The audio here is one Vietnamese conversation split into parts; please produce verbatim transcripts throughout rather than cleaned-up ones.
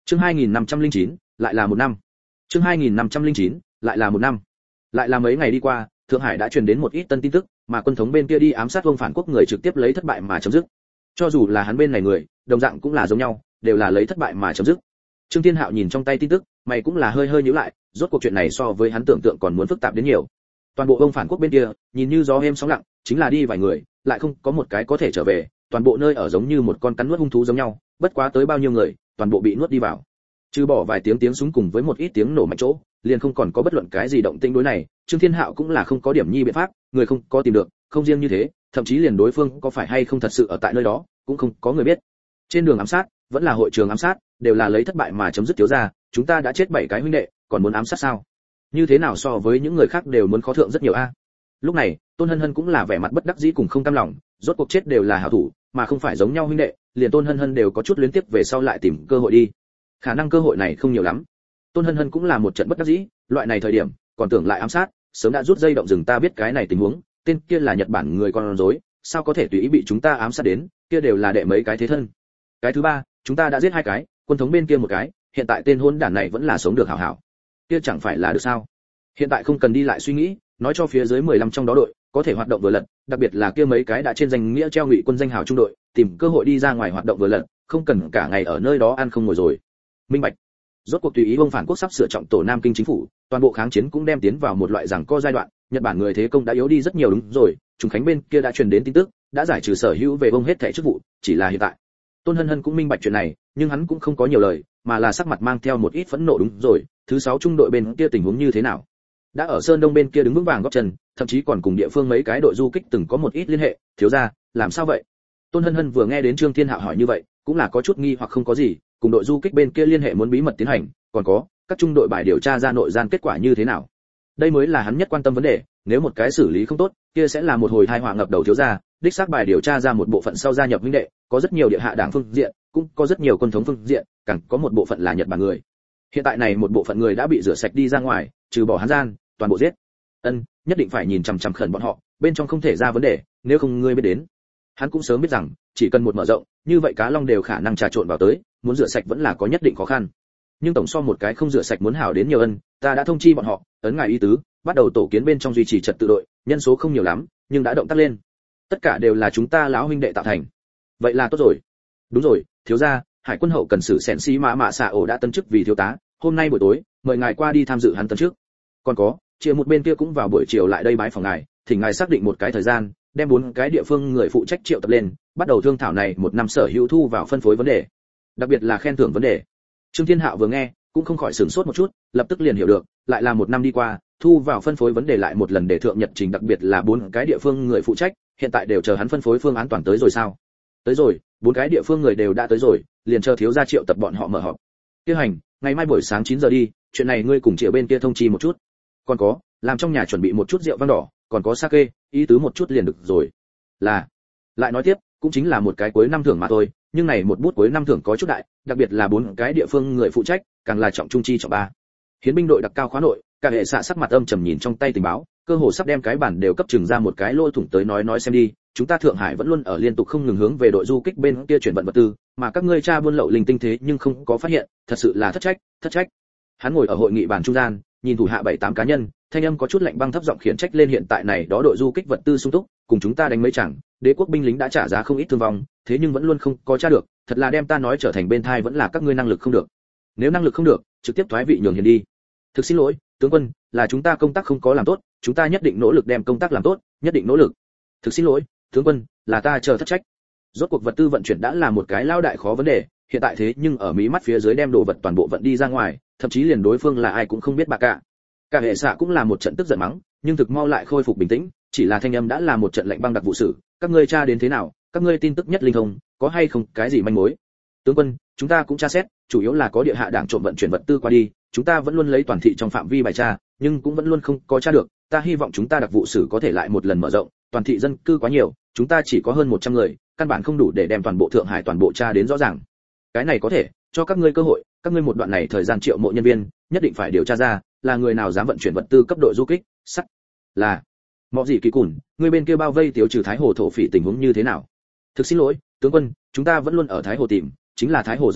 Chương hai nghìn năm trăm lẻ chín, lại là một năm. Chương hai nghìn năm trăm lẻ chín, lại là một năm. Lại là mấy ngày đi qua, Thượng Hải đã truyền đến một ít tân tin tức, mà quân thống bên kia đi ám sát Vương phản quốc người trực tiếp lấy thất bại mà chấm dứt. Cho dù là hắn bên này người, đồng dạng cũng là giống nhau, đều là lấy thất bại mà chấm dứt. Trương Thiên Hạo nhìn trong tay tin tức, mày cũng là hơi hơi nhíu lại, rốt cuộc chuyện này so với hắn tưởng tượng còn muốn phức tạp đến nhiều. Toàn bộ Vương phản quốc bên kia, nhìn như gió êm sóng lặng, chính là đi vài người, lại không có một cái có thể trở về, toàn bộ nơi ở giống như một con cắn nuốt hung thú giống nhau, bất quá tới bao nhiêu người, toàn bộ bị nuốt đi vào. Trừ bỏ vài tiếng tiếng súng cùng với một ít tiếng nổ mạnh chỗ, liền không còn có bất luận cái gì động tĩnh đối này, Trương Thiên Hạo cũng là không có điểm nhi biện pháp, người không có tìm được, không riêng như thế, thậm chí liền đối phương có phải hay không thật sự ở tại nơi đó, cũng không có người biết. Trên đường ám sát, vẫn là hội trường ám sát, đều là lấy thất bại mà chấm dứt. Thiếu gia, chúng ta đã chết bảy cái huynh đệ, còn muốn ám sát sao? Như thế nào so với những người khác đều muốn khó thượng rất nhiều a. Lúc này, Tôn Hân Hân cũng là vẻ mặt bất đắc dĩ cùng không cam lòng, rốt cuộc chết đều là hảo thủ, mà không phải giống nhau huynh đệ, liền Tôn Hân Hân đều có chút luyến tiếc về sau lại tìm cơ hội đi. Khả năng cơ hội này không nhiều lắm. Tôn Hân Hân cũng là một trận bất đắc dĩ, loại này thời điểm, còn tưởng lại ám sát, sớm đã rút dây động rừng. Ta biết cái này tình huống, tên kia là Nhật Bản người con rối, sao có thể tùy ý bị chúng ta ám sát đến, kia đều là đệ mấy cái thế thân. Cái thứ ba, chúng ta đã giết hai cái, quân thống bên kia một cái, hiện tại tên hỗn đản này vẫn là sống được hảo hảo. Kia chẳng phải là được sao? Hiện tại không cần đi lại suy nghĩ, nói cho phía dưới mười lăm trong đó đội, có thể hoạt động vừa lật, đặc biệt là kia mấy cái đã trên danh nghĩa treo ngụy quân danh hào trung đội, tìm cơ hội đi ra ngoài hoạt động vừa lật, không cần cả ngày ở nơi đó ăn không ngồi rồi. Minh bạch. Rốt cuộc tùy ý Vương phản quốc sắp sửa trọng tổ Nam Kinh chính phủ, toàn bộ kháng chiến cũng đem tiến vào một loại giằng co giai đoạn, Nhật Bản người thế công đã yếu đi rất nhiều. Đúng rồi, Trùng Khánh bên kia đã truyền đến tin tức, đã giải trừ sở hữu về Vương hết thảy chức vụ, chỉ là hiện tại. Tôn Hân Hân cũng minh bạch chuyện này, nhưng hắn cũng không có nhiều lời, mà là sắc mặt mang theo một ít phẫn nộ. Đúng rồi, thứ sáu trung đội bên kia tình huống như thế nào? Đã ở Sơn Đông bên kia đứng vững vàng gót chân, thậm chí còn cùng địa phương mấy cái đội du kích từng có một ít liên hệ, thiếu gia, làm sao vậy? Tôn Hân Hân vừa nghe đến Trương Thiên Hạo hỏi như vậy, cũng là có chút nghi hoặc. Không có gì, cùng đội du kích bên kia liên hệ muốn bí mật tiến hành, còn có, các trung đội bài điều tra ra nội gian kết quả như thế nào? Đây mới là hắn nhất quan tâm vấn đề, nếu một cái xử lý không tốt, kia sẽ là một hồi tai họa ngập đầu. Thiếu gia, đích xác bài điều tra ra một bộ phận sau gia nhập huynh đệ, có rất nhiều địa hạ đảng phương diện, cũng có rất nhiều quân thống phương diện, càng có một bộ phận là Nhật Bản người. Hiện tại này một bộ phận người đã bị rửa sạch đi ra ngoài, trừ bỏ hắn gian, toàn bộ giết. Ân, nhất định phải nhìn chằm chằm khẩn bọn họ, bên trong không thể ra vấn đề, nếu không ngươi biết đến. Hắn cũng sớm biết rằng, chỉ cần một mở rộng, như vậy cá long đều khả năng trà trộn vào tới, muốn rửa sạch vẫn là có nhất định khó khăn. Nhưng tổng so một cái không rửa sạch muốn hảo đến nhiều. Ân, ta đã thông chi bọn họ, ấn ngài ý tứ, bắt đầu tổ kiến bên trong duy trì trật tự đội, nhân số không nhiều lắm, nhưng đã động tác lên. Tất cả đều là chúng ta lão huynh đệ tạo thành. Vậy là tốt rồi. Đúng rồi, thiếu gia, Hải quân hậu cần sử sẹn xí mã mã xạ ổ đã tân chức vì thiếu tá, hôm nay buổi tối, mời ngài qua đi tham dự hắn tân chức. Còn có, chia một bên kia cũng vào buổi chiều lại đây bái phòng ngài, thỉnh ngài xác định một cái thời gian, đem bốn cái địa phương người phụ trách triệu tập lên, bắt đầu thương thảo này một năm sở hữu thu vào phân phối vấn đề, đặc biệt là khen thưởng vấn đề. Trương Thiên Hạo vừa nghe, cũng không khỏi sửng sốt một chút, lập tức liền hiểu được, lại là một năm đi qua, thu vào phân phối vấn đề lại một lần để thượng nhật trình, đặc biệt là bốn cái địa phương người phụ trách, hiện tại đều chờ hắn phân phối phương án toàn tới rồi sao? Tới rồi, bốn cái địa phương người đều đã tới rồi, liền chờ thiếu gia triệu tập bọn họ mở họp. Tiêu hành, ngày mai buổi sáng chín giờ đi, chuyện này ngươi cùng triệu bên kia thông chi một chút. Còn có, làm trong nhà chuẩn bị một chút rượu vang đỏ, còn có sake, ý tứ một chút liền được rồi. Là. Lại nói tiếp, cũng chính là một cái cuối năm thưởng mà thôi, nhưng này một bút cuối năm thưởng có chút đại, đặc biệt là bốn cái địa phương người phụ trách, càng là trọng trung chi trọng ba. Hiến binh đội đặc cao khóa nội, cả hệ xạ sắc mặt âm trầm nhìn trong tay tình báo, cơ hồ sắp đem cái bản đều cấp chừng ra một cái lỗ thủng tới. Nói nói xem đi, chúng ta Thượng Hải vẫn luôn ở liên tục không ngừng hướng về đội du kích bên kia chuyển vận vật tư, mà các ngươi tra buôn lậu linh tinh thế nhưng không có phát hiện, thật sự là thất trách, thất trách. Hắn ngồi ở hội nghị bàn trung gian, nhìn thủ hạ bảy tám cá nhân, thanh âm có chút lạnh băng thấp giọng khiển trách lên. Hiện tại này đó đội du kích vật tư sung túc, cùng chúng ta đánh mấy chẳng, đế quốc binh lính đã trả giá không ít thương vong, thế nhưng vẫn luôn không có tra được, thật là đem ta nói trở thành bên thai, vẫn là các ngươi năng lực không được. Nếu năng lực không được, trực tiếp thoái vị nhường hiền đi. Thực xin lỗi, tướng quân, là chúng ta công tác không có làm tốt, chúng ta nhất định nỗ lực đem công tác làm tốt, nhất định nỗ lực. Thực xin lỗi, tướng quân, là ta chờ thất trách. Rốt cuộc vật tư vận chuyển đã là một cái lao đại khó vấn đề, hiện tại thế nhưng ở mí mắt phía dưới đem đồ vật toàn bộ vận đi ra ngoài, thậm chí liền đối phương là ai cũng không biết bà cả. Cả hệ xạ cũng là một trận tức giận mắng, nhưng thực mau lại khôi phục bình tĩnh, chỉ là thanh âm đã là một trận lạnh băng đặc vụ sử, các ngươi tra đến thế nào, các ngươi tin tức nhất linh thông, có hay không cái gì manh mối? Tướng quân, chúng ta cũng tra xét, chủ yếu là có địa hạ đảng trộm vận chuyển vật tư qua đi, chúng ta vẫn luôn lấy toàn thị trong phạm vi bài tra, nhưng cũng vẫn luôn không có tra được, ta hy vọng chúng ta đặc vụ sử có thể lại một lần mở rộng, toàn thị dân cư quá nhiều, chúng ta chỉ có hơn một trăm người, căn bản không đủ để đem toàn bộ Thượng Hải toàn bộ tra đến rõ ràng. Cái này có thể, cho các ngươi cơ hội, các ngươi một đoạn này thời gian triệu mộ nhân viên, nhất định phải điều tra ra, là người nào dám vận chuyển vật tư cấp đội du kích, sắt. Là. Mọ gì kỳ cùn, người bên kia bao vây tiêu trừ Thái Hồ thổ phỉ tình huống như thế nào? Thực xin lỗi, tướng quân, chúng ta vẫn luôn ở Thái Hồ tìm, chính là Thái Hồ rất lớn,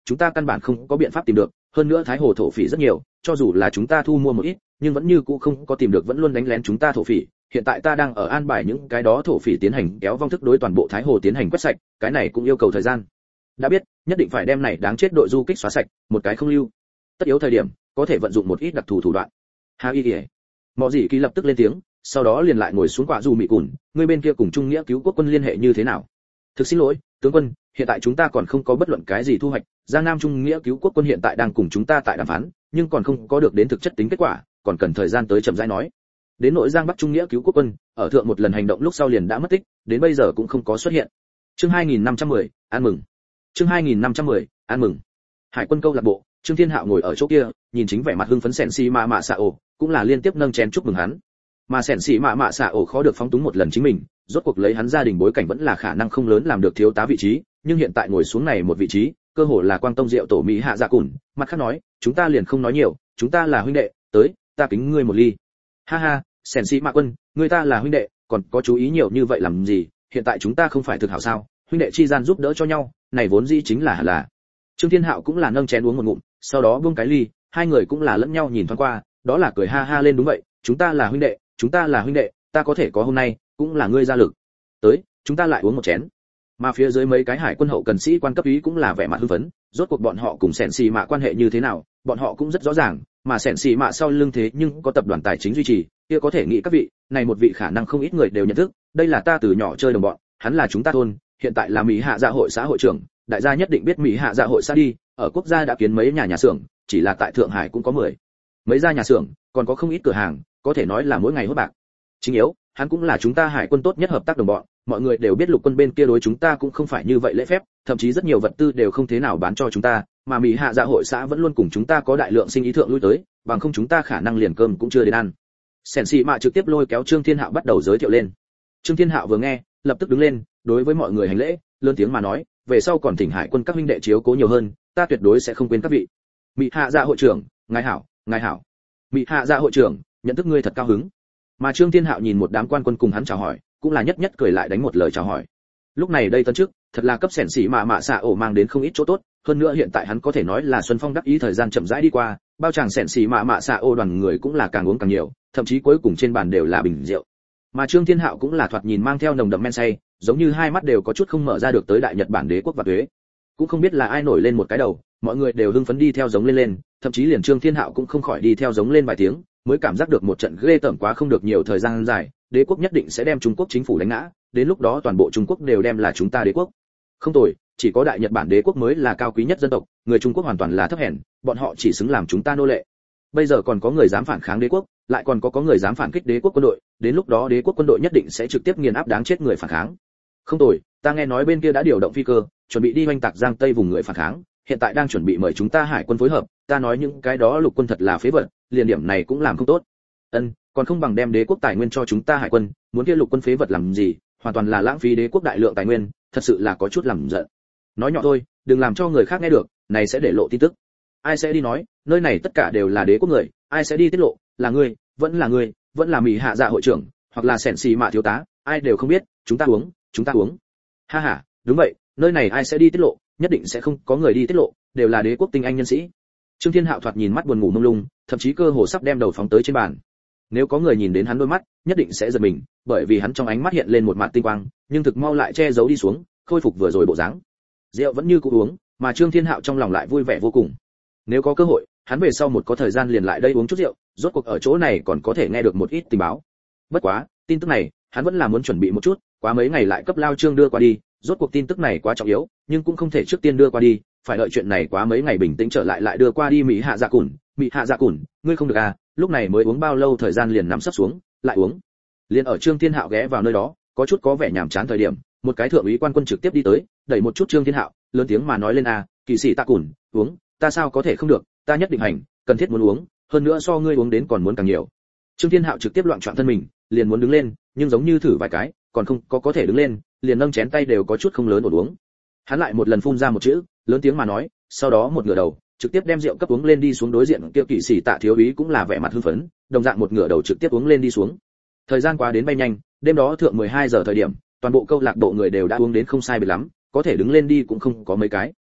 chúng ta căn bản không có biện pháp tìm được, hơn nữa thái hồ thổ phỉ rất nhiều, cho dù là chúng ta thu mua một ít, nhưng vẫn như cũ không có tìm được, vẫn luôn đánh lén chúng ta thổ phỉ. Hiện tại ta đang ở an bài những cái đó thổ phỉ tiến hành kéo vong thức đối toàn bộ thái hồ tiến hành quét sạch, cái này cũng yêu cầu thời gian. Đã biết, nhất định phải đem này đáng chết đội du kích xóa sạch, một cái không lưu. Tất yếu thời điểm, có thể vận dụng một ít đặc thù thủ đoạn. Ha y y. Mọ gì kỳ lập tức lên tiếng, sau đó liền lại ngồi xuống quả dù mị cùn, người bên kia cùng trung nghĩa cứu quốc quân liên hệ như thế nào? Thực xin lỗi, tướng quân, hiện tại chúng ta còn không có bất luận cái gì thu hoạch, Giang Nam Trung nghĩa cứu quốc quân hiện tại đang cùng chúng ta tại đàm phán, nhưng còn không có được đến thực chất tính kết quả, còn cần thời gian tới chậm rãi nói. Đến nội Giang Bắc Trung nghĩa cứu quốc quân, ở thượng một lần hành động lúc sau liền đã mất tích, đến bây giờ cũng không có xuất hiện. Chương hai nghìn năm trăm mười, ăn mừng. Chương hai nghìn năm trăm mười, ăn mừng. Hải quân câu lạc bộ, Trương Thiên Hạo ngồi ở chỗ kia, nhìn chính vẻ mặt hưng phấn Sẻn Xì Mạ Mạ Xạ Ổ, cũng là liên tiếp nâng chén chúc mừng hắn. Mà Sẻn Xì Mạ Mạ Xạ Ổ khó được phóng túng một lần chính mình, rốt cuộc lấy hắn gia đình bối cảnh vẫn là khả năng không lớn làm được thiếu tá vị trí, nhưng hiện tại ngồi xuống này một vị trí, cơ hồ là Quang Tông Diệu tổ Mỹ Hạ Dạ Cùn, mặt khác nói, chúng ta liền không nói nhiều, chúng ta là huynh đệ, tới, ta kính ngươi một ly. Ha ha, Sẻn Xì Mạ quân, người ta là huynh đệ, còn có chú ý nhiều như vậy làm gì, hiện tại chúng ta không phải thực hảo sao, huynh đệ chi gian giúp đỡ cho nhau, này vốn dĩ chính là là. Trương Thiên Hạo cũng là nâng chén uống một ngụm, sau đó buông cái ly, hai người cũng là lẫn nhau nhìn thoáng qua, đó là cười ha ha lên. Đúng vậy, chúng ta là huynh đệ, chúng ta là huynh đệ, ta có thể có hôm nay, cũng là ngươi ra lực. Tới, chúng ta lại uống một chén. Mà phía dưới mấy cái hải quân hậu cần sĩ quan cấp úy cũng là vẻ mặt hưng phấn, rốt cuộc bọn họ cùng Sẻn Xì Mạ quan hệ như thế nào, bọn họ cũng rất rõ ràng, mà Sẻn Xì Mạ sau lưng thế nhưng có tập đoàn tài chính duy trì, kia có thể nghĩ các vị, này một vị khả năng không ít người đều nhận thức, đây là ta từ nhỏ chơi đồng bọn, hắn là chúng ta thôn, hiện tại là Mỹ Hạ Dạ hội xã hội trưởng, đại gia nhất định biết Mỹ Hạ Dạ hội xã đi, ở quốc gia đã kiến mấy nhà nhà xưởng, chỉ là tại Thượng Hải cũng có mười mấy gia nhà xưởng, còn có không ít cửa hàng, có thể nói là mỗi ngày hốt bạc. Chính yếu, hắn cũng là chúng ta hải quân tốt nhất hợp tác đồng bọn, mọi người đều biết lục quân bên kia đối chúng ta cũng không phải như vậy lễ phép, thậm chí rất nhiều vật tư đều không thế nào bán cho chúng ta, mà Mỹ Hạ Dạ hội xã vẫn luôn cùng chúng ta có đại lượng sinh ý thượng lui tới, bằng không chúng ta khả năng liền cơm cũng chưa đến ăn. Sẻn Xì Mạ trực tiếp lôi kéo Trương Thiên Hạo bắt đầu giới thiệu lên. Trương Thiên Hạo vừa nghe, lập tức đứng lên, đối với mọi người hành lễ, lớn tiếng mà nói, về sau còn thỉnh hải quân các huynh đệ chiếu cố nhiều hơn, ta tuyệt đối sẽ không quên các vị. Mỹ Hạ Dạ hội trưởng, ngài hảo, ngài hảo. Mỹ Hạ Dạ hội trưởng, nhận thức ngươi thật cao hứng. Mà Trương Thiên Hạo nhìn một đám quan quân cùng hắn chào hỏi, cũng là nhất nhất cười lại đánh một lời chào hỏi. Lúc này đây tân chức, thật là cấp Sẻn Xì Mạ Mạ Xạ Ổ mang đến không ít chỗ tốt, hơn nữa hiện tại hắn có thể nói là xuân phong đắc ý, thời gian chậm rãi đi qua, bao chàng Sẻn Xì Mạ Mạ Xạ Ổ đoàn người cũng là càng uống càng nhiều, thậm chí cuối cùng trên bàn đều là bình rượu. Mà Trương Thiên Hạo cũng là thoạt nhìn mang theo nồng đậm men say, giống như hai mắt đều có chút không mở ra được tới đại Nhật Bản đế quốc và thuế. Cũng không biết là ai nổi lên một cái đầu, mọi người đều hưng phấn đi theo giống lên lên, thậm chí liền Trương Thiên Hạo cũng không khỏi đi theo giống lên vài tiếng, mới cảm giác được một trận ghê tởm quá không được nhiều thời gian dài, đế quốc nhất định sẽ đem Trung Quốc chính phủ đánh ngã, đến lúc đó toàn bộ Trung Quốc đều đem là chúng ta đế quốc. Không tồi, chỉ có đại Nhật Bản đế quốc mới là cao quý nhất dân tộc, người Trung Quốc hoàn toàn là thấp hèn, bọn họ chỉ xứng làm chúng ta nô lệ. Bây giờ còn có người dám phản kháng đế quốc, lại còn có có người dám phản kích đế quốc quân đội, đến lúc đó đế quốc quân đội nhất định sẽ trực tiếp nghiền áp đáng chết người phản kháng. Không tồi, ta nghe nói bên kia đã điều động phi cơ, chuẩn bị đi hoành tạc Giang Tây vùng người phản kháng, hiện tại đang chuẩn bị mời chúng ta hải quân phối hợp, ta nói những cái đó lục quân thật là phế vật, liền điểm này cũng làm không tốt. Ân, còn không bằng đem đế quốc tài nguyên cho chúng ta hải quân, muốn kia lục quân phế vật làm gì, hoàn toàn là lãng phí đế quốc đại lượng tài nguyên, thật sự là có chút làm giận. Nói nhỏ thôi, đừng làm cho người khác nghe được, này sẽ để lộ tin tức. Ai sẽ đi nói, nơi này tất cả đều là đế quốc người, ai sẽ đi tiết lộ, là ngươi, vẫn là ngươi, vẫn là Mỹ Hạ Dạ hội trưởng, hoặc là Sẻn Xì Mạ thiếu tá, ai đều không biết, chúng ta uống, chúng ta uống. Ha ha, đúng vậy, nơi này ai sẽ đi tiết lộ, nhất định sẽ không có người đi tiết lộ, đều là đế quốc tinh anh nhân sĩ. Trương Thiên Hạo thoạt nhìn mắt buồn ngủ mông lung, thậm chí cơ hồ sắp đem đầu phóng tới trên bàn. Nếu có người nhìn đến hắn đôi mắt, nhất định sẽ giật mình, bởi vì hắn trong ánh mắt hiện lên một mạt tinh quang, nhưng thực mau lại che giấu đi xuống, khôi phục vừa rồi bộ dáng. Rượu vẫn như cũ uống, mà Trương Thiên Hạo trong lòng lại vui vẻ vô cùng. Nếu có cơ hội, hắn về sau một có thời gian liền lại đây uống chút rượu, rốt cuộc ở chỗ này còn có thể nghe được một ít tình báo. Bất quá, tin tức này, hắn vẫn là muốn chuẩn bị một chút, quá mấy ngày lại cấp Lao Trương đưa qua đi, rốt cuộc tin tức này quá trọng yếu, nhưng cũng không thể trước tiên đưa qua đi, phải đợi chuyện này quá mấy ngày bình tĩnh trở lại lại đưa qua đi. Mỹ Hạ Dạ Cùn, Mỹ Hạ Dạ Cùn, ngươi không được à, lúc này mới uống bao lâu thời gian liền nằm sấp xuống, lại uống. Liền ở Trương Thiên Hạo ghé vào nơi đó, có chút có vẻ nhàm chán thời điểm, một cái thượng úy quan quân trực tiếp đi tới, đẩy một chút Trương Thiên Hạo, lớn tiếng mà nói lên à, kỳ sĩ Tạ Cùn, uống, ta sao có thể không được, ta nhất định hành, cần thiết muốn uống, hơn nữa so ngươi uống đến còn muốn càng nhiều. Trương Thiên Hạo trực tiếp loạn trọn thân mình, liền muốn đứng lên, nhưng giống như thử vài cái, còn không có có thể đứng lên, liền nâng chén tay đều có chút không lớn ổn uống. Hắn lại một lần phun ra một chữ, lớn tiếng mà nói, sau đó một ngửa đầu, trực tiếp đem rượu cấp uống lên đi xuống. Đối diện kia kỵ sĩ Tạ thiếu úy cũng là vẻ mặt hưng phấn, đồng dạng một ngửa đầu trực tiếp uống lên đi xuống. Thời gian qua đến bay nhanh, đêm đó thượng mười hai giờ thời điểm, toàn bộ câu lạc bộ người đều đã uống đến không sai biệt lắm, có thể đứng lên đi cũng không có mấy cái.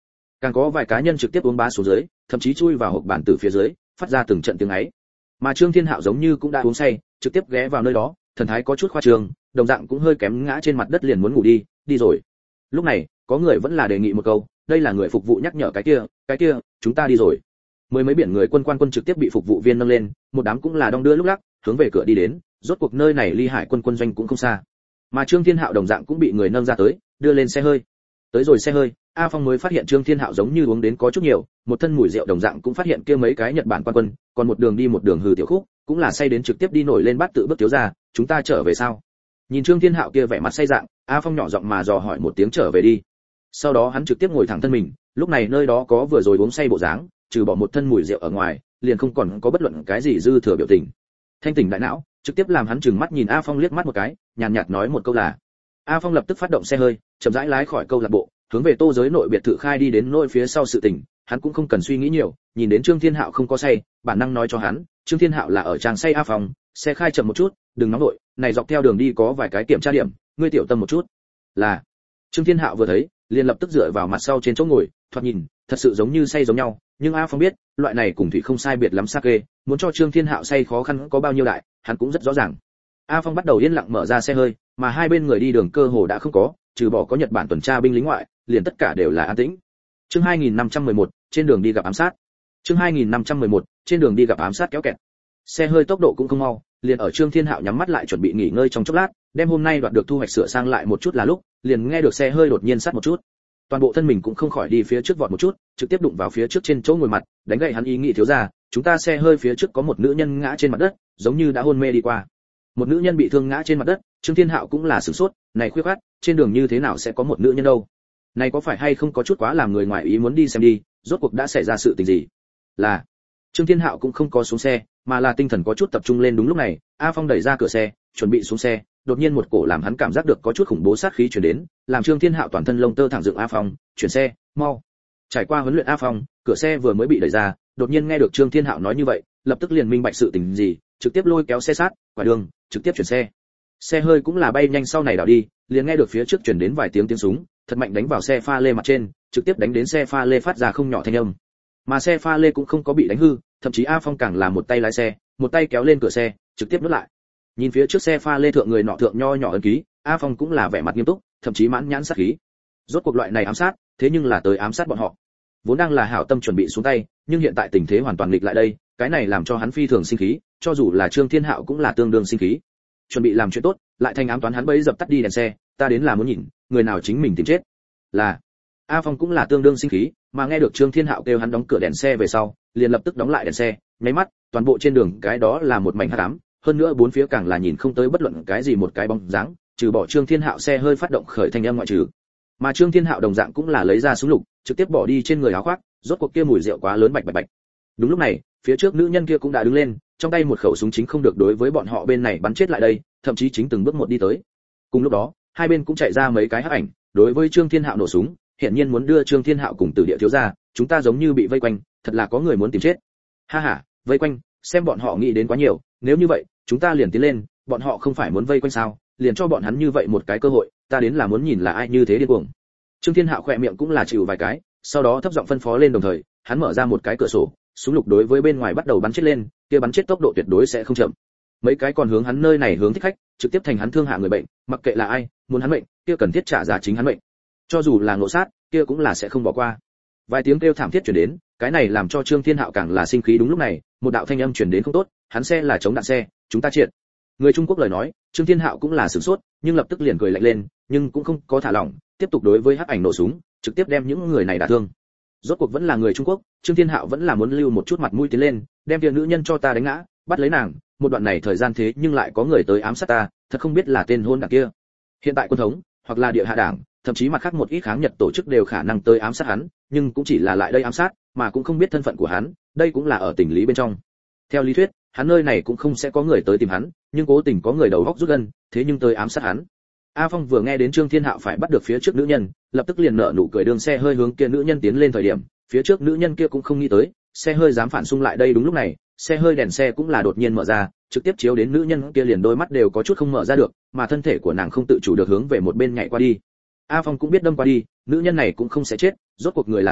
càng có vài cá nhân trực tiếp uống bá xuống dưới, thậm chí chui vào hộp bàn từ phía dưới, phát ra từng trận tiếng ấy. Mà Trương Thiên Hạo giống như cũng đã uống say, trực tiếp ghé vào nơi đó, thần thái có chút khoa trương, đồng dạng cũng hơi kém ngã trên mặt đất liền muốn ngủ đi, đi rồi. Lúc này, có người vẫn là đề nghị một câu, đây là người phục vụ nhắc nhở cái kia, cái kia, chúng ta đi rồi. Mười mấy biển người quân quan quân trực tiếp bị phục vụ viên nâng lên, một đám cũng là đong đưa lúc lắc, hướng về cửa đi đến, rốt cuộc nơi này ly Hải quân quân doanh cũng không xa. Mà Trương Thiên Hạo đồng dạng cũng bị người nâng ra tới, đưa lên xe hơi. Tới rồi xe hơi, A Phong mới phát hiện Trương Thiên Hạo giống như uống đến có chút nhiều, một thân mùi rượu đồng dạng cũng phát hiện kia mấy cái Nhật Bản quan quân, còn một đường đi một đường hừ tiểu khúc, cũng là say đến trực tiếp đi nổi lên bát tự bước thiếu ra, chúng ta trở về sao? Nhìn Trương Thiên Hạo kia vẻ mặt say dạng, A Phong nhỏ giọng mà dò hỏi một tiếng trở về đi. Sau đó hắn trực tiếp ngồi thẳng thân mình, lúc này nơi đó có vừa rồi uống say bộ dáng, trừ bỏ một thân mùi rượu ở ngoài, liền không còn có bất luận cái gì dư thừa biểu tình. Thanh tỉnh đại não, trực tiếp làm hắn trừng mắt nhìn A Phong liếc mắt một cái, nhàn nhạt nói một câu là. A Phong lập tức phát động xe hơi, chậm rãi lái khỏi câu lạc bộ, hướng về Tô Giới nội biệt thự khai đi đến nội phía sau sự tình, hắn cũng không cần suy nghĩ nhiều, nhìn đến Trương Thiên Hạo không có say, bản năng nói cho hắn, Trương Thiên Hạo là ở trang say A Phong, xe khai chậm một chút, đừng nóng nội, này dọc theo đường đi có vài cái kiểm tra điểm, ngươi tiểu tâm một chút. Là. Trương Thiên Hạo vừa thấy, liền lập tức dựa vào mặt sau trên chỗ ngồi, thoạt nhìn, thật sự giống như say giống nhau, nhưng A Phong biết, loại này cùng thủy không sai biệt lắm sake, muốn cho Trương Thiên Hạo say khó khăn có bao nhiêu đại, hắn cũng rất rõ ràng. A Phong bắt đầu yên lặng mở ra xe hơi, mà hai bên người đi đường cơ hồ đã không có, trừ bỏ có Nhật Bản tuần tra binh lính ngoại, liền tất cả đều là an tĩnh. Chương hai nghìn năm trăm mười một, trên đường đi gặp ám sát. Chương hai nghìn năm trăm mười một, trên đường đi gặp ám sát kéo kẹt. Xe hơi tốc độ cũng không mau, liền ở Trương Thiên Hạo nhắm mắt lại chuẩn bị nghỉ ngơi trong chốc lát, đem hôm nay đoạt được thu hoạch sửa sang lại một chút là lúc, liền nghe được xe hơi đột nhiên sát một chút. Toàn bộ thân mình cũng không khỏi đi phía trước vọt một chút, trực tiếp đụng vào phía trước trên chỗ ngồi mặt, đánh gậy hắn ý nghĩ thiếu ra, chúng ta xe hơi phía trước có một nữ nhân ngã trên mặt đất, giống như đã hôn mê đi qua. Một nữ nhân bị thương ngã trên mặt đất, Trương Thiên Hạo cũng là sửng sốt, này khuyết khát, trên đường như thế nào sẽ có một nữ nhân đâu? Này có phải hay không có chút quá làm người ngoài ý muốn đi xem đi, rốt cuộc đã xảy ra sự tình gì? Là. Trương Thiên Hạo cũng không có xuống xe, mà là tinh thần có chút tập trung lên. Đúng lúc này, A Phong đẩy ra cửa xe, chuẩn bị xuống xe, đột nhiên một cổ làm hắn cảm giác được có chút khủng bố sát khí truyền đến, làm Trương Thiên Hạo toàn thân lông tơ thẳng dựng. A Phong, chuyển xe, mau. Trải qua huấn luyện A Phong, cửa xe vừa mới bị đẩy ra, đột nhiên nghe được Trương Thiên Hạo nói như vậy, lập tức liền minh bạch sự tình gì, trực tiếp lôi kéo xe sát, quả đường, trực tiếp chuyển xe. Xe hơi cũng là bay nhanh sau này đảo đi, liền nghe được phía trước truyền đến vài tiếng tiếng súng, thật mạnh đánh vào xe pha lê mặt trên, trực tiếp đánh đến xe pha lê phát ra không nhỏ thanh âm. Mà xe pha lê cũng không có bị đánh hư, thậm chí A Phong càng là một tay lái xe, một tay kéo lên cửa xe, trực tiếp nuốt lại. Nhìn phía trước xe pha lê thượng người nọ thượng nho nhỏ ấn ký, A Phong cũng là vẻ mặt nghiêm túc, thậm chí mãn nhãn sát khí. Rốt cuộc loại này ám sát, thế nhưng là tới ám sát bọn họ. Vốn đang là hảo tâm chuẩn bị xuống tay, nhưng hiện tại tình thế hoàn toàn nghịch lại đây, cái này làm cho hắn phi thường sinh khí, cho dù là Trương Thiên Hạo cũng là tương đương sinh khí. Chuẩn bị làm chuyện tốt, lại thành ám toán hắn bấy dập tắt đi đèn xe, ta đến là muốn nhìn, người nào chính mình tìm chết. Là. A Phong cũng là tương đương sinh khí, mà nghe được Trương Thiên Hạo kêu hắn đóng cửa đèn xe về sau, liền lập tức đóng lại đèn xe, nháy mắt, toàn bộ trên đường cái đó là một mảnh hắc ám, hơn nữa bốn phía càng là nhìn không tới bất luận cái gì một cái bóng dáng, trừ bỏ Trương Thiên Hạo xe hơi phát động khởi thanh âm ngoại trừ. Mà Trương Thiên Hạo đồng dạng cũng là lấy ra súng lục, trực tiếp bỏ đi trên người áo khoác, rốt cuộc kia mùi rượu quá lớn bạch bạch bạch. Đúng lúc này, phía trước nữ nhân kia cũng đã đứng lên, trong tay một khẩu súng chính không được đối với bọn họ bên này bắn chết lại đây, thậm chí chính từng bước một đi tới. Cùng lúc đó, hai bên cũng chạy ra mấy cái hắc ảnh, đối với Trương Thiên Hạo nổ súng, hiện nhiên muốn đưa Trương Thiên Hạo cùng Tử Địa thiếu gia, chúng ta giống như bị vây quanh, thật là có người muốn tìm chết. Ha ha, vây quanh, xem bọn họ nghĩ đến quá nhiều, nếu như vậy, chúng ta liền tiến lên, bọn họ không phải muốn vây quanh sao, liền cho bọn hắn như vậy một cái cơ hội, ta đến là muốn nhìn là ai như thế điên cuồng. Trương Thiên Hạo khỏe miệng cũng là chịu vài cái, sau đó thấp giọng phân phó lên, đồng thời, hắn mở ra một cái cửa sổ, súng lục đối với bên ngoài bắt đầu bắn chết lên, kia bắn chết tốc độ tuyệt đối sẽ không chậm. Mấy cái còn hướng hắn nơi này hướng thích khách, trực tiếp thành hắn thương hạ người bệnh, mặc kệ là ai, muốn hắn bệnh, kia cần thiết trả giá chính hắn bệnh. Cho dù là ngộ sát, kia cũng là sẽ không bỏ qua. Vài tiếng kêu thảm thiết truyền đến, cái này làm cho Trương Thiên Hạo càng là sinh khí. Đúng lúc này, một đạo thanh âm truyền đến không tốt, hắn xe là chống đạn xe, chúng ta triệt. Người Trung Quốc lời nói, Trương Thiên Hạo cũng là sửng sốt, nhưng lập tức liền cười lạnh lên, nhưng cũng không có thả lỏng, tiếp tục đối với hắc ảnh nổ súng, trực tiếp đem những người này đả thương. Rốt cuộc vẫn là người Trung Quốc, Trương Thiên Hạo vẫn là muốn lưu một chút mặt mũi tiến lên, đem kia nữ nhân cho ta đánh ngã, bắt lấy nàng, một đoạn này thời gian thế nhưng lại có người tới ám sát ta, thật không biết là tên hôn đảng kia. Hiện tại quân thống, hoặc là địa hạ đảng, thậm chí mặt khác một ít kháng Nhật tổ chức đều khả năng tới ám sát hắn, nhưng cũng chỉ là lại đây ám sát, mà cũng không biết thân phận của hắn, đây cũng là ở tình lý bên trong. Theo lý thuyết, hắn nơi này cũng không sẽ có người tới tìm hắn, nhưng cố tình có người đầu góc rút gân, thế nhưng tới ám sát hắn. A Phong vừa nghe đến Trương Thiên Hạo phải bắt được phía trước nữ nhân, lập tức liền nở nụ cười, đường xe hơi hướng kia nữ nhân tiến lên thời điểm, phía trước nữ nhân kia cũng không nghĩ tới, xe hơi dám phản xung lại đây. Đúng lúc này, xe hơi đèn xe cũng là đột nhiên mở ra, trực tiếp chiếu đến nữ nhân kia, liền đôi mắt đều có chút không mở ra được, mà thân thể của nàng không tự chủ được hướng về một bên nhảy qua đi. A Phong cũng biết đâm qua đi, nữ nhân này cũng không sẽ chết, rốt cuộc người là sống,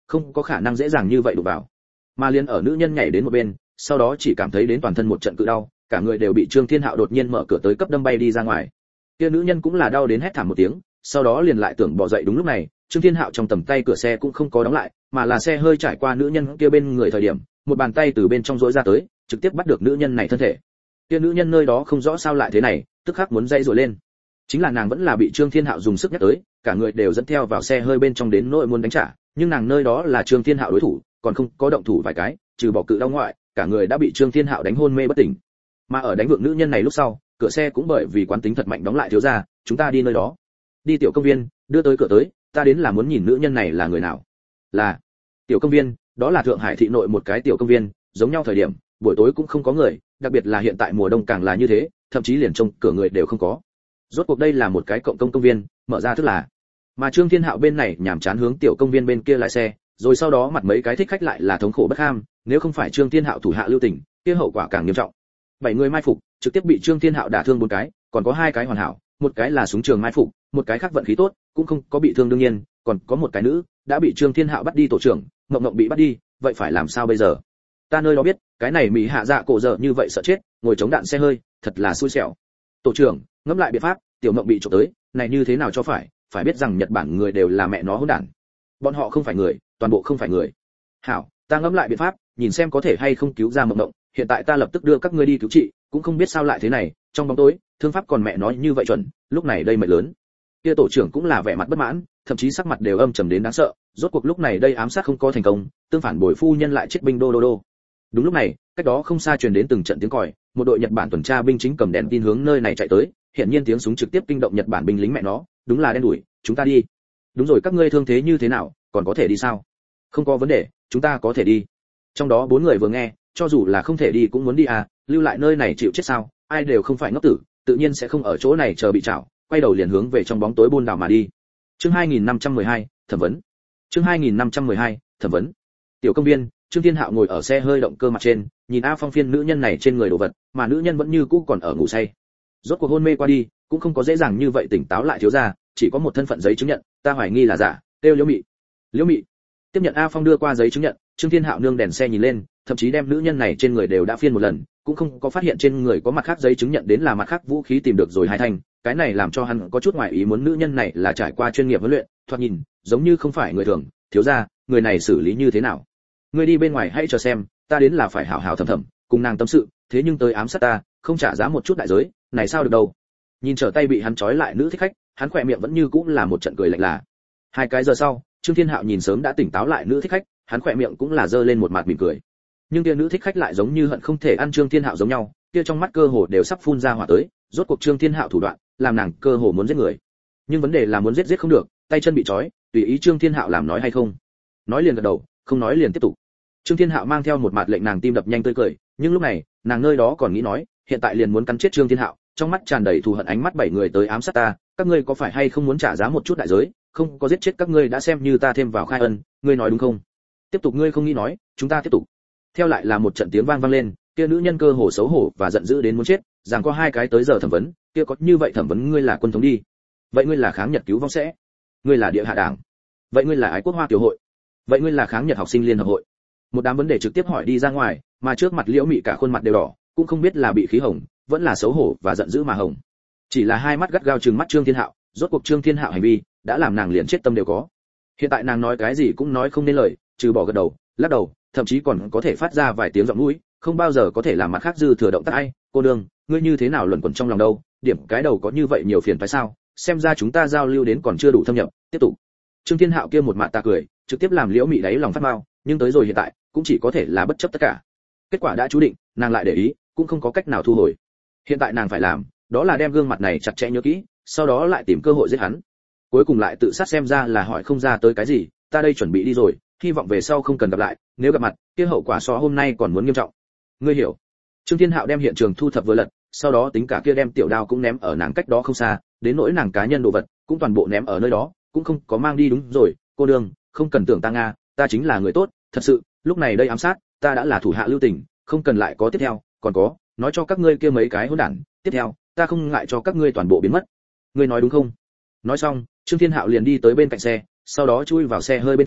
không có khả năng dễ dàng như vậy đụng vào. Mà liền ở nữ nhân nhảy đến một bên, sau đó chỉ cảm thấy đến toàn thân một trận cự đau, cả người đều bị Trương Thiên Hạo đột nhiên mở cửa tới cấp đâm bay đi ra ngoài. Kia nữ nhân cũng là đau đến hét thảm một tiếng, sau đó liền lại tưởng bỏ dậy. Đúng lúc này, Trương Thiên Hạo trong tầm tay cửa xe cũng không có đóng lại, mà là xe hơi trải qua nữ nhân kia bên người thời điểm, một bàn tay từ bên trong rỗi ra tới, trực tiếp bắt được nữ nhân này thân thể. Kia nữ nhân nơi đó không rõ sao lại thế này, tức khắc muốn dây rủa lên. Chính là nàng vẫn là bị Trương Thiên Hạo dùng sức nhắc tới, cả người đều dẫn theo vào xe hơi bên trong đến nỗi muốn đánh trả, nhưng nàng nơi đó là Trương Thiên Hạo đối thủ, còn không có động thủ vài cái, trừ bỏ cự đau ngoại, cả người đã bị Trương Thiên Hạo đánh hôn mê bất tỉnh. Mà ở đánh vượng nữ nhân này lúc sau, cửa xe cũng bởi vì quán tính thật mạnh đóng lại. Thiếu gia, chúng ta đi nơi đó. Đi tiểu công viên, đưa tới cửa tới, ta đến là muốn nhìn nữ nhân này là người nào. Là tiểu công viên, đó là Thượng Hải thị nội một cái tiểu công viên, giống nhau thời điểm, buổi tối cũng không có người, đặc biệt là hiện tại mùa đông càng là như thế, thậm chí liền trông cửa người đều không có. Rốt cuộc đây là một cái cộng công công viên, mở ra thức là. Mà Trương Thiên Hạo bên này nhảm chán hướng tiểu công viên bên kia lái xe, rồi sau đó mặt mấy cái thích khách lại là thống khổ bất ham, nếu không phải Trương Thiên Hạo thủ hạ lưu tình, kia hậu quả càng nghiêm trọng. Bảy người mai phục, trực tiếp bị Trương Thiên Hạo đả thương bốn cái, còn có hai cái hoàn hảo, một cái là súng trường mai phục, một cái khác vận khí tốt, cũng không có bị thương. đương nhiên, còn có một cái nữ đã bị Trương Thiên Hạo bắt đi tổ trưởng, Ngộng Ngộng bị bắt đi, vậy phải làm sao bây giờ? Ta nơi đó biết, cái này mỹ hạ dạ cổ giờ như vậy sợ chết, ngồi chống đạn xe hơi, thật là xui xẻo. Tổ trưởng, ngẫm lại biện pháp, tiểu Ngộng bị trộm tới, này như thế nào cho phải, phải biết rằng Nhật Bản người đều là mẹ nó hỗn đản. Bọn họ không phải người, toàn bộ không phải người. Hảo, ta ngẫm lại biện pháp, nhìn xem có thể hay không cứu ra Ngộng Ngộng, hiện tại ta lập tức đưa các ngươi đi cứu trị, cũng không biết sao lại thế này, trong bóng tối, thương pháp còn mẹ nói như vậy chuẩn, lúc này đây mệt lớn. Kia tổ trưởng cũng là vẻ mặt bất mãn, thậm chí sắc mặt đều âm trầm đến đáng sợ, rốt cuộc lúc này đây ám sát không có thành công, tương phản bồi phu nhân lại chết binh đô đô đô. Đúng lúc này, cách đó không xa truyền đến từng trận tiếng còi, một đội Nhật Bản tuần tra binh chính cầm đèn tin hướng nơi này chạy tới, hiện nhiên tiếng súng trực tiếp kinh động Nhật Bản binh lính mẹ nó, đúng là đen đuổi, chúng ta đi. Đúng rồi, các ngươi thương thế như thế nào, còn có thể đi sao? Không có vấn đề, chúng ta có thể đi. Trong đó bốn người vừa nghe, cho dù là không thể đi cũng muốn đi à, lưu lại nơi này chịu chết sao? Ai đều không phải ngốc tử, tự nhiên sẽ không ở chỗ này chờ bị trảo, quay đầu liền hướng về trong bóng tối buôn đảo mà đi. Chương hai nghìn năm trăm mười hai, thẩm vấn. Chương hai nghìn năm trăm mười hai, thẩm vấn. Tiểu công viên, Trương Thiên Hạo ngồi ở xe hơi động cơ mặt trên, nhìn A Phong phiên nữ nhân này trên người đồ vật, mà nữ nhân vẫn như cũ còn ở ngủ say. Rốt cuộc hôn mê qua đi, cũng không có dễ dàng như vậy tỉnh táo lại. Thiếu gia, chỉ có một thân phận giấy chứng nhận, ta hoài nghi là giả. Tiêu Liễu Mị. Liễu Mị. Tiếp nhận A Phong đưa qua giấy chứng nhận, Trương Thiên Hạo nương đèn xe nhìn lên, thậm chí đem nữ nhân này trên người đều đã phiên một lần, cũng không có phát hiện trên người có mặt khác giấy chứng nhận, đến là mặt khác vũ khí tìm được rồi hai thanh, cái này làm cho hắn có chút ngoài ý muốn. Nữ nhân này là trải qua chuyên nghiệp huấn luyện, thoạt nhìn giống như không phải người thường. Thiếu gia, người này xử lý như thế nào? Ngươi đi bên ngoài hãy chờ xem, ta đến là phải hảo hảo thầm thầm cùng nàng tâm sự, thế nhưng tới ám sát ta, không trả giá một chút đại giới, này sao được đâu. Nhìn trở tay bị hắn trói lại nữ thích khách, hắn khỏe miệng vẫn như cũng là một trận cười lạnh là. Hai cái giờ sau, Trương Thiên Hạo nhìn sớm đã tỉnh táo lại nữ thích khách, hắn khỏe miệng cũng là giơ lên một mặt mỉm cười. Nhưng kia nữ thích khách lại giống như hận không thể ăn Trương Thiên Hạo giống nhau, kia trong mắt cơ hồ đều sắp phun ra hỏa tới, rốt cuộc Trương Thiên Hạo thủ đoạn, làm nàng cơ hồ muốn giết người. Nhưng vấn đề là muốn giết giết không được, tay chân bị trói, tùy ý Trương Thiên Hạo làm nói hay không. Nói liền gật đầu, không nói liền tiếp tục. Trương Thiên Hạo mang theo một mặt lệnh nàng tim đập nhanh tươi cười, nhưng lúc này, nàng nơi đó còn nghĩ nói, hiện tại liền muốn cắn chết Trương Thiên Hạo, trong mắt tràn đầy thù hận. Ánh mắt bảy người tới ám sát ta, các ngươi có phải hay không muốn trả giá một chút đại giới, không có giết chết các ngươi đã xem như ta thêm vào khai ân, ngươi nói đúng không? Tiếp tục. Ngươi không nghĩ nói, chúng ta tiếp tục. Theo lại là một trận tiếng vang vang lên, kia nữ nhân cơ hồ xấu hổ và giận dữ đến muốn chết, rằng có hai cái tới giờ thẩm vấn, kia có như vậy thẩm vấn ngươi là quân thống đi, vậy ngươi là kháng Nhật cứu vong sẽ, ngươi là địa hạ đảng, vậy ngươi là ái quốc hoa tiểu hội, vậy ngươi là kháng Nhật học sinh liên hợp hội. Một đám vấn đề trực tiếp hỏi đi ra ngoài, mà trước mặt Liễu Mị cả khuôn mặt đều đỏ, cũng không biết là bị khí hồng, vẫn là xấu hổ và giận dữ mà hồng. Chỉ là hai mắt gắt gao trừng mắt Trương Thiên Hạo, rốt cuộc Trương Thiên Hạo hành vi đã làm nàng liền chết tâm đều có. Hiện tại nàng nói cái gì cũng nói không nên lời, trừ bỏ gật đầu, lắc đầu, thậm chí còn có thể phát ra vài tiếng giọng mũi, không bao giờ có thể làm mặt khác dư thừa động tác. Ai, cô đương, ngươi như thế nào luẩn quẩn trong lòng đâu, điểm cái đầu có như vậy nhiều phiền phải sao? Xem ra chúng ta giao lưu đến còn chưa đủ thâm nhập, tiếp tục. Trương Thiên Hạo kia một mặt ta cười, trực tiếp làm Liễu Mị đáy lòng phát mau, nhưng tới rồi hiện tại, cũng chỉ có thể là bất chấp tất cả. Kết quả đã chú định, nàng lại để ý, cũng không có cách nào thu hồi. Hiện tại nàng phải làm, đó là đem gương mặt này chặt chẽ nhớ kỹ, sau đó lại tìm cơ hội giết hắn. Cuối cùng lại tự sát, xem ra là hỏi không ra tới cái gì, ta đây chuẩn bị đi rồi, hy vọng về sau không cần gặp lại, nếu gặp mặt, kia hậu quả so hôm nay còn muốn nghiêm trọng. Ngươi hiểu? Trương Thiên Hạo đem hiện trường thu thập vừa lật, sau đó tính cả kia đem tiểu đao cũng ném ở nàng cách đó không xa, đến nỗi nàng cá nhân đồ vật, cũng toàn bộ ném ở nơi đó, cũng không có mang đi. Đúng rồi, cô đương, không cần tưởng ta nga, ta chính là người tốt, thật sự, lúc này đây ám sát, ta đã là thủ hạ lưu tình, không cần lại có tiếp theo, còn có, nói cho các ngươi kia mấy cái hỗn đản, tiếp theo, ta không ngại cho các ngươi toàn bộ biến mất. Ngươi nói đúng không? Nói xong, Trương Thiên Hạo liền đi tới bên cạnh xe, sau đó chui vào xe hơi bên trong,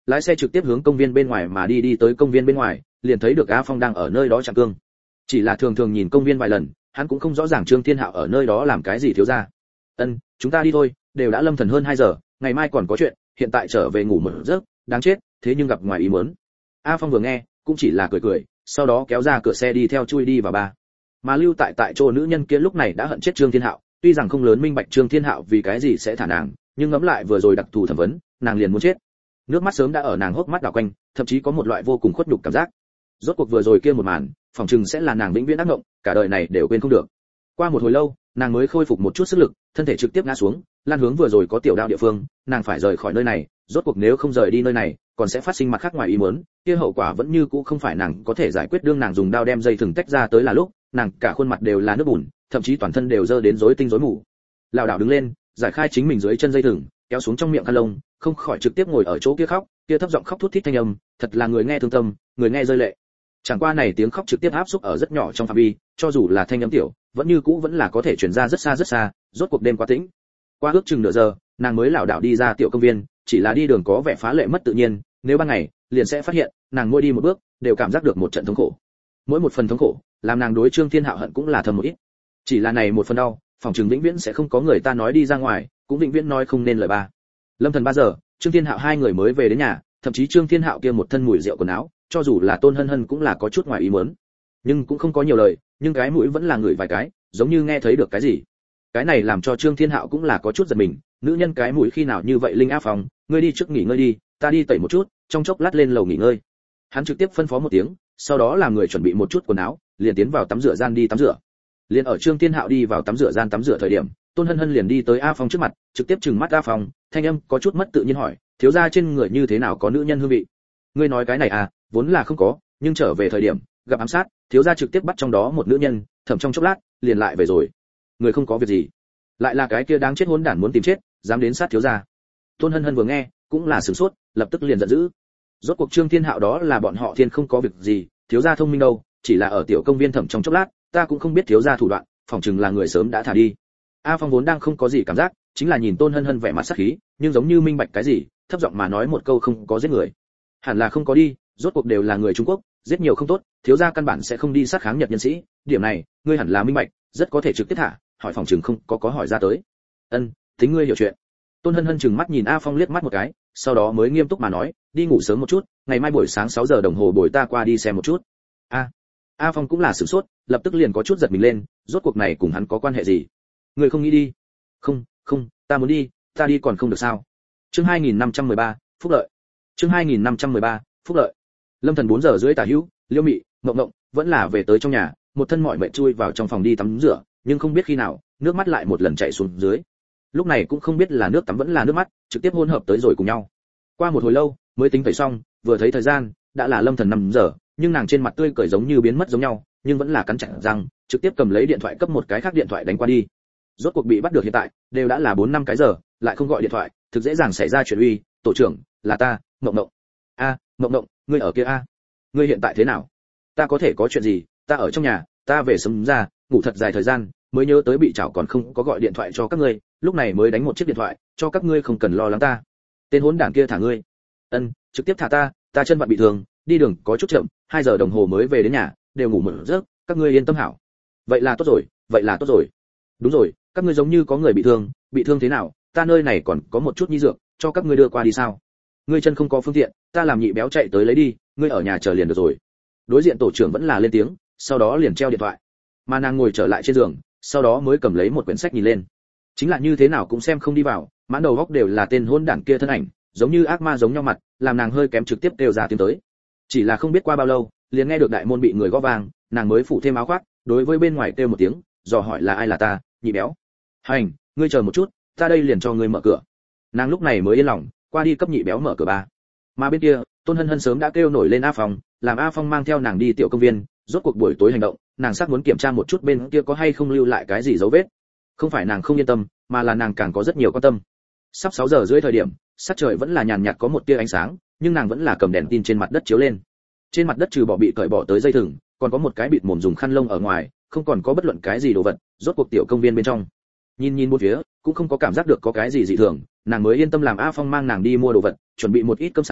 lái xe trực tiếp hướng công viên bên ngoài mà đi. Đi tới công viên bên ngoài, liền thấy được A Phong đang ở nơi đó chạm cương. Chỉ là thường thường nhìn công viên vài lần, hắn cũng không rõ ràng Trương Thiên Hạo ở nơi đó làm cái gì thiếu gia. Ân, chúng ta đi thôi, đều đã lâm thần hơn hai giờ, ngày mai còn có chuyện, hiện tại trở về ngủ một giấc, đáng chết, thế nhưng gặp ngoài ý muốn. A Phong vừa nghe, cũng chỉ là cười cười, sau đó kéo ra cửa xe đi theo chui đi vào ba. Mà lưu tại tại chỗ nữ nhân kia lúc này đã hận chết Trương Thiên Hạo, tuy rằng không lớn minh bạch Trương Thiên Hạo vì cái gì sẽ thả nàng, nhưng ngẫm lại vừa rồi đặc thù thẩm vấn, nàng liền muốn chết. Nước mắt sớm đã ở nàng hốc mắt đảo quanh, thậm chí có một loại vô cùng khuất nhục cảm giác. Rốt cuộc vừa rồi kia một màn, phòng trừng sẽ là nàng vĩnh viễn ác mộng, cả đời này đều quên không được. Qua một hồi lâu, nàng mới khôi phục một chút sức lực, thân thể trực tiếp ngã xuống, lan hướng vừa rồi có tiểu đạo địa phương, nàng phải rời khỏi nơi này, rốt cuộc nếu không rời đi nơi này, còn sẽ phát sinh mặt khác ngoài ý muốn, kia hậu quả vẫn như cũ không phải nàng có thể giải quyết. Đương nàng dùng đao đem dây thừng tách ra tới là lúc, nàng cả khuôn mặt đều là nước bùn, thậm chí toàn thân đều dơ đến rối tinh rối mù. Lão đạo đứng lên, giải khai chính mình dưới chân dây thừng, kéo xuống trong miệng khăn lông, không khỏi trực tiếp ngồi ở chỗ kia khóc, kia thấp giọng khóc thút thít thanh âm, thật là người nghe thương tâm, người nghe rơi lệ. Chẳng qua này tiếng khóc trực tiếp áp xúc ở rất nhỏ trong phạm vi, cho dù là thanh âm tiểu, vẫn như cũ vẫn là có thể truyền ra rất xa rất xa. Rốt cuộc đêm quá tĩnh, qua ước chừng nửa giờ, nàng mới lảo đảo đi ra tiểu công viên, chỉ là đi đường có vẻ phá lệ mất tự nhiên, nếu ban ngày, liền sẽ phát hiện, nàng mỗi đi một bước, đều cảm giác được một trận thống khổ. Mỗi một phần thống khổ, làm nàng đối Trương Thiên Hạo hận cũng là thầm một ít. Chỉ là này một phần đau, phòng trường vĩnh viễn sẽ không có người ta nói đi ra ngoài, cũng vĩnh viễn nói không nên lời ba. Lâm Thần ba giờ, Trương Thiên Hạo hai người mới về đến nhà, thậm chí Trương Thiên Hạo kia một thân mùi rượu quần áo, cho dù là Tôn Hân Hân cũng là có chút ngoài ý muốn, nhưng cũng không có nhiều lời, nhưng cái mũi vẫn là ngửi vài cái, giống như nghe thấy được cái gì. Cái này làm cho Trương Thiên Hạo cũng là có chút giật mình, nữ nhân cái mũi khi nào như vậy linh áp phòng, ngươi đi trước nghỉ ngơi đi, ta đi tẩy một chút, trong chốc lát lên lầu nghỉ ngơi. Hắn trực tiếp phân phó một tiếng, sau đó làm người chuẩn bị một chút quần áo, liền tiến vào tắm rửa gian đi tắm rửa. Liền ở Trương Thiên Hạo đi vào tắm rửa gian tắm rửa thời điểm, Tôn Hân Hân liền đi tới A Phong trước mặt, trực tiếp trừng mắt A Phong, thanh âm có chút mất tự nhiên hỏi, thiếu gia trên người như thế nào có nữ nhân hương vị? Ngươi nói cái này à, vốn là không có, nhưng trở về thời điểm gặp ám sát, thiếu gia trực tiếp bắt trong đó một nữ nhân, thẩm trong chốc lát, liền lại về rồi. Người không có việc gì, lại là cái kia đáng chết hỗn đản muốn tìm chết, dám đến sát thiếu gia. Tôn Hân Hân vừa nghe, cũng là sửng sốt, lập tức liền giận dữ. Rốt cuộc Trương Thiên Hạo đó là bọn họ Thiên không có việc gì, thiếu gia thông minh đâu, chỉ là ở tiểu công viên thẩm trong chốc lát, ta cũng không biết thiếu gia thủ đoạn, phỏng chừng là người sớm đã thả đi. A Phong vốn đang không có gì cảm giác, chính là nhìn Tôn Hân Hân vẻ mặt sắc khí, nhưng giống như minh bạch cái gì, thấp giọng mà nói một câu không có giết người. Hẳn là không có đi, rốt cuộc đều là người Trung Quốc, giết nhiều không tốt, thiếu gia căn bản sẽ không đi sát kháng Nhật nhân sĩ, điểm này, ngươi hẳn là minh bạch, rất có thể trực tiếp thả, hỏi phòng chừng không có có hỏi ra tới. Ân, tính ngươi hiểu chuyện. Tôn Hân Hân chừng mắt nhìn A Phong liếc mắt một cái, sau đó mới nghiêm túc mà nói, đi ngủ sớm một chút, ngày mai buổi sáng sáu giờ đồng hồ bồi ta qua đi xem một chút. A. A Phong cũng là sửng sốt, lập tức liền có chút giật mình lên, rốt cuộc này cùng hắn có quan hệ gì? Ngươi không nghĩ đi? Không, không, ta muốn đi, ta đi còn không được sao? Chương hai nghìn năm trăm mười ba, phúc lợi. Chương hai nghìn năm trăm mười ba, phúc lợi. Lâm Thần bốn giờ rưỡi tả hữu, Liêu Mị, Ngộng Ngộng vẫn là về tới trong nhà, một thân mỏi mệt chui vào trong phòng đi tắm rửa, nhưng không biết khi nào, nước mắt lại một lần chảy xuống dưới. Lúc này cũng không biết là nước tắm vẫn là nước mắt, trực tiếp hỗn hợp tới rồi cùng nhau. Qua một hồi lâu, mới tính tẩy xong, vừa thấy thời gian, đã là Lâm Thần năm giờ, nhưng nàng trên mặt tươi cười giống như biến mất giống nhau, nhưng vẫn là cắn chặt răng, trực tiếp cầm lấy điện thoại cấp một cái khác điện thoại đánh qua đi. Rốt cuộc bị bắt được hiện tại, đều đã là bốn năm cái giờ, lại không gọi điện thoại, thực dễ dàng xảy ra chuyện uy, tổ trưởng, là ta, Ngộng Ngộng. A, Ngộng Ngộng, ngươi ở kia a? Ngươi hiện tại thế nào? Ta có thể có chuyện gì? Ta ở trong nhà, ta về sớm ra, ngủ thật dài thời gian, mới nhớ tới bị chảo còn không có gọi điện thoại cho các ngươi, lúc này mới đánh một chiếc điện thoại, cho các ngươi không cần lo lắng ta. Tên hỗn đản kia thả ngươi. Ân, trực tiếp thả ta, ta chân vặn bị thương, đi đường có chút chậm, hai giờ đồng hồ mới về đến nhà, đều ngủ một giấc, các ngươi yên tâm hảo. Vậy là tốt rồi, vậy là tốt rồi. Đúng rồi, các ngươi giống như có người bị thương, bị thương thế nào? Ta nơi này còn có một chút nhi dược, cho các ngươi đưa qua đi sao? Ngươi chân không có phương tiện, ta làm nhị béo chạy tới lấy đi, ngươi ở nhà chờ liền được rồi. Đối diện tổ trưởng vẫn là lên tiếng, sau đó liền treo điện thoại. Mà nàng ngồi trở lại trên giường, sau đó mới cầm lấy một quyển sách nhìn lên. Chính là như thế nào cũng xem không đi vào, mãn đầu góc đều là tên hỗn đản kia thân ảnh, giống như ác ma giống nhau mặt, làm nàng hơi kém trực tiếp kêu ra tiếng tới. Chỉ là không biết qua bao lâu, liền nghe được đại môn bị người gõ vang, nàng mới phủ thêm áo khoác, đối với bên ngoài kêu một tiếng, dò hỏi là ai. Là ta, nhị béo. Hành, ngươi chờ một chút, ta đây liền cho ngươi mở cửa. Nàng lúc này mới yên lòng, qua đi cấp nhị béo mở cửa ba. Mà bên kia, Tôn Hân Hân sớm đã kêu nổi lên A Phong, làm A Phong mang theo nàng đi tiểu công viên, rốt cuộc buổi tối hành động, nàng xác muốn kiểm tra một chút bên kia có hay không lưu lại cái gì dấu vết. Không phải nàng không yên tâm, mà là nàng càng có rất nhiều quan tâm. Sắp sáu giờ rưỡi thời điểm, sắc trời vẫn là nhàn nhạt có một tia ánh sáng, nhưng nàng vẫn là cầm đèn tin trên mặt đất chiếu lên. Trên mặt đất trừ bỏ bị cởi bỏ tới dây thừng, còn có một cái bịt mồm dùng khăn lông ở ngoài, không còn có bất luận cái gì đồ vật, rốt cuộc tiểu công viên bên trong. Nhìn nhìn một phía, cũng không có cảm giác được có cái gì dị thường, nàng mới yên tâm làm A Phong mang nàng đi mua đồ vật, chuẩn bị một ít cơm sáng,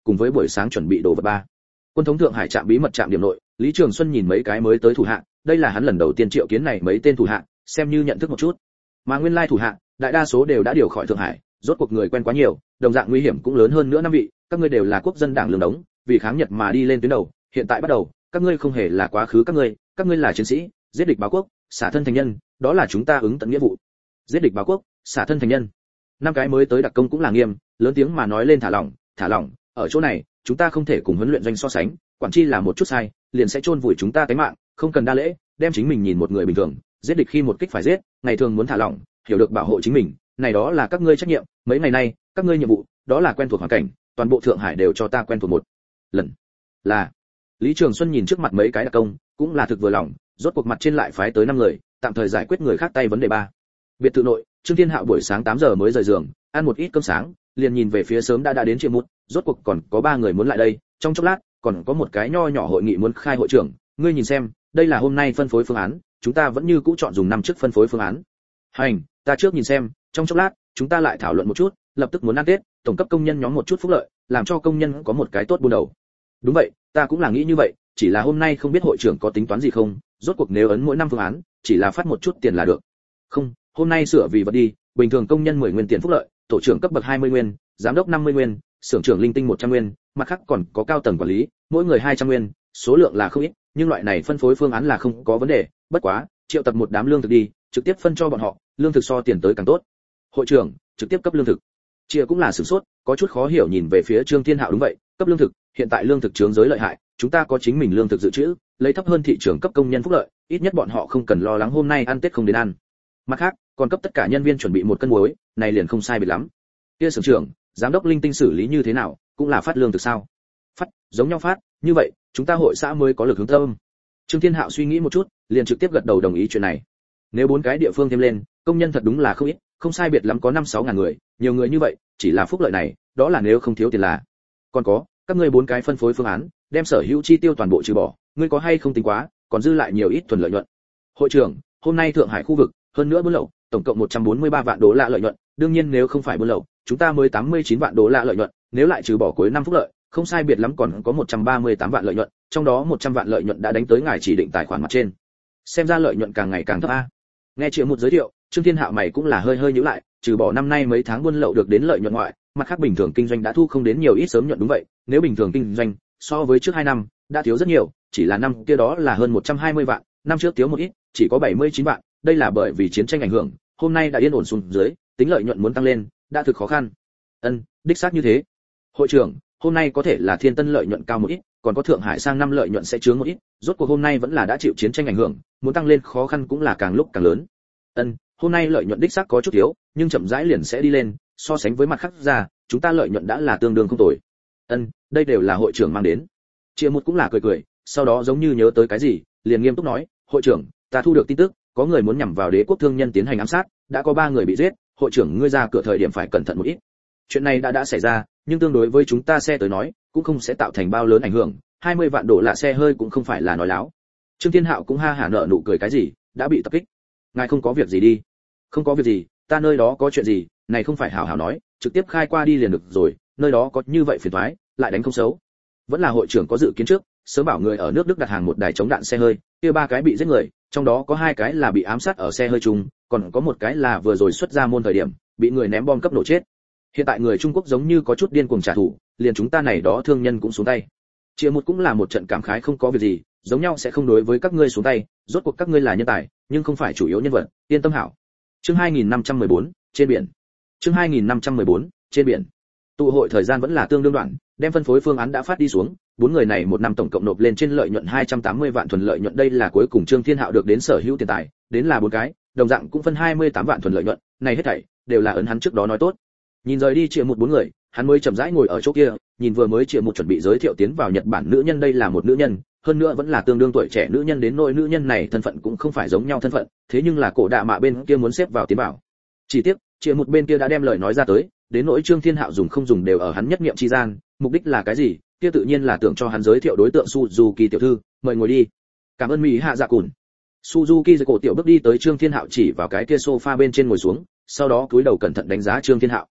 cùng với buổi sáng chuẩn bị đồ vật ba. Quân thống Thượng Hải trạm bí mật trạm điểm nội, Lý Trường Xuân nhìn mấy cái mới tới thủ hạ, đây là hắn lần đầu tiên triệu kiến này mấy tên thủ hạ, xem như nhận thức một chút. Mà nguyên lai thủ hạ, đại đa số đều đã điều khỏi Thượng Hải, rốt cuộc người quen quá nhiều, đồng dạng nguy hiểm cũng lớn hơn nữa năm vị, các ngươi đều là quốc dân đảng lương đống, vì kháng Nhật mà đi lên tuyến đầu, hiện tại bắt đầu, các ngươi không hề là quá khứ các ngươi, các ngươi là chiến sĩ, giết địch báo quốc, xả thân thành nhân, đó là chúng ta ứng tận nghĩa vụ. Giết địch báo quốc, xả thân thành nhân. Năm cái mới tới đặc công cũng là nghiêm, lớn tiếng mà nói lên thả lỏng, thả lỏng, ở chỗ này, chúng ta không thể cùng huấn luyện doanh so sánh, quản chi là một chút sai, liền sẽ chôn vùi chúng ta cái mạng, không cần đa lễ, đem chính mình nhìn một người bình thường, giết địch khi một kích phải giết, ngày thường muốn thả lỏng, hiểu được bảo hộ chính mình, này đó là các ngươi trách nhiệm, mấy ngày nay, các ngươi nhiệm vụ, đó là quen thuộc hoàn cảnh, toàn bộ Thượng Hải đều cho ta quen thuộc một lần. Là Lý Trường Xuân nhìn trước mặt mấy cái đặc công, cũng là thực vừa lòng, rốt cuộc mặt trên lại phái tới năm người, tạm thời giải quyết người khác tay vấn đề ba. Biệt thự nội, Trương Thiên Hạo buổi sáng tám giờ mới rời giường, ăn một ít cơm sáng, liền nhìn về phía sớm đã đã đến Triệu Mút, rốt cuộc còn có ba người muốn lại đây, trong chốc lát, còn có một cái nho nhỏ hội nghị muốn khai hội trưởng, ngươi nhìn xem, đây là hôm nay phân phối phương án, chúng ta vẫn như cũ chọn dùng năm trước phân phối phương án. Hành, ta trước nhìn xem, trong chốc lát, chúng ta lại thảo luận một chút, lập tức muốn ăn Tết, tổng cấp công nhân nhóm một chút phúc lợi, làm cho công nhân có một cái tốt buôn đầu. Đúng vậy, ta cũng là nghĩ như vậy, chỉ là hôm nay không biết hội trưởng có tính toán gì không, rốt cuộc nếu ấn mỗi năm phương án, chỉ là phát một chút tiền là được. Không, hôm nay sửa vì vật đi, bình thường công nhân mười nguyên tiền phúc lợi, tổ trưởng cấp bậc hai mươi nguyên, giám đốc năm mươi nguyên, xưởng trưởng linh tinh một trăm nguyên, mặt khác còn có cao tầng quản lý, mỗi người hai trăm nguyên, số lượng là không ít, nhưng loại này phân phối phương án là không có vấn đề, bất quá, triệu tập một đám lương thực đi, trực tiếp phân cho bọn họ, lương thực so tiền tới càng tốt. Hội trưởng, trực tiếp cấp lương thực. Chia cũng là sửng sốt, có chút khó hiểu nhìn về phía Trương Thiên Hạo. Đúng vậy, cấp lương thực, hiện tại lương thực chướng giới lợi hại, chúng ta có chính mình lương thực dự trữ, lấy thấp hơn thị trường cấp công nhân phúc lợi, ít nhất bọn họ không cần lo lắng hôm nay ăn Tết không đến ăn. Mặt khác, còn cấp tất cả nhân viên chuẩn bị một cân muối, này liền không sai biệt lắm. Kia xưởng trưởng, giám đốc linh tinh xử lý như thế nào, cũng là phát lương thực sao? Phát, giống nhau phát, như vậy, chúng ta hội xã mới có lực hướng tâm. Trương Thiên Hạo suy nghĩ một chút, liền trực tiếp gật đầu đồng ý chuyện này. Nếu bốn cái địa phương thêm lên, công nhân thật đúng là không ít, không sai biệt lắm có năm sáu ngàn người, nhiều người như vậy, chỉ là phúc lợi này, đó là nếu không thiếu tiền là. Còn có, các ngươi bốn cái phân phối phương án, đem sở hữu chi tiêu toàn bộ trừ bỏ, ngươi có hay không tính quá, còn dư lại nhiều ít thuần lợi nhuận. Hội trưởng, hôm nay Thượng Hải khu vực, hơn nữa buôn lậu, tổng cộng một trăm bốn mươi ba vạn đô la lợi nhuận, đương nhiên nếu không phải buôn lậu, chúng ta mới tám mươi chín vạn đô la lợi nhuận, nếu lại trừ bỏ cuối năm phúc lợi, không sai biệt lắm còn có một trăm ba mươi tám vạn lợi nhuận, trong đó một trăm vạn lợi nhuận đã đánh tới ngài chỉ định tài khoản mặt trên. Xem ra lợi nhuận càng ngày càng thấp a. Nghe Triệu Một giới thiệu, Trương Thiên Hạo mày cũng là hơi hơi nhíu lại, trừ bỏ năm nay mấy tháng buôn lậu được đến lợi nhuận ngoại, mặt khác bình thường kinh doanh đã thu không đến nhiều ít sớm nhuận. Đúng vậy, nếu bình thường kinh doanh so với trước hai năm đã thiếu rất nhiều, chỉ là năm kia đó là hơn một trăm hai mươi vạn, năm trước thiếu một ít, chỉ có bảy mươi chín vạn, đây là bởi vì chiến tranh ảnh hưởng, hôm nay đã yên ổn xuống dưới, tính lợi nhuận muốn tăng lên, đã thực khó khăn. Ân, đích xác như thế. Hội trưởng, hôm nay có thể là Thiên Tân lợi nhuận cao một ít, còn có Thượng Hải sang năm lợi nhuận sẽ chướng một ít, rốt cuộc hôm nay vẫn là đã chịu chiến tranh ảnh hưởng, muốn tăng lên khó khăn cũng là càng lúc càng lớn. Ân, hôm nay lợi nhuận đích xác có chút thiếu, nhưng chậm rãi liền sẽ đi lên, so sánh với mặt khác ra, chúng ta lợi nhuận đã là tương đương không tồi. Ân, đây đều là hội trưởng mang đến. Triệu Một cũng là cười cười, sau đó giống như nhớ tới cái gì, liền nghiêm túc nói, hội trưởng, ta thu được tin tức, có người muốn nhằm vào đế quốc thương nhân tiến hành ám sát, đã có ba người bị giết, hội trưởng ngươi ra cửa thời điểm phải cẩn thận một ít. Chuyện này đã đã xảy ra, nhưng tương đối với chúng ta xe tới nói, cũng không sẽ tạo thành bao lớn ảnh hưởng, hai mươi vạn đổ là xe hơi cũng không phải là nói láo. Trương Thiên Hạo cũng ha hả nở nụ cười, cái gì, đã bị tập kích. Ngài không có việc gì đi. Không có việc gì, ta nơi đó có chuyện gì, này không phải hảo hảo nói, trực tiếp khai qua đi liền được rồi, nơi đó có như vậy phiền toái, lại đánh không xấu. Vẫn là hội trưởng có dự kiến trước, sớm bảo người ở nước Đức đặt hàng một đài chống đạn xe hơi, kia ba cái bị giết người, trong đó có hai cái là bị ám sát ở xe hơi chung, còn có một cái là vừa rồi xuất ra môn thời điểm, bị người ném bom cấp nổ chết. Hiện tại người Trung Quốc giống như có chút điên cuồng trả thù, liền chúng ta này đó thương nhân cũng xuống tay. Triệu Một cũng là một trận cảm khái, không có việc gì, giống nhau sẽ không đối với các ngươi xuống tay, rốt cuộc các ngươi là nhân tài, nhưng không phải chủ yếu nhân vật, yên tâm hảo. Chương hai nghìn năm trăm mười bốn, trên biển. Chương hai nghìn năm trăm mười bốn, trên biển. Tụ hội thời gian vẫn là tương đương đoạn, đem phân phối phương án đã phát đi xuống, bốn người này một năm tổng cộng nộp lên trên lợi nhuận hai trăm tám mươi vạn thuần lợi nhuận, đây là cuối cùng Trương Thiên Hạo được đến sở hữu tiền tài, đến là bốn cái, đồng dạng cũng phân hai mươi tám vạn thuần lợi nhuận, này hết thảy đều là ấn hắn trước đó nói tốt. Nhìn rời đi Triệu Một bốn người, hắn mới chậm rãi ngồi ở chỗ kia, nhìn vừa mới Triệu Một chuẩn bị giới thiệu tiến vào Nhật Bản nữ nhân, đây là một nữ nhân, hơn nữa vẫn là tương đương tuổi trẻ nữ nhân, đến nỗi nữ nhân này thân phận cũng không phải giống nhau thân phận, thế nhưng là cổ đạ mạ bên kia muốn xếp vào tiến vào. Chỉ tiếc, Triệu Một bên kia đã đem lời nói ra tới, đến nỗi Trương Thiên Hạo dùng không dùng đều ở hắn nhất niệm chi gian, mục đích là cái gì, kia tự nhiên là tưởng cho hắn giới thiệu đối tượng Suzuki tiểu thư, mời ngồi đi. Cảm ơn Mỹ Hạ Dạ Cùn. Suzuki giơ cổ tiểu bước đi tới Trương Thiên Hạo chỉ vào cái kia sofa bên trên ngồi xuống, sau đó cúi đầu cẩn thận đánh giá Trương Thiên Hạo.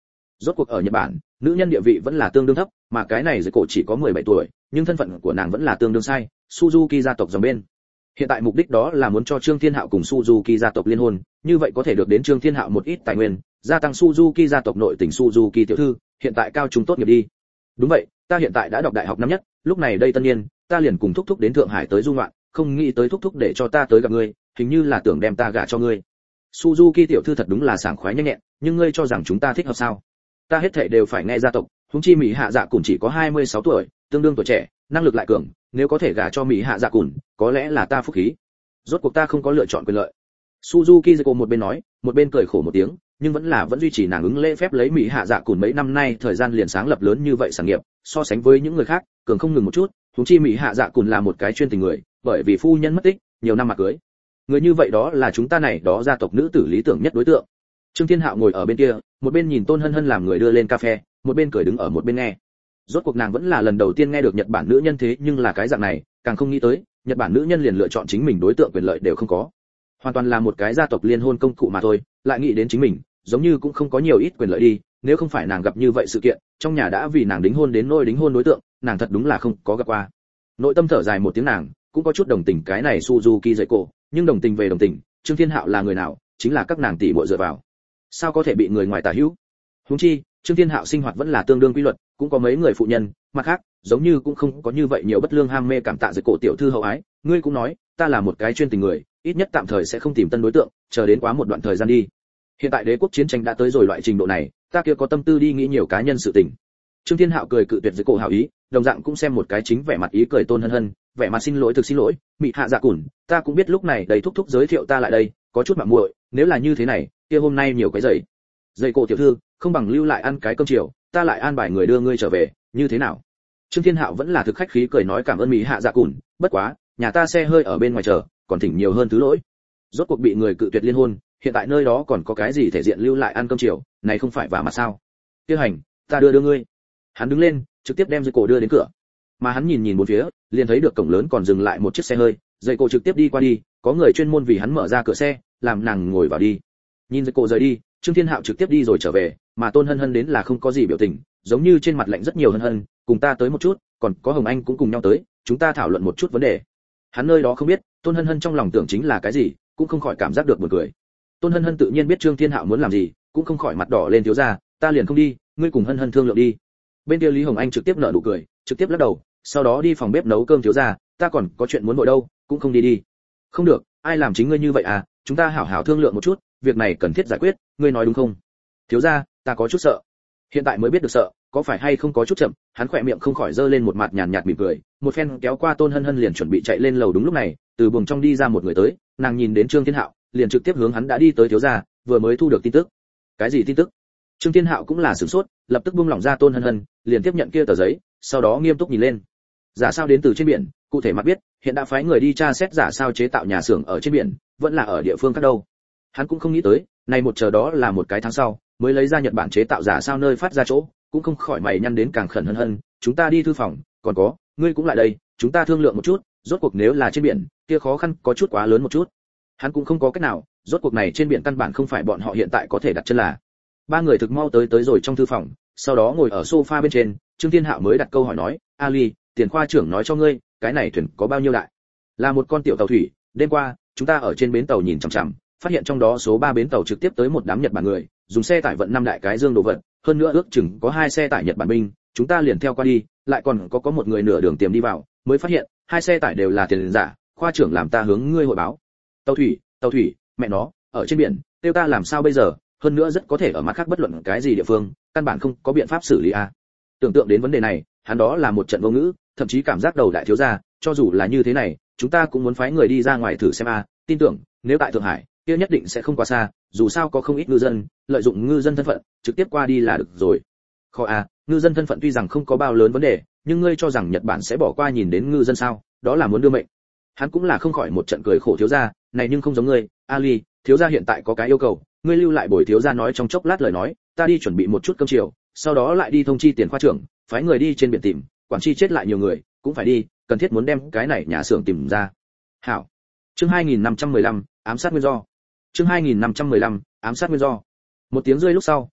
Rốt cuộc ở Nhật Bản, nữ nhân địa vị vẫn là tương đương thấp, mà cái này Dây cổ chỉ có mười bảy tuổi, nhưng thân phận của nàng vẫn là tương đương sai, Suzuki gia tộc dòng bên. Hiện tại mục đích đó là muốn cho Trương Thiên Hạo cùng Suzuki gia tộc liên hôn, như vậy có thể được đến Trương Thiên Hạo một ít tài nguyên, gia tăng Suzuki gia tộc nội tình. Suzuki tiểu thư, hiện tại cao trung tốt nghiệp đi. Đúng vậy, ta hiện tại đã đọc đại học năm nhất, lúc này đây tân niên, ta liền cùng thúc thúc đến Thượng Hải tới du ngoạn, không nghĩ tới thúc thúc để cho ta tới gặp ngươi, hình như là tưởng đem ta gả cho ngươi. Suzuki tiểu thư thật đúng là sảng khoái nhanh nhẹn, nhưng ngươi cho rằng chúng ta thích hợp sao? Ta hết thảy đều phải nghe gia tộc, huống chi Mỹ Hạ Dạ cũng chỉ có hai mươi sáu tuổi, tương đương tuổi trẻ, năng lực lại cường, nếu có thể gả cho Mỹ Hạ Dạ Cùn, có lẽ là ta phúc khí. Rốt cuộc ta không có lựa chọn quyền lợi. Suzuki Zeko một bên nói, một bên cười khổ một tiếng, nhưng vẫn là vẫn duy trì nàng ứng lễ phép lấy Mỹ Hạ Dạ Cùn mấy năm nay thời gian liền sáng lập lớn như vậy sản nghiệp, so sánh với những người khác, cường không ngừng một chút, huống chi Mỹ Hạ Dạ Cùn là một cái chuyên tình người, bởi vì phu nhân mất tích, nhiều năm mà cưới. Người như vậy đó là chúng ta này đó gia tộc nữ tử lý tưởng nhất đối tượng. Trương Thiên Hạo ngồi ở bên kia, một bên nhìn Tôn Hân Hân làm người đưa lên cà phê, một bên cười đứng ở một bên nghe. Rốt cuộc nàng vẫn là lần đầu tiên nghe được Nhật Bản nữ nhân thế nhưng là cái dạng này, càng không nghĩ tới, Nhật Bản nữ nhân liền lựa chọn chính mình đối tượng quyền lợi đều không có. Hoàn toàn là một cái gia tộc liên hôn công cụ mà thôi, lại nghĩ đến chính mình, giống như cũng không có nhiều ít quyền lợi đi, nếu không phải nàng gặp như vậy sự kiện, trong nhà đã vì nàng đính hôn đến nỗi đính hôn đối tượng, nàng thật đúng là không có gặp qua. Nội tâm thở dài một tiếng nàng, cũng có chút đồng tình cái này Suzuki dạy cổ, nhưng đồng tình về đồng tình, Trương Thiên Hạo là người nào, chính là các nàng tỷ muội dựa vào. Sao có thể bị người ngoài tà hữu? Huống chi, Trương Thiên Hạo sinh hoạt vẫn là tương đương quy luật, cũng có mấy người phụ nhân, mặt khác, giống như cũng không có như vậy nhiều bất lương ham mê cảm tạ dạy cổ tiểu thư hậu ái, ngươi cũng nói, ta là một cái chuyên tình người, ít nhất tạm thời sẽ không tìm tân đối tượng, chờ đến quá một đoạn thời gian đi. Hiện tại đế quốc chiến tranh đã tới rồi loại trình độ này, ta kia có tâm tư đi nghĩ nhiều cá nhân sự tình. Trương Thiên Hạo cười cự tuyệt dạy cổ hảo ý, đồng dạng cũng xem một cái chính vẻ mặt ý cười Tôn Hân Hân, vẻ mặt xin lỗi thực xin lỗi, Mị Hạ Dạ Cùn, ta cũng biết lúc này đầy thúc thúc giới thiệu ta lại đây, có chút mạo muội, nếu là như thế này, kia hôm nay nhiều cái giày. Dạy cổ tiểu thư, không bằng lưu lại ăn cái cơm chiều, ta lại an bài người đưa ngươi trở về, như thế nào? Trương Thiên Hạo vẫn là thực khách khí cười nói cảm ơn Mỹ Hạ Dạ Cùn, bất quá, nhà ta xe hơi ở bên ngoài chờ, còn thỉnh nhiều hơn thứ lỗi. Rốt cuộc bị người cự tuyệt liên hôn, hiện tại nơi đó còn có cái gì thể diện lưu lại ăn cơm chiều, này không phải vả mặt sao? Tiêu hành, ta đưa đưa ngươi. Hắn đứng lên, trực tiếp đem dây cổ đưa đến cửa. Mà hắn nhìn nhìn bốn phía, liền thấy được cổng lớn còn dừng lại một chiếc xe hơi, dây cổ trực tiếp đi qua đi, có người chuyên môn vì hắn mở ra cửa xe, làm nàng ngồi vào đi. Nhìn dây cổ rời đi, Trương Thiên Hạo trực tiếp đi rồi trở về, mà Tôn Hân Hân đến là không có gì biểu tình, giống như trên mặt lạnh rất nhiều Hân Hân, cùng ta tới một chút, còn có Hồng Anh cũng cùng nhau tới, chúng ta thảo luận một chút vấn đề. Hắn nơi đó không biết, Tôn Hân Hân trong lòng tưởng chính là cái gì, cũng không khỏi cảm giác được buồn cười. Tôn Hân Hân tự nhiên biết Trương Thiên Hạo muốn làm gì, cũng không khỏi mặt đỏ lên thiếu gia, ta liền không đi, ngươi cùng Hân Hân thương lượng đi. Bên kia Lý Hồng Anh trực tiếp nở nụ cười, trực tiếp lắc đầu, sau đó đi phòng bếp nấu cơm thiếu gia, ta còn có chuyện muốn vội đâu, cũng không đi đi. Không được, ai làm chính ngươi như vậy à, chúng ta hảo hảo thương lượng một chút, việc này cần thiết giải quyết, ngươi nói đúng không? Thiếu gia, ta có chút sợ. Hiện tại mới biết được sợ, có phải hay không có chút chậm, hắn khỏe miệng không khỏi dơ lên một mặt nhàn nhạt mỉm cười, một phen kéo qua Tôn Hân Hân liền chuẩn bị chạy lên lầu. Đúng lúc này, từ buồng trong đi ra một người tới, nàng nhìn đến Trương Thiên Hạo, liền trực tiếp hướng hắn đã đi tới thiếu gia, vừa mới thu được tin tức. Cái gì tin tức? Trương Thiên Hạo cũng là sửng sốt, lập tức buông lỏng ra Tôn Hân Hân, liền tiếp nhận kia tờ giấy, sau đó nghiêm túc nhìn lên. Giả sao đến từ trên biển, cụ thể mặt biết, hiện đã phái người đi tra xét giả sao chế tạo nhà xưởng ở trên biển, vẫn là ở địa phương khác đâu. Hắn cũng không nghĩ tới, này một chờ đó là một cái tháng sau, mới lấy ra Nhật Bản chế tạo giả sao nơi phát ra chỗ, cũng không khỏi mày nhăn đến càng khẩn Hân Hân, chúng ta đi thư phòng, còn có, ngươi cũng lại đây, chúng ta thương lượng một chút, rốt cuộc nếu là trên biển, kia khó khăn có chút quá lớn một chút. Hắn cũng không có cách nào, rốt cuộc này trên biển căn bản không phải bọn họ hiện tại có thể đặt chân là. Ba người thực mau tới tới rồi trong thư phòng, sau đó ngồi ở sofa bên trên, Trương Thiên Hạo mới đặt câu hỏi nói, Ali, tiền khoa trưởng nói cho ngươi, cái này thuyền có bao nhiêu đại? Là một con tiểu tàu thủy, đêm qua, chúng ta ở trên bến tàu nhìn chằm chằm, phát hiện trong đó số ba bến tàu trực tiếp tới một đám Nhật Bản người, dùng xe tải vận năm đại cái dương đồ vật, hơn nữa ước chừng có hai xe tải Nhật Bản binh, chúng ta liền theo qua đi, lại còn có có một người nửa đường tiềm đi vào, mới phát hiện hai xe tải đều là tiền giả, khoa trưởng làm ta hướng ngươi hội báo. Tàu thủy, tàu thủy, mẹ nó, ở trên biển, tiêu ta làm sao bây giờ, hơn nữa rất có thể ở mặt khác bất luận cái gì địa phương, căn bản không có biện pháp xử lý a. À. Tưởng tượng đến vấn đề này, hắn đó là một trận vô ngữ, thậm chí cảm giác đầu đại thiếu gia, cho dù là như thế này, chúng ta cũng muốn phái người đi ra ngoài thử xem a, à. Tin tưởng, nếu tại Thượng Hải, kia nhất định sẽ không quá xa, dù sao có không ít ngư dân, lợi dụng ngư dân thân phận, trực tiếp qua đi là được rồi. Khó a, à, ngư dân thân phận tuy rằng không có bao lớn vấn đề, nhưng ngươi cho rằng Nhật Bản sẽ bỏ qua nhìn đến ngư dân sao? Đó là muốn đưa mệnh. Hắn cũng là không khỏi một trận cười khổ thiếu gia, này nhưng không giống ngươi, Ali, thiếu gia hiện tại có cái yêu cầu, ngươi lưu lại bồi thiếu gia nói trong chốc lát lời nói, ta đi chuẩn bị một chút cơm chiều, sau đó lại đi thông chi tiền khoa trưởng, phái người đi trên biển tìm, quản chi chết lại nhiều người, cũng phải đi, cần thiết muốn đem cái này nhà xưởng tìm ra. Hảo. Chương hai nghìn năm trăm mười lăm, ám sát nguyên do. Chương hai nghìn năm trăm mười lăm, ám sát nguyên do. Một tiếng rơi lúc sau,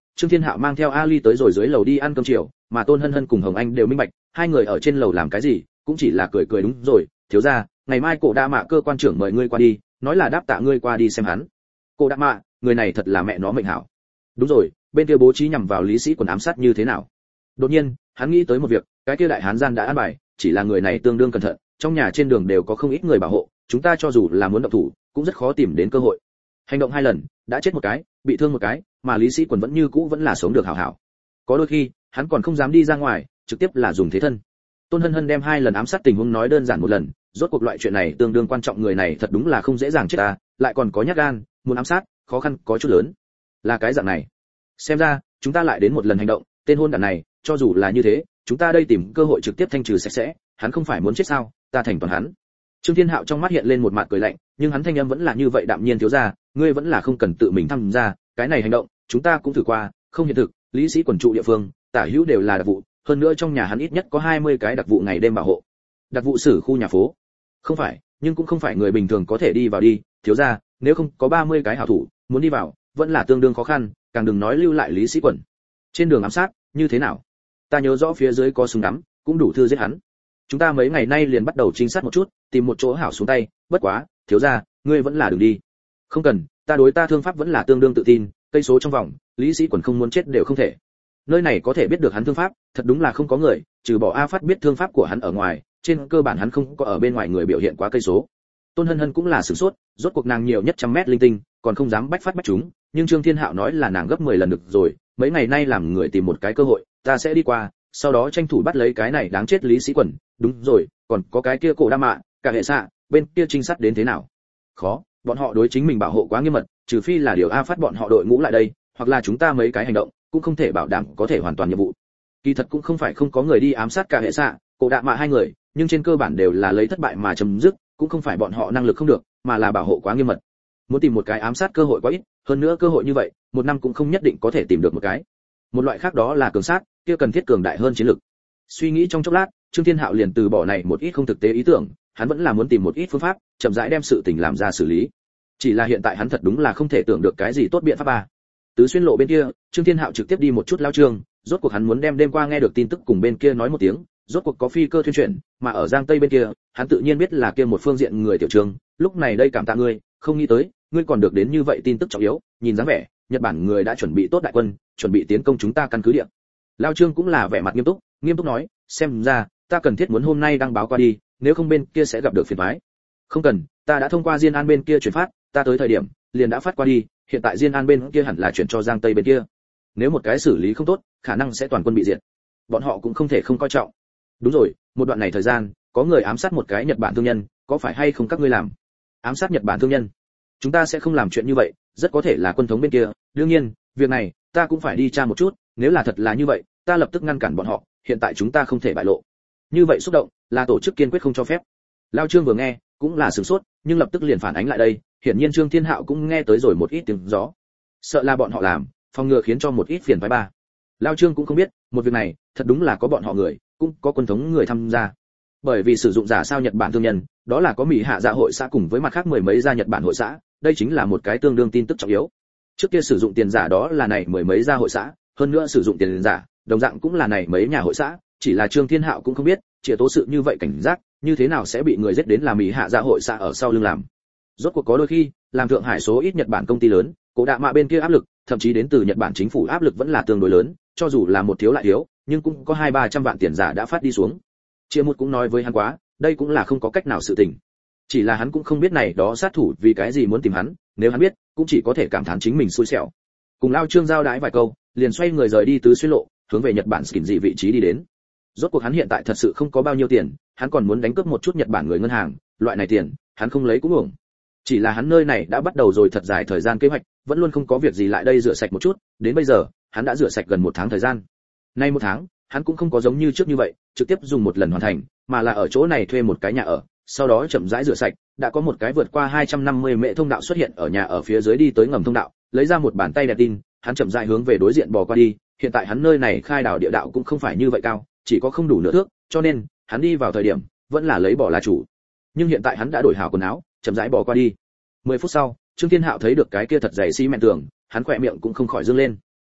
Trương Thiên Hạo mang theo Ali tới rồi dưới lầu đi ăn cơm chiều, mà Tôn Hân Hân cùng Hồng Anh đều minh bạch, hai người ở trên lầu làm cái gì, cũng chỉ là cười cười đúng rồi, thiếu gia, ngày mai Cổ Đa Mạ cơ quan trưởng mời ngươi qua đi, nói là đáp tạ ngươi qua đi xem hắn. Cổ Đa Mạ, người này thật là mẹ nó mệnh hảo. Đúng rồi, bên kia bố trí nhằm vào Lý Sĩ Quần ám sát như thế nào? Đột nhiên, hắn nghĩ tới một việc, cái kia đại hán gian đã an bài, chỉ là người này tương đương cẩn thận, trong nhà trên đường đều có không ít người bảo hộ, chúng ta cho dù là muốn động thủ, cũng rất khó tìm đến cơ hội. Hành động hai lần, đã chết một cái, bị thương một cái, mà Lý Sĩ Quần vẫn như cũ vẫn là sống được hảo hảo. Có đôi khi, hắn còn không dám đi ra ngoài, trực tiếp là dùng thế thân. Tôn Hân Hân đem hai lần ám sát tình huống nói đơn giản một lần, rốt cuộc loại chuyện này tương đương quan trọng, người này thật đúng là không dễ dàng chết ta, lại còn có nhát gan, muốn ám sát, khó khăn có chút lớn. Là cái dạng này. Xem ra, chúng ta lại đến một lần hành động, tên hôn đản này, cho dù là như thế, chúng ta đây tìm cơ hội trực tiếp thanh trừ sạch sẽ, hắn không phải muốn chết sao, ta thành toàn hắn. Trương Thiên Hạo trong mắt hiện lên một mặt cười lạnh, nhưng hắn thanh âm vẫn là như vậy đạm nhiên, thiếu gia, ngươi vẫn là không cần tự mình tham gia, cái này hành động, chúng ta cũng thử qua, không hiện thực, Lý Sĩ Quần trụ địa phương, tả hữu đều là đặc vụ, hơn nữa trong nhà hắn ít nhất có hai mươi cái đặc vụ ngày đêm bảo hộ. Đặc vụ xử khu nhà phố. Không phải, nhưng cũng không phải người bình thường có thể đi vào đi, thiếu gia, nếu không có ba mươi cái hảo thủ, muốn đi vào, vẫn là tương đương khó khăn, càng đừng nói lưu lại Lý Sĩ Quần. Trên đường ám sát, như thế nào? Ta nhớ rõ phía dưới có súng đắm, cũng đủ thư giết hắn. Chúng ta mấy ngày nay liền bắt đầu trinh sát một chút, tìm một chỗ hảo xuống tay, bất quá, thiếu gia, ngươi vẫn là đừng đi. Không cần, ta đối ta thương pháp vẫn là tương đương tự tin, cây số trong vòng, Lý Sĩ Quần không muốn chết đều không thể. Nơi này có thể biết được hắn thương pháp, thật đúng là không có người, trừ bỏ A Phát biết thương pháp của hắn ở ngoài, trên cơ bản hắn không có ở bên ngoài người biểu hiện quá cây số. Tôn Hân Hân cũng là sửng sốt, rốt cuộc nàng nhiều nhất trăm mét linh tinh, còn không dám bách phát bách chúng, nhưng Trương Thiên Hạo nói là nàng gấp mười lần được rồi, mấy ngày nay làm người tìm một cái cơ hội, ta sẽ đi qua, sau đó tranh thủ bắt lấy cái này đáng chết Lý Sĩ Quần, đúng rồi, còn có cái kia Cổ Đa Mạ, cả hệ xạ, bên kia trinh sát đến thế nào? Khó, bọn họ đối chính mình bảo hộ quá nghiêm mật, trừ phi là điều A Phát bọn họ đội ngũ lại đây, hoặc là chúng ta mấy cái hành động, cũng không thể bảo đảm có thể hoàn toàn nhiệm vụ. Kỳ thật cũng không phải không có người đi ám sát cả hệ xạ, Cổ Đa Mạ hai người, nhưng trên cơ bản đều là lấy thất bại mà chấm dứt, cũng không phải bọn họ năng lực không được, mà là bảo hộ quá nghiêm mật. Muốn tìm một cái ám sát cơ hội quá ít, hơn nữa cơ hội như vậy, một năm cũng không nhất định có thể tìm được một cái. Một loại khác đó là cường sát, kia cần thiết cường đại hơn chiến lực. Suy nghĩ trong chốc lát, Trương Thiên Hạo liền từ bỏ này một ít không thực tế ý tưởng, hắn vẫn là muốn tìm một ít phương pháp, chậm rãi đem sự tình làm ra xử lý. Chỉ là hiện tại hắn thật đúng là không thể tưởng được cái gì tốt biện pháp ba. Tứ xuyên lộ bên kia, Trương Thiên Hạo trực tiếp đi một chút lao trương, rốt cuộc hắn muốn đem đêm qua nghe được tin tức cùng bên kia nói một tiếng, rốt cuộc có phi cơ thuyên chuyển, mà ở Giang Tây bên kia, hắn tự nhiên biết là kia một phương diện người tiểu Trương, lúc này đây cảm tạ ngươi, không nghĩ tới, ngươi còn được đến như vậy tin tức trọng yếu, nhìn dáng vẻ, Nhật Bản người đã chuẩn bị tốt đại quân, chuẩn bị tiến công chúng ta căn cứ địa. Lao Trương cũng là vẻ mặt nghiêm túc, nghiêm túc nói, xem ra, ta cần thiết muốn hôm nay đăng báo qua đi, nếu không bên kia sẽ gặp được phiền toái. Không cần, ta đã thông qua Diên An bên kia chuyển phát, ta tới thời điểm, liền đã phát qua đi, hiện tại Diên An bên kia hẳn là chuyển cho Giang Tây bên kia. Nếu một cái xử lý không tốt, khả năng sẽ toàn quân bị diệt. Bọn họ cũng không thể không coi trọng. Đúng rồi, một đoạn này thời gian, có người ám sát một cái Nhật Bản thương nhân, có phải hay không các ngươi làm? Ám sát Nhật Bản thương nhân? Chúng ta sẽ không làm chuyện như vậy, rất có thể là quân thống bên kia, đương nhiên, việc này, ta cũng phải đi tra một chút, nếu là thật là như vậy, ta lập tức ngăn cản bọn họ, hiện tại chúng ta không thể bại lộ. Như vậy xúc động, là tổ chức kiên quyết không cho phép. Lao Trương vừa nghe, cũng là sửng sốt, nhưng lập tức liền phản ánh lại đây, hiển nhiên Trương Thiên Hạo cũng nghe tới rồi một ít tiếng gió. Sợ là bọn họ làm, phòng ngừa khiến cho một ít phiền phái ba. Lao Trương cũng không biết, một việc này, thật đúng là có bọn họ người, cũng có quân thống người tham gia. Bởi vì sử dụng giả sao Nhật Bản thương nhân, đó là có Mỹ Hạ Dạ hội xã cùng với mặt khác mười mấy gia Nhật Bản hội xã, đây chính là một cái tương đương tin tức trọng yếu. Trước kia sử dụng tiền giả đó là này mười mấy gia hội xã, hơn nữa sử dụng tiền giả, đồng dạng cũng là này mấy nhà hội xã, chỉ là Trương Thiên Hạo cũng không biết, chỉ tố sự như vậy cảnh giác, như thế nào sẽ bị người giết đến là Mỹ Hạ Dạ hội xã ở sau lưng làm. Rốt cuộc có đôi khi, làm Thượng Hải số ít Nhật Bản công ty lớn, Cổ Đạ Mạ bên kia áp lực, thậm chí đến từ Nhật Bản chính phủ áp lực vẫn là tương đối lớn, cho dù là một thiếu lại thiếu, nhưng cũng có hai ba trăm vạn tiền giả đã phát đi xuống. Chia một cũng nói với hắn quá, đây cũng là không có cách nào sự tình. Chỉ là hắn cũng không biết này đó sát thủ vì cái gì muốn tìm hắn, nếu hắn biết, cũng chỉ có thể cảm thán chính mình xui xẻo. Cùng Lao Trương giao đái vài câu, liền xoay người rời đi tứ xuyên lộ, hướng về Nhật Bản Skin dị vị trí đi đến. Rốt cuộc hắn hiện tại thật sự không có bao nhiêu tiền, hắn còn muốn đánh cướp một chút Nhật Bản người ngân hàng, loại này tiền, hắn không lấy cũng uổng. Chỉ là hắn nơi này đã bắt đầu rồi thật dài thời gian kế hoạch, vẫn luôn không có việc gì lại đây rửa sạch một chút, đến bây giờ, hắn đã rửa sạch gần một tháng thời gian. Nay một tháng, hắn cũng không có giống như trước như vậy, trực tiếp dùng một lần hoàn thành, mà là ở chỗ này thuê một cái nhà ở, sau đó chậm rãi rửa sạch, đã có một cái vượt qua hai trăm năm mươi mễ thông đạo xuất hiện ở nhà ở phía dưới đi tới ngầm thông đạo, lấy ra một bàn tay đèn tin, hắn chậm rãi hướng về đối diện bò qua đi, hiện tại hắn nơi này khai đào địa đạo cũng không phải như vậy cao, chỉ có không đủ nửa thước, cho nên, hắn đi vào thời điểm, vẫn là lấy bỏ là chủ. Nhưng hiện tại hắn đã đổi hảo quần áo, chậm rãi bò qua đi. mười phút sau, Trương Thiên Hạo thấy được cái kia thật dày xi mẹn tường, hắn khỏe miệng cũng không khỏi dương lên.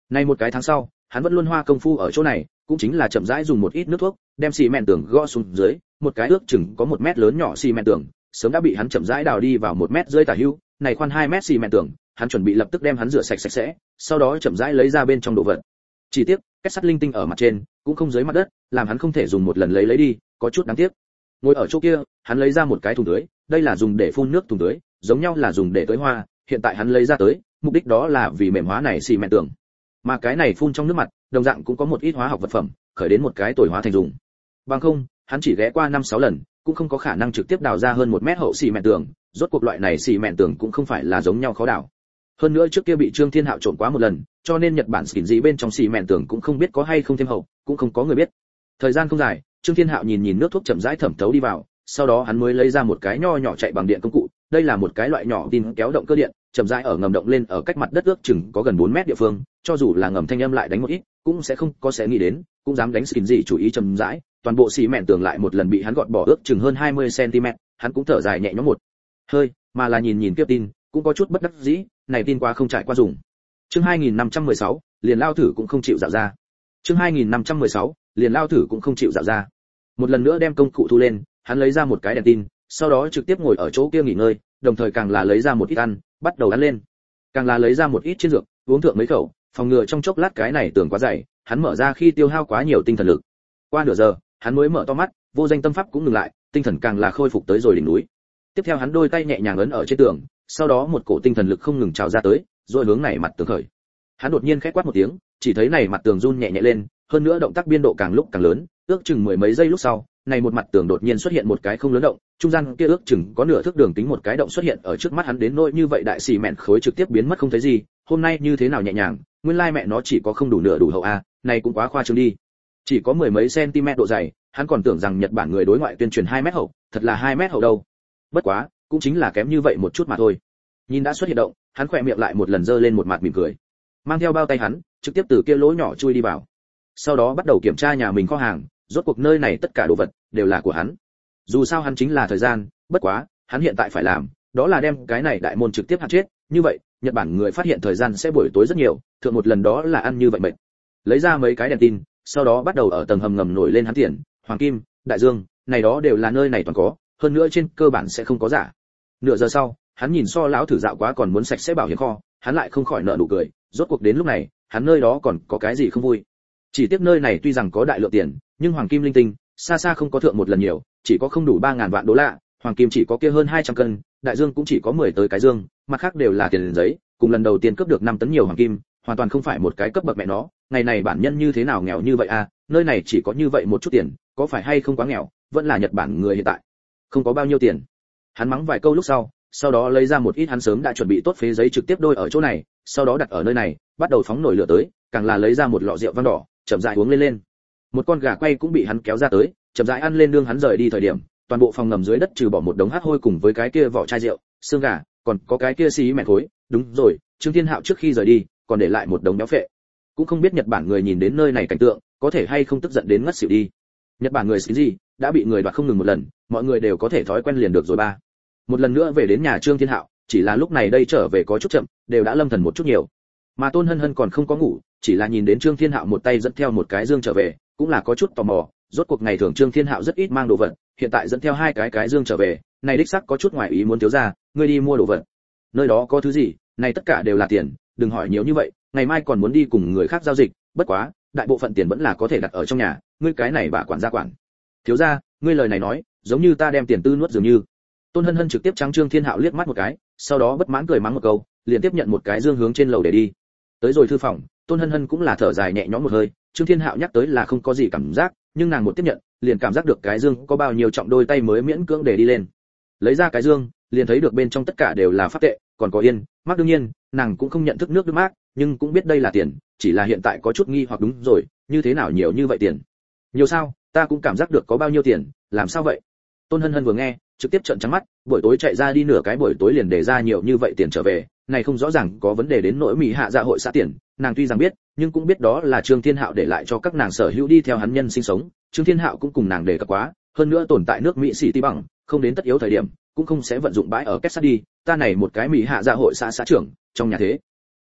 Nay một cái tháng sau, hắn vẫn luôn hoa công phu ở chỗ này, cũng chính là chậm rãi dùng một ít nước thuốc, đem xi mент tường gõ xuống dưới, một cái ước chừng có một mét lớn nhỏ xi mент tường, sớm đã bị hắn chậm rãi đào đi vào một mét rưỡi tả hữu, này khoan hai mét xi mент tường, hắn chuẩn bị lập tức đem hắn rửa sạch sạch sẽ, sau đó chậm rãi lấy ra bên trong đồ vật. Chỉ tiếc, kết sắt linh tinh ở mặt trên, cũng không dưới mặt đất, làm hắn không thể dùng một lần lấy lấy đi, có chút đáng tiếc. Ngồi ở chỗ kia, hắn lấy ra một cái thùng tưới, đây là dùng để phun nước thùng tưới, giống nhau là dùng để tưới hoa, hiện tại hắn lấy ra tới, mục đích đó là vì mềm hóa này xi mент tường. Mà cái này phun trong nước mặt, đồng dạng cũng có một ít hóa học vật phẩm, khởi đến một cái tồi hóa thành dùng. Bằng không, hắn chỉ ghé qua năm sáu lần, cũng không có khả năng trực tiếp đào ra hơn một mét hậu xi mент tường, rốt cuộc loại này xi mент tường cũng không phải là giống nhau khó đào. Hơn nữa trước kia bị Trương Thiên Hạo trộn quá một lần, cho nên Nhật Bản xỉn gì bên trong xi mент tường cũng không biết có hay không thêm hậu, cũng không có người biết. Thời gian không dài, Trương Thiên Hạo nhìn nhìn nước thuốc chậm rãi thẩm thấu đi vào, sau đó hắn mới lấy ra một cái nho nhỏ chạy bằng điện công cụ, đây là một cái loại nhỏ tin kéo động cơ điện, chậm rãi ở ngầm động lên ở cách mặt đất ước chừng có gần bốn mét địa phương, cho dù là ngầm thanh âm lại đánh một ít, cũng sẽ không có sẽ nghĩ đến, cũng dám đánh xỉn gì chủ ý chậm rãi, toàn bộ xi mент tường lại một lần bị hắn gọt bỏ ước chừng hơn hai mươi xăng-ti-mét, hắn cũng thở dài nhẹ nhõm một hơi, mà là nhìn nhìn tiếp tin, cũng có chút bất đắc dĩ, này tin qua không trải qua dùng. Chương hai nghìn năm trăm mười sáu, liền lao thử cũng không chịu dạo ra. Chương hai nghìn năm trăm mười sáu, liền lao thử cũng không chịu dạo ra. Một lần nữa đem công cụ thu lên, hắn lấy ra một cái đèn tin, sau đó trực tiếp ngồi ở chỗ kia nghỉ ngơi, đồng thời càng là lấy ra một ít ăn, bắt đầu ăn lên. Càng là lấy ra một ít chiến dược, uống thượng mấy khẩu, phòng ngừa trong chốc lát cái này tưởng quá dày, hắn mở ra khi tiêu hao quá nhiều tinh thần lực. Qua nửa giờ, hắn mới mở to mắt, vô danh tâm pháp cũng ngừng lại, tinh thần càng là khôi phục tới rồi đỉnh núi. Tiếp theo hắn đôi tay nhẹ nhàng ấn ở trên tường, sau đó một cổ tinh thần lực không ngừng trào ra tới, rồi hướng này mặt tường khởi. Hắn đột nhiên khẽ quát một tiếng, chỉ thấy này mặt tường run nhẹ nhẹ lên, hơn nữa động tác biên độ càng lúc càng lớn, ước chừng mười mấy giây lúc sau, này một mặt tường đột nhiên xuất hiện một cái không lớn động, trung gian kia ước chừng có nửa thước đường kính một cái động xuất hiện ở trước mắt hắn, đến nỗi như vậy đại xì mẹn khối trực tiếp biến mất không thấy gì, hôm nay như thế nào nhẹ nhàng, nguyên lai mẹ nó chỉ có không đủ nửa đủ hậu a, này cũng quá khoa trương đi. Chỉ có mười mấy cm độ dày, hắn còn tưởng rằng Nhật Bản người đối ngoại tuyên truyền hai mét hậu, thật là hai mét hậu đâu. Bất quá, cũng chính là kém như vậy một chút mà thôi. Nhìn đã xuất hiện động, hắn khỏe miệng lại một lần giơ lên một mặt mỉm cười. Mang theo bao tay hắn, trực tiếp từ kia lỗ nhỏ chui đi vào. Sau đó bắt đầu kiểm tra nhà mình kho hàng, rốt cuộc nơi này tất cả đồ vật đều là của hắn. Dù sao hắn chính là thời gian, bất quá, hắn hiện tại phải làm, đó là đem cái này đại môn trực tiếp hạn chết, như vậy, Nhật Bản người phát hiện thời gian sẽ buổi tối rất nhiều, thượng một lần đó là ăn như vậy mệt. Lấy ra mấy cái đèn tin, sau đó bắt đầu ở tầng hầm ngầm nổi lên hắn tiền, hoàng kim, đại dương, này đó đều là nơi này toàn có, hơn nữa trên cơ bản sẽ không có giả. Nửa giờ sau, hắn nhìn so lão thử dạo quá còn muốn sạch sẽ bảo hiểm kho, hắn lại không khỏi nở nụ cười, rốt cuộc đến lúc này, hắn nơi đó còn có cái gì không vui. Chỉ tiếc nơi này tuy rằng có đại lượng tiền, nhưng hoàng kim linh tinh, xa xa không có thượng một lần nhiều, chỉ có không đủ ba ngàn vạn đô la, hoàng kim chỉ có kia hơn hai trăm cân, đại dương cũng chỉ có mười tới cái dương, mặt khác đều là tiền giấy, cùng lần đầu tiên cướp được năm tấn nhiều hoàng kim, hoàn toàn không phải một cái cấp bậc mẹ nó, ngày này bản nhân như thế nào nghèo như vậy a, nơi này chỉ có như vậy một chút tiền, có phải hay không quá nghèo, vẫn là Nhật Bản người hiện tại không có bao nhiêu tiền. Hắn mắng vài câu lúc sau, sau đó lấy ra một ít hắn sớm đã chuẩn bị tốt phế giấy trực tiếp đôi ở chỗ này, sau đó đặt ở nơi này, bắt đầu phóng nổi lửa tới, càng là lấy ra một lọ rượu vang đỏ, chậm rãi uống lên lên. Một con gà quay cũng bị hắn kéo ra tới, chậm rãi ăn lên, đương hắn rời đi thời điểm, toàn bộ phòng ngầm dưới đất trừ bỏ một đống hắc hôi cùng với cái kia vỏ chai rượu, xương gà, còn có cái kia xí mẹ khối, đúng rồi, Trương Thiên Hạo trước khi rời đi, còn để lại một đống béo phệ. Cũng không biết Nhật Bản người nhìn đến nơi này cảnh tượng, có thể hay không tức giận đến ngất xỉu đi. Nhật Bản người xí gì, đã bị người đoạt không ngừng một lần, mọi người đều có thể thói quen liền được rồi ba. Một lần nữa về đến nhà Trương Thiên Hạo, chỉ là lúc này đây trở về có chút chậm, đều đã lâm thần một chút nhiều. Mà Tôn Hân Hân còn không có ngủ, chỉ là nhìn đến Trương Thiên Hạo một tay dẫn theo một cái dương trở về, cũng là có chút tò mò, rốt cuộc ngày thường Trương Thiên Hạo rất ít mang đồ vật, hiện tại dẫn theo hai cái cái dương trở về, này đích xác có chút ngoài ý muốn thiếu gia, ngươi đi mua đồ vật. Nơi đó có thứ gì, này tất cả đều là tiền, đừng hỏi nhiều như vậy, ngày mai còn muốn đi cùng người khác giao dịch, bất quá, đại bộ phận tiền vẫn là có thể đặt ở trong nhà, ngươi cái này bà quản gia quản. Thiếu gia, ngươi lời này nói, giống như ta đem tiền tư nuốt dường như. Tôn Hân Hân trực tiếp trắng Trương Thiên Hạo liếc mắt một cái, sau đó bất mãn cười mắng một câu, liền tiếp nhận một cái dương hướng trên lầu để đi. Tới rồi thư phòng, Tôn Hân Hân cũng là thở dài nhẹ nhõm một hơi, Trương Thiên Hạo nhắc tới là không có gì cảm giác, nhưng nàng một tiếp nhận, liền cảm giác được cái dương có bao nhiêu trọng, đôi tay mới miễn cưỡng để đi lên. Lấy ra cái dương, liền thấy được bên trong tất cả đều là pháp tệ, còn có yên, mác đương nhiên, nàng cũng không nhận thức nước Đức mác, nhưng cũng biết đây là tiền, chỉ là hiện tại có chút nghi hoặc đúng rồi, như thế nào nhiều như vậy tiền? Nhiều sao? Ta cũng cảm giác được có bao nhiêu tiền, làm sao vậy? Tôn Hân Hân vừa nghe, trực tiếp trợn trắng mắt, buổi tối chạy ra đi nửa cái buổi tối liền để ra nhiều như vậy tiền trở về, này không rõ ràng có vấn đề đến nỗi Mỹ Hạ dạ hội xã tiền, nàng tuy rằng biết, nhưng cũng biết đó là Trương Thiên Hạo để lại cho các nàng sở hữu đi theo hắn nhân sinh sống, Trương Thiên Hạo cũng cùng nàng đề cập quá, hơn nữa tồn tại nước Mỹ xỉ ti bằng, không đến tất yếu thời điểm, cũng không sẽ vận dụng bãi ở kết sắt đi, ta này một cái Mỹ Hạ dạ hội xã xã trưởng, trong nhà thế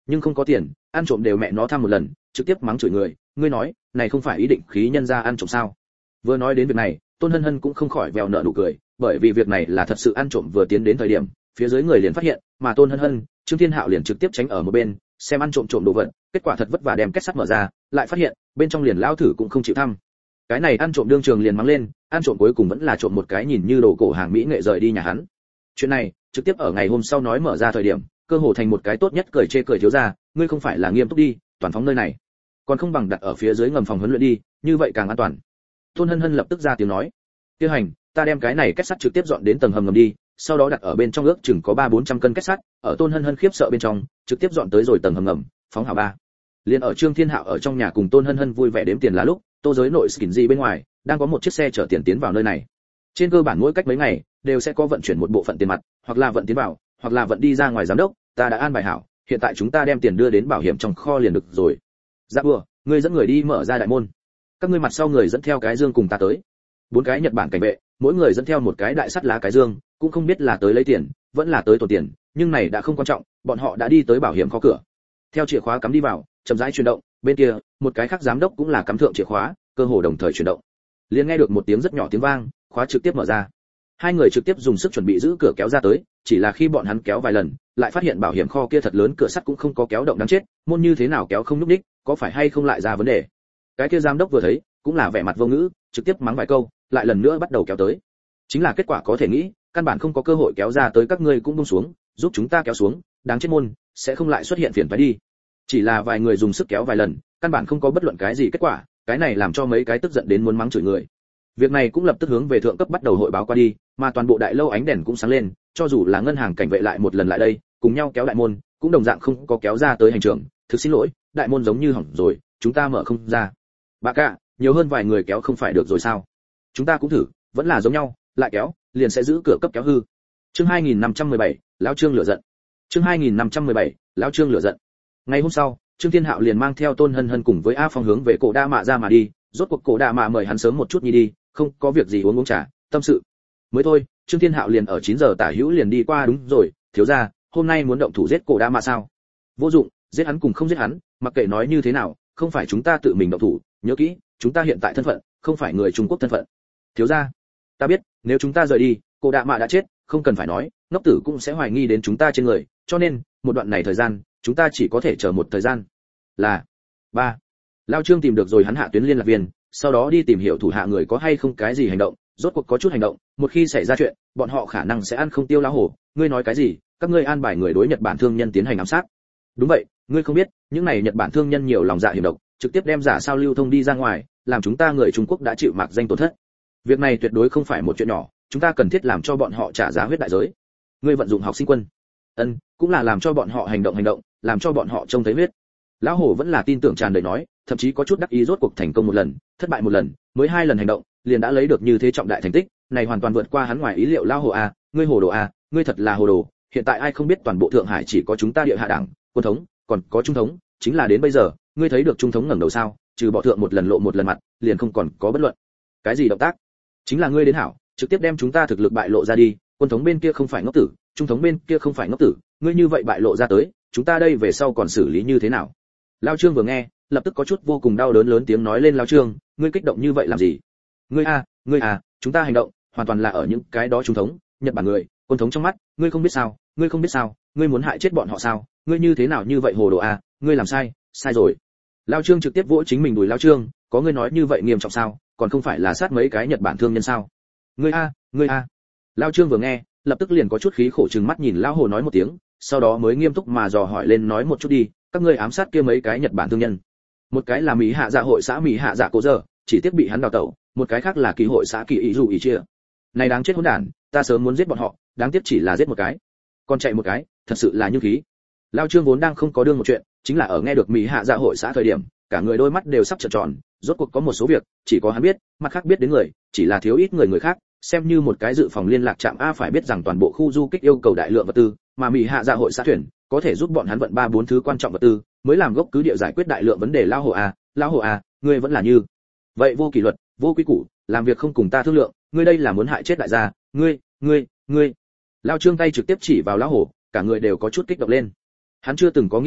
nhưng không có tiền, ăn trộm đều mẹ nó thăm một lần, trực tiếp mắng chửi người, ngươi nói, này không phải ý định khí nhân ra ăn trộm sao? Vừa nói đến việc này, Tôn Hân Hân cũng không khỏi vèo nợ nụ cười, bởi vì việc này là thật sự ăn trộm vừa tiến đến thời điểm, phía dưới người liền phát hiện, mà Tôn Hân Hân, Trương Thiên Hạo liền trực tiếp tránh ở một bên, xem ăn trộm trộm đồ vật, kết quả thật vất vả đem kết sắt mở ra, lại phát hiện, bên trong liền lao thử cũng không chịu thăm. Cái này ăn trộm đương trường liền mắng lên, ăn trộm cuối cùng vẫn là trộm một cái nhìn như đồ cổ hàng mỹ nghệ rời đi nhà hắn. Chuyện này, trực tiếp ở ngày hôm sau nói mở ra thời điểm, cơ hồ thành một cái tốt nhất cười chê cười thiếu gia, ngươi không phải là nghiêm túc đi, toàn phóng nơi này, còn không bằng đặt ở phía dưới ngầm phòng huấn luyện đi, như vậy càng an toàn. Tôn Hân Hân lập tức ra tiếng nói, tiêu hành, ta đem cái này kết sắt trực tiếp dọn đến tầng hầm ngầm đi, sau đó đặt ở bên trong ước chừng có ba bốn trăm cân kết sắt, ở Tôn Hân Hân khiếp sợ bên trong, trực tiếp dọn tới rồi tầng hầm ngầm, phóng hảo ba. Liên ở Trương Thiên Hạo ở trong nhà cùng Tôn Hân Hân vui vẻ đếm tiền là lúc, Tô giới nội skin gì bên ngoài, đang có một chiếc xe chở tiền tiến vào nơi này. Trên cơ bản mỗi cách mấy ngày đều sẽ có vận chuyển một bộ phận tiền mặt, hoặc là vận tiến vào, hoặc là vận đi ra ngoài giám đốc, ta đã an bài hảo, hiện tại chúng ta đem tiền đưa đến bảo hiểm trong kho liền được rồi. Dạ bùa, ngươi dẫn người đi mở ra đại môn. Các ngươi mặt sau người dẫn theo cái dương cùng ta tới. Bốn cái Nhật Bản cảnh vệ, mỗi người dẫn theo một cái đại sắt lá cái dương, cũng không biết là tới lấy tiền, vẫn là tới tổ tiền, nhưng này đã không quan trọng, bọn họ đã đi tới bảo hiểm kho cửa. Theo chìa khóa cắm đi vào, chậm rãi chuyển động, bên kia, một cái khác giám đốc cũng là cắm thượng chìa khóa, cơ hồ đồng thời chuyển động. Liền nghe được một tiếng rất nhỏ tiếng vang, khóa trực tiếp mở ra. Hai người trực tiếp dùng sức chuẩn bị giữ cửa kéo ra tới, chỉ là khi bọn hắn kéo vài lần, lại phát hiện bảo hiểm kho kia thật lớn cửa sắt cũng không có kéo động đáng chết, môn như thế nào kéo không nhúc nhích, có phải hay không lại ra vấn đề. Cái kia giám đốc vừa thấy, cũng là vẻ mặt vô ngữ, trực tiếp mắng vài câu, lại lần nữa bắt đầu kéo tới. Chính là kết quả có thể nghĩ, căn bản không có cơ hội kéo ra tới, các ngươi cũng buông xuống, giúp chúng ta kéo xuống, đáng chết môn, sẽ không lại xuất hiện phiền phải đi. Chỉ là vài người dùng sức kéo vài lần, căn bản không có bất luận cái gì kết quả, cái này làm cho mấy cái tức giận đến muốn mắng chửi người. Việc này cũng lập tức hướng về thượng cấp bắt đầu hội báo qua đi, mà toàn bộ đại lâu ánh đèn cũng sáng lên, cho dù là ngân hàng cảnh vệ lại một lần lại đây, cùng nhau kéo đại môn, cũng đồng dạng không có kéo ra tới hành trường. Thực xin lỗi, đại môn giống như hỏng rồi, chúng ta mở không ra. Bà cả, nhiều hơn vài người kéo không phải được rồi sao? Chúng ta cũng thử, vẫn là giống nhau, lại kéo, liền sẽ giữ cửa cấp kéo hư. Chương hai nghìn năm trăm mười bảy, lão Trương lửa giận. Chương hai nghìn năm trăm mười bảy, lão Trương lửa giận. Ngày hôm sau, Trương Thiên Hạo liền mang theo Tôn Hân Hân cùng với A Phong hướng về Cổ Đa Mạ ra mà đi, rốt cuộc Cổ Đa Mạ mời hắn sớm một chút đi đi, không có việc gì uống uống trà, tâm sự. Mới thôi, Trương Thiên Hạo liền ở chín giờ tả hữu liền đi qua. Đúng rồi, thiếu gia, hôm nay muốn động thủ giết Cổ Đa Mạ sao? Vô dụng, giết hắn cùng không giết hắn, mặc kệ nói như thế nào, không phải chúng ta tự mình động thủ, nhớ kỹ, chúng ta hiện tại thân phận, không phải người Trung Quốc thân phận. Thiếu gia, ta biết, nếu chúng ta rời đi, Cổ Đa Mạ đã chết, không cần phải nói, ngốc tử cũng sẽ hoài nghi đến chúng ta trên người, cho nên, một đoạn này thời gian, chúng ta chỉ có thể chờ một thời gian. Là ba. Lão Trương tìm được rồi hắn hạ tuyến liên lạc viên, sau đó đi tìm hiểu thủ hạ người có hay không cái gì hành động, rốt cuộc có chút hành động, một khi xảy ra chuyện, bọn họ khả năng sẽ ăn không tiêu lão hổ. Ngươi nói cái gì? Các ngươi an bài người đối Nhật Bản thương nhân tiến hành ám sát? Đúng vậy, ngươi không biết, những này Nhật Bản thương nhân nhiều lòng dạ hiểm độc, trực tiếp đem giả sao lưu thông đi ra ngoài, làm chúng ta người Trung Quốc đã chịu mạc danh tổn thất. Việc này tuyệt đối không phải một chuyện nhỏ, chúng ta cần thiết làm cho bọn họ trả giá huyết đại giới. Ngươi vận dụng học sinh quân, ân, cũng là làm cho bọn họ hành động hành động, làm cho bọn họ trông thấy huyết. Lão hổ vẫn là tin tưởng tràn đầy nói, thậm chí có chút đắc ý rốt cuộc thành công một lần, thất bại một lần, mới hai lần hành động, liền đã lấy được như thế trọng đại thành tích, này hoàn toàn vượt qua hắn ngoài ý liệu. Lão hổ a, ngươi hồ đồ a, ngươi thật là hồ đồ, hiện tại ai không biết toàn bộ Thượng Hải chỉ có chúng ta địa hạ đảng, quân thống, còn có trung thống, chính là đến bây giờ, ngươi thấy được trung thống ngẩng đầu sao, trừ bỏ thượng một lần lộ một lần mặt, liền không còn có bất luận cái gì động tác. Chính là ngươi đến hảo, trực tiếp đem chúng ta thực lực bại lộ ra đi, quân thống bên kia không phải ngốc tử, trung thống bên kia không phải ngốc tử, ngươi như vậy bại lộ ra tới, chúng ta đây về sau còn xử lý như thế nào? Lão Trương vừa nghe, lập tức có chút vô cùng đau đớn, lớn tiếng nói lên. Lão Trương, ngươi kích động như vậy làm gì? Ngươi a, ngươi à, chúng ta hành động, hoàn toàn là ở những cái đó trung thống, Nhật Bản người, quân thống trong mắt, ngươi không biết sao, ngươi không biết sao, ngươi muốn hại chết bọn họ sao? Ngươi như thế nào như vậy hồ đồ a, ngươi làm sai, sai rồi. Lão Trương trực tiếp vỗ chính mình đùi. Lão Trương, có ngươi nói như vậy nghiêm trọng sao? Còn không phải là sát mấy cái Nhật Bản thương nhân sao? Ngươi a, ngươi a. Lão Trương vừa nghe, lập tức liền có chút khí khổ trừng mắt nhìn lão hồ nói một tiếng, sau đó mới nghiêm túc mà dò hỏi lên, nói một chút đi, các ngươi ám sát kia mấy cái Nhật Bản thương nhân. Một cái là Mỹ Hạ Dạ hội xã Mỹ Hạ Dạ Cố Giờ, chỉ tiếc bị hắn đào tẩu, một cái khác là Kỳ hội xã Kỳ Ý Dù Ý Chia. Này đáng chết hỗn đản, ta sớm muốn giết bọn họ, đáng tiếc chỉ là giết một cái, còn chạy một cái, thật sự là như khí. Lão Trương vốn đang không có đương một chuyện, chính là ở nghe được Mỹ Hạ Dạ hội xã thời điểm, cả người đôi mắt đều sắp trợn tròn, rốt cuộc có một số việc, chỉ có hắn biết, mặt khác biết đến người, chỉ là thiếu ít người người khác, xem như một cái dự phòng liên lạc trạm a. Phải biết rằng toàn bộ khu du kích yêu cầu đại lượng vật tư, mà Mỹ Hạ Dạ hội xã thuyền có thể giúp bọn hắn vận ba bốn thứ quan trọng vật tư, mới làm gốc cứ địa giải quyết đại lượng vấn đề. Lão hồ a, lão hồ a, ngươi vẫn là như vậy vô kỷ luật, vô quy củ, làm việc không cùng ta thương lượng, ngươi đây là muốn hại chết đại gia, ngươi, ngươi, ngươi. Lão Trương tay trực tiếp chỉ vào lão hồ, cả người đều có chút kích động lên. Hắn chưa từng có nghĩ tới,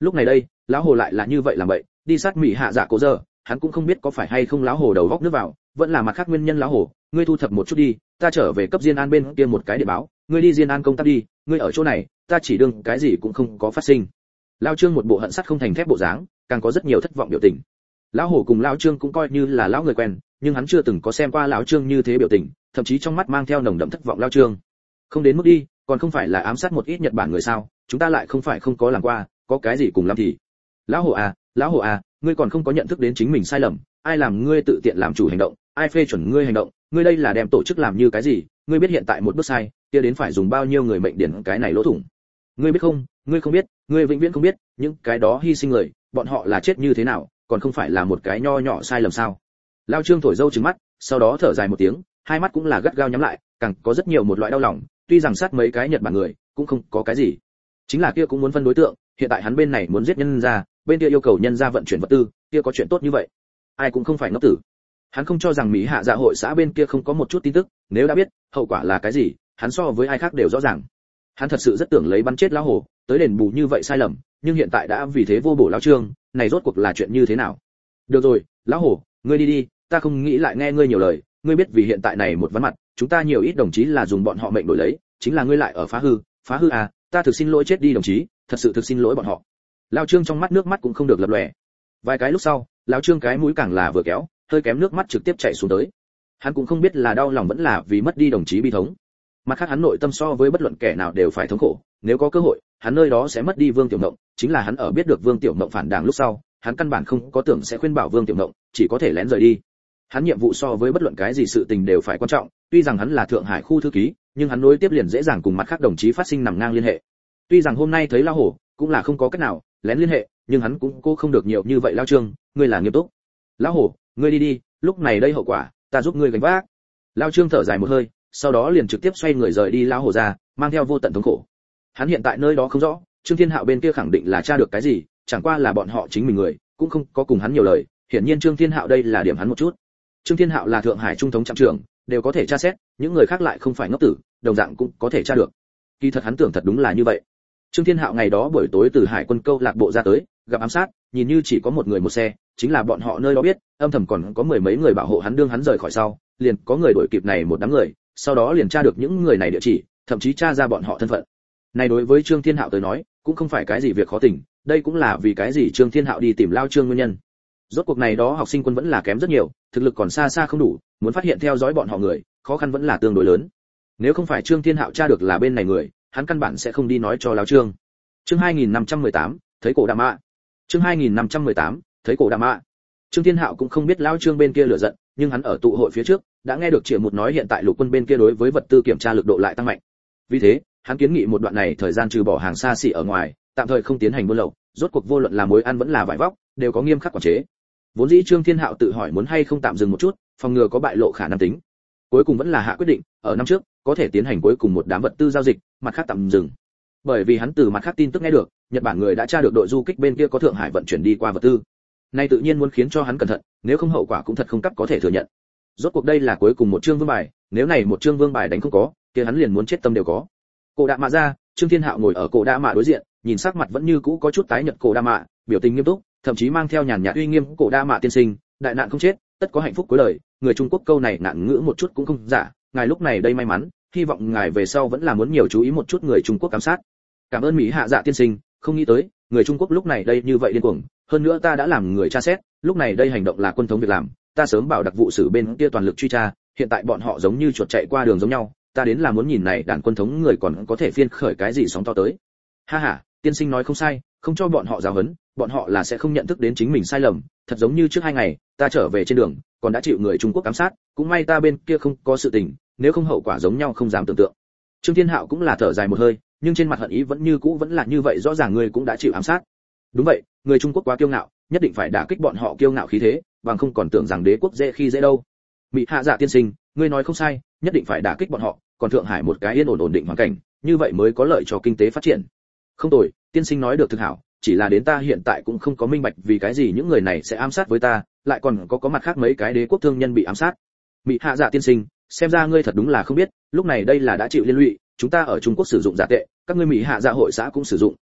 Lúc này đây, lão hồ lại là như vậy làm vậy, đi sát Mỹ Hạ Dạ Cổ Giờ, hắn cũng không biết có phải hay không lão hồ đầu góc nước vào, vẫn là mặt khác nguyên nhân. Lão hồ, ngươi thu thập một chút đi, ta trở về cấp Diên An bên kia một cái địa báo, ngươi đi Diên An công tác đi, ngươi ở chỗ này, ta chỉ đương cái gì cũng không có phát sinh. Lão Trương một bộ hận sắt không thành thép bộ dáng, càng có rất nhiều thất vọng biểu tình. Lão hồ cùng lão Trương cũng coi như là lão người quen, nhưng hắn chưa từng có xem qua lão Trương như thế biểu tình, thậm chí trong mắt mang theo nồng đậm thất vọng. Lão Trương, không đến mức đi, còn không phải là ám sát một ít Nhật Bản người sao, chúng ta lại không phải không có làm qua, có cái gì cùng làm thì. Lão hồ à, lão hồ à, ngươi còn không có nhận thức đến chính mình sai lầm, ai làm ngươi tự tiện làm chủ hành động, ai phê chuẩn ngươi hành động, ngươi đây là đem tổ chức làm như cái gì, ngươi biết hiện tại một bước sai, kia đến phải dùng bao nhiêu người mệnh điển cái này lỗ thủng. Ngươi biết không, ngươi không biết, ngươi vĩnh viễn không biết, những cái đó hy sinh người, bọn họ là chết như thế nào, còn không phải là một cái nho nhỏ sai lầm sao. Lão Trương thổi dâu trừng mắt, sau đó thở dài một tiếng, hai mắt cũng là gắt gao nhắm lại, càng có rất nhiều một loại đau lòng, tuy rằng sát mấy cái Nhật Bản người, cũng không có cái gì. Chính là kia cũng muốn phân đối tượng, hiện tại hắn bên này muốn giết nhân gia, bên kia yêu cầu nhân gia vận chuyển vật tư, kia có chuyện tốt như vậy. Ai cũng không phải ngốc tử. Hắn không cho rằng Mỹ Hạ Dạ hội xã bên kia không có một chút tin tức, nếu đã biết, hậu quả là cái gì, hắn so với ai khác đều rõ ràng. Hắn thật sự rất tưởng lấy bắn chết lão hồ, tới đền bù như vậy sai lầm, nhưng hiện tại đã vì thế vô bổ lão Trương, này rốt cuộc là chuyện như thế nào? Được rồi, lão hồ, ngươi đi đi, ta không nghĩ lại nghe ngươi nhiều lời, ngươi biết vì hiện tại này một ván mặt, chúng ta nhiều ít đồng chí là dùng bọn họ mệnh đổi lấy, chính là ngươi lại ở phá hư, phá hư à, ta thực xin lỗi chết đi đồng chí, thật sự thực xin lỗi bọn họ. Lão Trương trong mắt nước mắt cũng không được lập lòe. Vài cái lúc sau, lão Trương cái mũi càng là vừa kéo, hơi kém nước mắt trực tiếp chảy xuống tới. Hắn cũng không biết là đau lòng vẫn là vì mất đi đồng chí bi thống. Mặt khác hắn nội tâm so với bất luận kẻ nào đều phải thống khổ, nếu có cơ hội, hắn nơi đó sẽ mất đi Vương Tiểu Mộng, chính là hắn ở biết được Vương Tiểu Mộng phản đảng lúc sau, hắn căn bản không có tưởng sẽ khuyên bảo Vương Tiểu Mộng, chỉ có thể lén rời đi. Hắn nhiệm vụ so với bất luận cái gì sự tình đều phải quan trọng, tuy rằng hắn là Thượng Hải khu thư ký, nhưng hắn nối tiếp liền dễ dàng cùng mặt khác đồng chí phát sinh nằm ngang liên hệ. Tuy rằng hôm nay thấy lão hổ, cũng là không có cách nào lén liên hệ, nhưng hắn cũng cố không được nhiều như vậy. Lão Trương, ngươi là nghiêm túc. Lão hổ, ngươi đi đi, lúc này đây hậu quả, ta giúp ngươi gánh vác. Lão Trương thở dài một hơi, sau đó liền trực tiếp xoay người rời đi lão hổ ra, mang theo vô tận thống khổ. Hắn hiện tại nơi đó không rõ, Trương Thiên Hạo bên kia khẳng định là tra được cái gì, chẳng qua là bọn họ chính mình người, cũng không có cùng hắn nhiều lời, hiển nhiên Trương Thiên Hạo đây là điểm hắn một chút. Trương Thiên Hạo là Thượng Hải trung thống trạm trưởng, đều có thể tra xét, những người khác lại không phải ngốc tử, đồng dạng cũng có thể tra được. Kỳ thật hắn tưởng thật đúng là như vậy. Trương Thiên Hạo ngày đó buổi tối từ Hải quân câu lạc bộ ra tới, gặp ám sát, nhìn như chỉ có một người một xe, chính là bọn họ nơi đó biết, âm thầm còn có mười mấy người bảo hộ hắn đương hắn rời khỏi sau, liền có người đuổi kịp này một đám người, sau đó liền tra được những người này địa chỉ, thậm chí tra ra bọn họ thân phận. Này đối với Trương Thiên Hạo tới nói, cũng không phải cái gì việc khó tình, đây cũng là vì cái gì Trương Thiên Hạo đi tìm Lao Trương nguyên nhân. Rốt cuộc này đó học sinh quân vẫn là kém rất nhiều, thực lực còn xa xa không đủ, muốn phát hiện theo dõi bọn họ người, khó khăn vẫn là tương đối lớn. Nếu không phải Trương Thiên Hạo tra được là bên này người, hắn căn bản sẽ không đi nói cho Lão Trương. Chương hai nghìn năm trăm mười tám, thấy cổ đạm mạ. Chương hai nghìn năm trăm mười tám, thấy cổ đạm mạ. Trương Thiên Hạo cũng không biết Lão Trương bên kia lửa giận, nhưng hắn ở tụ hội phía trước, đã nghe được Triệu Một nói hiện tại lục quân bên kia đối với vật tư kiểm tra lực độ lại tăng mạnh. Vì thế, hắn kiến nghị một đoạn này thời gian trừ bỏ hàng xa xỉ ở ngoài, tạm thời không tiến hành buôn lậu, rốt cuộc vô luận là muối ăn vẫn là vải vóc, đều có nghiêm khắc quản chế. Vốn dĩ Trương Thiên Hạo tự hỏi muốn hay không tạm dừng một chút, phòng ngừa có bại lộ khả năng tính. Cuối cùng vẫn là hạ quyết định, ở năm trước, có thể tiến hành cuối cùng một đám vật tư giao dịch, mặt khác tạm dừng. Bởi vì hắn từ mặt khác tin tức nghe được, Nhật Bản người đã tra được đội du kích bên kia có Thượng Hải vận chuyển đi qua vật tư. Nay tự nhiên muốn khiến cho hắn cẩn thận, nếu không hậu quả cũng thật không cấp có thể thừa nhận. Rốt cuộc đây là cuối cùng một chương vương bài, nếu này một chương vương bài đánh không có, kia hắn liền muốn chết tâm đều có. Cổ Đạ Mạ ra, Trương Thiên Hạo ngồi ở Cổ Đạ Mạ đối diện, nhìn sắc mặt vẫn như cũ có chút tái nhợt Cổ Đạ Mạ, biểu tình nghiêm túc, thậm chí mang theo nhàn nhạt uy nghiêm. Cổ Đạ Mạ tiên sinh, đại nạn không chết, tất có hạnh phúc cuối đời, người Trung Quốc câu này nạn ngữ một chút cũng không giả, ngài lúc này đây may mắn, hy vọng ngài về sau vẫn là muốn nhiều chú ý một chút người Trung Quốc giám sát. Cảm ơn Mỹ Hạ Dạ tiên sinh, không nghĩ tới, người Trung Quốc lúc này đây như vậy điên cuồng, hơn nữa ta đã làm người tra xét, lúc này đây hành động là quân thống việc làm, ta sớm bảo đặc vụ sử bên kia toàn lực truy tra, hiện tại bọn họ giống như chuột chạy qua đường giống nhau, ta đến là muốn nhìn này đàn quân thống người còn có thể phiên khởi cái gì sóng to tới. Ha ha, tiên sinh nói không sai, không cho bọn họ giáo huấn, bọn họ là sẽ không nhận thức đến chính mình sai lầm, thật giống như trước hai ngày, ta trở về trên đường, còn đã chịu người Trung Quốc ám sát, cũng may ta bên kia không có sự tình, nếu không hậu quả giống nhau không dám tưởng tượng. Trương Thiên Hạo cũng là thở dài một hơi, nhưng trên mặt hận ý vẫn như cũ vẫn là như vậy, rõ ràng người cũng đã chịu ám sát. Đúng vậy, người Trung Quốc quá kiêu ngạo, nhất định phải đả kích bọn họ kiêu ngạo khí thế, bằng không còn tưởng rằng đế quốc dễ khi dễ đâu. Mỹ Hạ Dạ tiên sinh, ngươi nói không sai, nhất định phải đả kích bọn họ, còn Thượng Hải một cái yên ổn ổn định hoàn cảnh, như vậy mới có lợi cho kinh tế phát triển. Không tồi, tiên sinh nói được thực hảo, chỉ là đến ta hiện tại cũng không có minh bạch vì cái gì những người này sẽ ám sát với ta, lại còn có có mặt khác mấy cái đế quốc thương nhân bị ám sát. Mỹ Hạ Dạ tiên sinh, xem ra ngươi thật đúng là không biết, lúc này đây là đã chịu liên lụy, chúng ta ở Trung Quốc sử dụng giả tệ, các ngươi Mỹ Hạ Dạ hội xã cũng sử dụng,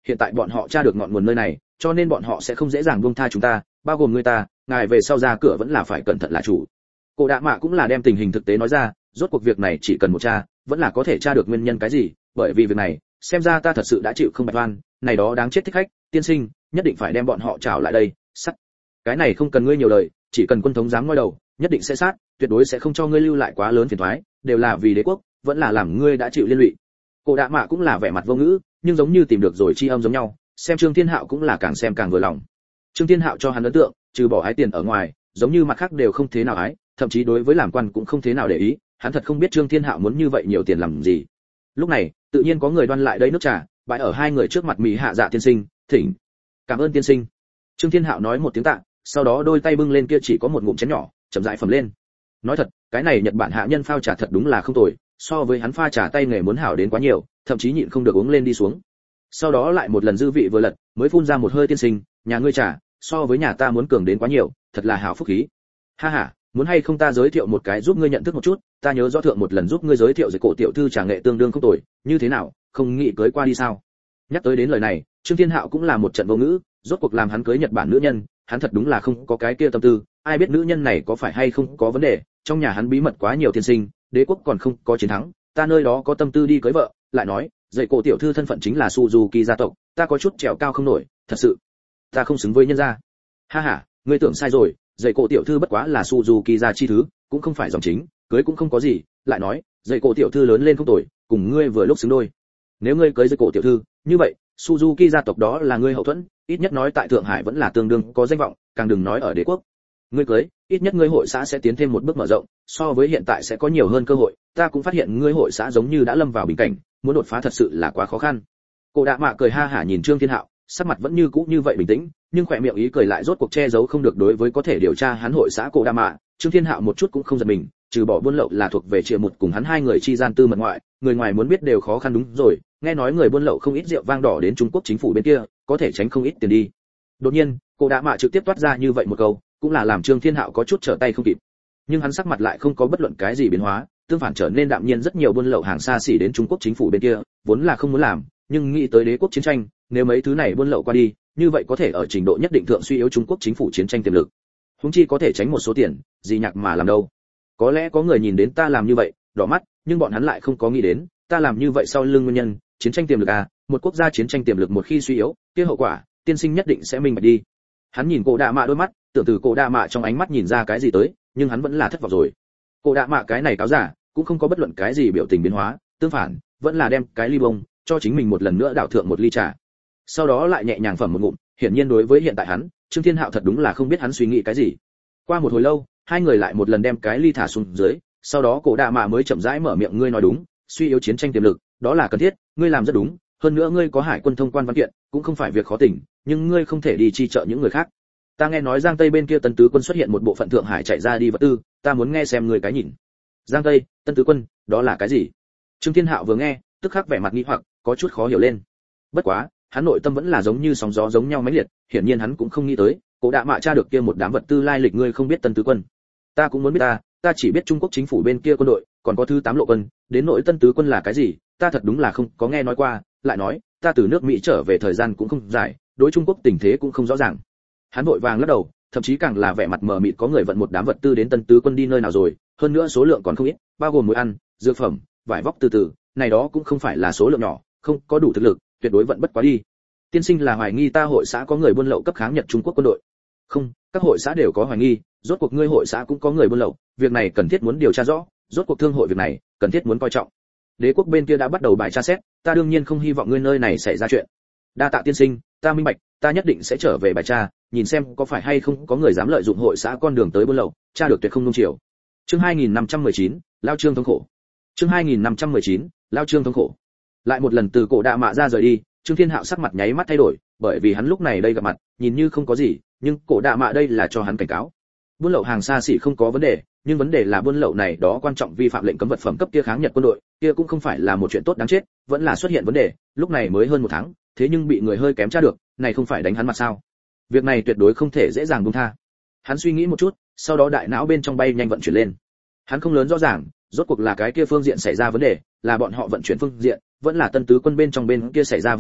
hiện tại bọn họ tra được ngọn nguồn nơi này, cho nên bọn họ sẽ không dễ dàng buông tha chúng ta, bao gồm người ta, ngài về sau ra cửa vẫn là phải cẩn thận là chủ. Cổ Đạ Mạ cũng là đem tình hình thực tế nói ra, rốt cuộc việc này chỉ cần một tra, vẫn là có thể tra được nguyên nhân cái gì, bởi vì việc này, xem ra ta thật sự đã chịu không bạch oan, này đó đáng chết thích khách, tiên sinh, nhất định phải đem bọn họ trảo lại đây, sắt. Cái này không cần ngươi nhiều lời, chỉ cần quân thống dám ngoi đầu, nhất định sẽ sát, tuyệt đối sẽ không cho ngươi lưu lại quá lớn phiền toái, đều là vì đế quốc, vẫn là làm ngươi đã chịu liên lụy. Cổ Đạ Mạ cũng là vẻ mặt vô ngữ, nhưng giống như tìm được rồi chi âm giống nhau, xem Trương Thiên Hạo cũng là càng xem càng vừa lòng. Trương Thiên Hạo cho hắn ấn tượng, trừ bỏ ái tiền ở ngoài, giống như mặt khác đều không thế nào ái, thậm chí đối với làm quan cũng không thế nào để ý, hắn thật không biết Trương Thiên Hạo muốn như vậy nhiều tiền làm gì. Lúc này, tự nhiên có người đoan lại đây nước trà, bãi ở hai người trước mặt Mỹ Hạ Dạ tiên sinh, thỉnh. Cảm ơn tiên sinh. Trương Thiên Hạo nói một tiếng tạ, sau đó đôi tay bưng lên kia chỉ có một ngụm chén nhỏ, chậm rãi phẩm lên. Nói thật, cái này Nhật Bản hạ nhân pha trà thật đúng là không tồi, so với hắn pha trà tay nghề muốn hảo đến quá nhiều, thậm chí nhịn không được uống lên đi xuống. Sau đó lại một lần dư vị vừa lật, mới phun ra một hơi tiên sinh, nhà ngươi trà, so với nhà ta muốn cường đến quá nhiều, thật là hảo phúc khí. Ha ha, muốn hay không ta giới thiệu một cái giúp ngươi nhận thức một chút, ta nhớ rõ thượng một lần giúp ngươi giới thiệu rồi cổ tiểu thư trà nghệ tương đương không tồi, như thế nào, không nghĩ cưới qua đi sao? Nhắc tới đến lời này, Trương Thiên Hạo cũng là một trận vô ngữ, rốt cuộc làm hắn cưới Nhật Bản nữ nhân, hắn thật đúng là không có cái kia tâm tư, ai biết nữ nhân này có phải hay không có vấn đề, trong nhà hắn bí mật quá nhiều tiên sinh, đế quốc còn không có chiến thắng, ta nơi đó có tâm tư đi cưới vợ, lại nói, dạy cổ tiểu thư thân phận chính là Suzuki gia tộc, ta có chút trèo cao không nổi, thật sự, ta không xứng với nhân gia. Ha ha, ngươi tưởng sai rồi, dạy cổ tiểu thư bất quá là Suzuki gia chi thứ, cũng không phải dòng chính, cưới cũng không có gì, lại nói, dạy cổ tiểu thư lớn lên không tồi, cùng ngươi vừa lúc xứng đôi. Nếu ngươi cưới dạy cổ tiểu thư, như vậy, Suzuki gia tộc đó là ngươi hậu thuẫn, ít nhất nói tại Thượng Hải vẫn là tương đương có danh vọng, càng đừng nói ở đế quốc. Ngươi cưới, ít nhất ngươi hội xã sẽ tiến thêm một bước mở rộng, so với hiện tại sẽ có nhiều hơn cơ hội, ta cũng phát hiện ngươi hội xã giống như đã lâm vào bình cảnh, muốn đột phá thật sự là quá khó khăn. Cổ Đạ Mạ cười ha hả nhìn Trương Thiên Hạo, sắc mặt vẫn như cũ như vậy bình tĩnh, nhưng khỏe miệng ý cười lại rốt cuộc che giấu không được đối với có thể điều tra hắn hội xã Cổ Đạ Mạ, Trương Thiên Hạo một chút cũng không giật mình, trừ bỏ buôn lậu là thuộc về Triệu Một cùng hắn hai người chi gian tư mật ngoại, người ngoài muốn biết đều khó khăn đúng rồi, nghe nói người buôn lậu không ít rượu vang đỏ đến Trung Quốc chính phủ bên kia, có thể tránh không ít tiền đi. Đột nhiên, Cổ Đạ Mạ trực tiếp toát ra như vậy một câu, cũng là làm Trương Thiên Hạo có chút trở tay không kịp. Nhưng hắn sắc mặt lại không có bất luận cái gì biến hóa, tương phản trở nên đạm nhiên rất nhiều, buôn lậu hàng xa xỉ đến Trung Quốc chính phủ bên kia, vốn là không muốn làm, nhưng nghĩ tới đế quốc chiến tranh, nếu mấy thứ này buôn lậu qua đi, như vậy có thể ở trình độ nhất định thượng suy yếu Trung Quốc chính phủ chiến tranh tiềm lực. Huống chi có thể tránh một số tiền, gì nhạc mà làm đâu. Có lẽ có người nhìn đến ta làm như vậy, đỏ mắt, nhưng bọn hắn lại không có nghĩ đến, ta làm như vậy sau lưng nguyên nhân, chiến tranh tiềm lực à, một quốc gia chiến tranh tiềm lực một khi suy yếu, kia hậu quả, tiên sinh nhất định sẽ minh bạch đi. Hắn nhìn Cổ Đạ Mạ đôi mắt, tưởng từ Cổ Đạ Mạ trong ánh mắt nhìn ra cái gì tới, nhưng hắn vẫn là thất vọng rồi. Cổ Đạ Mạ cái này cáo giả, cũng không có bất luận cái gì biểu tình biến hóa, tương phản, vẫn là đem cái ly bông cho chính mình một lần nữa đảo thượng một ly trà. Sau đó lại nhẹ nhàng phẩm một ngụm, hiển nhiên đối với hiện tại hắn, Trương Thiên Hạo thật đúng là không biết hắn suy nghĩ cái gì. Qua một hồi lâu, hai người lại một lần đem cái ly thả xuống dưới, sau đó Cổ Đạ Mạ mới chậm rãi mở miệng, ngươi nói đúng, suy yếu chiến tranh tiềm lực, đó là cần thiết, ngươi làm rất đúng, hơn nữa ngươi có hải quân thông quan văn kiện, cũng không phải việc khó tỉnh, nhưng ngươi không thể đi chi trợ những người khác. Ta nghe nói Giang Tây bên kia Tân Tứ quân xuất hiện một bộ phận Thượng Hải chạy ra đi vật tư, ta muốn nghe xem ngươi cái nhìn. Giang Tây, Tân Tứ quân, đó là cái gì? Trương Thiên Hạo vừa nghe, tức khắc vẻ mặt nghi hoặc, có chút khó hiểu lên. Bất quá, hắn nội tâm vẫn là giống như sóng gió giống nhau mãnh liệt, hiển nhiên hắn cũng không nghĩ tới, Cổ Đạ Mạ tra được kia một đám vật tư lai lịch, ngươi không biết Tân Tứ quân. Ta cũng muốn biết ta, ta chỉ biết Trung Quốc chính phủ bên kia quân đội, còn có thứ tám lộ quân, đến nội Tân Tứ quân là cái gì, ta thật đúng là không có nghe nói qua, lại nói, ta từ nước Mỹ trở về thời gian cũng không dài, đối Trung Quốc tình thế cũng không rõ ràng. Hắn vội vàng lắc đầu, thậm chí càng là vẻ mặt mờ mịt, có người vận một đám vật tư đến Tân Tứ quân đi nơi nào rồi, hơn nữa số lượng còn không ít, bao gồm muối ăn, dược phẩm, vải vóc từ từ, này đó cũng không phải là số lượng nhỏ, không có đủ thực lực, tuyệt đối vận bất quá đi. Tiên sinh là hoài nghi ta hội xã có người buôn lậu cấp kháng Nhật Trung Quốc quân đội? Không, các hội xã đều có hoài nghi, rốt cuộc ngươi hội xã cũng có người buôn lậu, việc này cần thiết muốn điều tra rõ, rốt cuộc thương hội việc này, cần thiết muốn coi trọng. Đế quốc bên kia đã bắt đầu bài tra xét, ta đương nhiên không hy vọng ngươi nơi này xảy ra chuyện. Đa tạ tiên sinh, ta minh bạch, ta nhất định sẽ trở về bài tra, nhìn xem có phải hay không có người dám lợi dụng hội xã con đường tới buôn lậu, tra được tuyệt không nung chiều. Chương hai nghìn năm trăm mười chín, lao trương thống khổ. Chương hai nghìn năm trăm mười chín, lao trương thống khổ. Lại một lần từ Cổ Đạ Mạ ra rời đi, Trương Thiên Hạo sắc mặt nháy mắt thay đổi, bởi vì hắn lúc này đây gặp mặt, nhìn như không có gì, nhưng Cổ Đạ Mạ đây là cho hắn cảnh cáo. Buôn lậu hàng xa xỉ không có vấn đề, nhưng vấn đề là buôn lậu này đó quan trọng vi phạm lệnh cấm vật phẩm cấp kia kháng Nhật quân đội, kia cũng không phải là một chuyện tốt đáng chết, vẫn là xuất hiện vấn đề, lúc này mới hơn một tháng, thế nhưng bị người hơi kém tra được, này không phải đánh hắn mặt sao? Việc này tuyệt đối không thể dễ dàng buông tha. Hắn suy nghĩ một chút, sau đó đại não bên trong bay nhanh vận chuyển lên. Hắn không lớn rõ ràng, rốt cuộc là cái kia phương diện xảy ra vấn đề, là bọn họ vận chuyển phương diện, vẫn là Tân Tứ quân bên trong bên kia xảy ra vấn đề,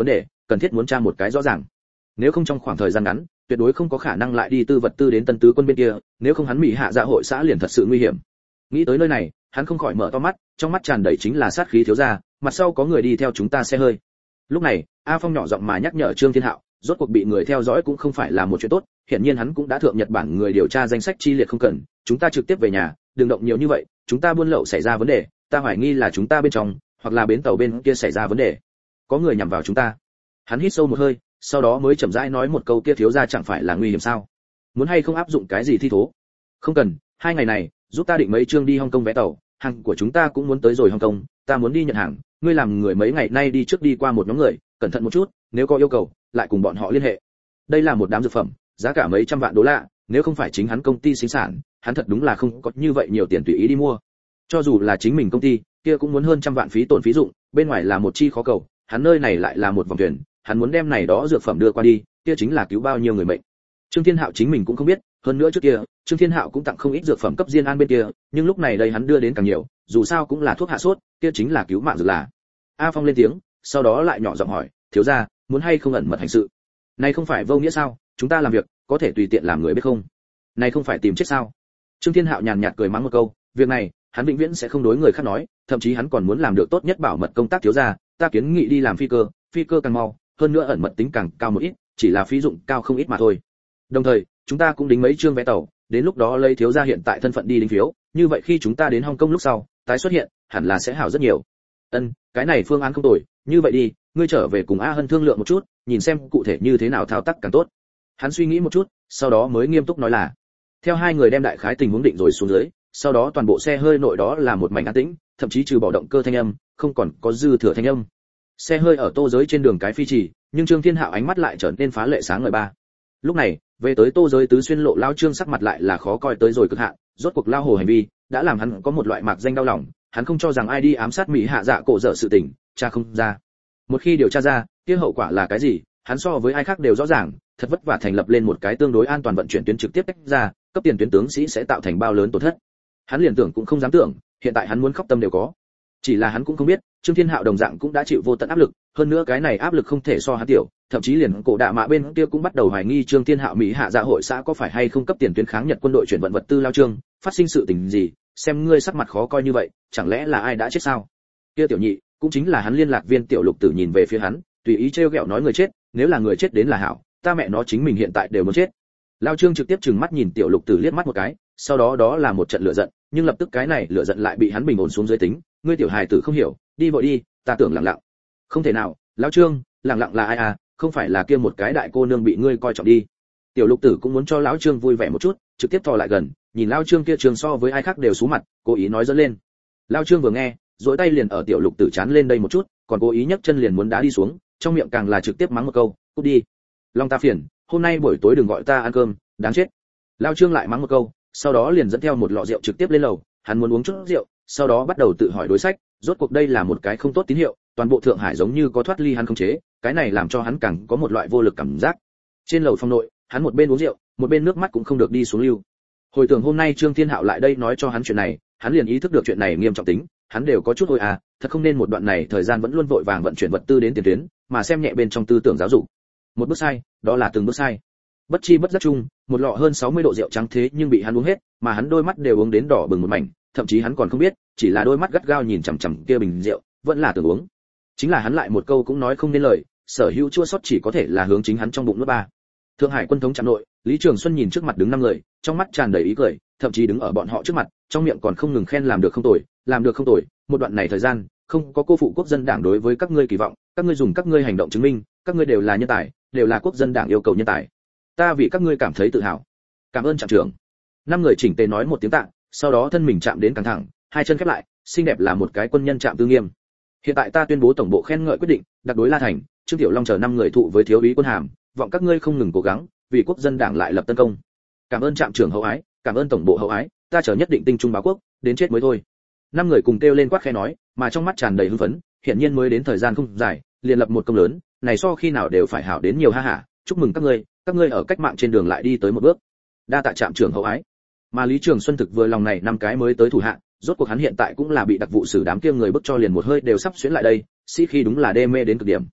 cần thiết muốn tra một cái rõ ràng. Nếu không trong khoảng thời gian ngắn, tuyệt đối không có khả năng lại đi tư vật tư đến Tân Tứ quân bên kia, nếu không hắn Mỹ Hạ Dạ hội xã liền thật sự nguy hiểm. Nghĩ tới nơi này, hắn không khỏi mở to mắt, trong mắt tràn đầy chính là sát khí thiếu gia, mặt sau có người đi theo chúng ta xe hơi. Lúc này, A Phong nhỏ giọng mà nhắc nhở Trương Thiên Hạo, rốt cuộc bị người theo dõi cũng không phải là một chuyện tốt, hiển nhiên hắn cũng đã thượng Nhật Bản người điều tra danh sách chi liệt không cần, chúng ta trực tiếp về nhà, đừng động nhiều như vậy, chúng ta buôn lậu xảy ra vấn đề, ta hoài nghi là chúng ta bên trong, hoặc là bến tàu bên kia xảy ra vấn đề. Có người nhằm vào chúng ta. Hắn hít sâu một hơi, sau đó mới chậm rãi nói một câu, kia thiếu gia chẳng phải là nguy hiểm sao? Muốn hay không áp dụng cái gì thi thố? Không cần, hai ngày này, giúp ta định mấy chương đi Hong Kong vé tàu, hàng của chúng ta cũng muốn tới rồi Hong Kong, ta muốn đi nhận hàng, ngươi làm người mấy ngày nay đi trước đi qua một nhóm người, cẩn thận một chút, nếu có yêu cầu, lại cùng bọn họ liên hệ. Đây là một đám dược phẩm, giá cả mấy trăm vạn đô la, nếu không phải chính hắn công ty sinh sản, hắn thật đúng là không có như vậy nhiều tiền tùy ý đi mua. Cho dù là chính mình công ty, kia cũng muốn hơn trăm vạn phí tổn phí dụng, bên ngoài là một chi khó cầu, hắn nơi này lại là một vòng thuyền, hắn muốn đem này đó dược phẩm đưa qua đi, kia chính là cứu bao nhiêu người mệnh. Trương Thiên Hạo chính mình cũng không biết, hơn nữa trước kia, Trương Thiên Hạo cũng tặng không ít dược phẩm cấp Diên An bên kia, nhưng lúc này đây hắn đưa đến càng nhiều, dù sao cũng là thuốc hạ sốt, kia chính là cứu mạng dược là. A Phong lên tiếng, sau đó lại nhỏ giọng hỏi, thiếu gia, muốn hay không ẩn mật hành sự? Này không phải vô nghĩa sao, chúng ta làm việc, có thể tùy tiện làm người biết không? Này không phải tìm chết sao? Trương Thiên Hạo nhàn nhạt cười mắng một câu, việc này, hắn vĩnh viễn sẽ không đối người khác nói, thậm chí hắn còn muốn làm được tốt nhất bảo mật công tác thiếu gia, ta kiến nghị đi làm phi cơ, phi cơ càng mau, hơn nữa ẩn mật tính càng cao một ít, chỉ là phí dụng cao không ít mà thôi. Đồng thời, chúng ta cũng đính mấy chương vé tàu, đến lúc đó lấy thiếu gia hiện tại thân phận đi đính phiếu, như vậy khi chúng ta đến Hong Kong lúc sau, tái xuất hiện, hẳn là sẽ hảo rất nhiều. Ân, cái này phương án không tồi, như vậy đi, ngươi trở về cùng A Hân thương lượng một chút, nhìn xem cụ thể như thế nào thao tác càng tốt. Hắn suy nghĩ một chút, sau đó mới nghiêm túc nói là. Theo hai người đem đại khái tình huống định rồi xuống dưới, sau đó toàn bộ xe hơi nội đó là một mảnh an tĩnh, thậm chí trừ bỏ động cơ thanh âm, không còn có dư thừa thanh âm. Xe hơi ở Tô Giới trên đường cái phi trì, nhưng Trương Thiên Hạo ánh mắt lại trở nên phá lệ sáng ngời ba. Lúc này, về tới Tô Giới tứ xuyên lộ lao Trương sắc mặt lại là khó coi tới rồi cực hạn, rốt cuộc lao hồ hành vi đã làm hắn có một loại mạc danh đau lòng, hắn không cho rằng ai đi ám sát Mỹ Hạ Dạ cổ dở sự tình, tra không ra. Một khi điều tra ra, kia hậu quả là cái gì, hắn so với ai khác đều rõ ràng, thật vất vả thành lập lên một cái tương đối an toàn vận chuyển tuyến trực tiếp tách ra, cấp tiền tuyến tướng sĩ sẽ tạo thành bao lớn tổn thất. Hắn liền tưởng cũng không dám tưởng, hiện tại hắn muốn khóc tâm đều có. Chỉ là hắn cũng không biết, Trương Thiên Hạo đồng dạng cũng đã chịu vô tận áp lực, hơn nữa cái này áp lực không thể so hắn tiểu, thậm chí liền cổ đạ mạ bên kia cũng bắt đầu hoài nghi Trương Thiên Hạo Mỹ Hạ Dạ hội xã có phải hay không cấp tiền tuyến kháng Nhật quân đội chuyển vận vật tư lao Trương, phát sinh sự tình gì, xem ngươi sắc mặt khó coi như vậy, chẳng lẽ là ai đã chết sao? Kia tiểu nhị, cũng chính là hắn liên lạc viên Tiểu Lục Tử nhìn về phía hắn, tùy ý trêu ghẹo nói người chết, nếu là người chết đến là hảo, ta mẹ nó chính mình hiện tại đều muốn chết. Lao Trương trực tiếp trừng mắt nhìn Tiểu Lục Tử liếc mắt một cái, sau đó đó là một trận lửa giận, nhưng lập tức cái này lửa giận lại bị hắn bình ổn xuống dưới tính, ngươi tiểu hài tử không hiểu, đi vội đi, ta tưởng Lặng Lặng. Không thể nào, Lão Trương, Lặng Lặng là ai à, không phải là kia một cái đại cô nương bị ngươi coi trọng đi. Tiểu Lục Tử cũng muốn cho Lão Trương vui vẻ một chút, trực tiếp thò lại gần, nhìn Lão Trương kia trường so với ai khác đều sú mặt, cố ý nói dẫn lên. Lão Trương vừa nghe, duỗi tay liền ở Tiểu Lục Tử chán lên đây một chút, còn cố ý nhấc chân liền muốn đá đi xuống, trong miệng càng là trực tiếp mắng một câu, cút đi. Long ta phiền, hôm nay buổi tối đừng gọi ta ăn cơm, đáng chết. Lão Trương lại mắng một câu, sau đó liền dẫn theo một lọ rượu trực tiếp lên lầu, hắn muốn uống chút rượu, sau đó bắt đầu tự hỏi đối sách, rốt cuộc đây là một cái không tốt tín hiệu, toàn bộ Thượng Hải giống như có thoát ly hắn khống chế, cái này làm cho hắn càng có một loại vô lực cảm giác. Trên lầu phòng nội, hắn một bên uống rượu, một bên nước mắt cũng không được đi xuống lưu. Hồi tưởng hôm nay Trương Thiên Hạo lại đây nói cho hắn chuyện này, hắn liền ý thức được chuyện này nghiêm trọng tính, hắn đều có chút ôi à, thật không nên một đoạn này thời gian vẫn luôn vội vàng vận chuyển vật tư đến tiền tuyến, mà xem nhẹ bên trong tư tưởng giáo dục. Một bước sai, đó là từng bước sai. Bất chi bất giác chung, một lọ hơn sáu mươi độ rượu trắng thế nhưng bị hắn uống hết, mà hắn đôi mắt đều uống đến đỏ bừng một mảnh, thậm chí hắn còn không biết, chỉ là đôi mắt gắt gao nhìn chằm chằm kia bình rượu, vẫn là tưởng uống. Chính là hắn lại một câu cũng nói không nên lời, sở hữu chua xót chỉ có thể là hướng chính hắn trong bụng nuốt ba. Thượng Hải quân thống trạm nội, Lý Trường Xuân nhìn trước mặt đứng năm người, trong mắt tràn đầy ý cười, thậm chí đứng ở bọn họ trước mặt, trong miệng còn không ngừng khen làm được không tồi, làm được không tồi, một đoạn này thời gian, không có cô phụ quốc dân đảng đối với các ngươi kỳ vọng, các ngươi dùng các ngươi hành động chứng minh, các ngươi đều là nhân tài, đều là quốc dân đảng yêu cầu nhân tài. Ta vì các ngươi cảm thấy tự hào. Cảm ơn trạm trưởng. Năm người chỉnh tề nói một tiếng tạ, sau đó thân mình chạm đến căng thẳng, hai chân khép lại, xinh đẹp là một cái quân nhân chạm tư nghiêm. Hiện tại ta tuyên bố tổng bộ khen ngợi quyết định, đặc đối La Thành, Trương Tiểu Long chờ năm người thụ với thiếu úy quân hàm, vọng các ngươi không ngừng cố gắng, vì quốc dân đảng lại lập tân công. Cảm ơn trạm trưởng hậu ái, cảm ơn tổng bộ hậu ái, ta chờ nhất định tinh trung báo quốc, đến chết mới thôi. Năm người cùng kêu lên quát khẽ nói, mà trong mắt tràn đầy hưng phấn, hiện nhiên mới đến thời gian không dài, liền lập một công lớn, này so khi nào đều phải hảo đến nhiều ha hả, chúc mừng các ngươi, các ngươi ở cách mạng trên đường lại đi tới một bước. Đa tạ trạm trưởng hậu ái. Mà Lý Trường Xuân thực vừa lòng này năm cái mới tới thủ hạ, rốt cuộc hắn hiện tại cũng là bị đặc vụ xử đám kia người bức cho liền một hơi đều sắp xuyến lại đây, sĩ khi đúng là đê mê đến cực điểm.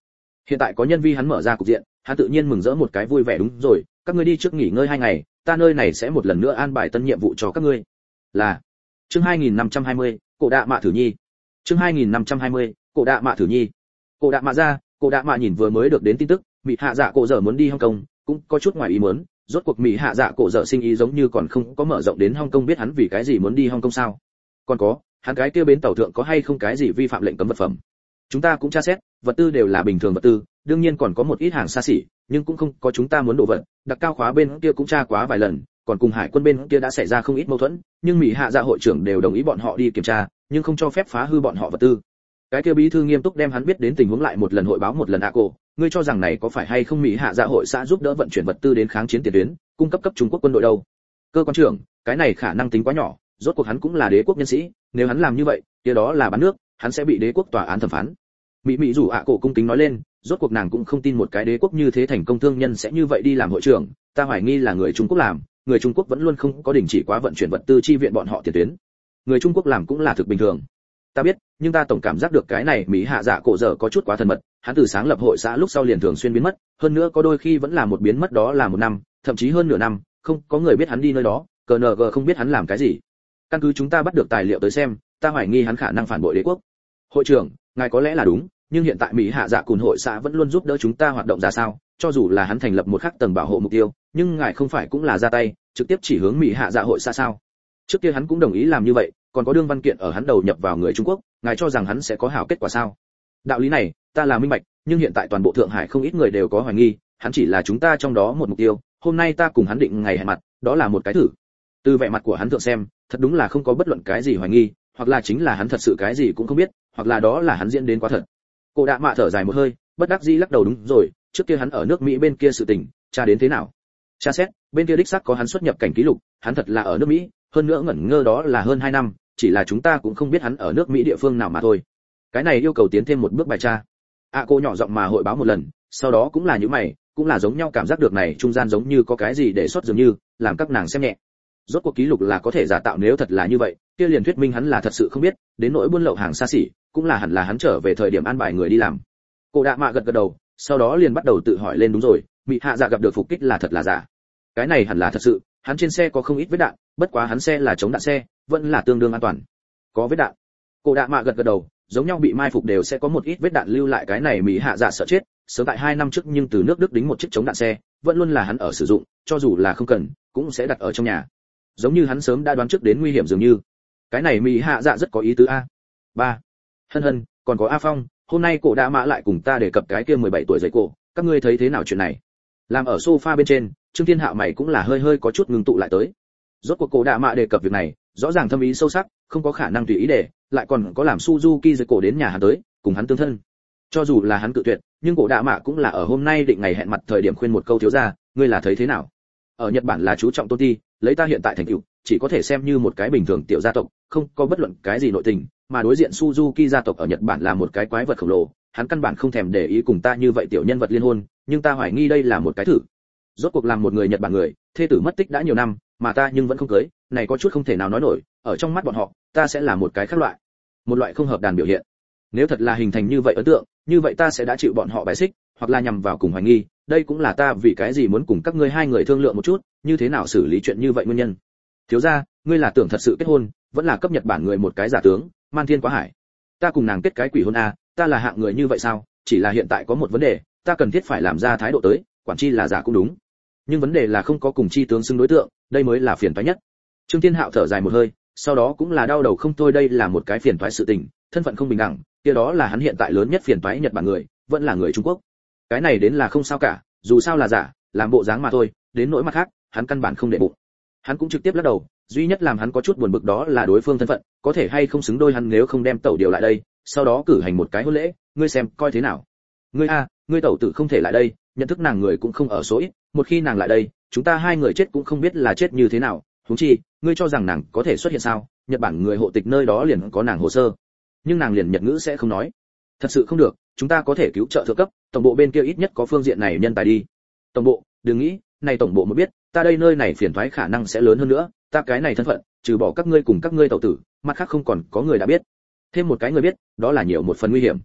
Hiện tại có nhân vi hắn mở ra cục diện, hắn tự nhiên mừng rỡ một cái vui vẻ. Đúng rồi, các ngươi đi trước nghỉ ngơi hai ngày, ta nơi này sẽ một lần nữa an bài tân nhiệm vụ cho các ngươi. Là. Chương hai nghìn năm trăm hai mươi, Cổ Đạ Mạ Thử Nhi. Chương hai nghìn năm trăm hai mươi, Cổ Đạ Mạ Thử Nhi. Cổ Đạ Mạ ra, Cổ Đạ Mạ nhìn vừa mới được đến tin tức, Mỹ Hạ Dạ Cổ Dở muốn đi Hong Kong, cũng có chút ngoài ý muốn, rốt cuộc Mỹ Hạ Dạ Cổ Dở sinh ý giống như còn không có mở rộng đến Hong Kong, biết hắn vì cái gì muốn đi Hong Kong sao? Còn có, hắn cái kia bến tàu thượng có hay không cái gì vi phạm lệnh cấm vật phẩm? Chúng ta cũng tra xét, vật tư đều là bình thường vật tư, đương nhiên còn có một ít hàng xa xỉ, nhưng cũng không có chúng ta muốn đồ vật. Đặc cao khóa bên kia cũng tra quá vài lần, còn cùng hải quân bên kia đã xảy ra không ít mâu thuẫn, nhưng Mỹ Hạ Dạ hội trưởng đều đồng ý bọn họ đi kiểm tra, nhưng không cho phép phá hư bọn họ vật tư. Cái kia bí thư nghiêm túc đem hắn biết đến tình huống lại một lần hội báo một lần. A cô, ngươi cho rằng này có phải hay không Mỹ Hạ Dạ hội xã giúp đỡ vận chuyển vật tư đến kháng chiến tiền tuyến, cung cấp cấp Trung Quốc quân đội đâu? Cơ quan trưởng, cái này khả năng tính quá nhỏ, rốt cuộc hắn cũng là đế quốc nhân sĩ, nếu hắn làm như vậy, kia đó là bán nước, hắn sẽ bị đế quốc tòa án thẩm phán. Mỹ Mỹ rủ ạ cổ cung kính nói lên, rốt cuộc nàng cũng không tin một cái đế quốc như thế thành công thương nhân sẽ như vậy đi làm hội trưởng, ta hoài nghi là người Trung Quốc làm, người Trung Quốc vẫn luôn không có đình chỉ quá vận chuyển vật tư chi viện bọn họ tiền tuyến. Người Trung Quốc làm cũng là thực bình thường. Ta biết, nhưng ta tổng cảm giác được cái này Mỹ Hạ Dạ Cổ Dở có chút quá thân mật, hắn từ sáng lập hội xã lúc sau liền thường xuyên biến mất, hơn nữa có đôi khi vẫn là một biến mất đó là một năm, thậm chí hơn nửa năm, không có người biết hắn đi nơi đó, cờ nờ gờ không biết hắn làm cái gì. Căn cứ chúng ta bắt được tài liệu tới xem, ta hoài nghi hắn khả năng phản bội đế quốc. Hội trưởng, ngài có lẽ là đúng, nhưng hiện tại Mỹ Hạ Dạ Cùn hội xã vẫn luôn giúp đỡ chúng ta hoạt động ra sao, cho dù là hắn thành lập một khắc tầng bảo hộ mục tiêu, nhưng ngài không phải cũng là ra tay, trực tiếp chỉ hướng Mỹ Hạ Dạ hội xã sao? Trước kia hắn cũng đồng ý làm như vậy, còn có đương văn kiện ở hắn đầu nhập vào người Trung Quốc, ngài cho rằng hắn sẽ có hảo kết quả sao? Đạo lý này, ta là minh bạch, nhưng hiện tại toàn bộ Thượng Hải không ít người đều có hoài nghi, hắn chỉ là chúng ta trong đó một mục tiêu, hôm nay ta cùng hắn định ngày hẹn mặt, đó là một cái thử. Từ vẻ mặt của hắn thượng xem, thật đúng là không có bất luận cái gì hoài nghi, hoặc là chính là hắn thật sự cái gì cũng không biết, hoặc là đó là hắn diễn đến quá thật. Cổ Đạ Mạ thở dài một hơi, bất đắc dĩ lắc đầu. Đúng rồi, trước kia hắn ở nước Mỹ bên kia sự tình, tra đến thế nào? Tra xét, bên kia đích xác có hắn xuất nhập cảnh ký lục, hắn thật là ở nước Mỹ, hơn nữa ngẩn ngơ đó là hơn hai năm, chỉ là chúng ta cũng không biết hắn ở nước Mỹ địa phương nào mà thôi. Cái này yêu cầu tiến thêm một bước bài tra. À cô nhỏ giọng mà hội báo một lần, sau đó cũng là những mày, cũng là giống nhau cảm giác được này trung gian giống như có cái gì để sót dường như, làm các nàng xem nhẹ. Rốt cuộc ký lục là có thể giả tạo, nếu thật là như vậy, kia liền thuyết minh hắn là thật sự không biết, đến nỗi buôn lậu hàng xa xỉ, cũng là hẳn là hắn trở về thời điểm an bài người đi làm. Cổ Đạ Mạ gật gật đầu, sau đó liền bắt đầu tự hỏi lên. Đúng rồi, Mỹ Hạ Dạ gặp được phục kích là thật là giả? Cái này hẳn là thật sự, hắn trên xe có không ít vết đạn, bất quá hắn xe là chống đạn xe, vẫn là tương đương an toàn. Có vết đạn. Cổ Đạ Mạ gật gật đầu, giống nhau bị mai phục đều sẽ có một ít vết đạn lưu lại, cái này Mỹ Hạ Dạ sợ chết, sớm tại hai năm trước nhưng từ nước Đức đính một chiếc chống đạn xe, vẫn luôn là hắn ở sử dụng, cho dù là không cần, cũng sẽ đặt ở trong nhà. Giống như hắn sớm đã đoán trước đến nguy hiểm dường như. Cái này Mỹ Hạ Dạ rất có ý tứ a. Ba. Hân hân, còn có A Phong, hôm nay Cổ Đạ Mạ lại cùng ta đề cập cái kia mười bảy tuổi dậy cổ, các ngươi thấy thế nào chuyện này? Làm ở sofa bên trên, Trương Thiên Hạo mày cũng là hơi hơi có chút ngừng tụ lại tới. Rốt cuộc Cổ Đạ Mạ đề cập việc này, rõ ràng thâm ý sâu sắc, không có khả năng tùy ý để, lại còn có làm Suzuki dậy cổ đến nhà hắn tới, cùng hắn tương thân. Cho dù là hắn cự tuyệt, nhưng Cổ Đạ Mạ cũng là ở hôm nay định ngày hẹn mặt thời điểm khuyên một câu, thiếu gia, ngươi là thấy thế nào? Ở Nhật Bản là chú trọng tôn ti, lấy ta hiện tại thành tựu, chỉ có thể xem như một cái bình thường tiểu gia tộc, không có bất luận cái gì nội tình, mà đối diện Suzuki gia tộc ở Nhật Bản là một cái quái vật khổng lồ, hắn căn bản không thèm để ý cùng ta như vậy tiểu nhân vật liên hôn, nhưng ta hoài nghi đây là một cái thử. Rốt cuộc làm một người Nhật Bản người, thê tử mất tích đã nhiều năm, mà ta nhưng vẫn không cưới, này có chút không thể nào nói nổi, ở trong mắt bọn họ, ta sẽ là một cái khác loại, một loại không hợp đàn biểu hiện. Nếu thật là hình thành như vậy ấn tượng, như vậy ta sẽ đã chịu bọn họ bài xích, hoặc là nhằm vào cùng hoài nghi, đây cũng là ta vì cái gì muốn cùng các ngươi hai người thương lượng một chút, như thế nào xử lý chuyện như vậy nguyên nhân. Thiếu gia, ngươi là tưởng thật sự kết hôn, vẫn là cấp Nhật Bản người một cái giả tướng, man thiên quá hải. Ta cùng nàng kết cái quỷ hôn a, ta là hạng người như vậy sao? Chỉ là hiện tại có một vấn đề, ta cần thiết phải làm ra thái độ tới, quản chi là giả cũng đúng. Nhưng vấn đề là không có cùng chi tướng xứng đối tượng, đây mới là phiền toái nhất. Trương Thiên Hạo thở dài một hơi, sau đó cũng là đau đầu không thôi, đây là một cái phiền toái sự tình, thân phận không bình đẳng, kia đó là hắn hiện tại lớn nhất phiền toái. Nhật Bản người, vẫn là người Trung Quốc. Cái này đến là không sao cả, dù sao là giả, làm bộ dáng mà thôi, đến nỗi mặt khác, hắn căn bản không để bụng. Hắn cũng trực tiếp lắc đầu, duy nhất làm hắn có chút buồn bực đó là đối phương thân phận, có thể hay không xứng đôi hắn, nếu không đem tẩu điều lại đây, sau đó cử hành một cái hôn lễ, ngươi xem coi thế nào. Ngươi a, ngươi tẩu tử không thể lại đây, nhận thức nàng người cũng không ở số ít, một khi nàng lại đây, chúng ta hai người chết cũng không biết là chết như thế nào, huống chi, ngươi cho rằng nàng có thể xuất hiện sao? Nhật Bản người hộ tịch nơi đó liền có nàng hồ sơ, nhưng nàng liền Nhật ngữ sẽ không nói. Thật sự không được, chúng ta có thể cứu trợ thượng cấp, tổng bộ bên kia ít nhất có phương diện này nhân tài đi. Tổng bộ, đừng nghĩ, này tổng bộ mới biết, ta đây nơi này phiền toái khả năng sẽ lớn hơn nữa, ta cái này thân phận, trừ bỏ các ngươi cùng các ngươi tẩu tử, mặt khác không còn có người đã biết. Thêm một cái người biết, đó là nhiều một phần nguy hiểm.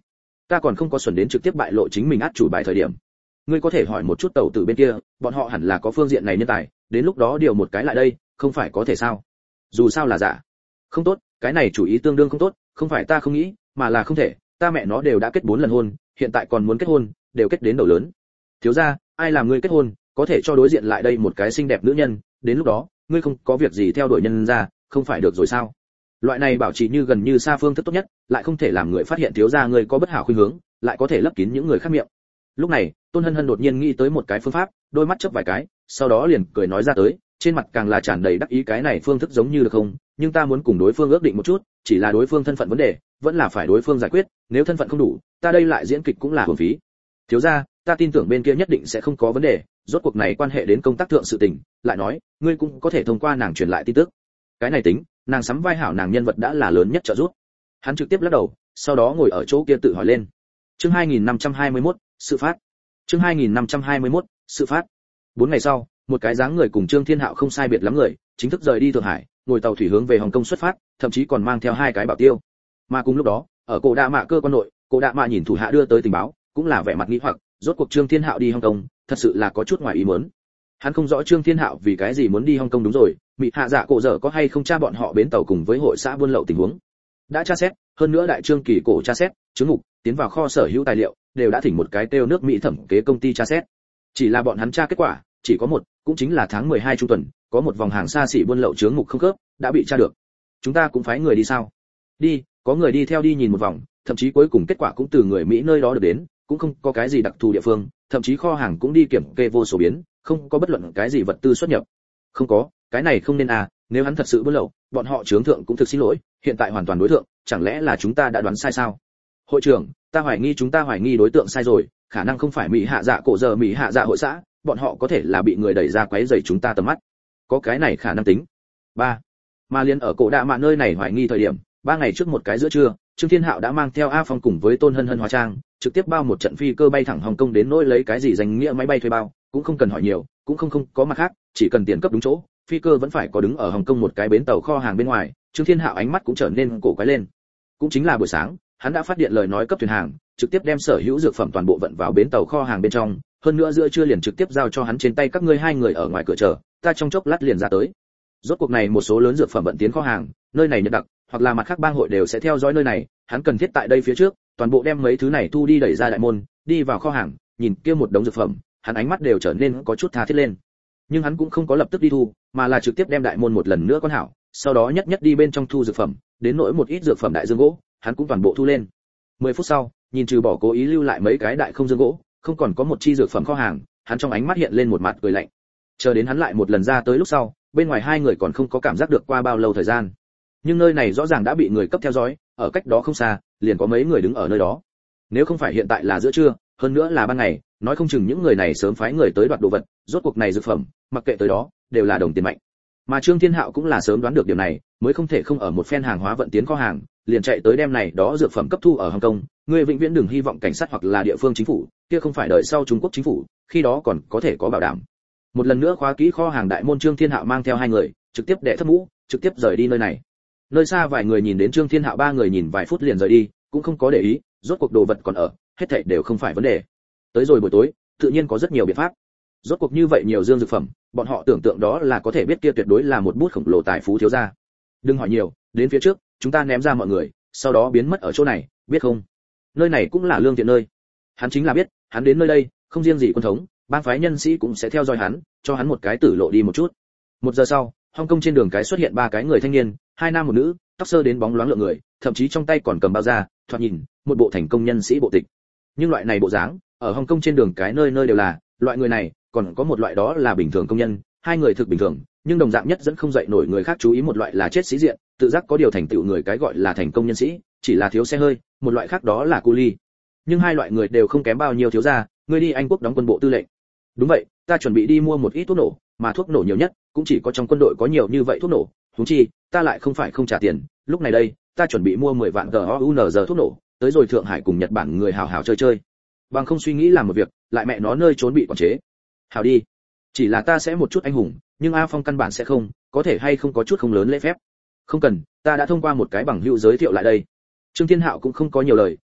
ta còn không có xuẩn đến trực tiếp bại lộ chính mình át chủ bài thời điểm. Ngươi có thể hỏi một chút tàu tử bên kia, bọn họ hẳn là có phương diện này nhân tài, đến lúc đó điều một cái lại đây, không phải có thể sao? Dù sao là giả. Không tốt, cái này chủ ý tương đương không tốt, không phải ta không nghĩ, mà là không thể, ta mẹ nó đều đã kết bốn lần hôn, hiện tại còn muốn kết hôn, đều kết đến đầu lớn. Thiếu gia, ai làm ngươi kết hôn, có thể cho đối diện lại đây một cái xinh đẹp nữ nhân, đến lúc đó, ngươi không có việc gì theo đuổi nhân ra, không phải được rồi sao? Loại này bảo trì như gần như xa phương thức tốt nhất, lại không thể làm người phát hiện thiếu gia ngươi có bất hảo khuynh hướng, lại có thể lấp kín những người khác miệng. Lúc này, Tôn Hân Hân đột nhiên nghĩ tới một cái phương pháp, đôi mắt chớp vài cái, sau đó liền cười nói ra tới, trên mặt càng là tràn đầy đắc ý, cái này phương thức giống như được không, nhưng ta muốn cùng đối phương ước định một chút, chỉ là đối phương thân phận vấn đề, vẫn là phải đối phương giải quyết, nếu thân phận không đủ, ta đây lại diễn kịch cũng là uổng phí. Thiếu gia, ta tin tưởng bên kia nhất định sẽ không có vấn đề, rốt cuộc này quan hệ đến công tác thượng sự tình, lại nói, ngươi cũng có thể thông qua nàng truyền lại tin tức. Cái này tính, nàng sắm vai hảo nàng nhân vật đã là lớn nhất trợ giúp. Hắn trực tiếp lắc đầu, sau đó ngồi ở chỗ kia tự hỏi lên. Chương hai nghìn năm trăm hai mươi mốt, sự phát. Chương hai nghìn năm trăm hai mươi mốt, sự phát. Bốn ngày sau, một cái dáng người cùng Trương Thiên Hạo không sai biệt lắm người, chính thức rời đi Thượng Hải, ngồi tàu thủy hướng về Hồng Kông xuất phát, thậm chí còn mang theo hai cái bảo tiêu. Mà cùng lúc đó, ở cổ Đạ Mạ cơ quan nội, cổ Đạ Mạ nhìn thủ hạ đưa tới tình báo, cũng là vẻ mặt nghi hoặc, rốt cuộc Trương Thiên Hạo đi Hồng Kông, thật sự là có chút ngoài ý muốn. Hắn không rõ Trương Thiên Hạo vì cái gì muốn đi Hồng Kông đúng rồi, bị hạ dạ cổ dở có hay không tra bọn họ bến tàu cùng với hội xã buôn lậu tình huống. Đã tra xét, hơn nữa đại trương kỳ cổ tra xét, chứng mục, tiến vào kho sở hữu tài liệu, đều đã thỉnh một cái tiêu nước Mỹ thẩm kế công ty tra xét. Chỉ là bọn hắn tra kết quả, chỉ có một, cũng chính là tháng mười hai trung tuần, có một vòng hàng xa xỉ buôn lậu chướng mục không khớp, đã bị tra được. Chúng ta cũng phái người đi sao? Đi, có người đi theo đi nhìn một vòng, thậm chí cuối cùng kết quả cũng từ người Mỹ nơi đó được đến, cũng không có cái gì đặc thù địa phương, thậm chí kho hàng cũng đi kiểm kê vô số biến, không có bất luận cái gì vật tư xuất nhập. Không có, cái này không nên à, nếu hắn thật sự buôn lậu, bọn họ chướng thượng cũng thực xin lỗi, hiện tại hoàn toàn đối tượng, chẳng lẽ là chúng ta đã đoán sai sao? Hội trưởng, ta hoài nghi chúng ta hoài nghi đối tượng sai rồi, khả năng không phải Mỹ hạ dạ cổ giờ Mỹ hạ dạ hội xã, bọn họ có thể là bị người đẩy ra quấy rầy chúng ta tầm mắt. Có cái này khả năng tính. Ba. Mà liên ở cổ Đạ Mạ nơi này hoài nghi thời điểm, ba ngày trước một cái giữa trưa, Trương Thiên Hạo đã mang theo A Phong cùng với Tôn Hân Hân hóa trang, trực tiếp bao một trận phi cơ bay thẳng Hồng Kông đến nỗi lấy cái gì danh nghĩa máy bay thuê bao, cũng không cần hỏi nhiều, cũng không không có mặt khác, chỉ cần tiền cấp đúng chỗ, phi cơ vẫn phải có đứng ở Hồng Kông một cái bến tàu kho hàng bên ngoài. Trương Thiên Hạo ánh mắt cũng trở nên cổ quái lên. Cũng chính là buổi sáng, hắn đã phát điện lời nói cấp thuyền hàng, trực tiếp đem sở hữu dược phẩm toàn bộ vận vào bến tàu kho hàng bên trong, hơn nữa giữa trưa liền trực tiếp giao cho hắn trên tay các ngươi hai người ở ngoài cửa chờ, ta trong chốc lát liền ra tới. Rốt cuộc này một số lớn dược phẩm vận tiến kho hàng, nơi này nhận đặc, hoặc là mặt khác bang hội đều sẽ theo dõi nơi này, hắn cần thiết tại đây phía trước, toàn bộ đem mấy thứ này thu đi đẩy ra đại môn, đi vào kho hàng, nhìn kia một đống dược phẩm, hắn ánh mắt đều trở nên có chút tha thiết lên. Nhưng hắn cũng không có lập tức đi thu, mà là trực tiếp đem đại môn một lần nữa quan hảo, sau đó nhất nhất đi bên trong thu dược phẩm, đến nỗi một ít dược phẩm đại dương gỗ, hắn cũng toàn bộ thu lên. mười phút sau, nhìn trừ bỏ cố ý lưu lại mấy cái đại không dương gỗ, không còn có một chi dược phẩm kho hàng, hắn trong ánh mắt hiện lên một mặt cười lạnh. Chờ đến hắn lại một lần ra tới lúc sau, bên ngoài hai người còn không có cảm giác được qua bao lâu thời gian. Nhưng nơi này rõ ràng đã bị người cấp theo dõi, ở cách đó không xa, liền có mấy người đứng ở nơi đó. Nếu không phải hiện tại là giữa trưa, hơn nữa là ban ngày, nói không chừng những người này sớm phái người tới đoạt đồ vật, rốt cuộc này dược phẩm, mặc kệ tới đó, đều là đồng tiền mạnh. Mà Trương Thiên Hạo cũng là sớm đoán được điều này, mới không thể không ở một phen hàng hóa vận tiến kho hàng, liền chạy tới đem này đó dược phẩm cấp thu ở Hồng Kông. Người vĩnh viễn đừng hy vọng cảnh sát hoặc là địa phương chính phủ, kia không phải đợi sau Trung Quốc chính phủ, khi đó còn có thể có bảo đảm. Một lần nữa khóa kỹ kho hàng đại môn, Trương Thiên Hạo mang theo hai người, trực tiếp đè thấp mũ, trực tiếp rời đi nơi này. Nơi xa vài người nhìn đến Trương Thiên Hạo ba người nhìn vài phút liền rời đi, cũng không có để ý, rốt cuộc đồ vật còn ở, hết thảy đều không phải vấn đề. Tới rồi buổi tối, tự nhiên có rất nhiều biện pháp. Rốt cuộc như vậy nhiều dương dược phẩm, bọn họ tưởng tượng đó là có thể biết kia tuyệt đối là một bút khổng lồ tài phú thiếu gia. Đừng hỏi nhiều, đến phía trước, chúng ta ném ra mọi người, sau đó biến mất ở chỗ này, biết không? Nơi này cũng là lương thiện nơi. Hắn chính là biết, hắn đến nơi đây, không riêng gì quân thống, bang phái nhân sĩ cũng sẽ theo dõi hắn, cho hắn một cái tử lộ đi một chút. Một giờ sau, Hồng Kông trên đường cái xuất hiện ba cái người thanh niên, hai nam một nữ, tóc sơ đến bóng loáng lượng người, thậm chí trong tay còn cầm bao da, thoạt nhìn, một bộ thành công nhân sĩ bộ tịch. Nhưng loại này bộ dáng, ở Hồng Kông trên đường cái nơi nơi đều là, loại người này, còn có một loại đó là bình thường công nhân, hai người thực bình thường, nhưng đồng dạng nhất dẫn không dậy nổi người khác chú ý, một loại là chết sĩ diện, tự giác có điều thành tựu người cái gọi là thành công nhân sĩ, chỉ là thiếu xe hơi, một loại khác đó là cu ly. Nhưng hai loại người đều không kém bao nhiêu thiếu gia, người đi Anh quốc đóng quân bộ tư lệnh. Đúng vậy, ta chuẩn bị đi mua một ít thuốc nổ, mà thuốc nổ nhiều nhất cũng chỉ có trong quân đội có nhiều như vậy thuốc nổ, huống chi, ta lại không phải không trả tiền, lúc này đây, ta chuẩn bị mua mười vạn GOUNZ thuốc nổ, tới rồi Thượng Hải cùng Nhật Bản người hào hào chơi chơi. Bằng không suy nghĩ làm một việc, lại mẹ nó nơi trốn bị quản chế. Hào đi. Chỉ là ta sẽ một chút anh hùng, nhưng A Phong căn bản sẽ không, có thể hay không có chút không lớn lễ phép. Không cần, ta đã thông qua một cái bằng hữu giới thiệu lại đây. Trương Thiên Hạo cũng không có nhiều lời,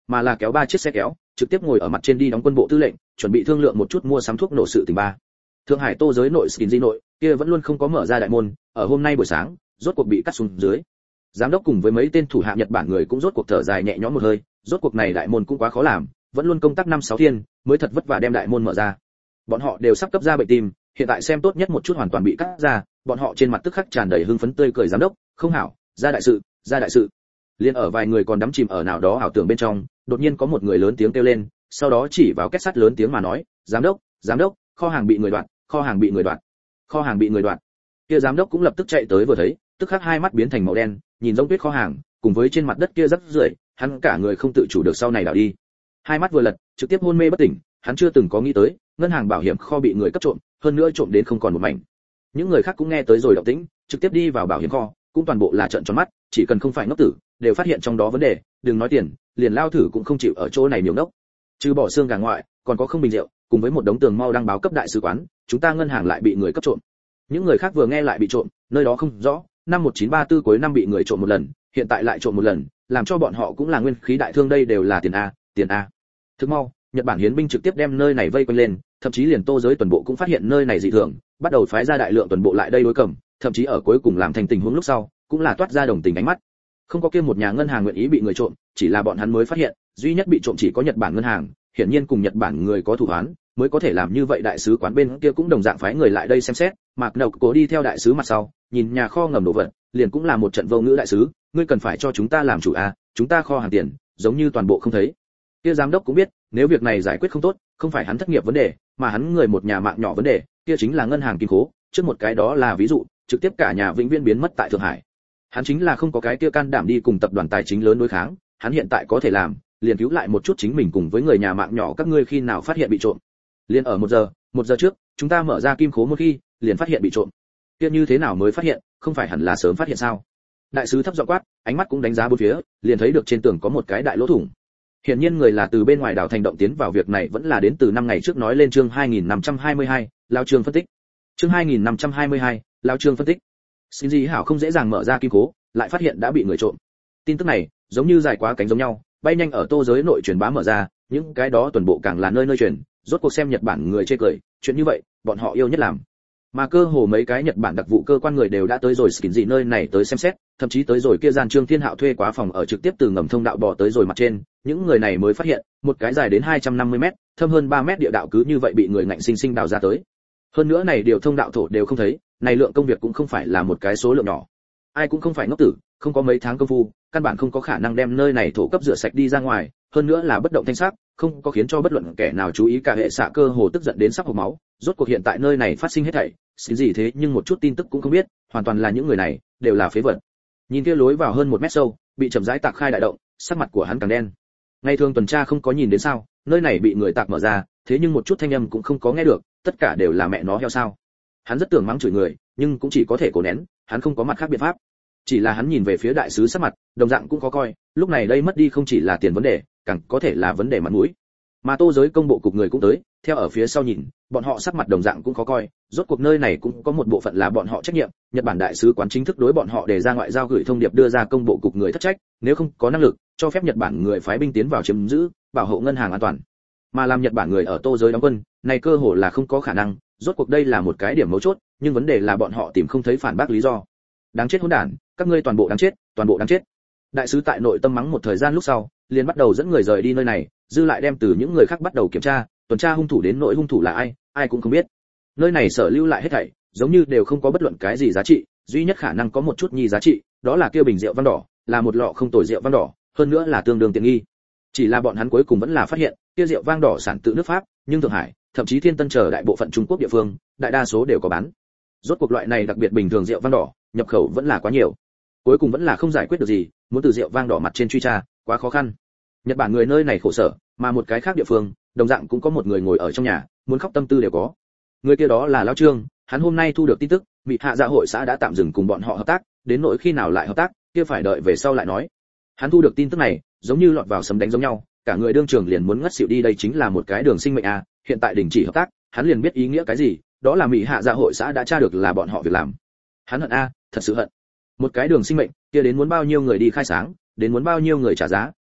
mà là kéo ba chiếc xe kéo, trực tiếp ngồi ở mặt trên đi đóng quân bộ tư lệnh, chuẩn bị thương lượng một chút mua sắm thuốc nổ sự tình ba. Thượng Hải Tô giới nội Shinji nội, kia vẫn luôn không có mở ra đại môn, ở hôm nay buổi sáng, rốt cuộc bị cắt xuống dưới. Giám đốc cùng với mấy tên thủ hạ Nhật Bản người cũng rốt cuộc thở dài nhẹ nhõm một hơi, rốt cuộc này đại môn cũng quá khó làm, vẫn luôn công tác năm sáu thiên, mới thật vất vả đem đại môn mở ra. Bọn họ đều sắp cấp ra bệnh tim, hiện tại xem tốt nhất một chút hoàn toàn bị cắt ra, bọn họ trên mặt tức khắc tràn đầy hưng phấn tươi cười. Giám đốc, không hảo, ra đại sự, ra đại sự. Liên ở vài người còn đắm chìm ở nào đó ảo tưởng bên trong, đột nhiên có một người lớn tiếng kêu lên, sau đó chỉ vào két sắt lớn tiếng mà nói, giám đốc, giám đốc, kho hàng bị người đoạt, kho hàng bị người đoạt, kho hàng bị người đoạt. Kia giám đốc cũng lập tức chạy tới vừa thấy, tức khắc hai mắt biến thành màu đen, nhìn giống tuyết kho hàng, cùng với trên mặt đất kia rất rưởi, hắn cả người không tự chủ được sau này đảo đi. Hai mắt vừa lật, trực tiếp hôn mê bất tỉnh, hắn chưa từng có nghĩ tới, ngân hàng bảo hiểm kho bị người cấp trộm, hơn nữa trộm đến không còn một mảnh. Những người khác cũng nghe tới rồi động tĩnh, trực tiếp đi vào bảo hiểm kho, cũng toàn bộ là trợn tròn mắt, chỉ cần không phải ngốc tử, đều phát hiện trong đó vấn đề, đừng nói tiền, liền lao thử cũng không chịu ở chỗ này miểu ngốc. Trừ bỏ xương gà ngoại, còn có không bình rượu, cùng với một đống tường mau đang báo cấp đại sứ quán, chúng ta ngân hàng lại bị người cấp trộm. Những người khác vừa nghe lại bị trộm, nơi đó không rõ, năm một chín ba tư cuối năm bị người trộm một lần, hiện tại lại trộm một lần, làm cho bọn họ cũng là nguyên khí đại thương, đây đều là tiền a, tiền a. Thức mau, Nhật Bản hiến binh trực tiếp đem nơi này vây quanh lên, thậm chí liền Tô giới tuần bộ cũng phát hiện nơi này dị thường, bắt đầu phái ra đại lượng tuần bộ lại đây đối cầm, thậm chí ở cuối cùng làm thành tình huống lúc sau, cũng là toát ra đồng tình ánh mắt. Không có kia một nhà ngân hàng nguyện ý bị người trộm, chỉ là bọn hắn mới phát hiện, duy nhất bị trộm chỉ có Nhật Bản ngân hàng, hiển nhiên cùng Nhật Bản người có thủ án, mới có thể làm như vậy. Đại sứ quán bên kia cũng đồng dạng phái người lại đây xem xét, Mạc Nộc cố đi theo đại sứ mặt sau, nhìn nhà kho ngầm đồ vật, liền cũng là một trận vô ngữ. Đại sứ, ngươi cần phải cho chúng ta làm chủ a, chúng ta kho hàng tiền, giống như toàn bộ không thấy. Kia giám đốc cũng biết, nếu việc này giải quyết không tốt, không phải hắn thất nghiệp vấn đề, mà hắn người một nhà mạng nhỏ vấn đề, kia chính là ngân hàng kim khố, trước một cái đó là ví dụ, trực tiếp cả nhà vĩnh viễn biến mất tại Thượng Hải. Hắn chính là không có cái kia can đảm đi cùng tập đoàn tài chính lớn đối kháng, hắn hiện tại có thể làm, liền cứu lại một chút chính mình cùng với người nhà mạng nhỏ. Các ngươi khi nào phát hiện bị trộm? Liền ở một giờ, một giờ trước, chúng ta mở ra kim khố một khi, liền phát hiện bị trộm. Kia như thế nào mới phát hiện, không phải hẳn là sớm phát hiện sao? Đại sứ thấp giọng quát, ánh mắt cũng đánh giá bốn phía, liền thấy được trên tường có một cái đại lỗ thủng. Hiển nhiên người là từ bên ngoài đảo thành động tiến vào, việc này vẫn là đến từ năm ngày trước. Nói lên chương hai nghìn năm trăm hai mươi hai, Lão Trương phân tích. Chương hai nghìn năm trăm hai mươi hai, Lão Trương phân tích. Shinji Hảo không dễ dàng mở ra kim cố, lại phát hiện đã bị người trộm. Tin tức này, giống như dài quá cánh giống nhau, bay nhanh ở Tô giới nội truyền bá mở ra, những cái đó tuần bộ càng là nơi nơi truyền, rốt cuộc xem Nhật Bản người chê cười, chuyện như vậy, bọn họ yêu nhất làm. Mà cơ hồ mấy cái Nhật Bản đặc vụ cơ quan người đều đã tới rồi Shinji nơi này tới xem xét, thậm chí tới rồi kia gian Trương Thiên Hạo thuê quá phòng ở, trực tiếp từ ngầm thông đạo bò tới rồi mặt trên, những người này mới phát hiện, một cái dài đến hai trăm năm mươi mét, thâm hơn ba mét địa đạo cứ như vậy bị người ngạnh sinh sinh đào ra tới. Hơn nữa này điều thông đạo thổ đều không thấy, này lượng công việc cũng không phải là một cái số lượng nhỏ. Ai cũng không phải ngốc tử, không có mấy tháng công phu, căn bản không có khả năng đem nơi này thổ cấp rửa sạch đi ra ngoài, hơn nữa là bất động thanh sắc, không có khiến cho bất luận kẻ nào chú ý. Cả hệ xạ cơ hồ tức giận đến sắp hộc máu, rốt cuộc hiện tại nơi này phát sinh hết thảy, xin gì thế nhưng một chút tin tức cũng không biết, hoàn toàn là những người này đều là phế vật. Nhìn kia lối vào hơn một mét sâu, bị chậm rãi tạc khai đại động, sắc mặt của hắn càng đen. Ngày thường tuần tra không có nhìn đến sao, nơi này bị người tạc mở ra, thế nhưng một chút thanh âm cũng không có nghe được, tất cả đều là mẹ nó heo sao. Hắn rất tưởng mắng chửi người, nhưng cũng chỉ có thể cố nén, hắn không có mặt khác biện pháp. Chỉ là hắn nhìn về phía đại sứ sắc mặt, đồng dạng cũng khó coi, lúc này đây mất đi không chỉ là tiền vấn đề, càng có thể là vấn đề mặt mũi. Mà Tô giới công bộ cục người cũng tới, theo ở phía sau nhìn, bọn họ sắc mặt đồng dạng cũng khó coi, rốt cuộc nơi này cũng có một bộ phận là bọn họ trách nhiệm, Nhật Bản đại sứ quán chính thức đối bọn họ đề ra ngoại giao gửi thông điệp đưa ra công bộ cục người thất trách, nếu không có năng lực cho phép Nhật Bản người phái binh tiến vào chiếm giữ, bảo hộ ngân hàng an toàn. Mà làm Nhật Bản người ở Tô giới đóng quân, này cơ hồ là không có khả năng, rốt cuộc đây là một cái điểm mấu chốt, nhưng vấn đề là bọn họ tìm không thấy phản bác lý do. Đáng chết hỗn đản, các ngươi toàn bộ đáng chết, toàn bộ đáng chết. Đại sứ tại nội tâm mắng một thời gian lúc sau, liền bắt đầu dẫn người rời đi nơi này, dư lại đem từ những người khác bắt đầu kiểm tra, tuần tra hung thủ đến nỗi hung thủ là ai, ai cũng không biết. Nơi này sở lưu lại hết thảy, giống như đều không có bất luận cái gì giá trị, duy nhất khả năng có một chút nhi giá trị, đó là kia bình rượu vang đỏ, là một lọ không tồi rượu vang đỏ, hơn nữa là tương đương tiện nghi. Chỉ là bọn hắn cuối cùng vẫn là phát hiện, kia rượu vang đỏ sản tự nước Pháp, nhưng Thượng Hải, thậm chí Thiên Tân chờ đại bộ phận Trung Quốc địa phương, đại đa số đều có bán. Rốt cuộc loại này đặc biệt bình thường rượu vang đỏ, nhập khẩu vẫn là quá nhiều. Cuối cùng vẫn là không giải quyết được gì, muốn từ rượu vang đỏ mặt trên truy tra, quá khó khăn. Nhật Bản người nơi này khổ sở, mà một cái khác địa phương, đồng dạng cũng có một người ngồi ở trong nhà, muốn khóc tâm tư đều có. Người kia đó là Lão Trương, hắn hôm nay thu được tin tức, Mị Hạ Dạ hội xã đã tạm dừng cùng bọn họ hợp tác, đến nỗi khi nào lại hợp tác, kia phải đợi về sau lại nói. Hắn thu được tin tức này, giống như lọt vào sấm đánh giống nhau, cả người đương trường liền muốn ngất xỉu đi. Đây chính là một cái đường sinh mệnh à, hiện tại đình chỉ hợp tác, hắn liền biết ý nghĩa cái gì, đó là Mị Hạ Dạ hội xã đã tra được là bọn họ việc làm. Hắn hận a, thật sự hận. Một cái đường sinh mệnh, kia đến muốn bao nhiêu người đi khai sáng, đến muốn bao nhiêu người trả giá,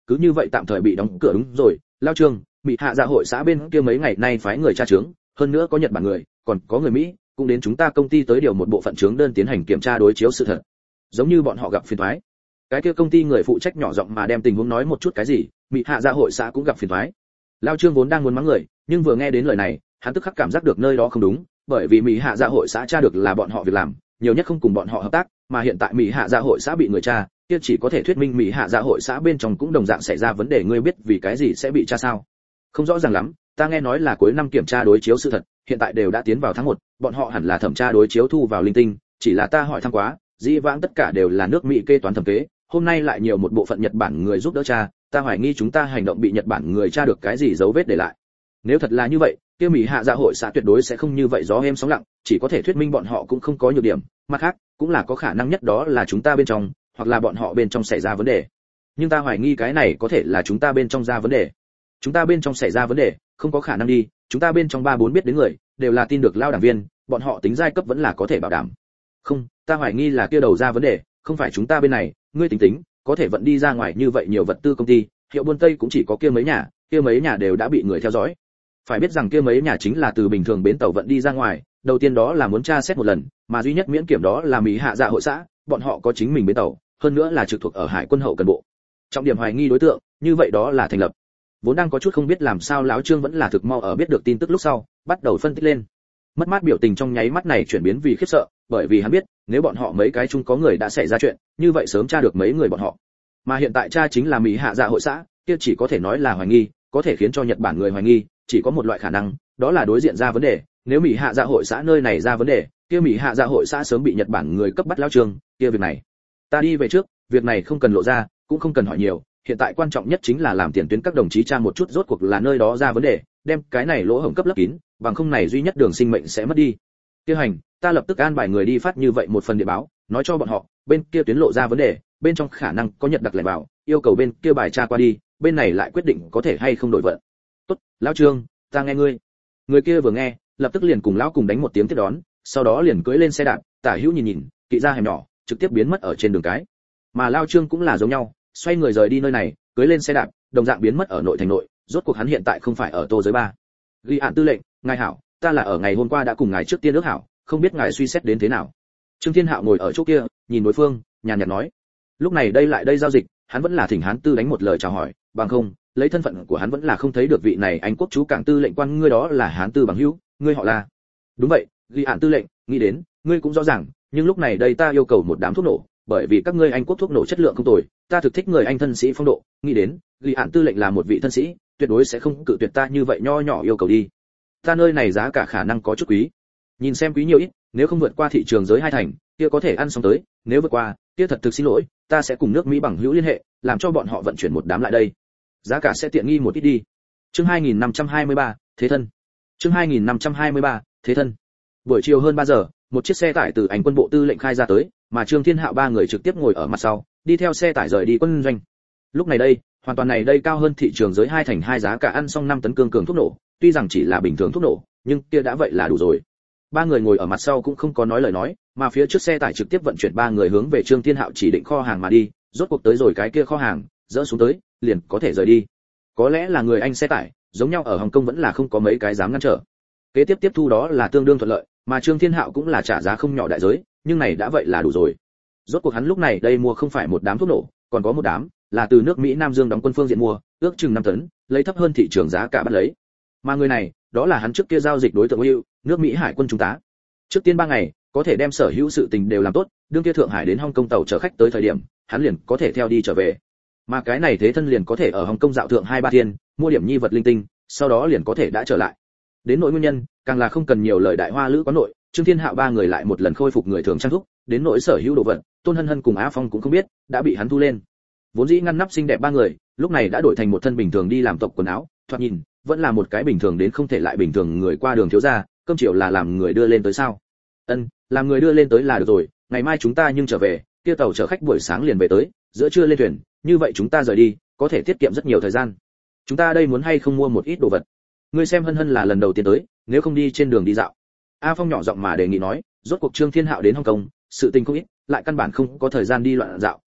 cứ như vậy tạm thời bị đóng cửa. Đúng rồi, Lao Trương, Mỹ Hạ Dạ hội xã bên kia mấy ngày nay phái người tra chứng, hơn nữa có Nhật Bản người, còn có người Mỹ, cũng đến chúng ta công ty tới điều một bộ phận chứng đơn tiến hành kiểm tra đối chiếu sự thật. Giống như bọn họ gặp phiền toái. Cái kia công ty người phụ trách nhỏ giọng mà đem tình huống nói một chút cái gì, Mỹ Hạ Dạ hội xã cũng gặp phiền toái. Lao Trương vốn đang muốn mắng người, nhưng vừa nghe đến lời này, hắn tức khắc cảm giác được nơi đó không đúng, bởi vì Mỹ Hạ Dạ hội xã tra được là bọn họ việc làm, nhiều nhất không cùng bọn họ hợp tác, mà hiện tại Mỹ Hạ Dạ hội xã bị người tra, kia chỉ có thể thuyết minh Mỹ Hạ Dạ hội xã bên trong cũng đồng dạng xảy ra vấn đề. Ngươi biết vì cái gì sẽ bị tra sao? Không rõ ràng lắm, ta nghe nói là cuối năm kiểm tra đối chiếu sự thật, hiện tại đều đã tiến vào tháng một, bọn họ hẳn là thẩm tra đối chiếu thu vào linh tinh, chỉ là ta hỏi thăm quá, dĩ vãng tất cả đều là nước Mỹ kê toán thẩm kế, hôm nay lại nhiều một bộ phận Nhật Bản người giúp đỡ tra, ta hoài nghi chúng ta hành động bị Nhật Bản người tra được cái gì dấu vết để lại. Nếu thật là như vậy, kia Mỹ Hạ Dạ hội xã tuyệt đối sẽ không như vậy gió êm sóng lặng, chỉ có thể thuyết minh bọn họ cũng không có nhược điểm, mặt khác, cũng là có khả năng nhất đó là chúng ta bên trong, hoặc là bọn họ bên trong xảy ra vấn đề. Nhưng ta hoài nghi cái này có thể là chúng ta bên trong ra vấn đề. Chúng ta bên trong xảy ra vấn đề, không có khả năng đi, chúng ta bên trong ba bốn biết đến người, đều là tin được Lao đảng viên, bọn họ tính giai cấp vẫn là có thể bảo đảm. Không, ta hoài nghi là kia đầu ra vấn đề, không phải chúng ta bên này, ngươi tính tính, có thể vận đi ra ngoài như vậy nhiều vật tư công ty, hiệu buôn Tây cũng chỉ có kia mấy nhà, kia mấy nhà đều đã bị người theo dõi. Phải biết rằng kia mấy nhà chính là từ bình thường bến tàu vận đi ra ngoài, đầu tiên đó là muốn tra xét một lần, mà duy nhất miễn kiểm đó là Mỹ Hạ Dạ hội xã, bọn họ có chính mình bến tàu, hơn nữa là trực thuộc ở Hải quân hậu cần bộ. Trọng điểm hoài nghi đối tượng, như vậy đó là thành lập. Vốn đang có chút không biết làm sao lão Trương vẫn là thực mau ở biết được tin tức lúc sau, bắt đầu phân tích lên. Mất mát biểu tình trong nháy mắt này chuyển biến vì khiếp sợ, bởi vì hắn biết, nếu bọn họ mấy cái chung có người đã xảy ra chuyện, như vậy sớm tra được mấy người bọn họ. Mà hiện tại tra chính là Mỹ Hạ Dạ hội xã, kia chỉ có thể nói là hoài nghi, có thể khiến cho Nhật Bản người hoài nghi, chỉ có một loại khả năng, đó là đối diện ra vấn đề, nếu Mỹ Hạ Dạ hội xã nơi này ra vấn đề, kia Mỹ Hạ Dạ hội xã sớm bị Nhật Bản người cấp bắt lão Trương, kia việc này, ta đi về trước, việc này không cần lộ ra, cũng không cần hỏi nhiều, hiện tại quan trọng nhất chính là làm tiền tuyến các đồng chí tra một chút rốt cuộc là nơi đó ra vấn đề, đem cái này lỗ hổng cấp lấp kín, bằng không này duy nhất đường sinh mệnh sẽ mất đi. Tiêu hành, ta lập tức an bài người đi phát như vậy một phần địa báo, nói cho bọn họ, bên kia tuyến lộ ra vấn đề, bên trong khả năng có Nhật đặc lẻn vào, yêu cầu bên kia bài tra qua đi, bên này lại quyết định có thể hay không đổi vận. Tốt, lão Trương, ta nghe ngươi. Người kia vừa nghe, lập tức liền cùng lão cùng đánh một tiếng tiếp đón, sau đó liền cưỡi lên xe đạp, tả hữu nhìn nhìn, kỵ ra hẻm nhỏ, trực tiếp biến mất ở trên đường cái. Mà Lão Trương cũng là giống nhau, xoay người rời đi nơi này, cưỡi lên xe đạp, đồng dạng biến mất ở nội thành nội, rốt cuộc hắn hiện tại không phải ở Tô giới ba. Ghi hạn tư lệnh, ngài hảo, ta là ở ngày hôm qua đã cùng ngài trước tiên ước hảo, không biết ngài suy xét đến thế nào. Trương Thiên Hạo ngồi ở chỗ kia, nhìn đối phương, nhàn nhạt nói. Lúc này đây lại đây giao dịch, hắn vẫn là thỉnh Hán Tư đánh một lời chào hỏi, bằng không, lấy thân phận của hắn vẫn là không thấy được vị này Anh quốc chú cảng tư lệnh quan, ngươi đó là Hán Tư bằng hữu, ngươi họ là. Đúng vậy, Ghi hạn tư lệnh, nghĩ đến, ngươi cũng rõ ràng, nhưng lúc này đây ta yêu cầu một đám thuốc nổ, bởi vì các ngươi Anh quốc thuốc nổ chất lượng không tồi, ta thực thích người Anh thân sĩ phong độ, nghĩ đến, Ghi hạn tư lệnh là một vị thân sĩ, tuyệt đối sẽ không cự tuyệt ta như vậy nho nhỏ yêu cầu đi. Ta nơi này giá cả khả năng có chút quý. Nhìn xem quý nhiều ít, nếu không vượt qua thị trường giới hai thành, kia có thể ăn xong tới, nếu vượt qua, kia thật thực xin lỗi, ta sẽ cùng nước Mỹ bằng hữu liên hệ, làm cho bọn họ vận chuyển một đám lại đây. Giá cả sẽ tiện nghi một ít đi. Chương hai nghìn năm trăm hai mươi ba, thế thân. Chương hai nghìn năm trăm hai mươi ba, thế thân. Buổi chiều hơn ba giờ, một chiếc xe tải từ Anh quân bộ tư lệnh khai ra tới, mà Trương Thiên Hạo ba người trực tiếp ngồi ở mặt sau, đi theo xe tải rời đi quân doanh. Lúc này đây, hoàn toàn này đây cao hơn thị trường giới hai thành hai giá cả ăn xong năm tấn cương cường thuốc nổ, tuy rằng chỉ là bình thường thuốc nổ, nhưng kia đã vậy là đủ rồi. Ba người ngồi ở mặt sau cũng không có nói lời nói, mà phía trước xe tải trực tiếp vận chuyển ba người hướng về Trương Thiên Hạo chỉ định kho hàng mà đi, rốt cuộc tới rồi cái kia kho hàng, dỡ xuống tới, liền có thể rời đi. Có lẽ là người Anh xe tải, giống nhau ở Hồng Kông vẫn là không có mấy cái dám ngăn trở. Kế tiếp tiếp thu đó là tương đương thuận lợi, mà Trương Thiên Hạo cũng là trả giá không nhỏ đại giới, nhưng này đã vậy là đủ rồi. Rốt cuộc hắn lúc này đây mua không phải một đám thuốc nổ, còn có một đám là từ nước Mỹ Nam Dương đóng quân phương diện mua, ước chừng năm tấn, lấy thấp hơn thị trường giá cả bắt lấy. Mà người này, đó là hắn trước kia giao dịch đối tượng Will, nước Mỹ Hải quân trung tá. Trước tiên ba ngày, có thể đem sở hữu sự tình đều làm tốt, đương kia Thượng Hải đến Hồng Kông tàu chở khách tới thời điểm, hắn liền có thể theo đi trở về. Mà cái này thế thân liền có thể ở Hồng Kông dạo thượng hai ba thiên, mua điểm nhi vật linh tinh, sau đó liền có thể đã trở lại. Đến nội nguyên nhân, càng là không cần nhiều lời đại hoa lữ quán nội, Trương Thiên Hạo ba người lại một lần khôi phục người thường trang thúc, đến nội sở hữu đồ vật, Tôn Hân Hân cùng Á Phong cũng không biết, đã bị hắn thu lên. Vốn dĩ ngăn nắp xinh đẹp ba người, lúc này đã đổi thành một thân bình thường đi làm tộc quần áo, thoạt nhìn, vẫn là một cái bình thường đến không thể lại bình thường người qua đường thiếu gia, cơm chiều là làm người đưa lên tới sao? Ân, làm người đưa lên tới là được rồi, ngày mai chúng ta nhưng trở về, kia tàu chở khách buổi sáng liền về tới, giữa trưa lên thuyền, như vậy chúng ta rời đi, có thể tiết kiệm rất nhiều thời gian. Chúng ta đây muốn hay không mua một ít đồ vật? Ngươi xem Hân Hân là lần đầu tiên tới, nếu không đi trên đường đi dạo. A Phong nhỏ giọng mà đề nghị nói, rốt cuộc Trương Thiên Hạo đến Hồng Kông, sự tình không ít, lại căn bản không có thời gian đi loạn dạo,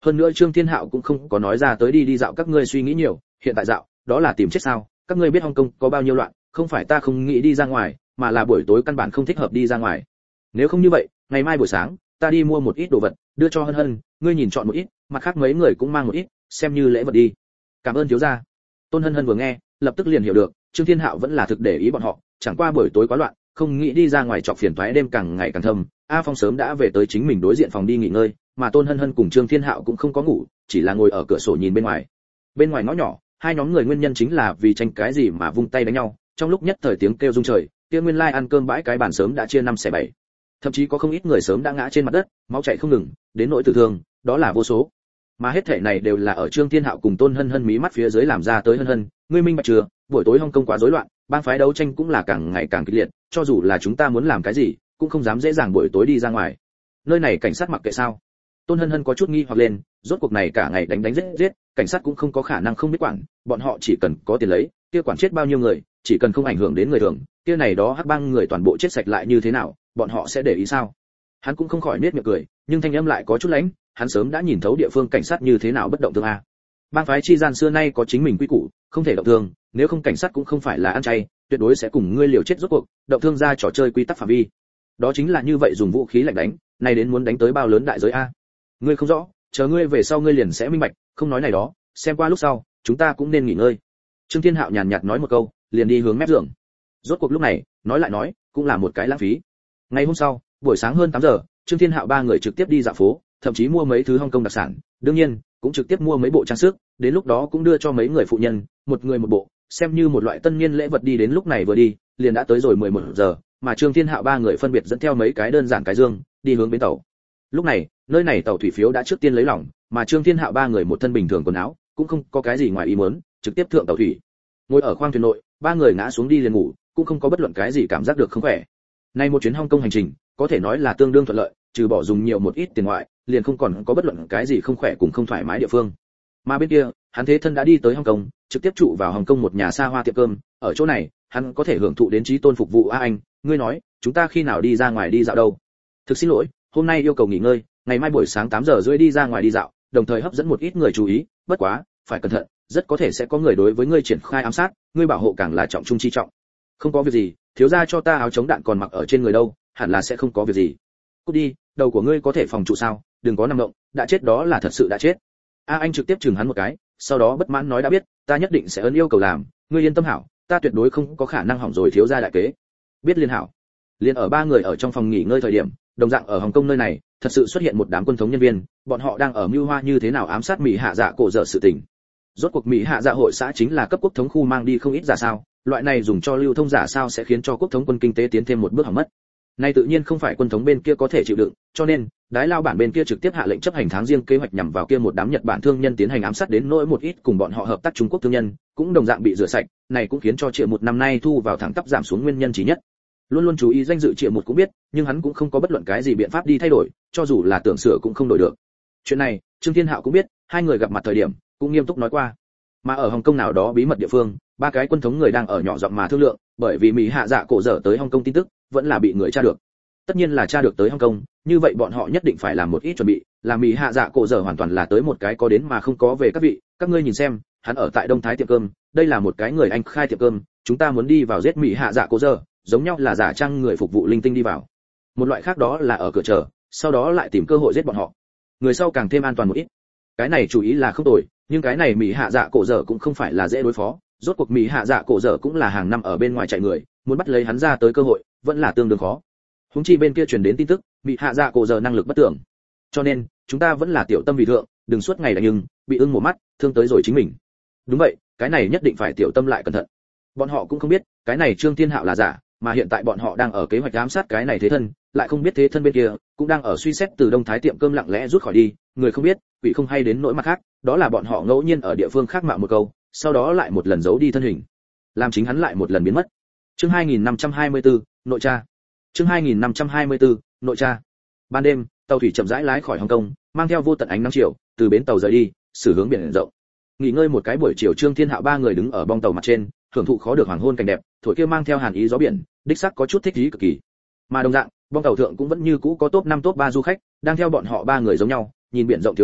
hơn nữa Trương Thiên Hạo cũng không có nói ra tới đi đi dạo các ngươi suy nghĩ nhiều, hiện tại dạo, đó là tìm chết sao? Các ngươi biết Hồng Kông có bao nhiêu loạn, không phải ta không nghĩ đi ra ngoài, mà là buổi tối căn bản không thích hợp đi ra ngoài. Nếu không như vậy, ngày mai buổi sáng, ta đi mua một ít đồ vật, đưa cho Hân Hân, ngươi nhìn chọn một ít, mặt khác mấy người cũng mang một ít, xem như lễ vật đi. Cảm ơn thiếu gia. Tôn Hân Hân vừa nghe, lập tức liền hiểu được, Trương Thiên Hạo vẫn là thực để ý bọn họ, chẳng qua buổi tối quá loạn, không nghĩ đi ra ngoài chọc phiền toái, đêm càng ngày càng thâm. A Phong sớm đã về tới chính mình đối diện phòng đi nghỉ ngơi, mà Tôn Hân Hân cùng Trương Thiên Hạo cũng không có ngủ, chỉ là ngồi ở cửa sổ nhìn bên ngoài. Bên ngoài ngõ nhỏ, hai nhóm người nguyên nhân chính là vì tranh cái gì mà vung tay đánh nhau, trong lúc nhất thời tiếng kêu rung trời, kia nguyên lai ăn cơm bãi cái bàn sớm đã chia năm xẻ bảy. Thậm chí có không ít người sớm đã ngã trên mặt đất, máu chảy không ngừng, đến nỗi tử thương, đó là vô số. Mà hết thảy này đều là ở Trương Thiên Hạo cùng Tôn Hân Hân mí mắt phía dưới làm ra tới. Hân Hân, ngươi minh bạch chưa, buổi tối Hồng Kông quá rối loạn, bang phái đấu tranh cũng là càng ngày càng kịch liệt, cho dù là chúng ta muốn làm cái gì, cũng không dám dễ dàng buổi tối đi ra ngoài. Nơi này cảnh sát mặc kệ sao? Tôn Hân Hân có chút nghi hoặc lên, rốt cuộc này cả ngày đánh đánh giết giết, cảnh sát cũng không có khả năng không biết quản, bọn họ chỉ cần có tiền lấy, kia quản chết bao nhiêu người, chỉ cần không ảnh hưởng đến người thường, kia này đó hắc bang người toàn bộ chết sạch lại như thế nào, bọn họ sẽ để ý sao? Hắn cũng không khỏi nết miệng cười, nhưng thanh âm lại có chút lãnh, hắn sớm đã nhìn thấu địa phương cảnh sát như thế nào bất động thương a. Bang phái chi gian xưa nay có chính mình quy củ, không thể động thương, nếu không cảnh sát cũng không phải là ăn chay, tuyệt đối sẽ cùng ngươi liều chết rốt cuộc, động thương ra trò chơi quy tắc phạm vi. Đó chính là như vậy, dùng vũ khí lạnh đánh, này đến muốn đánh tới bao lớn đại giới a. Ngươi không rõ, chờ ngươi về sau ngươi liền sẽ minh bạch, không nói này đó, xem qua lúc sau, chúng ta cũng nên nghỉ ngơi. Trương Thiên Hạo nhàn nhạt nói một câu, liền đi hướng mép giường. Rốt cuộc lúc này, nói lại nói, cũng là một cái lãng phí. Ngày hôm sau, buổi sáng hơn tám giờ, Trương Thiên Hạo ba người trực tiếp đi dạo phố, thậm chí mua mấy thứ Hồng Kông đặc sản, đương nhiên, cũng trực tiếp mua mấy bộ trang sức, đến lúc đó cũng đưa cho mấy người phụ nhân, một người một bộ, xem như một loại tân niên lễ vật đi. Đến lúc này vừa đi, liền đã tới rồi mười một giờ, mà Trương Thiên Hạo ba người phân biệt dẫn theo mấy cái đơn giản cái dương, đi hướng bến tàu. Lúc này, nơi này tàu thủy phiếu đã trước tiên lấy lỏng, mà Trương Thiên Hạo ba người một thân bình thường quần áo, cũng không có cái gì ngoài ý muốn, trực tiếp thượng tàu thủy. Ngồi ở khoang thuyền nội, ba người ngã xuống đi liền ngủ, cũng không có bất luận cái gì cảm giác được không khỏe. Nay một chuyến Hồng Kông hành trình, có thể nói là tương đương thuận lợi, trừ bỏ dùng nhiều một ít tiền ngoại, liền không còn có bất luận cái gì không khỏe cùng không thoải mái địa phương. Mà bên kia, hắn thế thân đã đi tới Hồng Kông, trực tiếp trụ vào Hồng Kông một nhà xa hoa tiệm cơm, ở chỗ này, hắn có thể hưởng thụ đến trí tôn phục vụ. A anh, ngươi nói, chúng ta khi nào đi ra ngoài đi dạo đâu? Thực xin lỗi, hôm nay yêu cầu nghỉ ngơi, ngày mai buổi sáng tám giờ rưỡi đi ra ngoài đi dạo, đồng thời hấp dẫn một ít người chú ý, bất quá, phải cẩn thận, rất có thể sẽ có người đối với ngươi triển khai ám sát, ngươi bảo hộ càng là trọng trung chi trọng. Không có việc gì, thiếu gia cho ta áo chống đạn còn mặc ở trên người đâu, hẳn là sẽ không có việc gì. Cút đi, đầu của ngươi có thể phòng trụ sao, đừng có nằm động, đã chết đó là thật sự đã chết. A anh trực tiếp chừng hắn một cái, sau đó bất mãn nói đã biết, ta nhất định sẽ ấn yêu cầu làm, ngươi yên tâm hảo, ta tuyệt đối không có khả năng hỏng rồi thiếu gia đại kế. Biết liên hảo. Liên ở ba người ở trong phòng nghỉ ngơi thời điểm, đồng dạng ở Hồng Kông nơi này, thật sự xuất hiện một đám quân thống nhân viên, bọn họ đang ở mưu hoa như thế nào ám sát Mỹ Hạ Dạ cổ dở sự tình. Rốt cuộc Mỹ Hạ Dạ hội xã chính là cấp quốc thống khu mang đi không ít giả sao, loại này dùng cho lưu thông giả sao sẽ khiến cho quốc thống quân kinh tế tiến thêm một bước hỏng mất. Này tự nhiên không phải quân thống bên kia có thể chịu đựng, cho nên, đái lao bản bên kia trực tiếp hạ lệnh chấp hành tháng riêng kế hoạch nhằm vào kia một đám Nhật Bản thương nhân tiến hành ám sát, đến nỗi một ít cùng bọn họ hợp tác Trung Quốc thương nhân, cũng đồng dạng bị rửa sạch, này cũng khiến cho Triệu một năm nay thu vào thẳng tắp giảm xuống nguyên nhân chí nhất. Luôn luôn chú ý danh dự Triệu một cũng biết, nhưng hắn cũng không có bất luận cái gì biện pháp đi thay đổi, cho dù là tưởng sửa cũng không đổi được. Chuyện này, Trương Thiên Hạo cũng biết, hai người gặp mặt thời điểm, cũng nghiêm túc nói qua. Mà ở Hồng Kông nào đó bí mật địa phương, ba cái quân thống người đang ở nhỏ giọng mà thương lượng, bởi vì Mỹ Hạ Dạ cổ dở tới Hồng Kông tin tức, vẫn là bị người tra được. Tất nhiên là tra được tới Hồng Kông, như vậy bọn họ nhất định phải làm một ít chuẩn bị, làm Mỹ Hạ Dạ cổ dở hoàn toàn là tới một cái có đến mà không có về. Các vị, các ngươi nhìn xem, hắn ở tại Đông Thái tiệm cơm, đây là một cái người Anh khai tiệm cơm, chúng ta muốn đi vào giết Mỹ Hạ Dạ cổ dở, giống nhau là giả trang người phục vụ linh tinh đi vào. Một loại khác đó là ở cửa chờ, sau đó lại tìm cơ hội giết bọn họ. Người sau càng thêm an toàn một ít. Cái này chủ ý là không tồi, nhưng cái này Mỹ Hạ Dạ cổ dở cũng không phải là dễ đối phó, rốt cuộc Mỹ Hạ Dạ cổ dở cũng là hàng năm ở bên ngoài chạy người, muốn bắt lấy hắn ra tới cơ hội, vẫn là tương đương khó. Huống chi bên kia truyền đến tin tức, Mỹ Hạ Dạ cổ dở năng lực bất tưởng. Cho nên, chúng ta vẫn là tiểu tâm vì thượng, đừng suốt ngày đánh nhưng bị ưng một mắt, thương tới rồi chính mình. Đúng vậy, cái này nhất định phải tiểu tâm lại cẩn thận. Bọn họ cũng không biết, cái này Trương Thiên Hạo là giả, mà hiện tại bọn họ đang ở kế hoạch ám sát cái này thế thân, lại không biết thế thân bên kia cũng đang ở suy xét từ Đông Thái tiệm cơm lặng lẽ rút khỏi đi, người không biết, quỷ không hay đến nỗi mặt khác, đó là bọn họ ngẫu nhiên ở địa phương khác mạo một câu, sau đó lại một lần giấu đi thân hình, làm chính hắn lại một lần biến mất. Chương hai nghìn năm trăm hai mươi tư, nội tra. Chương hai nghìn năm trăm hai mươi tư, nội tra. Ban đêm, tàu thủy chậm rãi lái khỏi Hồng Kông, mang theo vô tận ánh nắng chiều, từ bến tàu rời đi, xử hướng biển rộng. Nghỉ ngơi một cái buổi chiều, Trương Thiên Hạo ba người đứng ở bong tàu mặt trên, hưởng thụ khó được hoàng hôn cảnh đẹp, thổi kia mang theo hàn ý gió biển, đích xác có chút thích ý cực kỳ. Mà đồng dạng, bong tàu thượng cũng vẫn như cũ có top năm top ba du khách, đang theo bọn họ ba người giống nhau, nhìn biển rộng thiếu gia,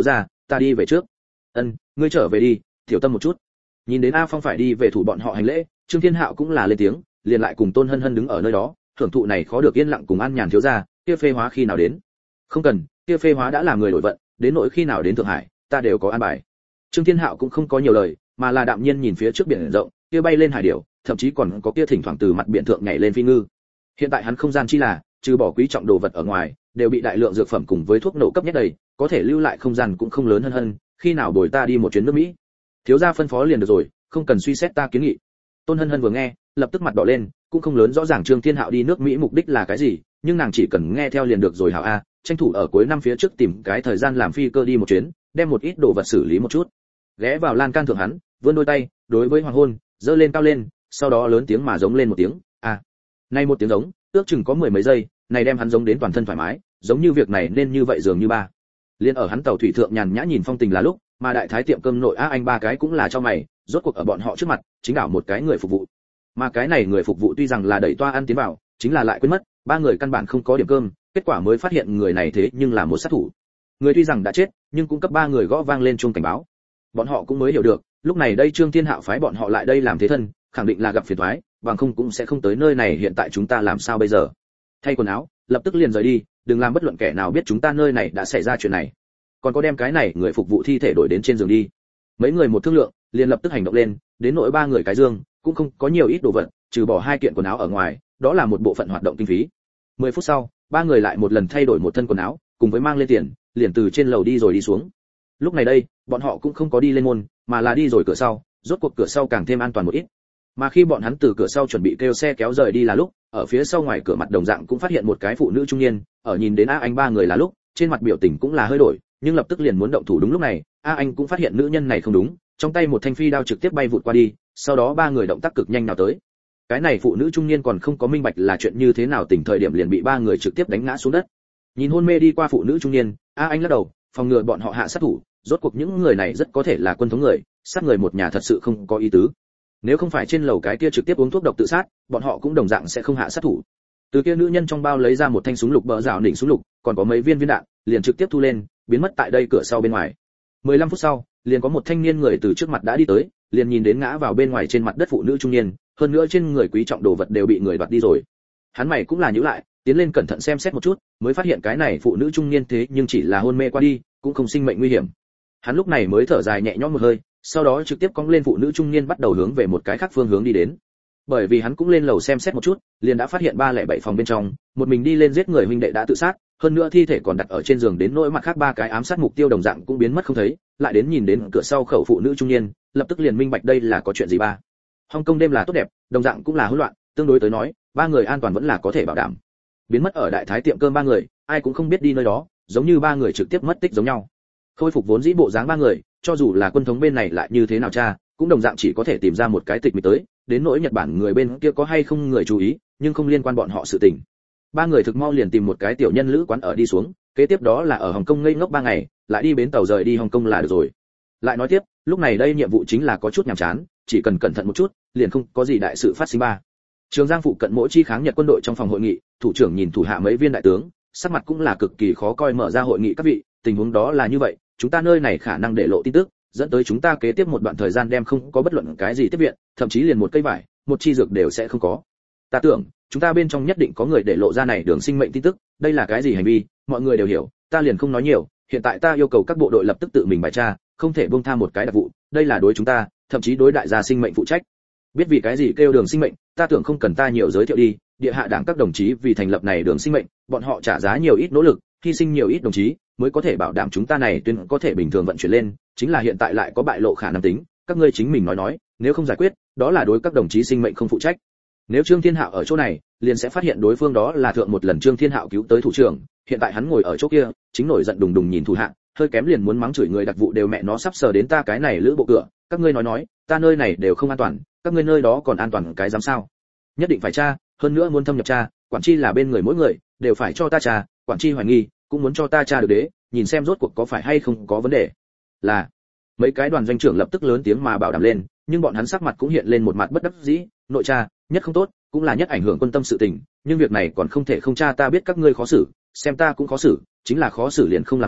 ta đi về trước. Ân, ngươi trở về đi, tiểu tâm một chút. Nhìn đến A Phong phải đi về thủ bọn họ hành lễ, Trương Thiên Hạo cũng là lên tiếng, liền lại cùng Tôn Hân Hân đứng ở nơi đó, thưởng thụ này khó được yên lặng cùng an nhàn thiếu gia, kia phê hóa khi nào đến? Không cần, kia phê hóa đã là người đổi vận, đến nỗi khi nào đến Thượng Hải, ta đều có an bài. Trương Thiên Hạo cũng không có nhiều lời, mà là đạm nhiên nhìn phía trước biển rộng, kia bay lên hải điểu, thậm chí còn có kia thỉnh thoảng từ mặt biển thượng nhảy lên phi ngư. Hiện tại hắn không gian chi là, trừ bỏ quý trọng đồ vật ở ngoài, đều bị đại lượng dược phẩm cùng với thuốc nổ cấp nhét đầy, có thể lưu lại không gian cũng không lớn hơn hơn, khi nào bồi ta đi một chuyến nước Mỹ? Thiếu gia phân phó liền được rồi, không cần suy xét ta kiến nghị. Tôn Hân Hân vừa nghe, lập tức mặt đỏ lên, cũng không lớn rõ ràng Trương Thiên Hạo đi nước Mỹ mục đích là cái gì, nhưng nàng chỉ cần nghe theo liền được rồi hảo a, tranh thủ ở cuối năm phía trước tìm cái thời gian làm phi cơ đi một chuyến, đem một ít đồ vật xử lý một chút. Ghé vào lan can thượng hắn, vươn đôi tay, đối với hoàng hôn, giơ lên cao lên, sau đó lớn tiếng mà giống lên một tiếng, a. Nay một tiếng giống, ước chừng có mười mấy giây, này đem hắn giống đến toàn thân thoải mái, giống như việc này nên như vậy dường như ba. Liên ở hắn tàu thủy thượng nhàn nhã nhìn phong tình là lúc, mà đại thái tiệm cơm nội á anh ba cái cũng là cho mày, rốt cuộc ở bọn họ trước mặt, chính đảo một cái người phục vụ. Mà cái này người phục vụ tuy rằng là đẩy toa ăn tiến vào, chính là lại quên mất, ba người căn bản không có điểm cơm, kết quả mới phát hiện người này thế nhưng là một sát thủ. Người tuy rằng đã chết, nhưng cũng cấp ba người gõ vang lên chuông cảnh báo. Bọn họ cũng mới hiểu được, lúc này đây Trương Thiên Hạo phái bọn họ lại đây làm thế thân, khẳng định là gặp phiền toái, bằng không cũng sẽ không tới nơi này, hiện tại chúng ta làm sao bây giờ? Thay quần áo, lập tức liền rời đi, đừng làm bất luận kẻ nào biết chúng ta nơi này đã xảy ra chuyện này. Còn có đem cái này người phục vụ thi thể đổi đến trên giường đi. Mấy người một thương lượng, liền lập tức hành động lên, đến nỗi ba người cái giường, cũng không có nhiều ít đồ vật, trừ bỏ hai kiện quần áo ở ngoài, đó là một bộ phận hoạt động kinh phí. mười phút sau, ba người lại một lần thay đổi một thân quần áo, cùng với mang lên tiền, liền từ trên lầu đi rồi đi xuống. Lúc này đây, bọn họ cũng không có đi lên môn, mà là đi rồi cửa sau, rốt cuộc cửa sau càng thêm an toàn một ít. Mà khi bọn hắn từ cửa sau chuẩn bị kêu xe kéo rời đi là lúc, ở phía sau ngoài cửa mặt đồng dạng cũng phát hiện một cái phụ nữ trung niên, ở nhìn đến A Anh ba người là lúc, trên mặt biểu tình cũng là hơi đổi, nhưng lập tức liền muốn động thủ. Đúng lúc này, A Anh cũng phát hiện nữ nhân này không đúng, trong tay một thanh phi đao trực tiếp bay vụt qua đi, sau đó ba người động tác cực nhanh nào tới. Cái này phụ nữ trung niên còn không có minh bạch là chuyện như thế nào, tỉnh thời điểm liền bị ba người trực tiếp đánh ngã xuống đất. Nhìn hôn mê đi qua phụ nữ trung niên, A Anh lắc đầu, phòng ngừa bọn họ hạ sát thủ, rốt cuộc những người này rất có thể là quân thống người, sát người một nhà thật sự không có ý tứ. Nếu không phải trên lầu cái kia trực tiếp uống thuốc độc tự sát, bọn họ cũng đồng dạng sẽ không hạ sát thủ. Từ kia nữ nhân trong bao lấy ra một thanh súng lục bờ rào đỉnh súng lục, còn có mấy viên viên đạn, liền trực tiếp thu lên, biến mất tại đây cửa sau bên ngoài. mười lăm phút sau, liền có một thanh niên người từ trước mặt đã đi tới, liền nhìn đến ngã vào bên ngoài trên mặt đất phụ nữ trung niên, hơn nữa trên người quý trọng đồ vật đều bị người đoạt đi rồi. Hắn mày cũng là nhíu lại, tiến lên cẩn thận xem xét một chút, mới phát hiện cái này phụ nữ trung niên thế nhưng chỉ là hôn mê qua đi, cũng không sinh mệnh nguy hiểm. Hắn lúc này mới thở dài nhẹ nhõm một hơi, sau đó trực tiếp cong lên phụ nữ trung niên bắt đầu hướng về một cái khác phương hướng đi đến. Bởi vì hắn cũng lên lầu xem xét một chút, liền đã phát hiện ba lẻ bảy phòng bên trong, một mình đi lên giết người huynh đệ đã tự sát, hơn nữa thi thể còn đặt ở trên giường, đến nỗi mặt khác ba cái ám sát mục tiêu đồng dạng cũng biến mất không thấy, lại đến nhìn đến cửa sau khẩu phụ nữ trung niên, lập tức liền minh bạch đây là có chuyện gì ba. Hồng Kông đêm là tốt đẹp, đồng dạng cũng là hỗn loạn, tương đối tới nói, ba người an toàn vẫn là có thể bảo đảm. Biến mất ở đại thái tiệm cơm ba người, ai cũng không biết đi nơi đó, giống như ba người trực tiếp mất tích giống nhau. Khôi phục vốn dĩ bộ dáng ba người, cho dù là quân thống bên này lại như thế nào cha, cũng đồng dạng chỉ có thể tìm ra một cái tịch mịch tới, đến nỗi Nhật Bản người bên kia có hay không người chú ý, nhưng không liên quan bọn họ sự tình. Ba người thực mau liền tìm một cái tiểu nhân lữ quán ở đi xuống, kế tiếp đó là ở Hồng Kông ngây ngốc ba ngày, lại đi bến tàu rời đi Hồng Kông là được rồi. Lại nói tiếp, lúc này đây nhiệm vụ chính là có chút nhàm chán, chỉ cần cẩn thận một chút, liền không có gì đại sự phát sinh ba. Trường Giang phụ cận mỗi chi kháng Nhật quân đội trong phòng hội nghị, thủ trưởng nhìn thủ hạ mấy viên đại tướng, sắc mặt cũng là cực kỳ khó coi, mở ra hội nghị các vị, tình huống đó là như vậy, chúng ta nơi này khả năng để lộ tin tức, dẫn tới chúng ta kế tiếp một đoạn thời gian đem không có bất luận cái gì tiếp viện, thậm chí liền một cây vải, một chi dược đều sẽ không có. Ta tưởng, chúng ta bên trong nhất định có người để lộ ra này đường sinh mệnh tin tức, đây là cái gì hành vi, mọi người đều hiểu, ta liền không nói nhiều, hiện tại ta yêu cầu các bộ đội lập tức tự mình bài tra, không thể buông tha một cái đặc vụ, đây là đối chúng ta, thậm chí đối đại gia sinh mệnh phụ trách. Biết vì cái gì kêu đường sinh mệnh, ta tưởng không cần ta nhiều giới thiệu đi, địa hạ đảng các đồng chí vì thành lập này đường sinh mệnh, bọn họ trả giá nhiều ít nỗ lực, hy sinh nhiều ít đồng chí, mới có thể bảo đảm chúng ta này tuyên có thể bình thường vận chuyển lên, chính là hiện tại lại có bại lộ khả năng tính, các ngươi chính mình nói nói, nếu không giải quyết, đó là đối các đồng chí sinh mệnh không phụ trách. Nếu Trương Thiên Hạo ở chỗ này, liền sẽ phát hiện đối phương đó là thượng một lần Trương Thiên Hạo cứu tới thủ trưởng, hiện tại hắn ngồi ở chỗ kia, chính nổi giận đùng đùng nhìn thủ hạ, hơi kém liền muốn mắng chửi người đặc vụ đều mẹ nó sắp sờ đến ta cái này lữ bộ cửa, các ngươi nói nói, ta nơi này đều không an toàn, các ngươi nơi đó còn an toàn cái dám sao? Nhất định phải tra, hơn nữa muốn thâm nhập tra, quản chi là bên người mỗi người, đều phải cho ta tra, quản chi hoài nghi, cũng muốn cho ta tra được đế, nhìn xem rốt cuộc có phải hay không có vấn đề. Là mấy cái đoàn doanh trưởng lập tức lớn tiếng mà bảo đảm lên, nhưng bọn hắn sắc mặt cũng hiện lên một mặt bất đắc dĩ, nội tra, nhất không tốt, cũng là nhất ảnh hưởng quân tâm sự tình, nhưng việc này còn không thể không tra, ta biết các ngươi khó xử, xem ta cũng khó xử, chính là khó xử liền không làm sao,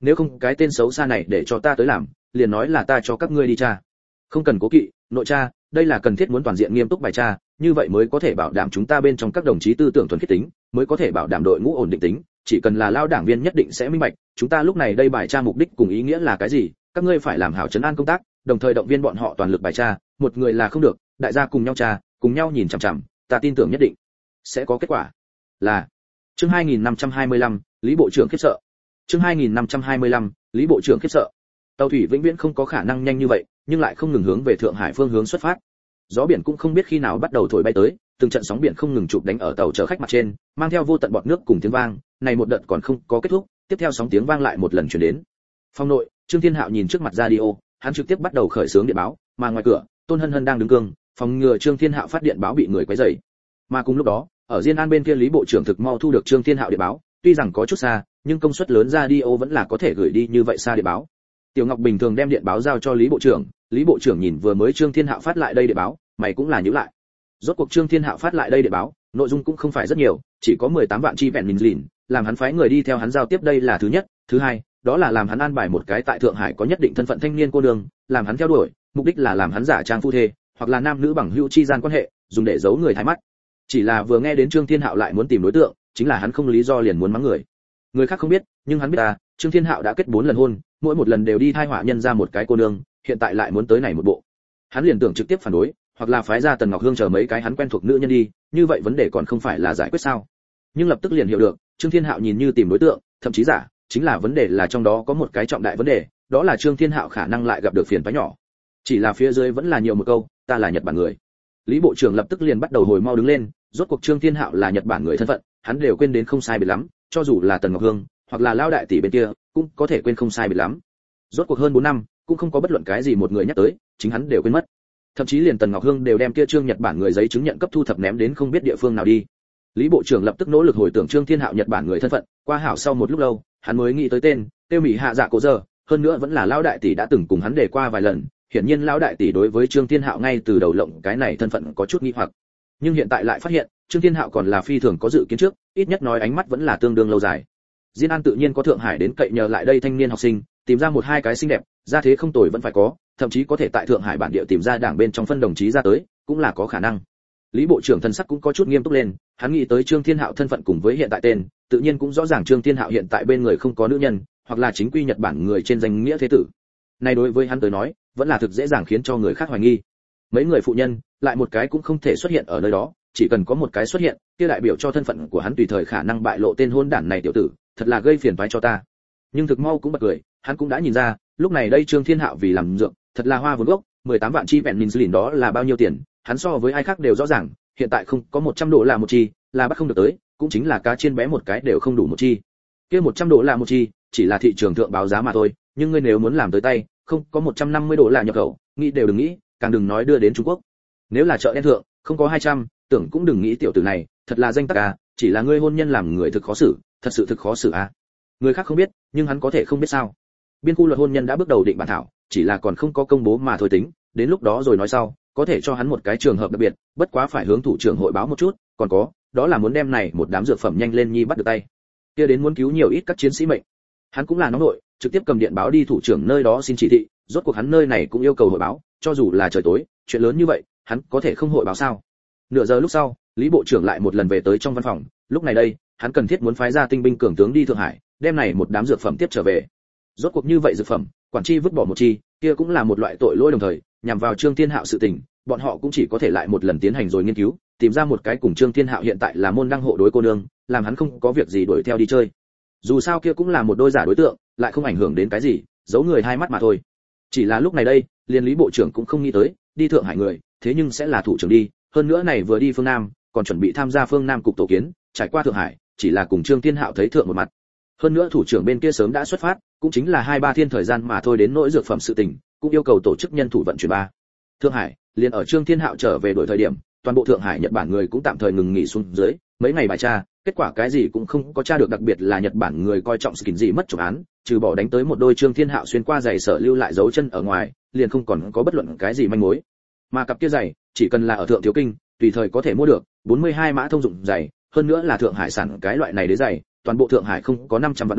nếu không cái tên xấu xa này để cho ta tới làm, liền nói là ta cho các ngươi đi tra. Không cần cố kỵ, nội tra, đây là cần thiết muốn toàn diện nghiêm túc bài tra, như vậy mới có thể bảo đảm chúng ta bên trong các đồng chí tư tưởng thuần khiết tính, mới có thể bảo đảm đội ngũ ổn định tính, chỉ cần là lao đảng viên nhất định sẽ minh bạch, chúng ta lúc này đây bài tra mục đích cùng ý nghĩa là cái gì, các ngươi phải làm hảo trấn an công tác, đồng thời động viên bọn họ toàn lực bài tra, một người là không được, đại gia cùng nhau tra, cùng nhau nhìn chằm chằm, ta tin tưởng nhất định sẽ có kết quả. Là. Chương hai nghìn năm trăm hai mươi lăm, Lý bộ trưởng khiếp sợ. Chương hai nghìn năm trăm hai mươi lăm, Lý bộ trưởng khiếp sợ. Tàu thủy vĩnh viễn không có khả năng nhanh như vậy, nhưng lại không ngừng hướng về Thượng Hải phương hướng xuất phát. Gió biển cũng không biết khi nào bắt đầu thổi bay tới, từng trận sóng biển không ngừng chụp đánh ở tàu chở khách mặt trên, mang theo vô tận bọt nước cùng tiếng vang, này một đợt còn không có kết thúc, tiếp theo sóng tiếng vang lại một lần truyền đến. Phòng nội, Trương Thiên Hạo nhìn trước mặt radio, hắn trực tiếp bắt đầu khởi xướng điện báo, mà ngoài cửa, Tôn Hân Hân đang đứng cương, phòng ngừa Trương Thiên Hạo phát điện báo bị người quấy rầy. Mà cùng lúc đó, ở Diên An bên kia Lý bộ trưởng thực mau thu được Trương Thiên Hạo điện báo, tuy rằng có chút xa, nhưng công suất lớn radio vẫn là có thể gửi đi như vậy xa điện báo. Tiểu Ngọc bình thường đem điện báo giao cho Lý bộ trưởng, Lý bộ trưởng nhìn vừa mới Trương Thiên Hạo phát lại đây điện báo, mày cũng là nhíu lại. Rốt cuộc Trương Thiên Hạo phát lại đây điện báo, nội dung cũng không phải rất nhiều, chỉ có mười tám vạn chi vẹn mình lìn, làm hắn phái người đi theo hắn giao tiếp đây là thứ nhất, thứ hai, đó là làm hắn an bài một cái tại Thượng Hải có nhất định thân phận thanh niên cô nương, làm hắn theo đuổi, mục đích là làm hắn giả trang phu thê, hoặc là nam nữ bằng hữu chi gian quan hệ, dùng để giấu người thái mắt. Chỉ là vừa nghe đến Trương Thiên Hạo lại muốn tìm đối tượng, chính là hắn không lý do liền muốn mắng người. Người khác không biết, nhưng hắn biết à, Trương Thiên Hạo đã kết bốn lần hôn, mỗi một lần đều đi thai họa nhân ra một cái cô nương, hiện tại lại muốn tới này một bộ. Hắn liền tưởng trực tiếp phản đối, hoặc là phái ra Tần Ngọc Hương chờ mấy cái hắn quen thuộc nữ nhân đi, như vậy vấn đề còn không phải là giải quyết sao? Nhưng lập tức liền hiểu được, Trương Thiên Hạo nhìn như tìm đối tượng, thậm chí giả, chính là vấn đề là trong đó có một cái trọng đại vấn đề, đó là Trương Thiên Hạo khả năng lại gặp được phiền toái nhỏ. Chỉ là phía dưới vẫn là nhiều một câu, ta là Nhật Bản người. Lý bộ trưởng lập tức liền bắt đầu hồi mau đứng lên, rốt cuộc Trương Thiên Hạo là Nhật Bản người thân phận, hắn đều quên đến không sai biệt lắm, cho dù là Tần Ngọc Hương, hoặc là Lão đại tỷ bên kia, cũng có thể quên không sai biệt lắm. Rốt cuộc hơn bốn năm, cũng không có bất luận cái gì một người nhắc tới, chính hắn đều quên mất. Thậm chí liền Tần Ngọc Hương đều đem kia Trương Nhật Bản người giấy chứng nhận cấp thu thập ném đến không biết địa phương nào đi. Lý bộ trưởng lập tức nỗ lực hồi tưởng Trương Thiên Hạo Nhật Bản người thân phận, qua hảo sau một lúc lâu, hắn mới nghĩ tới tên, Tiêu Mỹ Hạ Dạ Cổ Giờ, hơn nữa vẫn là Lão đại tỷ đã từng cùng hắn đề qua vài lần, hiển nhiên Lão đại tỷ đối với Trương Thiên Hạo ngay từ đầu lộng cái này thân phận có chút nghi hoặc. Nhưng hiện tại lại phát hiện, Trương Thiên Hạo còn là phi thường có dự kiến trước, ít nhất nói ánh mắt vẫn là tương đương lâu dài. Diên An tự nhiên có Thượng Hải đến cậy nhờ lại đây thanh niên học sinh, tìm ra một hai cái xinh đẹp, gia thế không tồi vẫn phải có, thậm chí có thể tại Thượng Hải bản địa tìm ra đảng bên trong phân đồng chí ra tới, cũng là có khả năng. Lý bộ trưởng thân sắc cũng có chút nghiêm túc lên, hắn nghĩ tới Trương Thiên Hạo thân phận cùng với hiện tại tên, tự nhiên cũng rõ ràng Trương Thiên Hạo hiện tại bên người không có nữ nhân, hoặc là chính quy Nhật Bản người trên danh nghĩa thế tử. Này đối với hắn tới nói, vẫn là thực dễ dàng khiến cho người khác hoài nghi. Mấy người phụ nhân, lại một cái cũng không thể xuất hiện ở nơi đó, chỉ cần có một cái xuất hiện, kia đại biểu cho thân phận của hắn tùy thời khả năng bại lộ tên hôn đản này tiểu tử, thật là gây phiền toái cho ta. Nhưng thực mau cũng bật cười, hắn cũng đã nhìn ra, lúc này đây Trương Thiên Hạo vì làm dược, thật là hoa vốn gốc, mười tám vạn chi vẹn mình lìn đó là bao nhiêu tiền, hắn so với ai khác đều rõ ràng, hiện tại không có một trăm đô la một chi, là bắt không được tới, cũng chính là cá chiên bé một cái đều không đủ một chi. Kia một trăm đô la một chi, chỉ là thị trường thượng báo giá mà thôi, nhưng ngươi nếu muốn làm tới tay, không có một trăm năm mươi đô la nhập khẩu, nghĩ đều đừng nghĩ, càng đừng nói đưa đến Trung Quốc. Nếu là chợ đen thượng, không có hai trăm, tưởng cũng đừng nghĩ tiểu tử này, thật là danh tắc à, chỉ là ngươi hôn nhân làm người thực khó xử, thật sự thực khó xử à. Người khác không biết, nhưng hắn có thể không biết sao? Biên khu luật hôn nhân đã bước đầu định bản thảo, chỉ là còn không có công bố mà thôi tính, đến lúc đó rồi nói sau, có thể cho hắn một cái trường hợp đặc biệt, bất quá phải hướng thủ trưởng hội báo một chút, còn có, đó là muốn đem này một đám dược phẩm nhanh lên nhi bắt được tay. Kia đến muốn cứu nhiều ít các chiến sĩ mệnh. Hắn cũng là nóng nội, trực tiếp cầm điện báo đi thủ trưởng nơi đó xin chỉ thị, rốt cuộc hắn nơi này cũng yêu cầu hội báo, cho dù là trời tối, chuyện lớn như vậy, hắn có thể không hội báo sao? Nửa giờ lúc sau, Lý bộ trưởng lại một lần về tới trong văn phòng, lúc này đây, hắn cần thiết muốn phái ra tinh binh cường tướng đi Thượng Hải, đem này một đám dược phẩm tiếp trở về. Rốt cuộc như vậy dược phẩm, quản tri vứt bỏ một chi, kia cũng là một loại tội lỗi đồng thời, nhằm vào Trương Thiên Hạo sự tình, bọn họ cũng chỉ có thể lại một lần tiến hành rồi nghiên cứu, tìm ra một cái cùng Trương Thiên Hạo hiện tại là môn đăng hộ đối cô nương, làm hắn không có việc gì đuổi theo đi chơi. Dù sao kia cũng là một đôi giả đối tượng, lại không ảnh hưởng đến cái gì, giấu người hai mắt mà thôi. Chỉ là lúc này đây, liên Lý bộ trưởng cũng không nghĩ tới, đi Thượng Hải người, thế nhưng sẽ là thủ trưởng đi, hơn nữa này vừa đi phương Nam, còn chuẩn bị tham gia phương Nam cục tổ kiến, trải qua Thượng Hải, chỉ là cùng Trương Thiên Hạo thấy thượng một mặt. Hơn nữa thủ trưởng bên kia sớm đã xuất phát, cũng chính là hai ba thiên thời gian mà thôi đến nỗi dược phẩm sự tình, cũng yêu cầu tổ chức nhân thủ vận chuyển ba. Thượng Hải, liền ở Trương Thiên Hạo trở về đổi thời điểm, toàn bộ Thượng Hải Nhật Bản người cũng tạm thời ngừng nghỉ xuống dưới, mấy ngày bài tra, kết quả cái gì cũng không có tra được, đặc biệt là Nhật Bản người coi trọng sự kiện gì mất trộm án, trừ bỏ đánh tới một đôi Trương Thiên Hạo xuyên qua giày sở lưu lại dấu chân ở ngoài, liền không còn có bất luận cái gì manh mối. Mà cặp kia giày, chỉ cần là ở Thượng Thiếu Kinh, tùy thời có thể mua được, bốn mươi hai mã thông dụng giày, hơn nữa là Thượng Hải sản cái loại này đế giày, toàn bộ Thượng Hải không có năm trăm vạn đôi,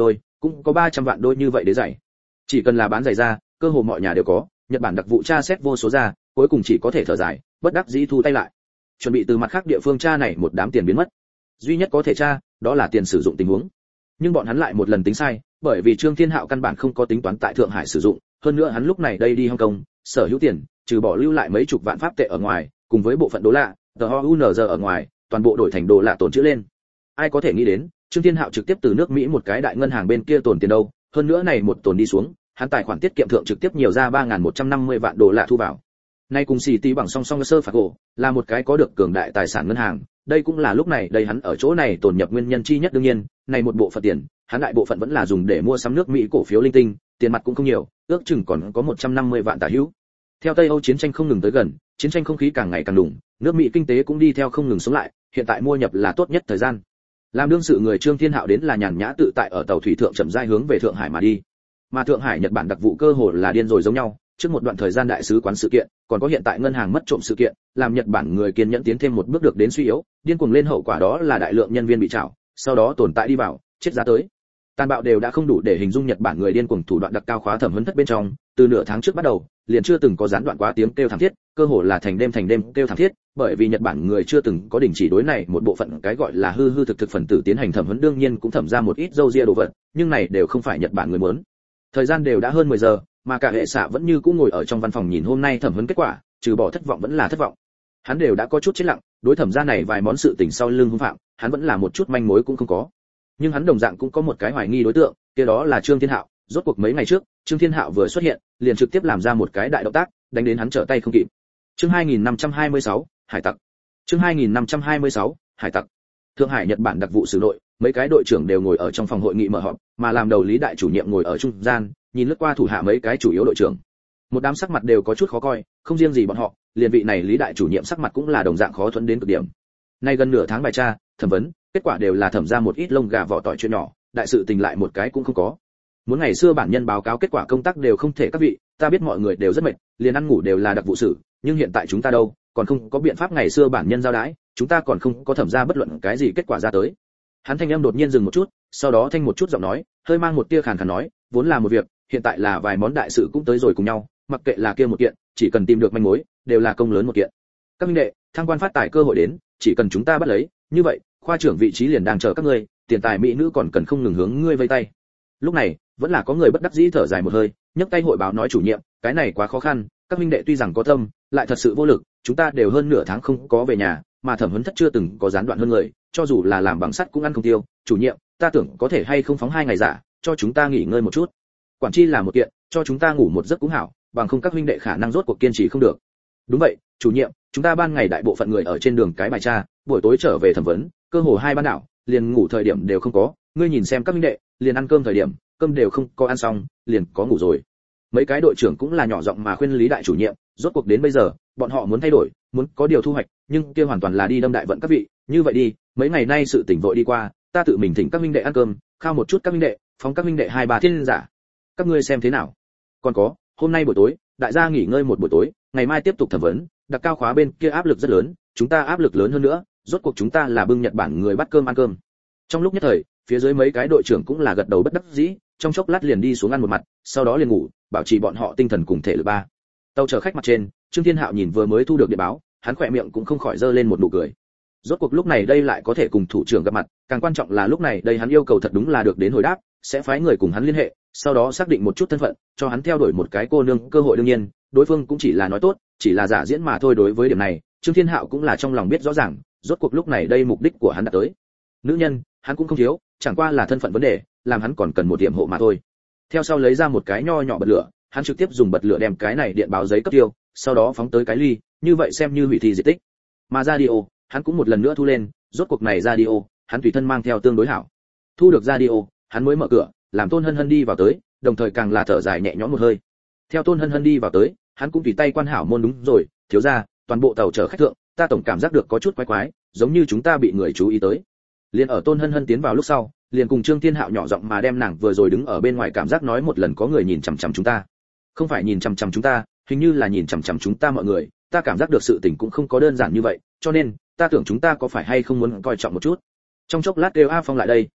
cũng có ba trăm vạn đôi như vậy đế giày. Chỉ cần là bán giày ra, cơ hồ mọi nhà đều có, Nhật Bản đặc vụ tra xét vô số ra, cuối cùng chỉ có thể thở dài, bất đắc dĩ thu tay lại. Chuẩn bị từ mặt khác địa phương tra này một đám tiền biến mất. Duy nhất có thể tra, đó là tiền sử dụng tình huống. Nhưng bọn hắn lại một lần tính sai, bởi vì Trương Thiên Hạo căn bản không có tính toán tại Thượng Hải sử dụng, hơn nữa hắn lúc này đây đi Hong Kong, sở hữu tiền, trừ bỏ lưu lại mấy chục vạn pháp tệ ở ngoài, cùng với bộ phận đô la, tờ o u en giê ở ngoài, toàn bộ đổi thành đô la tồn trữ lên. Ai có thể nghĩ đến, Trương Thiên Hạo trực tiếp từ nước Mỹ một cái đại ngân hàng bên kia tồn tiền đâu, hơn nữa này một tồn đi xuống, hắn tài khoản tiết kiệm thượng trực tiếp nhiều ra ba nghìn một trăm năm mươi vạn đô la thu vào. Nay cùng xì tí bằng song song sơ phạt gỗ, là một cái có được cường đại tài sản ngân hàng, đây cũng là lúc này đây hắn ở chỗ này tồn nhập nguyên nhân chi nhất. Đương nhiên, này một bộ phận tiền, hắn đại bộ phận vẫn là dùng để mua sắm nước Mỹ cổ phiếu linh tinh, tiền mặt cũng không nhiều, ước chừng còn có một trăm năm mươi vạn tả hữu. Theo Tây Âu chiến tranh không ngừng tới gần, chiến tranh không khí càng ngày càng đùng, nước Mỹ kinh tế cũng đi theo không ngừng sống lại, hiện tại mua nhập là tốt nhất thời gian. Làm đương sự người Trương Thiên Hạo đến là nhàn nhã tự tại ở tàu thủy thượng chậm rãi hướng về Thượng Hải mà đi. Mà Thượng Hải Nhật Bản đặc vụ cơ hồ là điên rồi giống nhau, trước một đoạn thời gian đại sứ quán sự kiện, còn có hiện tại ngân hàng mất trộm sự kiện, làm Nhật Bản người kiên nhẫn tiến thêm một bước được đến suy yếu, điên cuồng lên hậu quả đó là đại lượng nhân viên bị trảo, sau đó tồn tại đi vào, chết giá tới. Tàn bạo đều đã không đủ để hình dung Nhật Bản người điên cuồng thủ đoạn đặc cao khóa thẩm huấn thất bên trong, từ nửa tháng trước bắt đầu, liền chưa từng có gián đoạn quá tiếng kêu thảm thiết, cơ hồ là thành đêm thành đêm kêu thảm thiết, bởi vì Nhật Bản người chưa từng có đình chỉ đối này một bộ phận cái gọi là hư hư thực thực phần tử tiến hành thẩm huấn, đương nhiên cũng thẩm ra một ít dâu ria đồ vật, nhưng này đều không phải Nhật Bản người muốn. Thời gian đều đã hơn mười giờ, mà cả hệ xạ vẫn như cũ ngồi ở trong văn phòng nhìn hôm nay thẩm huấn kết quả, trừ bỏ thất vọng vẫn là thất vọng. Hắn đều đã có chút chết lặng, đối thẩm gia này vài món sự tình sau lưng hung phạm, hắn vẫn là một chút manh mối cũng không có. Nhưng hắn đồng dạng cũng có một cái hoài nghi đối tượng, kia đó là Trương Thiên Hạo. Rốt cuộc mấy ngày trước, Trương Thiên Hạo vừa xuất hiện, liền trực tiếp làm ra một cái đại động tác, đánh đến hắn trở tay không kịp. Chương hai nghìn năm trăm hai mươi sáu, hải tặc. Chương hai nghìn năm trăm hai mươi sáu, hải tặc. Thượng Hải Nhật Bản đặc vụ xử nội, mấy cái đội trưởng đều ngồi ở trong phòng hội nghị mở họp, mà làm đầu lý đại chủ nhiệm ngồi ở trung gian, nhìn lướt qua thủ hạ mấy cái chủ yếu đội trưởng. Một đám sắc mặt đều có chút khó coi, không riêng gì bọn họ, liền vị này lý đại chủ nhiệm sắc mặt cũng là đồng dạng khó thuần đến cực điểm. Nay gần nửa tháng bài tra, thẩm vấn, kết quả đều là thẩm ra một ít lông gà vỏ tỏi chuyện nhỏ, đại sự tình lại một cái cũng không có. Muốn ngày xưa bản nhân báo cáo kết quả công tác đều không thể các vị, ta biết mọi người đều rất mệt, liền ăn ngủ đều là đặc vụ sự, nhưng hiện tại chúng ta đâu, còn không có biện pháp ngày xưa bản nhân giao đái, chúng ta còn không có thẩm ra bất luận cái gì kết quả ra tới. Hắn thanh âm đột nhiên dừng một chút, sau đó thanh một chút giọng nói, hơi mang một tia khàn khàn nói, vốn là một việc, hiện tại là vài món đại sự cũng tới rồi cùng nhau, mặc kệ là kia một kiện, chỉ cần tìm được manh mối, đều là công lớn một kiện. Các minh đệ, thăng quan phát tài cơ hội đến, chỉ cần chúng ta bắt lấy, như vậy, khoa trưởng vị trí liền đang chờ các ngươi, tiền tài mỹ nữ còn cần không ngừng hướng ngươi vây tay. Lúc này, vẫn là có người bất đắc dĩ thở dài một hơi, nhấc tay hội báo nói chủ nhiệm, cái này quá khó khăn, các minh đệ tuy rằng có tâm, lại thật sự vô lực, chúng ta đều hơn nửa tháng không có về nhà, mà thẩm huấn thất chưa từng có gián đoạn hơn người, cho dù là làm bằng sắt cũng ăn không tiêu, chủ nhiệm, ta tưởng có thể hay không phóng hai ngày giả, cho chúng ta nghỉ ngơi một chút. Quản chi là một kiện, cho chúng ta ngủ một giấc cũng hảo, bằng không các huynh đệ khả năng rốt cuộc kiên trì không được. Đúng vậy, chủ nhiệm, chúng ta ban ngày đại bộ phận người ở trên đường cái bài tra, buổi tối trở về thẩm vấn, cơ hồ hai ban đảo, liền ngủ thời điểm đều không có, ngươi nhìn xem các huynh đệ, liền ăn cơm thời điểm, cơm đều không có ăn xong, liền có ngủ rồi. Mấy cái đội trưởng cũng là nhỏ giọng mà khuyên lý đại chủ nhiệm, rốt cuộc đến bây giờ, bọn họ muốn thay đổi, muốn có điều thu hoạch, nhưng kia hoàn toàn là đi đâm đại vận các vị, như vậy đi, mấy ngày nay sự tỉnh vội đi qua, ta tự mình thỉnh các huynh đệ ăn cơm, khao một chút các huynh đệ, phóng các huynh đệ hai ba thiên giả. Các ngươi xem thế nào? Còn có, hôm nay buổi tối, đại gia nghỉ ngơi một buổi tối, ngày mai tiếp tục thẩm vấn, đặc cao khóa bên kia áp lực rất lớn, chúng ta áp lực lớn hơn nữa, rốt cuộc chúng ta là bưng Nhật Bản người bắt cơm ăn cơm. Trong lúc nhất thời, phía dưới mấy cái đội trưởng cũng là gật đầu bất đắc dĩ, trong chốc lát liền đi xuống ăn một mặt, sau đó liền ngủ, bảo trì bọn họ tinh thần cùng thể lực ba. Tàu chở khách mặt trên, Trương Thiên Hạo nhìn vừa mới thu được điện báo, hắn khỏe miệng cũng không khỏi dơ lên một nụ cười. Rốt cuộc lúc này đây lại có thể cùng thủ trưởng gặp mặt, càng quan trọng là lúc này đây hắn yêu cầu thật đúng là được đến hồi đáp, sẽ phái người cùng hắn liên hệ, sau đó xác định một chút thân phận, cho hắn theo đuổi một cái cô nương cơ hội. Đương nhiên, đối phương cũng chỉ là nói tốt, chỉ là giả diễn mà thôi. Đối với điểm này, Trương Thiên Hạo cũng là trong lòng biết rõ ràng, rốt cuộc lúc này đây mục đích của hắn đã tới. Nữ nhân, hắn cũng không thiếu, chẳng qua là thân phận vấn đề, làm hắn còn cần một điểm hộ mà thôi. Theo sau lấy ra một cái nho nhỏ bật lửa, hắn trực tiếp dùng bật lửa đem cái này điện báo giấy cấp tiêu, sau đó phóng tới cái ly, như vậy xem như hủy thi diệt tích. Mà radio, hắn cũng một lần nữa thu lên, rốt cuộc này radio, hắn tùy thân mang theo tương đối hảo. Thu được radio, hắn mới mở cửa, làm Tôn Hân Hân đi vào tới, đồng thời càng là thở dài nhẹ nhõm một hơi. Theo Tôn Hân Hân đi vào tới, hắn cũng tùy tay quan hảo môn. Đúng rồi, thiếu gia, toàn bộ tàu chở khách thượng, ta tổng cảm giác được có chút quái quái, giống như chúng ta bị người chú ý tới. Liền ở Tôn Hân Hân tiến vào lúc sau, liền cùng Trương Thiên Hạo nhỏ giọng mà đem nàng vừa rồi đứng ở bên ngoài cảm giác nói một lần, có người nhìn chằm chằm chúng ta. Không phải nhìn chằm chằm chúng ta, hình như là nhìn chằm chằm chúng ta mọi người, ta cảm giác được sự tình cũng không có đơn giản như vậy, cho nên ta tưởng chúng ta có phải hay không muốn coi trọng một chút. Trong chốc lát kêu A Phong lại đây.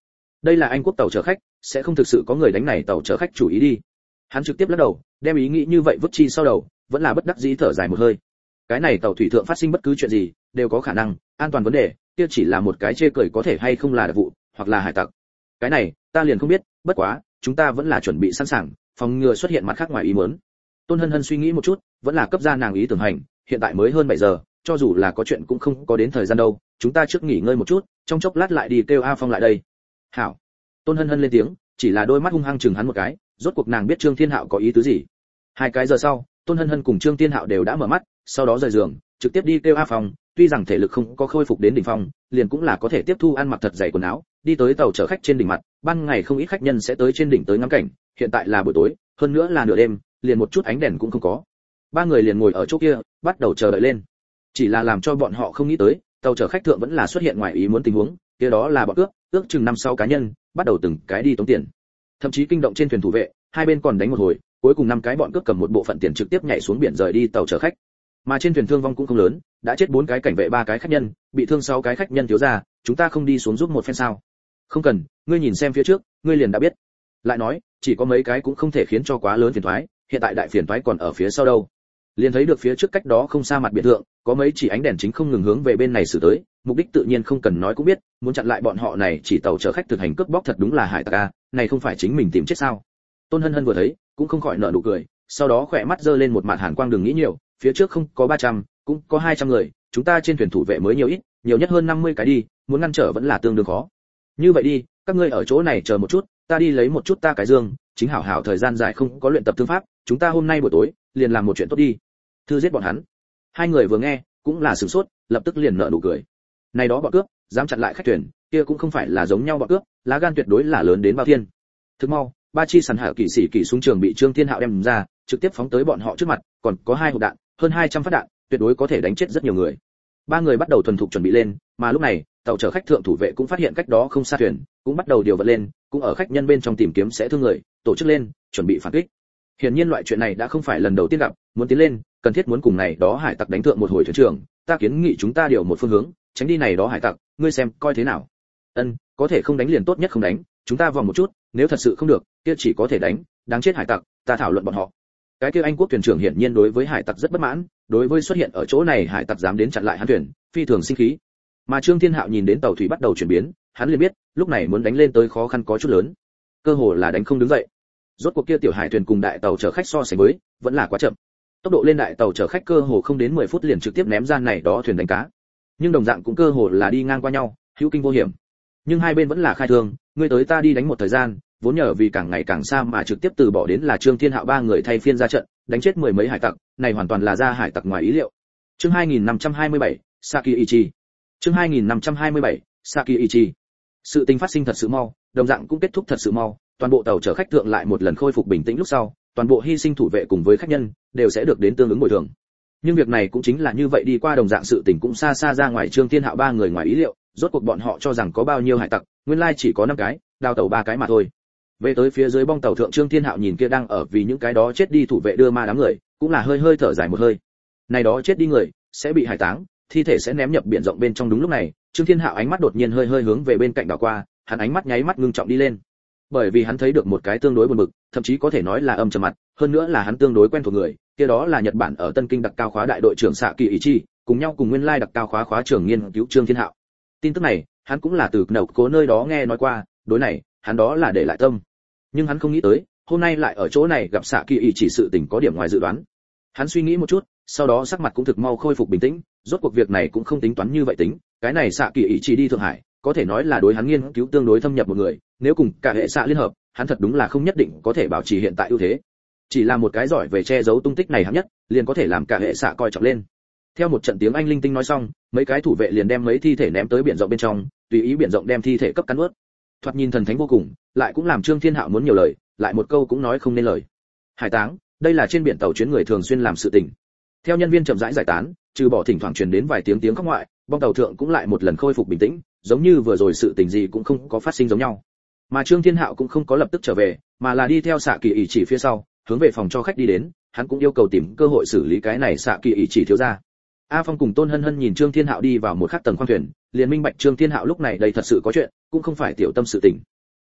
đây là Anh quốc tàu chở khách, sẽ không thực sự có người đánh này tàu chở khách chủ ý đi. Hắn trực tiếp lắc đầu, đem ý nghĩ như vậy vứt chi sau đầu, vẫn là bất đắc dĩ thở dài một hơi. Cái này tàu thủy thượng phát sinh bất cứ chuyện gì, đều có khả năng, an toàn vấn đề, kia chỉ là một cái chê cười có thể hay không là đặc vụ, hoặc là hải tặc. Cái này, ta liền không biết, bất quá, chúng ta vẫn là chuẩn bị sẵn sàng, phòng ngừa xuất hiện mặt khác ngoài ý muốn. Tôn Hân Hân suy nghĩ một chút, vẫn là cấp ra nàng ý tưởng hành, hiện tại mới hơn bảy giờ, cho dù là có chuyện cũng không có đến thời gian đâu, chúng ta trước nghỉ ngơi một chút, trong chốc lát lại đi kêu A Phong lại đây. Hảo. Tôn Hân Hân lên tiếng, chỉ là đôi mắt hung hăng chừng hắn một cái, rốt cuộc nàng biết Trương Thiên Hạo có ý tứ gì. Hai cái giờ sau, Tôn Hân Hân cùng Trương Thiên Hạo đều đã mở mắt, sau đó rời giường, trực tiếp đi kêu A Phong, tuy rằng thể lực không có khôi phục đến đỉnh phong, liền cũng là có thể tiếp thu ăn mặc thật dày quần áo, đi tới tàu chở khách trên đỉnh mặt, ban ngày không ít khách nhân sẽ tới trên đỉnh tới ngắm cảnh, hiện tại là buổi tối, hơn nữa là nửa đêm, liền một chút ánh đèn cũng không có. Ba người liền ngồi ở chỗ kia, bắt đầu chờ đợi lên. Chỉ là làm cho bọn họ không nghĩ tới, tàu chở khách thượng vẫn là xuất hiện ngoài ý muốn tình huống, kia đó là bọn cướp, ước chừng năm sáu cá nhân, bắt đầu từng cái đi tống tiền. Thậm chí kinh động trên thuyền thủ vệ, hai bên còn đánh một hồi, cuối cùng năm cái bọn cướp cầm một bộ phận tiền trực tiếp nhảy xuống biển rời đi tàu chở khách. Mà trên thuyền thương vong cũng không lớn, đã chết bốn cái cảnh vệ ba cái khách nhân, bị thương sáu cái khách nhân thiếu gia, chúng ta không đi xuống giúp một phen sao? Không cần, ngươi nhìn xem phía trước, ngươi liền đã biết. Lại nói, chỉ có mấy cái cũng không thể khiến cho quá lớn phiền toái, hiện tại đại phiền toái còn ở phía sau đâu. Liền thấy được phía trước cách đó không xa mặt biển thượng, có mấy chỉ ánh đèn chính không ngừng hướng về bên này xử tới, mục đích tự nhiên không cần nói cũng biết, muốn chặn lại bọn họ này chỉ tàu chở khách thực hành cướp bóc thật đúng là hải tặc a, này không phải chính mình tìm chết sao? Tôn Hân Hân vừa thấy, cũng không khỏi nở nụ cười, sau đó khỏe mắt giơ lên một mạt hàn quang, đừng nghĩ nhiều, phía trước không có ba trăm, cũng có hai trăm người, chúng ta trên thuyền thủ vệ mới nhiều ít, nhiều nhất hơn năm mươi cái đi, muốn ngăn trở vẫn là tương đương khó. Như vậy đi, các ngươi ở chỗ này chờ một chút, ta đi lấy một chút ta cái dương, chính hảo hảo thời gian dài không có luyện tập thương pháp, chúng ta hôm nay buổi tối liền làm một chuyện tốt đi. Thư giết bọn hắn. Hai người vừa nghe, cũng là sửng sốt, lập tức liền nở nụ cười. Này đó bọn cướp, dám chặn lại khách thuyền, kia cũng không phải là giống nhau bọn cướp, lá gan tuyệt đối là lớn đến bao thiên. Thức mau, ba chi sẵn hạ kỵ sĩ kỵ súng trường bị Trương Thiên Hạo đem ra, trực tiếp phóng tới bọn họ trước mặt, còn có hai hộp đạn, hơn hai trăm phát đạn, tuyệt đối có thể đánh chết rất nhiều người. Ba người bắt đầu thuần thục chuẩn bị lên, mà lúc này, tàu chở khách thượng thủ vệ cũng phát hiện cách đó không xa thuyền, cũng bắt đầu điều vật lên, cũng ở khách nhân bên trong tìm kiếm sẽ thương người, tổ chức lên, chuẩn bị phản kích. Hiển nhiên loại chuyện này đã không phải lần đầu tiên gặp, muốn tiến lên, cần thiết muốn cùng này đó hải tặc đánh thượng một hồi thuyền trưởng, ta kiến nghị chúng ta điều một phương hướng, tránh đi này đó hải tặc, ngươi xem coi thế nào. Ân, có thể không đánh liền tốt nhất không đánh, chúng ta vòng một chút, nếu thật sự không được, kia chỉ có thể đánh, đáng chết hải tặc, ta thảo luận bọn họ. Cái kia Anh quốc thuyền trưởng hiển nhiên đối với hải tặc rất bất mãn, đối với xuất hiện ở chỗ này hải tặc dám đến chặn lại hắn thuyền, phi thường sinh khí. Mà Trương Thiên Hạo nhìn đến tàu thủy bắt đầu chuyển biến, hắn liền biết, lúc này muốn đánh lên tới khó khăn có chút lớn, cơ hồ là đánh không đứng dậy. Rốt cuộc kia tiểu hải thuyền cùng đại tàu chở khách so sánh với, vẫn là quá chậm. Tốc độ lên đại tàu chở khách cơ hồ không đến mười phút liền trực tiếp ném ra này đó thuyền đánh cá. Nhưng đồng dạng cũng cơ hồ là đi ngang qua nhau, hữu kinh vô hiểm. Nhưng hai bên vẫn là khai thương, ngươi tới ta đi đánh một thời gian, vốn nhờ vì càng ngày càng xa mà trực tiếp từ bỏ đến là Trương Thiên Hạo ba người thay phiên ra trận, đánh chết mười mấy hải tặc, này hoàn toàn là ra hải tặc ngoài ý liệu. Chương hai nghìn năm trăm hai mươi bảy, Saki Ichi. Chương hai nghìn năm trăm hai mươi bảy, Saki Ichi. Sự tình phát sinh thật sự mau, đồng dạng cũng kết thúc thật sự mau, toàn bộ tàu chở khách thượng lại một lần khôi phục bình tĩnh lúc sau, toàn bộ hy sinh thủ vệ cùng với khách nhân đều sẽ được đến tương ứng bồi thường. Nhưng việc này cũng chính là như vậy đi qua, đồng dạng sự tình cũng xa xa ra ngoài Trương Thiên Hạo ba người ngoài ý liệu, rốt cuộc bọn họ cho rằng có bao nhiêu hải tặc, nguyên lai chỉ có năm cái, đào tàu ba cái mà thôi. Về tới phía dưới bong tàu thượng, Trương Thiên Hạo nhìn kia đang ở vì những cái đó chết đi thủ vệ đưa ma đám người, cũng là hơi hơi thở dài một hơi. Này đó chết đi người sẽ bị hải táng, thi thể sẽ ném nhập biển rộng bên trong. Đúng lúc này, Trương Thiên Hạo ánh mắt đột nhiên hơi hơi hướng về bên cạnh đảo qua, hắn ánh mắt nháy mắt ngưng trọng đi lên. Bởi vì hắn thấy được một cái tương đối buồn bực, thậm chí có thể nói là âm trầm mặt, hơn nữa là hắn tương đối quen thuộc người, kia đó là Nhật Bản ở Tân Kinh đặc cao khóa đại đội trưởng Saki Ichi, cùng nhau cùng nguyên lai đặc cao khóa khóa trưởng nghiên cứu Trương Thiên Hạo. Tin tức này, hắn cũng là từ nậu cố nơi đó nghe nói qua, đối này, hắn đó là để lại tâm. Nhưng hắn không nghĩ tới, hôm nay lại ở chỗ này gặp Saki Ichi, sự tình có điểm ngoài dự đoán. Hắn suy nghĩ một chút, sau đó sắc mặt cũng thực mau khôi phục bình tĩnh, rốt cuộc việc này cũng không tính toán như vậy tính, cái này Saki Ichi đi Thượng Hải, có thể nói là đối hắn nghiên cứu tương đối thâm nhập một người, nếu cùng cả hệ xạ liên hợp, hắn thật đúng là không nhất định có thể bảo trì hiện tại ưu thế. Chỉ là một cái giỏi về che giấu tung tích này hạng nhất, liền có thể làm cả hệ xạ coi trọng lên. Theo một trận tiếng Anh linh tinh nói xong, mấy cái thủ vệ liền đem mấy thi thể ném tới biển rộng bên trong, tùy ý biển rộng đem thi thể cấp cắn nuốt. Thoạt nhìn thần thánh vô cùng, lại cũng làm Trương Thiên Hạo muốn nhiều lời, lại một câu cũng nói không nên lời. Hải táng, đây là trên biển tàu chuyến người thường xuyên làm sự tình. Theo nhân viên chậm rãi giải tán, trừ bỏ thỉnh thoảng truyền đến vài tiếng tiếng khóc ngoại, bong tàu thượng cũng lại một lần khôi phục bình tĩnh, giống như vừa rồi sự tình gì cũng không có phát sinh giống nhau. Mà Trương Thiên Hạo cũng không có lập tức trở về, mà là đi theo Saki Ichi phía sau, hướng về phòng cho khách đi đến, hắn cũng yêu cầu tìm cơ hội xử lý cái này Saki Ichi thiếu gia. A Phong cùng Tôn Hân Hân nhìn Trương Thiên Hạo đi vào một khắc tầng khoang thuyền, liền minh bạch Trương Thiên Hạo lúc này đây thật sự có chuyện, cũng không phải tiểu tâm sự tình.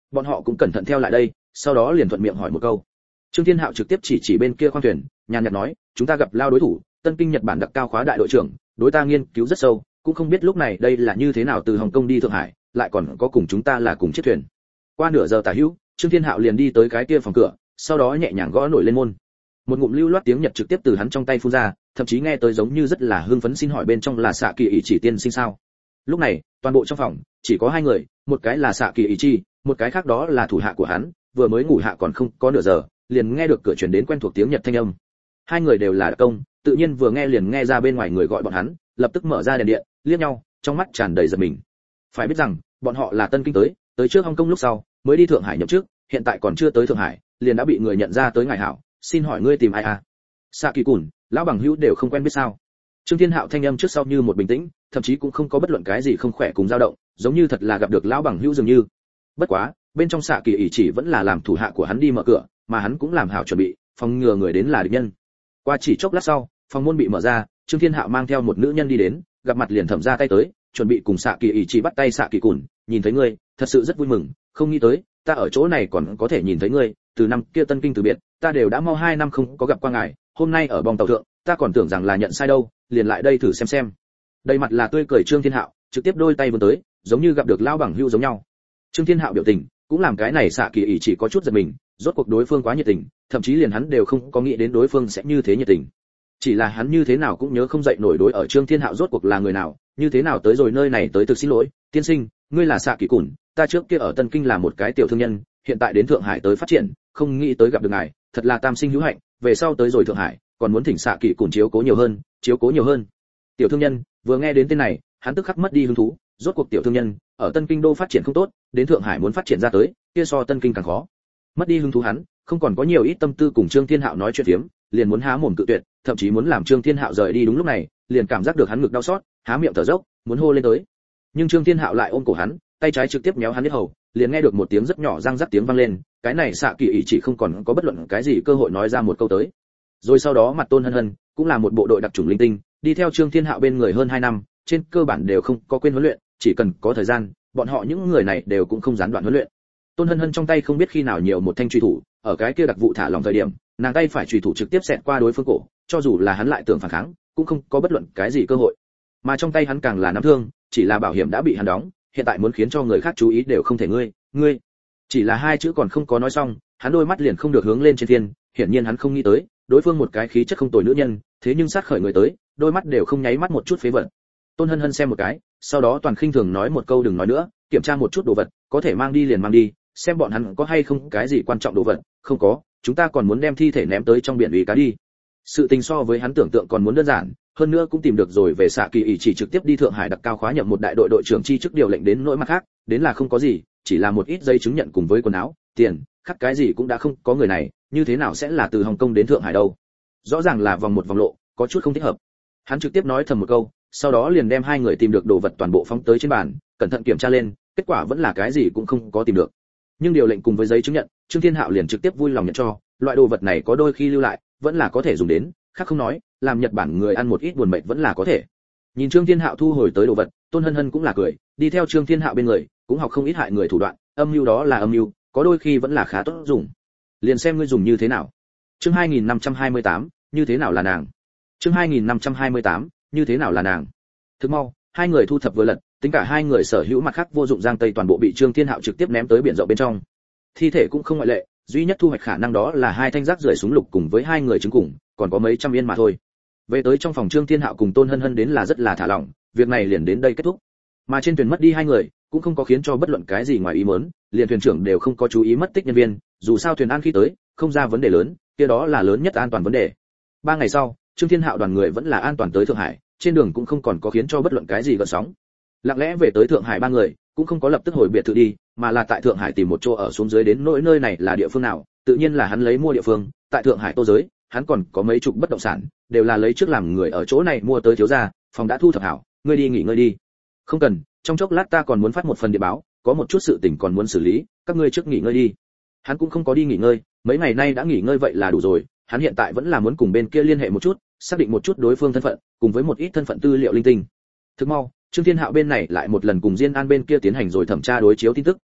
Bọn họ cũng cẩn thận theo lại đây, sau đó liền thuận miệng hỏi một câu. Trương Thiên Hạo trực tiếp chỉ chỉ bên kia khoang thuyền, nhàn nhạt nói, chúng ta gặp lao đối thủ, Tân Kinh Nhật Bản đặc cao khóa đại đội trưởng, đối ta nghiên cứu rất sâu, cũng không biết lúc này đây là như thế nào từ Hồng Kông đi Thượng Hải, lại còn có cùng chúng ta là cùng chiếc thuyền. Qua nửa giờ tả hữu, Trương Thiên Hạo liền đi tới cái kia phòng cửa, sau đó nhẹ nhàng gõ nổi lên môn. Một ngụm lưu loát tiếng Nhật trực tiếp từ hắn trong tay phun ra, thậm chí nghe tới giống như rất là hưng phấn, xin hỏi bên trong là Sạ Kỳ Ý Chỉ tiên sinh sao? Lúc này, toàn bộ trong phòng chỉ có hai người, một cái là Sạ Kỳ Ý Chỉ, một cái khác đó là thủ hạ của hắn, vừa mới ngủ hạ còn không có nửa giờ, liền nghe được cửa truyền đến quen thuộc tiếng Nhật thanh âm. Hai người đều là đặc công, tự nhiên vừa nghe liền nghe ra bên ngoài người gọi bọn hắn, lập tức mở ra đèn điện, liếc nhau, trong mắt tràn đầy giật mình. Phải biết rằng, bọn họ là Tân Kinh tới, tới trước Hồng Kông lúc sau, mới đi Thượng Hải nhậm chức, hiện tại còn chưa tới Thượng Hải, liền đã bị người nhận ra tới ngài hảo, xin hỏi ngươi tìm ai à? Sạ Kỳ Cùn, lão bằng hữu đều không quen biết sao? Trương Thiên Hạo thanh âm trước sau như một bình tĩnh, thậm chí cũng không có bất luận cái gì không khỏe cùng dao động, giống như thật là gặp được lão bằng hữu dường như. Bất quá, bên trong Sạ Kỳ Ý Chỉ vẫn là làm thủ hạ của hắn đi mở cửa, mà hắn cũng làm hảo chuẩn bị, phòng ngừa người đến là địch nhân. Qua chỉ chốc lát sau, phòng môn bị mở ra, Trương Thiên Hạo mang theo một nữ nhân đi đến, gặp mặt liền thẩm ra tay tới, chuẩn bị cùng Sạ Kỳ Ý Chỉ bắt tay. Sạ Kỳ Cùn, nhìn thấy ngươi, thật sự rất vui mừng, không nghĩ tới, ta ở chỗ này còn có thể nhìn thấy ngươi, từ năm kia Tân Kinh từ biệt, ta đều đã mau hai năm không có gặp qua ngài, hôm nay ở bong tàu thượng, ta còn tưởng rằng là nhận sai đâu, liền lại đây thử xem xem. Đầy mặt là tươi cười Trương Thiên Hạo, trực tiếp đôi tay vươn tới, giống như gặp được lão bằng hữu giống nhau. Trương Thiên Hạo biểu tình, cũng làm cái này Sạ Kỳ Ý Chỉ có chút giật mình, rốt cuộc đối phương quá nhiệt tình, thậm chí liền hắn đều không có nghĩ đến đối phương sẽ như thế nhiệt tình. Chỉ là hắn như thế nào cũng nhớ không dậy nổi đối ở Trương Thiên Hạo rốt cuộc là người nào, như thế nào tới rồi nơi này tới. Thực xin lỗi, tiên sinh, ngươi là Sạ Kỳ Cùn, ta trước kia ở Tân Kinh là một cái tiểu thương nhân, hiện tại đến Thượng Hải tới phát triển, không nghĩ tới gặp được ngài, thật là tam sinh hữu hạnh, về sau tới rồi Thượng Hải, còn muốn thỉnh Sạ Kỳ Cùn chiếu cố nhiều hơn, chiếu cố nhiều hơn. Tiểu thương nhân, vừa nghe đến tên này, hắn tức khắc mất đi hứng thú, rốt cuộc tiểu thương nhân, ở Tân Kinh đô phát triển không tốt, đến Thượng Hải muốn phát triển ra tới, kia so Tân Kinh càng khó. Mất đi hứng thú hắn, không còn có nhiều ít tâm tư cùng Trương Thiên Hạo nói chuyện phiếm, liền muốn há mồm cự tuyệt, thậm chí muốn làm Trương Thiên Hạo rời đi. Đúng lúc này, liền cảm giác được hắn ngực đau xót, há miệng thở dốc, muốn hô lên tới. Nhưng Trương Thiên Hạo lại ôm cổ hắn, tay trái trực tiếp méo hắn huyết hầu, liền nghe được một tiếng rất nhỏ răng rắc tiếng vang lên, cái này Sạ Kỳ Ý Chỉ không còn có bất luận cái gì cơ hội nói ra một câu tới. Rồi sau đó mặt Tôn Hân Hân, cũng là một bộ đội đặc chủng linh tinh, đi theo Trương Thiên Hạo bên người hơn hai năm, trên cơ bản đều không có quên huấn luyện, chỉ cần có thời gian, bọn họ những người này đều cũng không gián đoạn huấn luyện. Tôn Hân Hân trong tay không biết khi nào nhiều một thanh truy thủ, ở cái kia đặc vụ thả lỏng thời điểm, nàng tay phải truy thủ trực tiếp xẹt qua đối phương cổ, cho dù là hắn lại tưởng phản kháng, cũng không có bất luận cái gì cơ hội. Mà trong tay hắn càng là nắm thương, chỉ là bảo hiểm đã bị hắn đóng, hiện tại muốn khiến cho người khác chú ý đều không thể. Ngươi, ngươi, chỉ là hai chữ còn không có nói xong, hắn đôi mắt liền không được hướng lên trên thiên, hiển nhiên hắn không nghĩ tới, đối phương một cái khí chất không tồi nữ nhân, thế nhưng sát khởi người tới, đôi mắt đều không nháy mắt một chút phế vật. Tôn Hân Hân xem một cái, sau đó toàn khinh thường nói một câu đừng nói nữa, kiểm tra một chút đồ vật, có thể mang đi liền mang đi, xem bọn hắn có hay không cái gì quan trọng đồ vật, không có, chúng ta còn muốn đem thi thể ném tới trong biển uy cá đi. Sự tình so với hắn tưởng tượng còn muốn đơn giản, hơn nữa cũng tìm được rồi về Sạ Kỳ Ý chỉ trực tiếp đi Thượng Hải đặc cao khóa nhậm một đại đội đội trưởng chi chức điều lệnh đến nỗi mặt khác, đến là không có gì, chỉ là một ít giấy chứng nhận cùng với quần áo, tiền, khác cái gì cũng đã không có. Người này, như thế nào sẽ là từ Hồng Kông đến Thượng Hải đâu? Rõ ràng là vòng một vòng lộ, có chút không thích hợp. Hắn trực tiếp nói thầm một câu, sau đó liền đem hai người tìm được đồ vật toàn bộ phóng tới trên bàn, cẩn thận kiểm tra lên, kết quả vẫn là cái gì cũng không có tìm được. Nhưng điều lệnh cùng với giấy chứng nhận, Trương Thiên Hạo liền trực tiếp vui lòng nhận cho, loại đồ vật này có đôi khi lưu lại, vẫn là có thể dùng đến, khác không nói, làm Nhật Bản người ăn một ít buồn mệt vẫn là có thể. Nhìn Trương Thiên Hạo thu hồi tới đồ vật, Tôn Hân Hân cũng là cười, đi theo Trương Thiên Hạo bên người, cũng học không ít hại người thủ đoạn, âm mưu đó là âm mưu, có đôi khi vẫn là khá tốt dùng. Liền xem ngươi dùng như thế nào. Chương hai nghìn năm trăm hai mươi tám, như thế nào là nàng. Chương hai nghìn năm trăm hai mươi tám, như thế nào là nàng. Thức mau, hai người thu thập vừa lật, tính cả hai người sở hữu mặt khác vô dụng giang tây toàn bộ bị Trương Thiên Hạo trực tiếp ném tới biển rộng bên trong. Thi thể cũng không ngoại lệ, duy nhất thu hoạch khả năng đó là hai thanh rác rưởi súng lục cùng với hai người trứng cùng, còn có mấy trăm yên mà thôi. Về tới trong phòng, Trương Thiên Hạo cùng Tôn Hân Hân đến là rất là thả lỏng, việc này liền đến đây kết thúc. Mà trên thuyền mất đi hai người, cũng không có khiến cho bất luận cái gì ngoài ý muốn, liền thuyền trưởng đều không có chú ý mất tích nhân viên, dù sao thuyền an khi tới, không ra vấn đề lớn, kia đó là lớn nhất an toàn vấn đề. Ba ngày sau, Trương Thiên Hạo đoàn người vẫn là an toàn tới Thượng Hải, trên đường cũng không còn có khiến cho bất luận cái gì gợn sóng. Lặng lẽ về tới Thượng Hải ba người, cũng không có lập tức hồi biệt thự đi, mà là tại Thượng Hải tìm một chỗ ở xuống dưới. Đến nỗi nơi này là địa phương nào, tự nhiên là hắn lấy mua địa phương, tại Thượng Hải Tô giới, hắn còn có mấy chục bất động sản, đều là lấy trước làm người ở chỗ này mua tới. Thiếu gia, phòng đã thu thập hảo, ngươi đi nghỉ ngơi đi. Không cần, trong chốc lát ta còn muốn phát một phần địa báo, có một chút sự tình còn muốn xử lý, các ngươi trước nghỉ ngơi đi. Hắn cũng không có đi nghỉ ngơi, mấy ngày nay đã nghỉ ngơi vậy là đủ rồi, hắn hiện tại vẫn là muốn cùng bên kia liên hệ một chút, xác định một chút đối phương thân phận, cùng với một ít thân phận tư liệu linh tinh. Thức mau, Trương Thiên Hạo bên này lại một lần cùng Diên An bên kia tiến hành rồi thẩm tra đối chiếu tin tức,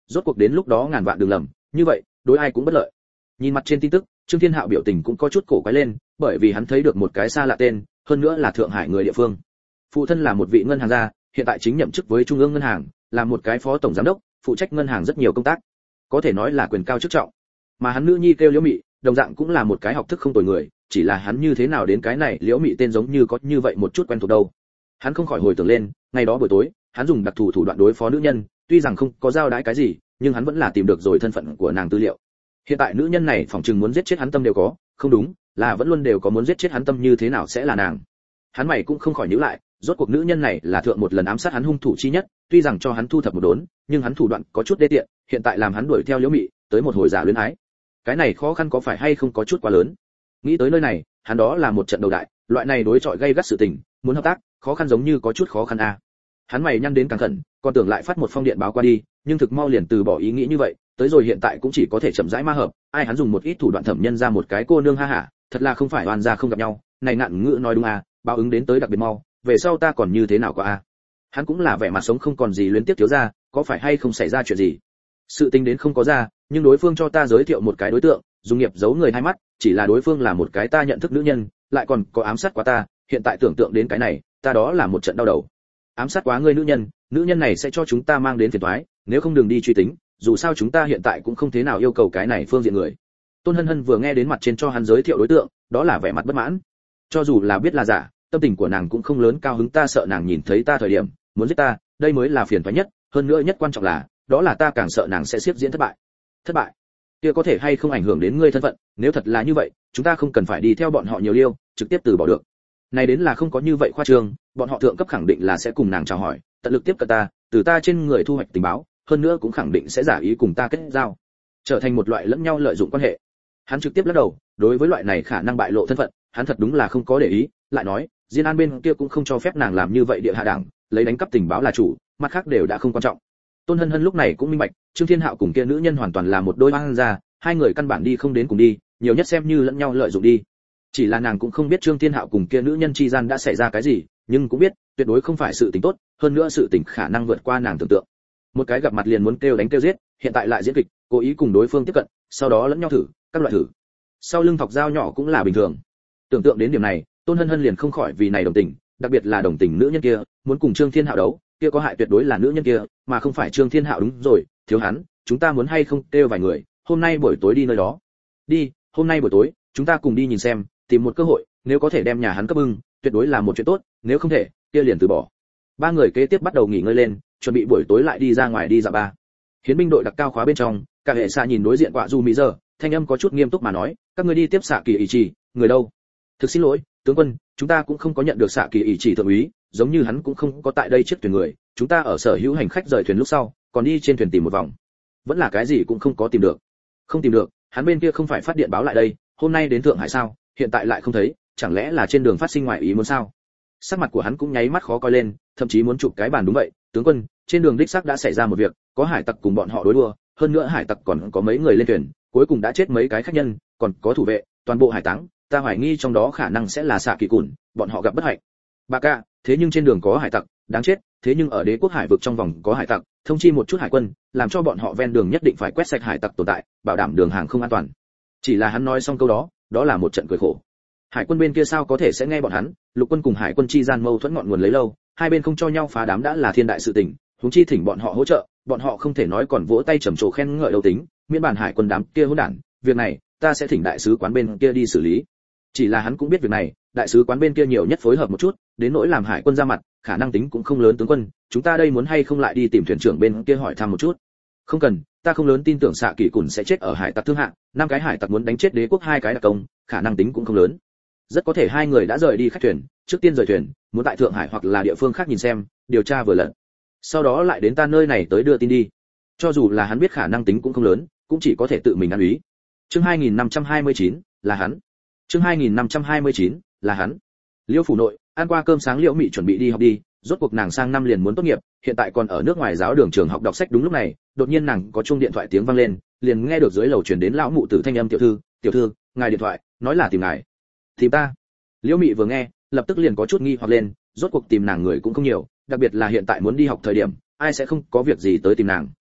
rốt cuộc đến lúc đó ngàn vạn đừng lầm, như vậy đối ai cũng bất lợi. Nhìn mặt trên tin tức, Trương Thiên Hạo biểu tình cũng có chút cổ quái lên, bởi vì hắn thấy được một cái xa lạ tên, hơn nữa là Thượng Hải người địa phương. Phụ thân là một vị ngân hàng gia, hiện tại chính nhậm chức với Trung ương ngân hàng, là một cái phó tổng giám đốc, phụ trách ngân hàng rất nhiều công tác, có thể nói là quyền cao chức trọng. Mà hắn nữ nhi kêu Liễu Mị, đồng dạng cũng là một cái học thức không tồi người, chỉ là hắn như thế nào đến cái này Liễu Mị tên giống như có như vậy một chút quen thuộc đâu. Hắn không khỏi hồi tưởng lên, ngày đó buổi tối, hắn dùng đặc thù thủ đoạn đối phó nữ nhân, tuy rằng không có giao đái cái gì, nhưng hắn vẫn là tìm được rồi thân phận của nàng tư liệu. Hiện tại nữ nhân này phỏng chừng muốn giết chết hắn tâm đều có, không đúng, là vẫn luôn đều có muốn giết chết hắn tâm, như thế nào sẽ là nàng. Hắn mày cũng không khỏi nhíu lại, rốt cuộc nữ nhân này là thượng một lần ám sát hắn hung thủ chi nhất, tuy rằng cho hắn thu thập một đốn, nhưng hắn thủ đoạn có chút đê tiện, hiện tại làm hắn đuổi theo Liễu Mị, tới một hồi giả luyến ái. Cái này khó khăn có phải hay không có chút quá lớn. Nghĩ tới nơi này, hắn đó là một trận đầu đại, loại này đối chọi gây gắt sự tình, muốn hợp tác, khó khăn giống như có chút khó khăn a. À. Hắn mày nhăn đến càng khẩn, còn tưởng lại phát một phong điện báo qua đi, nhưng thực mau liền từ bỏ ý nghĩ như vậy, tới rồi hiện tại cũng chỉ có thể chậm rãi ma hợp, ai hắn dùng một ít thủ đoạn thẩm nhân ra một cái cô nương ha hả, thật là không phải oan gia không gặp nhau, này ngạn ngữ nói đúng à, báo ứng đến tới đặc biệt mau, về sau ta còn như thế nào qua a. À. Hắn cũng là vẻ mặt sống không còn gì luyến tiếc thiếu ra, có phải hay không xảy ra chuyện gì. Sự tình đến không có ra, nhưng đối phương cho ta giới thiệu một cái đối tượng, dùng nghiệp giấu người hai mắt, chỉ là đối phương là một cái ta nhận thức nữ nhân, lại còn có ám sát quá ta, hiện tại tưởng tượng đến cái này, ta đó là một trận đau đầu. Ám sát quá người nữ nhân, nữ nhân này sẽ cho chúng ta mang đến phiền toái, nếu không đừng đi truy tính, dù sao chúng ta hiện tại cũng không thế nào yêu cầu cái này phương diện người. Tôn Hân Hân vừa nghe đến mặt trên cho hắn giới thiệu đối tượng, đó là vẻ mặt bất mãn. Cho dù là biết là giả, tâm tình của nàng cũng không lớn cao hứng, ta sợ nàng nhìn thấy ta thời điểm muốn giết ta, đây mới là phiền toái nhất, hơn nữa nhất quan trọng là, đó là ta càng sợ nàng sẽ xiếp diễn thất bại. Thất bại? Kia có thể hay không ảnh hưởng đến ngươi thân phận, nếu thật là như vậy, chúng ta không cần phải đi theo bọn họ nhiều liêu, trực tiếp từ bỏ được. Này đến là không có như vậy khoa trương, bọn họ thượng cấp khẳng định là sẽ cùng nàng chào hỏi, tận lực tiếp cận ta, từ ta trên người thu hoạch tình báo, hơn nữa cũng khẳng định sẽ giả ý cùng ta kết giao, trở thành một loại lẫn nhau lợi dụng quan hệ. Hắn trực tiếp lắc đầu, đối với loại này khả năng bại lộ thân phận, hắn thật đúng là không có để ý, lại nói, Diên An bên kia cũng không cho phép nàng làm như vậy địa hạ đảng, lấy đánh cắp tình báo là chủ, mặt khác đều đã không quan trọng. Tôn Hân Hân lúc này cũng minh bạch, Trương Thiên Hạo cùng kia nữ nhân hoàn toàn là một đôi băng ra, hai người căn bản đi không đến cùng đi, nhiều nhất xem như lẫn nhau lợi dụng đi. Chỉ là nàng cũng không biết Trương Thiên Hạo cùng kia nữ nhân chi gian đã xảy ra cái gì, nhưng cũng biết, tuyệt đối không phải sự tình tốt, hơn nữa sự tình khả năng vượt qua nàng tưởng tượng. Một cái gặp mặt liền muốn kêu đánh kêu giết, hiện tại lại diễn kịch, cố ý cùng đối phương tiếp cận, sau đó lẫn nhau thử, các loại thử. Sau lưng thọc dao nhỏ cũng là bình thường. Tưởng tượng đến điểm này, Tôn Hân Hân liền không khỏi vì này đồng tình, đặc biệt là đồng tình nữ nhân kia, muốn cùng Trương Thiên Hạo đấu, kia có hại tuyệt đối là nữ nhân kia, mà không phải Trương Thiên Hạo. Đúng rồi, thiếu hắn, chúng ta muốn hay không kêu vài người, hôm nay buổi tối đi nơi đó. Đi, hôm nay buổi tối, chúng ta cùng đi nhìn xem, tìm một cơ hội, nếu có thể đem nhà hắn cấp ưng, tuyệt đối là một chuyện tốt, nếu không thể, kia liền từ bỏ. Ba người kế tiếp bắt đầu nghỉ ngơi lên, chuẩn bị buổi tối lại đi ra ngoài đi dạo ba. Hiến binh đội đặc cao khóa bên trong, cả hệ xạ nhìn đối diện Quạ Du Mỹ giờ, thanh âm có chút nghiêm túc mà nói, các ngươi đi tiếp xạ kỳ ý chỉ, người đâu? Thực xin lỗi, tướng quân, chúng ta cũng không có nhận được xạ kỳ ý chỉ thượng úy, giống như hắn cũng không có tại đây chiếc thuyền người, chúng ta ở sở hữu hành khách rời thuyền lúc sau, còn đi trên thuyền tìm một vòng, vẫn là cái gì cũng không có tìm được. Không tìm được, hắn bên kia không phải phát điện báo lại đây, hôm nay đến Thượng Hải sao, hiện tại lại không thấy, chẳng lẽ là trên đường phát sinh ngoại ý muốn sao? Sắc mặt của hắn cũng nháy mắt khó coi lên, thậm chí muốn chụp cái bàn. Đúng vậy, tướng quân, trên đường đích xác đã xảy ra một việc, có hải tặc cùng bọn họ đối đua, hơn nữa hải tặc còn có mấy người lên thuyền, cuối cùng đã chết mấy cái khách nhân, còn có thủ vệ, toàn bộ hải táng, ta hoài nghi trong đó khả năng sẽ là xạ kỳ cùn, bọn họ gặp bất hạnh. Bà ca, thế nhưng trên đường có hải tặc, đáng chết, thế nhưng ở đế quốc hải vực trong vòng có hải tặc, thông chi một chút hải quân, làm cho bọn họ ven đường nhất định phải quét sạch hải tặc tồn tại, bảo đảm đường hàng không an toàn. Chỉ là hắn nói xong câu đó, đó là một trận cười khổ. Hải quân bên kia sao có thể sẽ nghe bọn hắn, lục quân cùng hải quân chi gian mâu thuẫn ngọn nguồn lấy lâu, hai bên không cho nhau phá đám đã là thiên đại sự tình, huống chi thỉnh bọn họ hỗ trợ, bọn họ không thể nói còn vỗ tay trầm trồ khen ngợi đâu tính, miễn bản hải quân đám kia hỗn đản, việc này ta sẽ thỉnh đại sứ quán bên kia đi xử lý. Chỉ là hắn cũng biết việc này, đại sứ quán bên kia nhiều nhất phối hợp một chút, đến nỗi làm hải quân ra mặt, khả năng tính cũng không lớn. Tướng quân, chúng ta đây muốn hay không lại đi tìm thuyền trưởng bên kia hỏi thăm một chút? Không cần, ta không lớn tin tưởng xạ kỳ cùn sẽ chết ở hải tặc thương hạng, năm cái hải tặc muốn đánh chết đế quốc hai cái đặc công, khả năng tính cũng không lớn. Rất có thể hai người đã rời đi khách thuyền, trước tiên rời thuyền, muốn tại Thượng Hải hoặc là địa phương khác nhìn xem, điều tra vừa lần, sau đó lại đến ta nơi này tới đưa tin đi. Cho dù là hắn biết khả năng tính cũng không lớn, cũng chỉ có thể tự mình ăn ý. Chương hai nghìn năm trăm hai mươi chín là hắn. Chương hai nghìn năm trăm hai mươi chín là hắn. Liêu phủ nội, ăn qua cơm sáng Liễu Mị chuẩn bị đi học đi, rốt cuộc nàng sang năm liền muốn tốt nghiệp, hiện tại còn ở nước ngoài giáo đường trường học đọc sách. Đúng lúc này, đột nhiên nàng có chuông điện thoại tiếng vang lên, liền nghe được dưới lầu truyền đến lão mụ tử thanh âm, tiểu thư, tiểu thư, ngài điện thoại, nói là tìm ngài. Tìm ta? Liễu Mị vừa nghe, lập tức liền có chút nghi hoặc lên, rốt cuộc tìm nàng người cũng không nhiều, đặc biệt là hiện tại muốn đi học thời điểm, ai sẽ không có việc gì tới tìm nàng.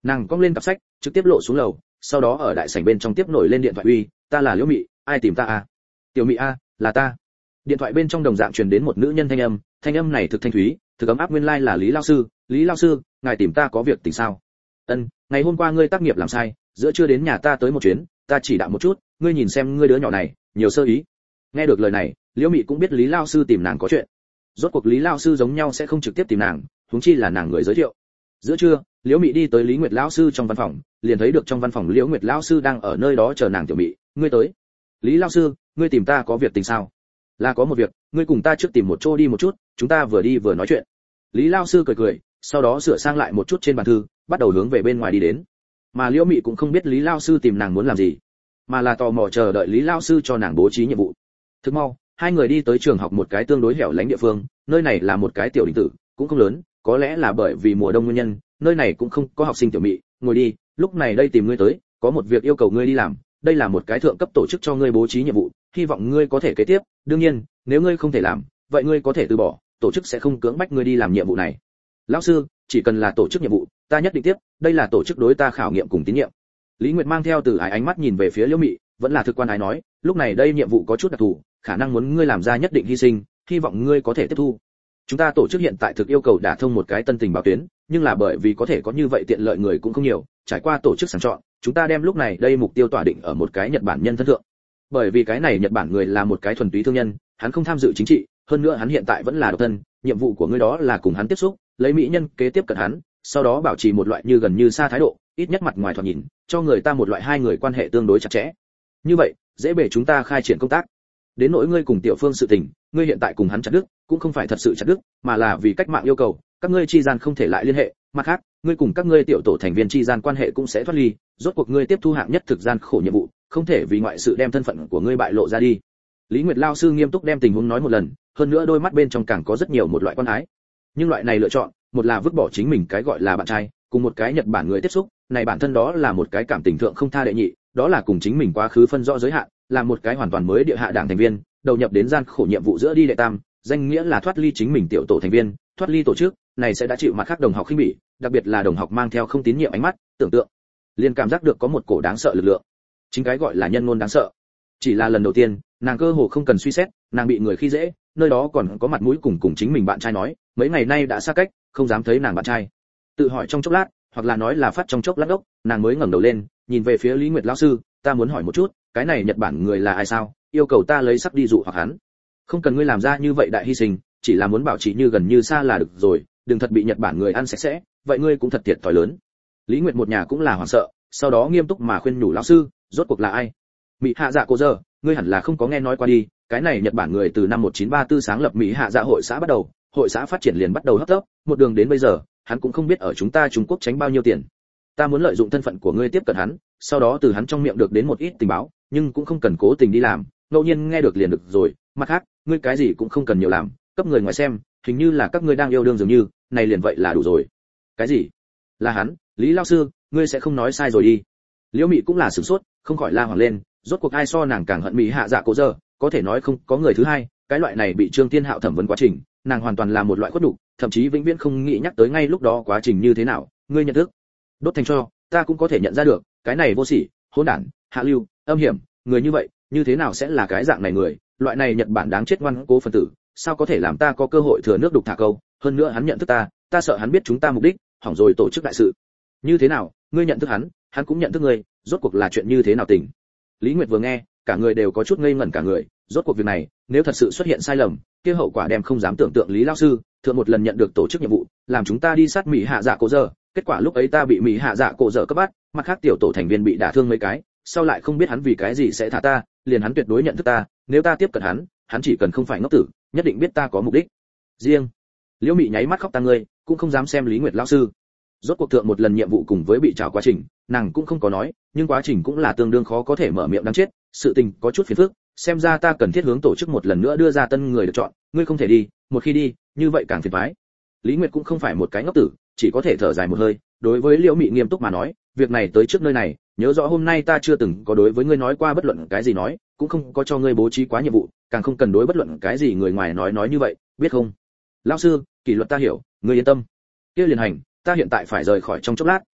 Nàng cong lên cặp sách trực tiếp lộ xuống lầu, sau đó ở đại sảnh bên trong tiếp nổi lên điện thoại. Uy, ta là Liễu Mị, ai tìm ta à? Tiểu Mị a, là ta. Điện thoại bên trong đồng dạng truyền đến một nữ nhân thanh âm, thanh âm này thực thanh thúy, thực ấm áp. Nguyên lai like là Lý lão sư, Lý lão sư, ngài tìm ta có việc tình sao? Ân, ngày hôm qua ngươi tác nghiệp làm sai, giữa trưa đến nhà ta tới một chuyến, ta chỉ đạo một chút, ngươi nhìn xem ngươi đứa nhỏ này, nhiều sơ ý. Nghe được lời này, Liễu Mị cũng biết Lý lão sư tìm nàng có chuyện. Rốt cuộc Lý lão sư giống nhau sẽ không trực tiếp tìm nàng, huống chi là nàng người giới thiệu. Giữa trưa, Liễu Mị đi tới Lý Nguyệt lão sư trong văn phòng, liền thấy được trong văn phòng Liễu Nguyệt lão sư đang ở nơi đó chờ nàng. Tiểu Mị, ngươi tới. Lý lão sư, ngươi tìm ta có việc tình sao? Là có một việc, ngươi cùng ta trước tìm một chỗ đi một chút, chúng ta vừa đi vừa nói chuyện. Lý lão sư cười cười, sau đó sửa sang lại một chút trên bàn thư, bắt đầu hướng về bên ngoài đi đến. Mà Liễu Mị cũng không biết Lý lão sư tìm nàng muốn làm gì, mà là tò mò chờ đợi Lý lão sư cho nàng bố trí nhiệm vụ. Thức mau, hai người đi tới trường học một cái tương đối hẻo lánh địa phương, nơi này là một cái tiểu đình tử, cũng không lớn, có lẽ là bởi vì mùa đông nguyên nhân, nơi này cũng không có học sinh. Tiểu Mị, ngồi đi, lúc này đây tìm ngươi tới, có một việc yêu cầu ngươi đi làm, đây là một cái thượng cấp tổ chức cho ngươi bố trí nhiệm vụ, hy vọng ngươi có thể kế tiếp, đương nhiên, nếu ngươi không thể làm, vậy ngươi có thể từ bỏ, tổ chức sẽ không cưỡng bách ngươi đi làm nhiệm vụ này. Lão sư, chỉ cần là tổ chức nhiệm vụ, ta nhất định tiếp, đây là tổ chức đối ta khảo nghiệm cùng tín nhiệm. Lý Nguyệt mang theo từ ái ánh mắt nhìn về phía Liễu Mị, vẫn là thực quan ái nói, lúc này đây nhiệm vụ có chút đặc thù, khả năng muốn ngươi làm ra nhất định hy sinh, hy vọng ngươi có thể tiếp thu. Chúng ta tổ chức hiện tại thực yêu cầu đả thông một cái tân tình báo tuyến, nhưng là bởi vì có thể có như vậy tiện lợi người cũng không nhiều, trải qua tổ chức sàng chọn, chúng ta đem lúc này đây mục tiêu tỏa định ở một cái Nhật Bản nhân thân thượng. Bởi vì cái này Nhật Bản người là một cái thuần túy thương nhân, hắn không tham dự chính trị, hơn nữa hắn hiện tại vẫn là độc thân, nhiệm vụ của ngươi đó là cùng hắn tiếp xúc, lấy mỹ nhân kế tiếp cận hắn, sau đó bảo trì một loại như gần như xa thái độ, ít nhất mặt ngoài thoạt nhìn, cho người ta một loại hai người quan hệ tương đối chặt chẽ. Như vậy, dễ bề chúng ta khai triển công tác. Đến nỗi ngươi cùng Tiểu Phương sự tình, ngươi hiện tại cùng hắn chặt đứt, cũng không phải thật sự chặt đứt, mà là vì cách mạng yêu cầu, các ngươi chi gian không thể lại liên hệ, mặt khác, ngươi cùng các ngươi tiểu tổ thành viên chi gian quan hệ cũng sẽ thoát ly, rốt cuộc ngươi tiếp thu hạng nhất thực gian khổ nhiệm vụ, không thể vì ngoại sự đem thân phận của ngươi bại lộ ra đi. Lý Nguyệt lão sư nghiêm túc đem tình huống nói một lần, hơn nữa đôi mắt bên trong càng có rất nhiều một loại quan ái. Nhưng loại này lựa chọn, một là vứt bỏ chính mình cái gọi là bạn trai, cùng một cái Nhật Bản người tiếp xúc, này bản thân đó là một cái cảm tình thượng không tha đệ nhị, đó là cùng chính mình quá khứ phân rõ giới hạn, là một cái hoàn toàn mới địa hạ đảng thành viên, đầu nhập đến gian khổ nhiệm vụ giữa đi đệ tam, danh nghĩa là thoát ly chính mình tiểu tổ thành viên, thoát ly tổ chức, này sẽ đã chịu mặt khác đồng học khinh bỉ, đặc biệt là đồng học mang theo không tín nhiệm ánh mắt, tưởng tượng, liền cảm giác được có một cổ đáng sợ lực lượng. Chính cái gọi là nhân ngôn đáng sợ. Chỉ là lần đầu tiên, nàng cơ hồ không cần suy xét, nàng bị người khi dễ, nơi đó còn có mặt mũi cùng cùng chính mình bạn trai nói, mấy ngày nay đã xa cách, không dám thấy nàng bạn trai. Tự hỏi trong chốc lát, hoặc là nói là phát trong chốc lát ốc, nàng mới ngẩng đầu lên, nhìn về phía Lý Nguyệt lão sư, ta muốn hỏi một chút, cái này Nhật Bản người là ai sao? Yêu cầu ta lấy sắc đi dụ hoặc hắn. Không cần ngươi làm ra như vậy đại hy sinh, chỉ là muốn bảo trì như gần như xa là được rồi, đừng thật bị Nhật Bản người ăn sạch sẽ, vậy ngươi cũng thật thiệt thòi lớn. Lý Nguyệt một nhà cũng là hoảng sợ, sau đó nghiêm túc mà khuyên nhủ lão sư, rốt cuộc là ai? Mỹ Hạ Dạ Cô giờ, ngươi hẳn là không có nghe nói qua đi, cái này Nhật Bản người từ năm một chín ba tư sáng lập Mỹ Hạ Dạ hội xã bắt đầu, hội xã phát triển liền bắt đầu hấp tấp, một đường đến bây giờ, hắn cũng không biết ở chúng ta Trung Quốc tránh bao nhiêu tiền. Ta muốn lợi dụng thân phận của ngươi tiếp cận hắn, sau đó từ hắn trong miệng được đến một ít tình báo, nhưng cũng không cần cố tình đi làm, ngẫu nhiên nghe được liền được rồi, mặt khác, ngươi cái gì cũng không cần nhiều làm, cấp người ngoài xem, hình như là các ngươi đang yêu đương dường như, này liền vậy là đủ rồi. Cái gì? Là hắn? Lý lão sư, ngươi sẽ không nói sai rồi đi. Liễu Mị cũng là sửng sốt, không khỏi la hoảng lên, rốt cuộc ai so nàng càng hận Mỹ Hạ Dạ Cố giờ, có thể nói không có người thứ hai, cái loại này bị Trương Thiên Hạo thẩm vấn quá trình, nàng hoàn toàn là một loại khuất nhục, thậm chí vĩnh viễn không nghĩ nhắc tới ngay lúc đó quá trình như thế nào, ngươi nhận thức. Đốt thành cho, ta cũng có thể nhận ra được, cái này vô sỉ, hỗn đản, hạ lưu, âm hiểm, người như vậy, như thế nào sẽ là cái dạng này người, loại này Nhật Bản đáng chết ngoan cố phần tử, sao có thể làm ta có cơ hội thừa nước đục thả câu, hơn nữa hắn nhận thức ta, ta sợ hắn biết chúng ta mục đích, hỏng rồi tổ chức đại sự. Như thế nào, ngươi nhận thức hắn, hắn cũng nhận thức ngươi, rốt cuộc là chuyện như thế nào tình? Lý Nguyệt vừa nghe, cả người đều có chút ngây ngẩn cả người, rốt cuộc việc này, nếu thật sự xuất hiện sai lầm, kia hậu quả đem không dám tưởng tượng. Lý lão sư, thượng một lần nhận được tổ chức nhiệm vụ, làm chúng ta đi sát Mỹ Hạ Dạ Cổ giờ, kết quả lúc ấy ta bị Mỹ Hạ Dạ Cổ giờ cấp bắt, mặt khác tiểu tổ thành viên bị đả thương mấy cái, sau lại không biết hắn vì cái gì sẽ thả ta, liền hắn tuyệt đối nhận thức ta, nếu ta tiếp cận hắn, hắn chỉ cần không phải ngốc tử, nhất định biết ta có mục đích riêng. Liễu Mị nháy mắt khóc ta ngươi, cũng không dám xem Lý Nguyệt lão sư. Rốt cuộc thượng một lần nhiệm vụ cùng với bị trảo quá trình, nàng cũng không có nói, nhưng quá trình cũng là tương đương khó có thể mở miệng đáng chết, sự tình có chút phiền phức, xem ra ta cần thiết hướng tổ chức một lần nữa đưa ra tân người được chọn, ngươi không thể đi, một khi đi, như vậy càng phiền toái. Lý Nguyệt cũng không phải một cái ngốc tử, chỉ có thể thở dài một hơi, đối với Liễu Mị nghiêm túc mà nói, việc này tới trước nơi này, nhớ rõ hôm nay ta chưa từng có đối với ngươi nói qua bất luận cái gì nói, cũng không có cho ngươi bố trí quá nhiệm vụ, càng không cần đối bất luận cái gì người ngoài nói nói như vậy, biết không? Lão sư, kỷ luật ta hiểu, ngươi yên tâm. Kia liền hành, ta hiện tại phải rời khỏi trong chốc lát,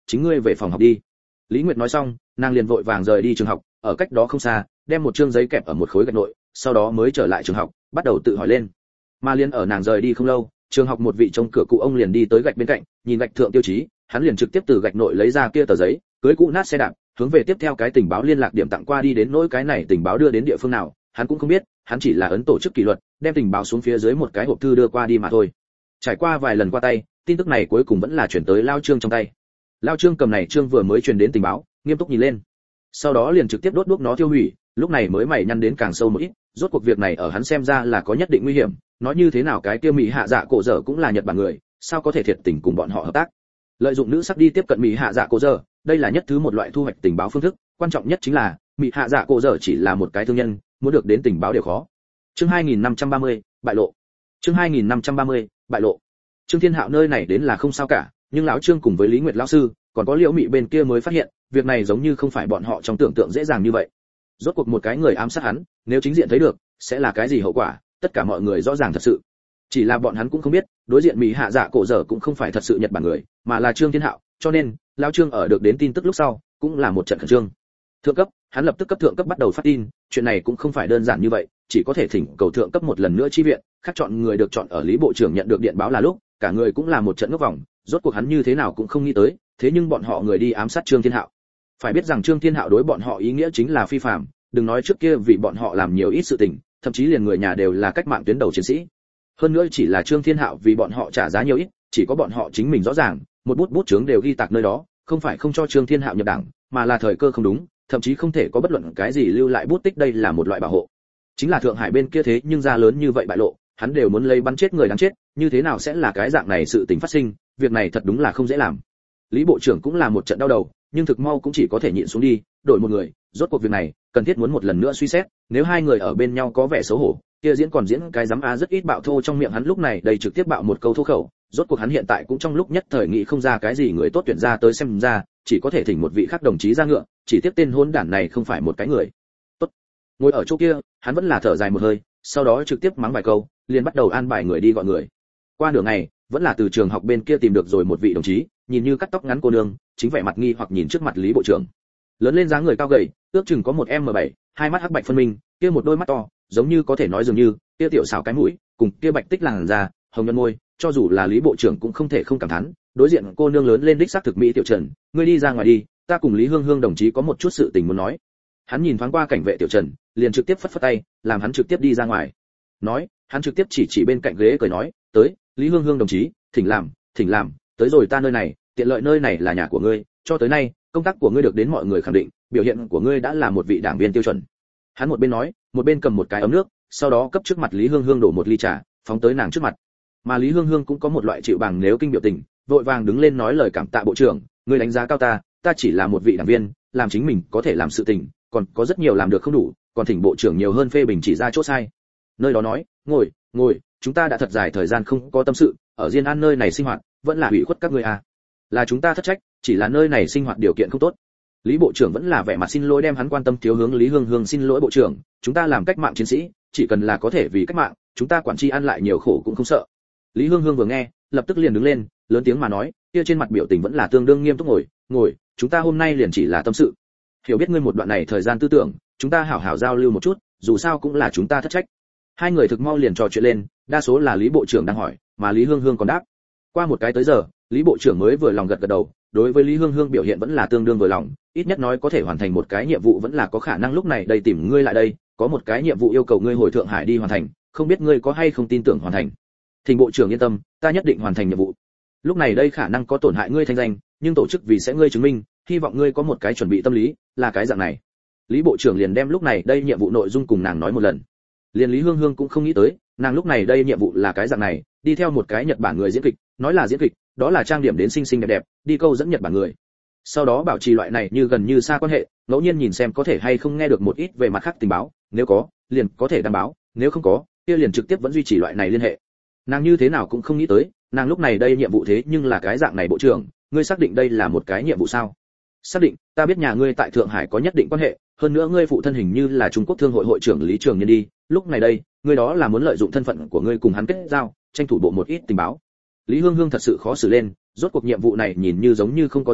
chính ngươi về phòng học đi. Lý Nguyệt nói xong, nàng liền vội vàng rời đi trường học, ở cách đó không xa, đem một trương giấy kẹp ở một khối gạch nội, sau đó mới trở lại trường học, bắt đầu tự hỏi lên. Mà liên ở nàng rời đi không lâu, trường học một vị trông cửa cụ ông liền đi tới gạch bên cạnh, nhìn gạch thượng tiêu chí, hắn liền trực tiếp từ gạch nội lấy ra kia tờ giấy, cưới cũ nát xe đạp, hướng về tiếp theo cái tình báo liên lạc điểm tặng qua đi. Đến nỗi cái này tình báo đưa đến địa phương nào, hắn cũng không biết, hắn chỉ là ấn tổ chức kỷ luật, đem tình báo xuống phía dưới một cái hộp thư đưa qua đi mà thôi. Trải qua vài lần qua tay, tin tức này cuối cùng vẫn là chuyển tới Lao Trương trong tay. Lao Trương cầm này trương vừa mới truyền đến tình báo, nghiêm túc nhìn lên. Sau đó liền trực tiếp đốt đuốc nó tiêu hủy, lúc này mới mày nhăn đến càng sâu một ít, rốt cuộc việc này ở hắn xem ra là có nhất định nguy hiểm, nói như thế nào cái kia Mỹ Hạ Dạ Cổ Dở cũng là Nhật Bản người, sao có thể thiệt tình cùng bọn họ hợp tác. Lợi dụng nữ sắc đi tiếp cận Mỹ Hạ Dạ Cổ Dở, đây là nhất thứ một loại thu hoạch tình báo phương thức, quan trọng nhất chính là Mỹ Hạ Dạ Cổ Dở chỉ là một cái thương nhân, muốn được đến tình báo đều khó. Chương hai nghìn năm trăm ba mươi, bại lộ. Chương hai nghìn năm trăm ba mươi, bại lộ. Trương Thiên Hạo nơi này đến là không sao cả, nhưng lão Trương cùng với Lý Nguyệt lão sư, còn có Liễu Mị bên kia mới phát hiện, việc này giống như không phải bọn họ trong tưởng tượng dễ dàng như vậy. Rốt cuộc một cái người ám sát hắn, nếu chính diện thấy được, sẽ là cái gì hậu quả, tất cả mọi người rõ ràng thật sự. Chỉ là bọn hắn cũng không biết, đối diện Mỹ Hạ Dạ Cổ Dở cũng không phải thật sự Nhật Bản người, mà là Trương Thiên Hạo, cho nên, lão Trương ở được đến tin tức lúc sau, cũng là một trận khẩn trương. Thượng cấp, hắn lập tức cấp thượng cấp bắt đầu phát tin, chuyện này cũng không phải đơn giản như vậy, chỉ có thể thỉnh cầu thượng cấp một lần nữa chi viện, khác chọn người được chọn ở Lý bộ trưởng nhận được điện báo là lúc, cả người cũng là một trận ngốc vòng, rốt cuộc hắn như thế nào cũng không nghĩ tới, thế nhưng bọn họ người đi ám sát Trương Thiên Hạo. Phải biết rằng Trương Thiên Hạo đối bọn họ ý nghĩa chính là phi phàm, đừng nói trước kia vì bọn họ làm nhiều ít sự tình, thậm chí liền người nhà đều là cách mạng tuyến đầu chiến sĩ. Hơn nữa chỉ là Trương Thiên Hạo vì bọn họ trả giá nhiều ít, chỉ có bọn họ chính mình rõ ràng, một bút bút chướng đều ghi tạc nơi đó, không phải không cho Trương Thiên Hạo nhập đảng, mà là thời cơ không đúng, thậm chí không thể có bất luận cái gì lưu lại bút tích, đây là một loại bảo hộ. Chính là Thượng Hải bên kia thế nhưng ra lớn như vậy bại lộ, hắn đều muốn lấy bắn chết người đáng chết, như thế nào sẽ là cái dạng này sự tình phát sinh, việc này thật đúng là không dễ làm. Lý bộ trưởng cũng là một trận đau đầu, nhưng thực mau cũng chỉ có thể nhịn xuống đi, đổi một người, rốt cuộc việc này cần thiết muốn một lần nữa suy xét, nếu hai người ở bên nhau có vẻ xấu hổ, kia diễn còn diễn cái dám á rất ít bạo thô trong miệng hắn lúc này đầy trực tiếp bạo một câu thô khẩu, rốt cuộc hắn hiện tại cũng trong lúc nhất thời nghĩ không ra cái gì người tốt tuyển ra tới xem ra, chỉ có thể thỉnh một vị khác đồng chí ra ngựa, chỉ tiếc tên hôn đản này không phải một cái người tốt. Ngồi ở chỗ kia, hắn vẫn là thở dài một hơi, sau đó trực tiếp mắng vài câu, liền bắt đầu an bài người đi gọi người. Qua nửa ngày, vẫn là từ trường học bên kia tìm được rồi một vị đồng chí, nhìn như cắt tóc ngắn cô nương, chính vẻ mặt nghi hoặc nhìn trước mặt Lý bộ trưởng. Lớn lên dáng người cao gầy, ước chừng có một em bảy, hai mắt hắc bạch phân minh, kia một đôi mắt to, giống như có thể nói dường như, kia tiểu xảo cái mũi, cùng kia bạch tích làn da, hồng nhân môi, cho dù là Lý bộ trưởng cũng không thể không cảm thán, đối diện cô nương lớn lên đích xác thực mỹ tiểu Trần, ngươi đi ra ngoài đi, ta cùng Lý Hương Hương đồng chí có một chút sự tình muốn nói. Hắn nhìn thoáng qua cảnh vệ tiểu Trần, liền trực tiếp phất phất tay, làm hắn trực tiếp đi ra ngoài. Nói, hắn trực tiếp chỉ chỉ bên cạnh ghế cười nói, tới, Lý Hương Hương đồng chí, thỉnh làm, thỉnh làm, tới rồi ta nơi này, tiện lợi nơi này là nhà của ngươi, cho tới nay, công tác của ngươi được đến mọi người khẳng định, biểu hiện của ngươi đã là một vị đảng viên tiêu chuẩn. Hắn một bên nói, một bên cầm một cái ấm nước, sau đó cấp trước mặt Lý Hương Hương đổ một ly trà, phóng tới nàng trước mặt. Mà Lý Hương Hương cũng có một loại chịu bằng nếu kinh biểu tình, vội vàng đứng lên nói lời cảm tạ bộ trưởng, ngươi đánh giá cao ta, ta chỉ là một vị đảng viên, làm chính mình có thể làm sự tình, còn có rất nhiều làm được không đủ, còn thỉnh bộ trưởng nhiều hơn phê bình chỉ ra chỗ sai. Nơi đó nói, ngồi, ngồi, chúng ta đã thật dài thời gian không có tâm sự, ở Diên An nơi này sinh hoạt, vẫn là ủy khuất các ngươi à. Là chúng ta thất trách, chỉ là nơi này sinh hoạt điều kiện không tốt. Lý bộ trưởng vẫn là vẻ mặt xin lỗi đem hắn quan tâm thiếu hướng Lý Hương Hương xin lỗi bộ trưởng, chúng ta làm cách mạng chiến sĩ, chỉ cần là có thể vì cách mạng, chúng ta quản tri ăn lại nhiều khổ cũng không sợ. Lý Hương Hương vừa nghe, lập tức liền đứng lên, lớn tiếng mà nói, kia trên mặt biểu tình vẫn là tương đương nghiêm túc, ngồi, ngồi, chúng ta hôm nay liền chỉ là tâm sự. Hiểu biết ngươi một đoạn này thời gian tư tưởng, chúng ta hảo hảo giao lưu một chút, dù sao cũng là chúng ta thất trách. Hai người thực mau liền trò chuyện lên, đa số là Lý bộ trưởng đang hỏi, mà Lý Hương Hương còn đáp. Qua một cái tới giờ, Lý bộ trưởng mới vừa lòng gật gật đầu, đối với Lý Hương Hương biểu hiện vẫn là tương đương vừa lòng, ít nhất nói có thể hoàn thành một cái nhiệm vụ vẫn là có khả năng. Lúc này đây tìm ngươi lại đây, có một cái nhiệm vụ yêu cầu ngươi hồi Thượng Hải đi hoàn thành, không biết ngươi có hay không tin tưởng hoàn thành. Thỉnh bộ trưởng yên tâm, ta nhất định hoàn thành nhiệm vụ. Lúc này đây khả năng có tổn hại ngươi thanh danh, nhưng tổ chức vì sẽ ngươi chứng minh, hy vọng ngươi có một cái chuẩn bị tâm lý, là cái dạng này. Lý bộ trưởng liền đem lúc này đây nhiệm vụ nội dung cùng nàng nói một lần. Liền Lý Hương Hương cũng không nghĩ tới, nàng lúc này đây nhiệm vụ là cái dạng này, đi theo một cái Nhật Bản người diễn kịch, nói là diễn kịch, đó là trang điểm đến xinh xinh đẹp đẹp, đi câu dẫn Nhật Bản người. Sau đó bảo trì loại này như gần như xa quan hệ, ngẫu nhiên nhìn xem có thể hay không nghe được một ít về mặt khác tình báo, nếu có, liền có thể đảm báo, nếu không có, kia liền trực tiếp vẫn duy trì loại này liên hệ. Nàng như thế nào cũng không nghĩ tới, nàng lúc này đây nhiệm vụ thế nhưng là cái dạng này. Bộ trưởng, ngươi xác định đây là một cái nhiệm vụ sao? Xác định, ta biết nhà ngươi tại Thượng Hải có nhất định quan hệ, hơn nữa ngươi phụ thân hình như là Trung Quốc Thương hội hội trưởng Lý Trường Nhân đi, lúc này đây, ngươi đó là muốn lợi dụng thân phận của ngươi cùng hắn kết giao, tranh thủ bộ một ít tình báo. Lý Hương Hương thật sự khó xử lên, rốt cuộc nhiệm vụ này nhìn như giống như không có gì,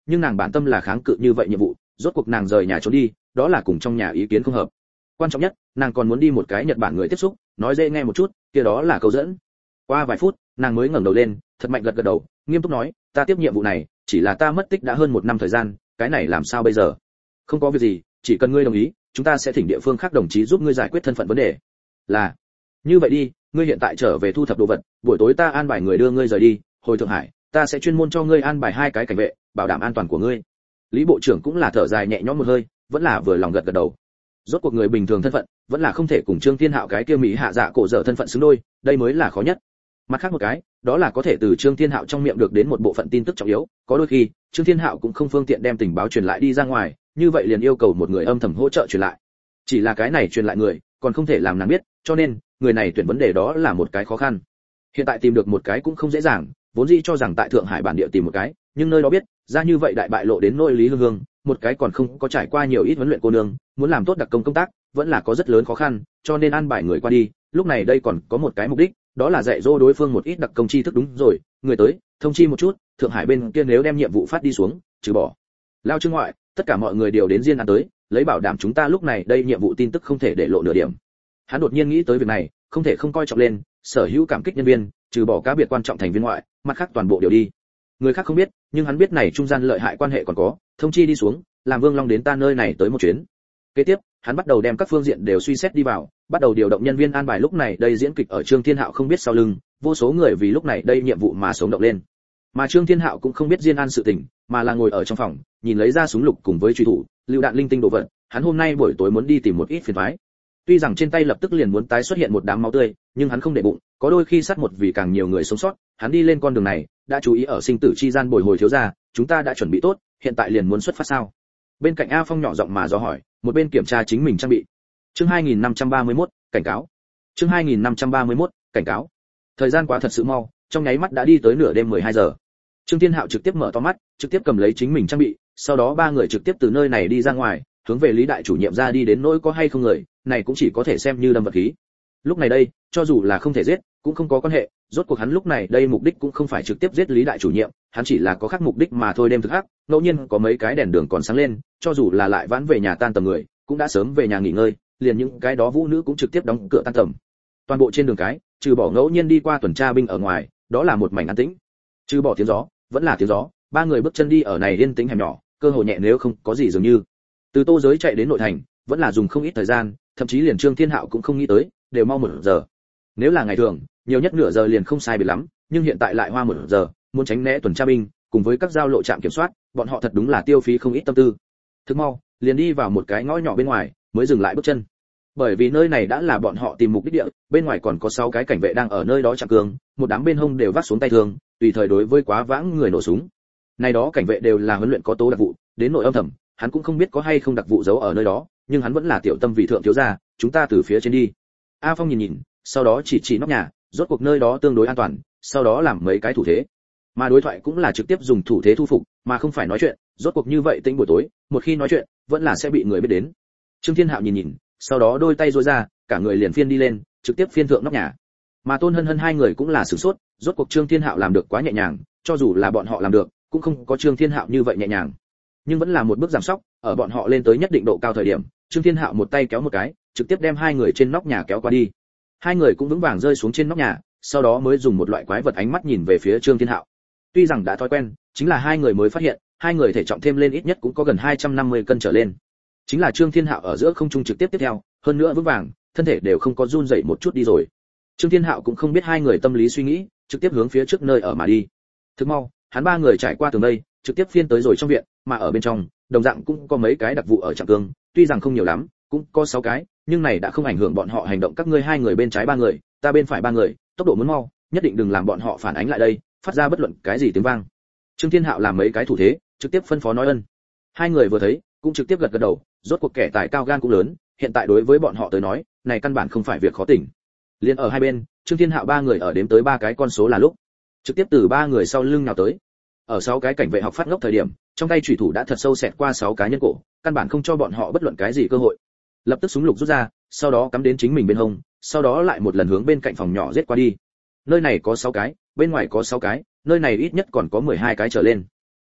nhưng nàng bản tâm là kháng cự như vậy nhiệm vụ, rốt cuộc nàng rời nhà trốn đi, đó là cùng trong nhà ý kiến không hợp. Quan trọng nhất, nàng còn muốn đi một cái Nhật Bản người tiếp xúc, nói dễ nghe một chút, kia đó là câu dẫn. Qua vài phút, nàng mới ngẩng đầu lên, thật mạnh gật gật đầu, nghiêm túc nói, ta tiếp nhiệm vụ này, chỉ là ta mất tích đã hơn một năm thời gian, cái này làm sao bây giờ? Không có việc gì, chỉ cần ngươi đồng ý, chúng ta sẽ thỉnh địa phương khác đồng chí giúp ngươi giải quyết thân phận vấn đề. Là, như vậy đi, ngươi hiện tại trở về thu thập đồ vật, buổi tối ta an bài người đưa ngươi rời đi, hồi Thượng Hải, ta sẽ chuyên môn cho ngươi an bài hai cái cảnh vệ, bảo đảm an toàn của ngươi. Lý bộ trưởng cũng là thở dài nhẹ nhõm một hơi, vẫn là vừa lòng gật gật đầu. Rốt cuộc người bình thường thân phận, vẫn là không thể cùng Trương Thiên Hạo cái kia mỹ hạ dạ cổ dở thân phận xứng đôi, đây mới là khó nhất. Mặt khác một cái, đó là có thể từ Trương Thiên Hạo trong miệng được đến một bộ phận tin tức trọng yếu, có đôi khi, Trương Thiên Hạo cũng không phương tiện đem tình báo truyền lại đi ra ngoài, như vậy liền yêu cầu một người âm thầm hỗ trợ truyền lại. Chỉ là cái này truyền lại người, còn không thể làm nàng biết, cho nên, người này tuyển vấn đề đó là một cái khó khăn. Hiện tại tìm được một cái cũng không dễ dàng, vốn dĩ cho rằng tại Thượng Hải bản địa tìm một cái, nhưng nơi đó biết, ra như vậy đại bại lộ đến nỗi Lý Hương Hương, một cái còn không có trải qua nhiều ít huấn luyện cô nương, muốn làm tốt đặc công công tác, vẫn là có rất lớn khó khăn, cho nên an bài người qua đi, lúc này đây còn có một cái mục đích, đó là dạy dỗ đối phương một ít đặc công tri thức. Đúng rồi, người tới, thông chi một chút, Thượng Hải bên kia nếu đem nhiệm vụ phát đi xuống, trừ bỏ Lao Trương ngoại, tất cả mọi người đều đến Diên An tới, lấy bảo đảm chúng ta lúc này đây nhiệm vụ tin tức không thể để lộ nửa điểm. Hắn đột nhiên nghĩ tới việc này, không thể không coi trọng lên, sở hữu cảm kích nhân viên, trừ bỏ cá biệt quan trọng thành viên ngoại, mặt khác toàn bộ đều đi. Người khác không biết, nhưng hắn biết này trung gian lợi hại quan hệ còn có, thông chi đi xuống, làm Vương Long đến ta nơi này tới một chuyến. Kế tiếp, hắn bắt đầu đem các phương diện đều suy xét đi vào, bắt đầu điều động nhân viên an bài lúc này đây diễn kịch ở Trương Thiên Hạo không biết sau lưng, vô số người vì lúc này đây nhiệm vụ mà sống động lên. Mà Trương Thiên Hạo cũng không biết Diên An sự tình, mà là ngồi ở trong phòng, nhìn lấy ra súng lục cùng với truy thủ, lưu đạn linh tinh đồ vật, hắn hôm nay buổi tối muốn đi tìm một ít phiền toái. Tuy rằng trên tay lập tức liền muốn tái xuất hiện một đám máu tươi, nhưng hắn không để bụng, có đôi khi sát một vì càng nhiều người sống sót, hắn đi lên con đường này, đã chú ý ở sinh tử chi gian bồi hồi thiếu gia, chúng ta đã chuẩn bị tốt, hiện tại liền muốn xuất phát sao? Bên cạnh A Phong nhỏ giọng mà dò hỏi, một bên kiểm tra chính mình trang bị. Chương hai nghìn năm trăm ba mươi mốt, cảnh cáo. Chương hai nghìn năm trăm ba mươi mốt, cảnh cáo. Thời gian quá thật sự mau, trong nháy mắt đã đi tới nửa đêm mười hai giờ. Trương Thiên Hạo trực tiếp mở to mắt, trực tiếp cầm lấy chính mình trang bị, sau đó ba người trực tiếp từ nơi này đi ra ngoài, hướng về Lý đại chủ nhiệm ra đi đến nỗi có hay không người, này cũng chỉ có thể xem như đâm vật khí. Lúc này đây, cho dù là không thể giết, cũng không có quan hệ, rốt cuộc hắn lúc này đây mục đích cũng không phải trực tiếp giết Lý đại chủ nhiệm, hắn chỉ là có khác mục đích mà thôi. Đêm thực hắc, ngẫu nhiên có mấy cái đèn đường còn sáng lên, cho dù là lại vãn về nhà tan tầm người, cũng đã sớm về nhà nghỉ ngơi, liền những cái đó vũ nữ cũng trực tiếp đóng cửa tan tầm. Toàn bộ trên đường cái, trừ bỏ ngẫu nhiên đi qua tuần tra binh ở ngoài, đó là một mảnh an tĩnh. Trừ bỏ tiếng gió, vẫn là tiếng gió, ba người bước chân đi ở này yên tĩnh hẻm nhỏ, cơ hội nhẹ nếu không có gì dường như. Từ Tô Giới chạy đến nội thành, vẫn là dùng không ít thời gian, thậm chí liền Trương Thiên Hạo cũng không nghĩ tới, đều mau một giờ. Nếu là ngày thường, nhiều nhất nửa giờ liền không sai biệt lắm, nhưng hiện tại lại hoa một giờ, muốn tránh né tuần tra binh, cùng với các giao lộ trạm kiểm soát, bọn họ thật đúng là tiêu phí không ít tâm tư. Thức mau, liền đi vào một cái ngõ nhỏ bên ngoài, mới dừng lại bước chân. Bởi vì nơi này đã là bọn họ tìm mục đích địa, bên ngoài còn có sáu cái cảnh vệ đang ở nơi đó chặn cường, một đám bên hông đều vác xuống tay thương, tùy thời đối với quá vãng người nổ súng. Này đó cảnh vệ đều là huấn luyện có tố đặc vụ, đến nội âm thầm, hắn cũng không biết có hay không đặc vụ giấu ở nơi đó, nhưng hắn vẫn là tiểu tâm vị thượng thiếu gia, chúng ta từ phía trên đi. A Phong nhìn nhìn, sau đó chỉ chỉ nóc nhà, rốt cuộc nơi đó tương đối an toàn, sau đó làm mấy cái thủ thế. Mà đối thoại cũng là trực tiếp dùng thủ thế thu phục, mà không phải nói chuyện, rốt cuộc như vậy tĩnh buổi tối, một khi nói chuyện, vẫn là sẽ bị người biết đến. Trương Thiên Hạo nhìn nhìn, sau đó đôi tay duỗi ra, cả người liền phiên đi lên, trực tiếp phiên thượng nóc nhà. Mà Tôn Hân Hân hai người cũng là sửng sốt, rốt cuộc Trương Thiên Hạo làm được quá nhẹ nhàng, cho dù là bọn họ làm được, cũng không có Trương Thiên Hạo như vậy nhẹ nhàng. Nhưng vẫn là một bước giảm sóc, ở bọn họ lên tới nhất định độ cao thời điểm, Trương Thiên Hạo một tay kéo một cái, trực tiếp đem hai người trên nóc nhà kéo qua đi. Hai người cũng vững vàng rơi xuống trên nóc nhà, sau đó mới dùng một loại quái vật ánh mắt nhìn về phía Trương Thiên Hạo. Tuy rằng đã thói quen, chính là hai người mới phát hiện, hai người thể trọng thêm lên ít nhất cũng có gần hai trăm năm mươi cân trở lên. Chính là Trương Thiên Hạo ở giữa không trung trực tiếp tiếp theo, hơn nữa vững vàng, thân thể đều không có run rẩy một chút đi rồi. Trương Thiên Hạo cũng không biết hai người tâm lý suy nghĩ, trực tiếp hướng phía trước nơi ở mà đi. Thức mau, hắn ba người trải qua tường đây, trực tiếp phiên tới rồi trong viện, mà ở bên trong, đồng dạng cũng có mấy cái đặc vụ ở trạm cương, tuy rằng không nhiều lắm, cũng có sáu cái, nhưng này đã không ảnh hưởng bọn họ hành động. Các ngươi hai người bên trái ba người, ta bên phải ba người, tốc độ muốn mau, nhất định đừng làm bọn họ phản ánh lại đây, phát ra bất luận cái gì tiếng vang. Trương Thiên Hạo làm mấy cái thủ thế, trực tiếp phân phó nói ân. Hai người vừa thấy, cũng trực tiếp gật gật đầu, rốt cuộc kẻ tài cao gan cũng lớn, hiện tại đối với bọn họ tới nói, này căn bản không phải việc khó tỉnh. Liên ở hai bên, Trương Thiên Hạo ba người ở đếm tới ba cái con số là lúc, trực tiếp từ ba người sau lưng nào tới. Ở sáu cái cảnh vệ học phát ngốc thời điểm, trong tay chủy thủ đã thật sâu xẹt qua sáu cá nhân cổ, căn bản không cho bọn họ bất luận cái gì cơ hội. Lập tức súng lục rút ra, sau đó cắm đến chính mình bên hông, sau đó lại một lần hướng bên cạnh phòng nhỏ giết qua đi. Nơi này có sáu cái, bên ngoài có sáu cái, nơi này ít nhất còn có mười hai cái trở lên.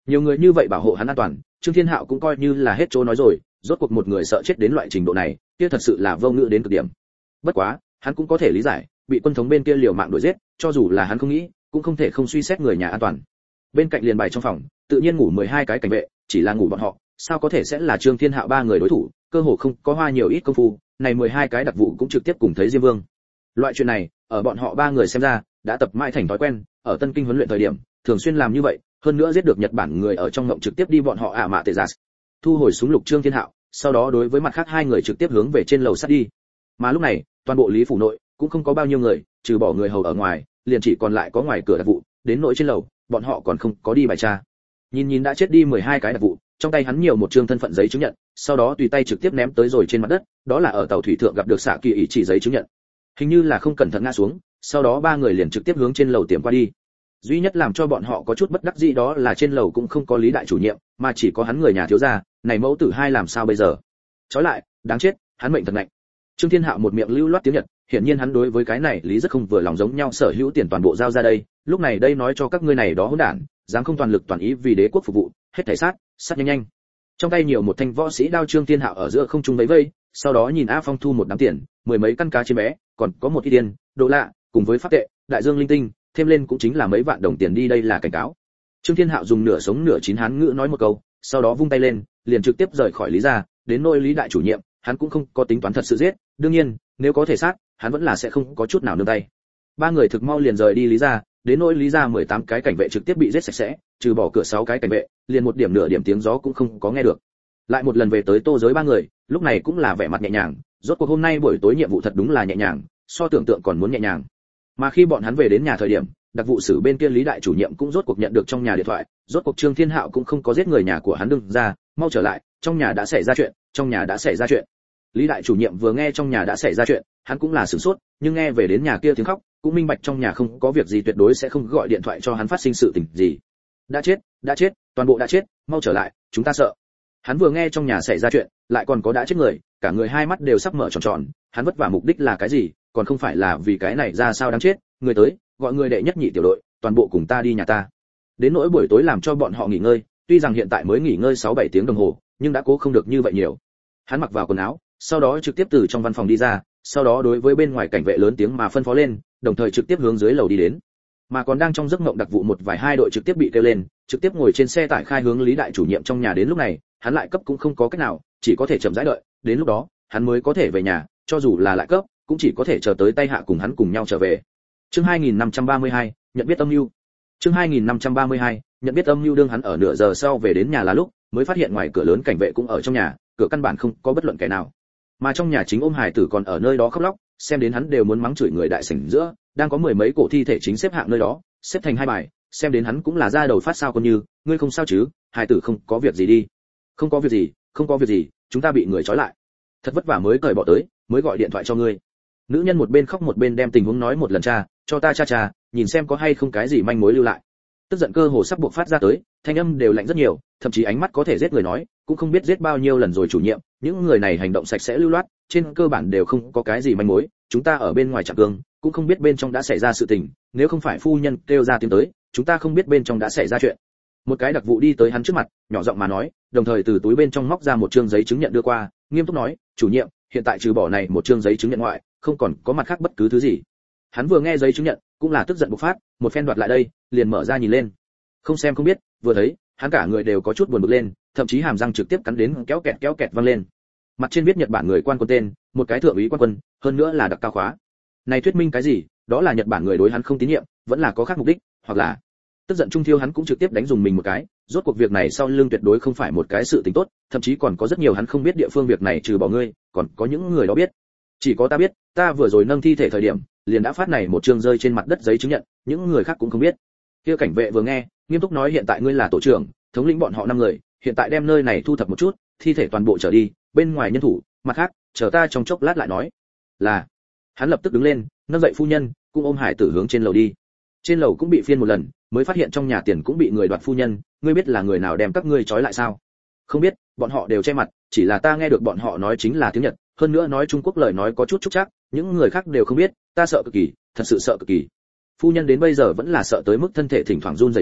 Nhiều người như vậy bảo hộ hắn an toàn, Trương Thiên Hạo cũng coi như là hết chỗ nói rồi, rốt cuộc một người sợ chết đến loại trình độ này, kia thật sự là vô ngữ đến cực điểm. Bất quá, hắn cũng có thể lý giải, bị quân thống bên kia liều mạng đuổi giết, cho dù là hắn không nghĩ, cũng không thể không suy xét người nhà an toàn. Bên cạnh liền bài trong phòng, tự nhiên ngủ mười hai cái cảnh vệ, chỉ là ngủ bọn họ, sao có thể sẽ là Trương Thiên Hạo ba người đối thủ, cơ hồ không có hoa nhiều ít công phu, này mười hai cái đặc vụ cũng trực tiếp cùng thấy Diêm Vương. Loại chuyện này, ở bọn họ ba người xem ra, đã tập mãi thành thói quen, ở Tân Kinh huấn luyện thời điểm, thường xuyên làm như vậy, hơn nữa giết được Nhật Bản người ở trong ngộng trực tiếp đi bọn họ ả mạ tệ giả. Thu hồi súng lục Trương Thiên Hạo, sau đó đối với mặt khác hai người trực tiếp hướng về trên lầu sắt đi. Mà lúc này, toàn bộ Lý phủ nội cũng không có bao nhiêu người, trừ bỏ người hầu ở ngoài, liền chỉ còn lại có ngoài cửa đặc vụ, đến nội trên lầu, bọn họ còn không có đi bài tra. Nhìn nhìn đã chết đi mười hai cái đặc vụ, trong tay hắn nhiều một trương thân phận giấy chứng nhận, sau đó tùy tay trực tiếp ném tới rồi trên mặt đất, đó là ở tàu thủy thượng gặp được xạ kỳ ý chỉ giấy chứng nhận. Hình như là không cẩn thận ngã xuống, sau đó ba người liền trực tiếp hướng trên lầu tiệm qua đi. Duy nhất làm cho bọn họ có chút bất đắc dĩ đó là trên lầu cũng không có Lý đại chủ nhiệm, mà chỉ có hắn người nhà thiếu gia, này mẫu tử hai làm sao bây giờ? Chói lại, đáng chết, hắn mệnh thật nạnh. Trương Thiên Hạo một miệng lưu loát tiếng Nhật, hiển nhiên hắn đối với cái này Lý rất không vừa lòng, giống nhau sở hữu tiền toàn bộ giao ra đây, lúc này đây nói cho các ngươi này đó hỗn đản, dám không toàn lực toàn ý vì đế quốc phục vụ, hết thảy sát, sát nhanh nhanh. Trong tay nhiều một thanh võ sĩ đao, Trương Thiên Hạo ở giữa không trung vẫy vây, sau đó nhìn A Phong thu một đám tiền, mười mấy căn cá chiên bé, còn có một ít tiền, đồ lạ, cùng với pháp tệ, đại dương linh tinh, thêm lên cũng chính là mấy vạn đồng tiền đi, đây là cảnh cáo. Trương Thiên Hạo dùng nửa sống nửa chín hán ngữ nói một câu, sau đó vung tay lên, liền trực tiếp rời khỏi Lý gia, đến nơi Lý đại chủ nhiệm, hắn cũng không có tính toán thật sự giết, đương nhiên, nếu có thể sát, hắn vẫn là sẽ không có chút nào nương tay. Ba người thực mau liền rời đi Lý gia, đến nơi Lý gia mười tám cái cảnh vệ trực tiếp bị giết sạch sẽ, trừ bỏ cửa sáu cái cảnh vệ, liền một điểm nửa điểm tiếng gió cũng không có nghe được. Lại một lần về tới Tô Giới ba người, lúc này cũng là vẻ mặt nhẹ nhàng, rốt cuộc hôm nay buổi tối nhiệm vụ thật đúng là nhẹ nhàng, so tưởng tượng còn muốn nhẹ nhàng. Mà khi bọn hắn về đến nhà thời điểm, đặc vụ sử bên kia Lý đại chủ nhiệm cũng rốt cuộc nhận được trong nhà điện thoại, rốt cuộc Trương Thiên Hạo cũng không có giết người nhà của hắn, đừng ra, mau trở lại, trong nhà đã xảy ra chuyện, trong nhà đã xảy ra chuyện. Lý đại chủ nhiệm vừa nghe trong nhà đã xảy ra chuyện, hắn cũng là sửng sốt, nhưng nghe về đến nhà kia tiếng khóc, cũng minh bạch trong nhà không có việc gì, tuyệt đối sẽ không gọi điện thoại cho hắn phát sinh sự tình gì. Đã chết, đã chết, toàn bộ đã chết, mau trở lại, chúng ta sợ. Hắn vừa nghe trong nhà xảy ra chuyện, lại còn có đã chết người, cả người hai mắt đều sắp mở tròn tròn, hắn vất vả mục đích là cái gì, còn không phải là vì cái này ra sao đáng chết, người tới, gọi người đệ nhất nhị tiểu đội, toàn bộ cùng ta đi nhà ta. Đến nỗi buổi tối làm cho bọn họ nghỉ ngơi, tuy rằng hiện tại mới nghỉ ngơi sáu bảy tiếng đồng hồ, nhưng đã cố không được như vậy nhiều. Hắn mặc vào quần áo, sau đó trực tiếp từ trong văn phòng đi ra, sau đó đối với bên ngoài cảnh vệ lớn tiếng mà phân phó lên, đồng thời trực tiếp hướng dưới lầu đi đến. Mà còn đang trong giấc mộng đặc vụ một vài hai đội trực tiếp bị kêu lên, trực tiếp ngồi trên xe tải khai hướng Lý đại chủ nhiệm trong nhà, đến lúc này, hắn lại cấp cũng không có cách nào, chỉ có thể chậm rãi đợi, đến lúc đó, hắn mới có thể về nhà, cho dù là lại cấp, cũng chỉ có thể chờ tới tay hạ cùng hắn cùng nhau trở về. Chương hai nghìn năm trăm ba mươi hai, nhận biết âm mưu. Chương hai nghìn năm trăm ba mươi hai, nhận biết âm mưu. Đương hắn ở nửa giờ sau về đến nhà là lúc, mới phát hiện ngoài cửa lớn cảnh vệ cũng ở trong nhà, cửa căn bản không có bất luận kẻ nào. Mà trong nhà chính ôm hài tử còn ở nơi đó khóc lóc, xem đến hắn đều muốn mắng chửi người. Đại sảnh giữa, đang có mười mấy cổ thi thể chính xếp hạng nơi đó, xếp thành hai bài, xem đến hắn cũng là ra đầu phát sao còn như, ngươi không sao chứ, hài tử không có việc gì đi. Không có việc gì, không có việc gì, chúng ta bị người trói lại. Thật vất vả mới cởi bỏ tới, mới gọi điện thoại cho ngươi. Nữ nhân một bên khóc một bên đem tình huống nói một lần, cha, cho ta cha cha, nhìn xem có hay không cái gì manh mối lưu lại. Tức giận cơ hồ sắp buộc phát ra tới, thanh âm đều lạnh rất nhiều, thậm chí ánh mắt có thể giết người nói, cũng không biết giết bao nhiêu lần rồi chủ nhiệm, những người này hành động sạch sẽ lưu loát, trên cơ bản đều không có cái gì manh mối, chúng ta ở bên ngoài chạm cương, cũng không biết bên trong đã xảy ra sự tình, nếu không phải phu nhân kêu ra tiếng tới, chúng ta không biết bên trong đã xảy ra chuyện. Một cái đặc vụ đi tới hắn trước mặt, nhỏ giọng mà nói, đồng thời từ túi bên trong móc ra một trương giấy chứng nhận đưa qua, nghiêm túc nói, chủ nhiệm, hiện tại trừ bỏ này một trương giấy chứng nhận ngoại, không còn có mặt khác bất cứ thứ gì. Hắn vừa nghe giấy chứng nhận, cũng là tức giận bộc phát, một phen đoạt lại đây, liền mở ra nhìn lên. Không xem không biết, vừa thấy, hắn cả người đều có chút buồn bực lên, thậm chí hàm răng trực tiếp cắn đến kéo kẹt kéo kẹt vang lên. Mặt trên viết Nhật Bản người quan quân tên, một cái thượng úy quan quân, hơn nữa là đặc cao khóa. Này thuyết minh cái gì? Đó là Nhật Bản người đối hắn không tín nhiệm, vẫn là có khác mục đích, hoặc là tức giận trung thiêu, hắn cũng trực tiếp đánh dùng mình một cái. Rốt cuộc việc này sau lưng tuyệt đối không phải một cái sự tình tốt, thậm chí còn có rất nhiều hắn không biết địa phương, việc này trừ bỏ ngươi, còn có những người đó biết. Chỉ có ta biết, ta vừa rồi nâng thi thể thời điểm, liền đã phát này một chương rơi trên mặt đất giấy chứng nhận, những người khác cũng không biết. Kia cảnh vệ vừa nghe, nghiêm túc nói, hiện tại ngươi là tổ trưởng, thống lĩnh bọn họ năm người, hiện tại đem nơi này thu thập một chút, thi thể toàn bộ trở đi, bên ngoài nhân thủ, mặt khác, chờ ta trong chốc lát lại nói. Là. Hắn lập tức đứng lên, nâng dậy phu nhân, cũng ôm hải tử hướng trên lầu đi. Trên lầu cũng bị phiên một lần, mới phát hiện trong nhà tiền cũng bị người đoạt. Phu nhân, ngươi biết là người nào đem các ngươi trói lại sao? Không biết, bọn họ đều che mặt, chỉ là ta nghe được bọn họ nói chính là tiếng Nhật, hơn nữa nói Trung Quốc lời nói có chút trúc chắc, những người khác đều không biết, ta sợ cực kỳ, thật sự sợ cực kỳ. Phu nhân đến bây giờ vẫn là sợ tới mức thân thể thỉnh thoảng run rẩy lên,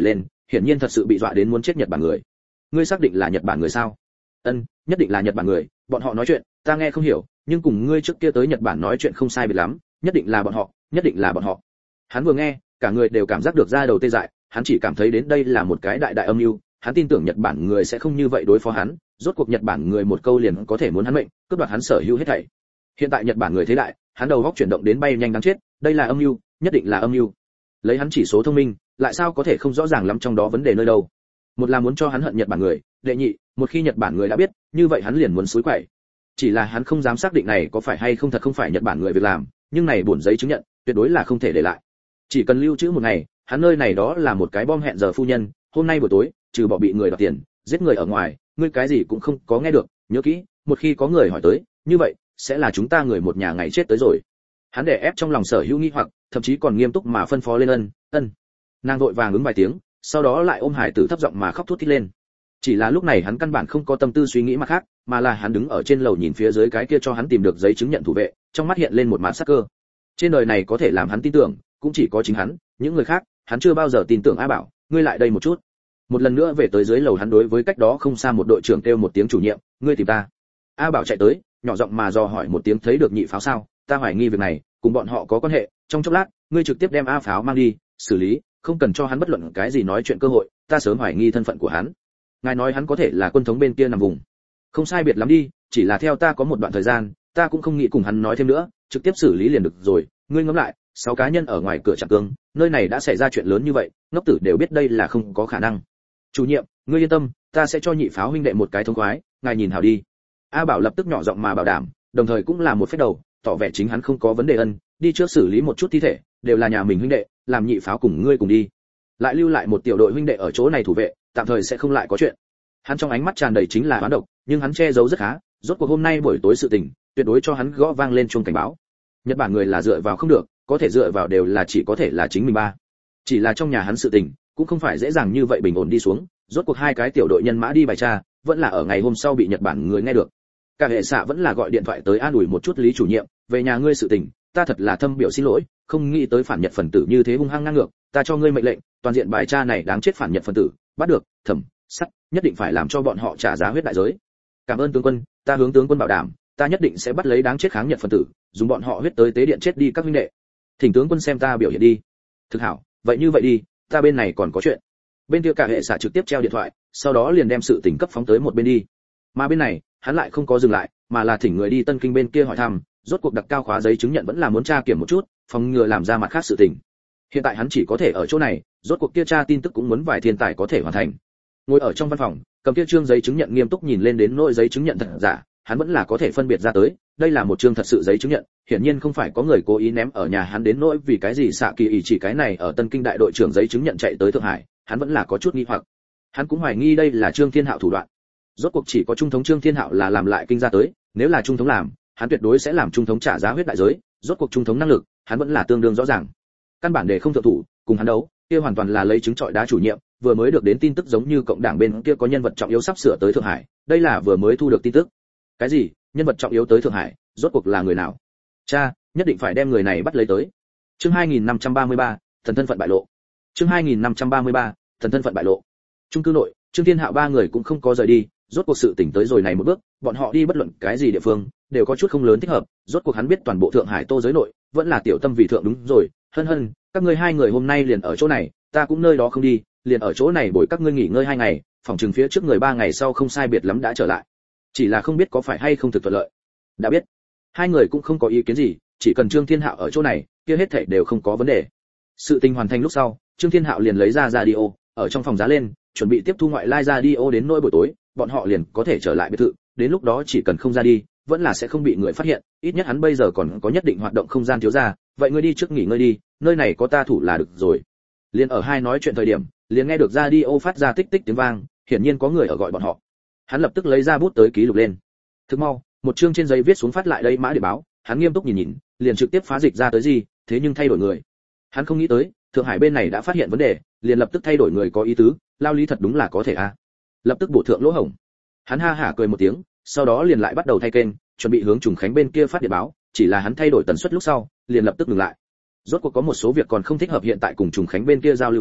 hiển nhiên thật sự bị dọa đến muốn chết Nhật Bản người. Ngươi xác định là Nhật Bản người sao? Ân, nhất định là Nhật Bản người, bọn họ nói chuyện, ta nghe không hiểu, nhưng cùng ngươi trước kia tới Nhật Bản nói chuyện không sai biệt lắm, nhất định là bọn họ, nhất định là bọn họ. Hắn vừa nghe, cả người đều cảm giác được da đầu tê dại, hắn chỉ cảm thấy đến đây là một cái đại đại âm mưu, hắn tin tưởng Nhật Bản người sẽ không như vậy đối phó hắn, rốt cuộc Nhật Bản người một câu liền có thể muốn hắn mệnh, cướp đoạt hắn sở hữu hết thảy. Hiện tại Nhật Bản người thế đại, hắn đầu óc chuyển động đến bay nhanh đáng chết, đây là âm mưu, nhất định là âm mưu. Lấy hắn chỉ số thông minh, lại sao có thể không rõ ràng lắm trong đó vấn đề nơi đâu. Một là muốn cho hắn hận Nhật Bản người, đệ nhị, một khi Nhật Bản người đã biết, như vậy hắn liền muốn xúi quậy. Chỉ là hắn không dám xác định này có phải hay không thật không phải Nhật Bản người việc làm, nhưng này bổn giấy chứng nhận, tuyệt đối là không thể để lại. Chỉ cần lưu trữ một ngày, hắn nơi này đó là một cái bom hẹn giờ phu nhân, hôm nay buổi tối, trừ bỏ bị người đoạt tiền, giết người ở ngoài, ngươi cái gì cũng không có nghe được, nhớ kỹ, một khi có người hỏi tới, như vậy sẽ là chúng ta người một nhà ngày chết tới rồi. Hắn đè ép trong lòng sở hữu nghi hoặc, thậm chí còn nghiêm túc mà phân phó lên ân, ân. Nàng vội vàng ứng vài tiếng, sau đó lại ôm hải tử thấp giọng mà khóc thút thít lên. Chỉ là lúc này hắn căn bản không có tâm tư suy nghĩ mà khác, mà là hắn đứng ở trên lầu nhìn phía dưới cái kia cho hắn tìm được giấy chứng nhận thủ vệ, trong mắt hiện lên một màn sắc cơ. Trên đời này có thể làm hắn tin tưởng, cũng chỉ có chính hắn, những người khác, hắn chưa bao giờ tin tưởng. A Bảo, ngươi lại đây một chút. Một lần nữa về tới dưới lầu, hắn đối với cách đó không xa một đội trưởng kêu một tiếng chủ nhiệm, ngươi tìm ta. A Bảo chạy tới, nhỏ giọng mà dò hỏi một tiếng, thấy được nhị pháo sao? Ta hoài nghi việc này cùng bọn họ có quan hệ, trong chốc lát, ngươi trực tiếp đem A Pháo mang đi, xử lý, không cần cho hắn bất luận cái gì nói chuyện cơ hội, ta sớm hoài nghi thân phận của hắn. Ngài nói hắn có thể là quân thống bên kia nằm vùng. Không sai biệt lắm đi, chỉ là theo ta có một đoạn thời gian, ta cũng không nghĩ cùng hắn nói thêm nữa, trực tiếp xử lý liền được rồi. Ngươi ngẫm lại, sáu cá nhân ở ngoài cửa chặn cương, nơi này đã xảy ra chuyện lớn như vậy, ngốc tử đều biết đây là không có khả năng. Chủ nhiệm, ngươi yên tâm, ta sẽ cho nhị pháo huynh đệ một cái thông khoái, ngài nhìn hảo đi. A Bảo lập tức nhỏ giọng mà bảo đảm, đồng thời cũng là một phép đầu, tỏ vẻ chính hắn không có vấn đề ân, đi trước xử lý một chút thi thể, đều là nhà mình huynh đệ, làm nhị pháo cùng ngươi cùng đi. Lại lưu lại một tiểu đội huynh đệ ở chỗ này thủ vệ, tạm thời sẽ không lại có chuyện. Hắn trong ánh mắt tràn đầy chính là oán độc, nhưng hắn che giấu rất khá, rốt cuộc hôm nay buổi tối sự tình, tuyệt đối cho hắn gõ vang lên chuông cảnh báo. Nhật Bản người là dựa vào không được, có thể dựa vào đều là chỉ có thể là chính mình ba. Chỉ là trong nhà hắn sự tình, cũng không phải dễ dàng như vậy bình ổn đi xuống, rốt cuộc hai cái tiểu đội nhân mã đi bài tra, vẫn là ở ngày hôm sau bị Nhật Bản người nghe được. Cả hệ xạ vẫn là gọi điện thoại tới an ủi một chút Lý chủ nhiệm, về nhà ngươi sự tình, ta thật là thâm biểu xin lỗi, không nghĩ tới phản Nhật phần tử như thế hung hăng ngang ngược, ta cho ngươi mệnh lệnh, toàn diện bài tra này đáng chết phản Nhật phần tử, bắt được, thẩm, sắt, nhất định phải làm cho bọn họ trả giá huyết đại giới. Cảm ơn tướng quân, ta hướng tướng quân bảo đảm, ta nhất định sẽ bắt lấy đáng chết kháng Nhật phần tử, dùng bọn họ huyết tới tế điện chết đi các huynh đệ. Thỉnh tướng quân xem ta biểu hiện đi. Thực hảo, vậy như vậy đi, ta bên này còn có chuyện. Bên kia cả hệ xạ trực tiếp treo điện thoại, sau đó liền đem sự tình cấp phóng tới một bên đi. Mà bên này, hắn lại không có dừng lại, mà là thỉnh người đi Tân Kinh bên kia hỏi thăm, rốt cuộc đặc cao khóa giấy chứng nhận vẫn là muốn tra kiểm một chút, phòng ngừa làm ra mặt khác sự tình. Hiện tại hắn chỉ có thể ở chỗ này, rốt cuộc kia tra tin tức cũng muốn vài thiên tài có thể hoàn thành. Ngồi ở trong văn phòng, cầm kia trương giấy chứng nhận nghiêm túc nhìn lên đến nỗi giấy chứng nhận thật giả, hắn vẫn là có thể phân biệt ra tới, đây là một trương thật sự giấy chứng nhận, hiển nhiên không phải có người cố ý ném ở nhà hắn đến nỗi vì cái gì xạ kỳ ý chỉ cái này ở Tân Kinh đại đội trưởng giấy chứng nhận chạy tới Thượng Hải, hắn vẫn là có chút nghi hoặc. Hắn cũng hoài nghi đây là Trương Thiên Hạo thủ đoạn. Rốt cuộc chỉ có trung thống Trương Thiên Hạo là làm lại kinh ra tới, nếu là trung thống làm, hắn tuyệt đối sẽ làm trung thống trả giá huyết đại giới, rốt cuộc trung thống năng lực, hắn vẫn là tương đương rõ ràng. Căn bản để không thượng thủ, cùng hắn đấu, kia hoàn toàn là lấy trứng trọi đá chủ nhiệm, vừa mới được đến tin tức giống như cộng đảng bên kia có nhân vật trọng yếu sắp sửa tới Thượng Hải, đây là vừa mới thu được tin tức. Cái gì? Nhân vật trọng yếu tới Thượng Hải, rốt cuộc là người nào? Cha, nhất định phải đem người này bắt lấy tới. Chương hai nghìn năm trăm ba mươi ba, thần thân phận bại lộ. Chương hai nghìn năm trăm ba mươi ba, thần thân phận bại lộ. Trung cư nội, Trương Thiên Hạo ba người cũng không có rời đi, rốt cuộc sự tỉnh tới rồi này một bước, bọn họ đi bất luận cái gì địa phương, đều có chút không lớn thích hợp, rốt cuộc hắn biết toàn bộ Thượng Hải Tô giới nội, vẫn là tiểu tâm vì thượng đúng rồi, hân hân, các ngươi hai người hôm nay liền ở chỗ này, ta cũng nơi đó không đi, liền ở chỗ này bồi các ngươi nghỉ ngơi hai ngày, phòng trường phía trước người ba ngày sau không sai biệt lắm đã trở lại. Chỉ là không biết có phải hay không thực thuận lợi. Đã biết, hai người cũng không có ý kiến gì, chỉ cần Trương Thiên Hạo ở chỗ này, kia hết thảy đều không có vấn đề. Sự tình hoàn thành lúc sau, Trương Thiên Hạo liền lấy ra radio, ở trong phòng giá lên, chuẩn bị tiếp thu ngoại lai radio đến nỗi buổi tối, bọn họ liền có thể trở lại biệt thự, đến lúc đó chỉ cần không ra đi, vẫn là sẽ không bị người phát hiện, ít nhất hắn bây giờ còn có nhất định hoạt động không gian thiếu ra, vậy ngươi đi trước nghỉ ngơi đi, nơi này có ta thủ là được rồi. Liền ở hai nói chuyện thời điểm, liền nghe được radio phát ra tích tích tiếng vang, hiển nhiên có người ở gọi bọn họ. Hắn lập tức lấy ra bút tới ký lục lên. Thức mau, một chương trên giấy viết xuống phát lại đây mã điện báo, hắn nghiêm túc nhìn nhìn, liền trực tiếp phá dịch ra tới gì, thế nhưng thay đổi người. Hắn không nghĩ tới, Thượng Hải bên này đã phát hiện vấn đề, liền lập tức thay đổi người có ý tứ, lao lý thật đúng là có thể a. À. Lập tức bổ thượng lỗ hổng. Hắn ha hả cười một tiếng, sau đó liền lại bắt đầu thay kênh, chuẩn bị hướng Trùng Khánh bên kia phát điện báo, chỉ là hắn thay đổi tần suất lúc sau, liền lập tức ngừng lại. Rốt cuộc có một số việc còn không thích hợp hiện tại cùng Trùng Khánh bên kia giao lưu tính,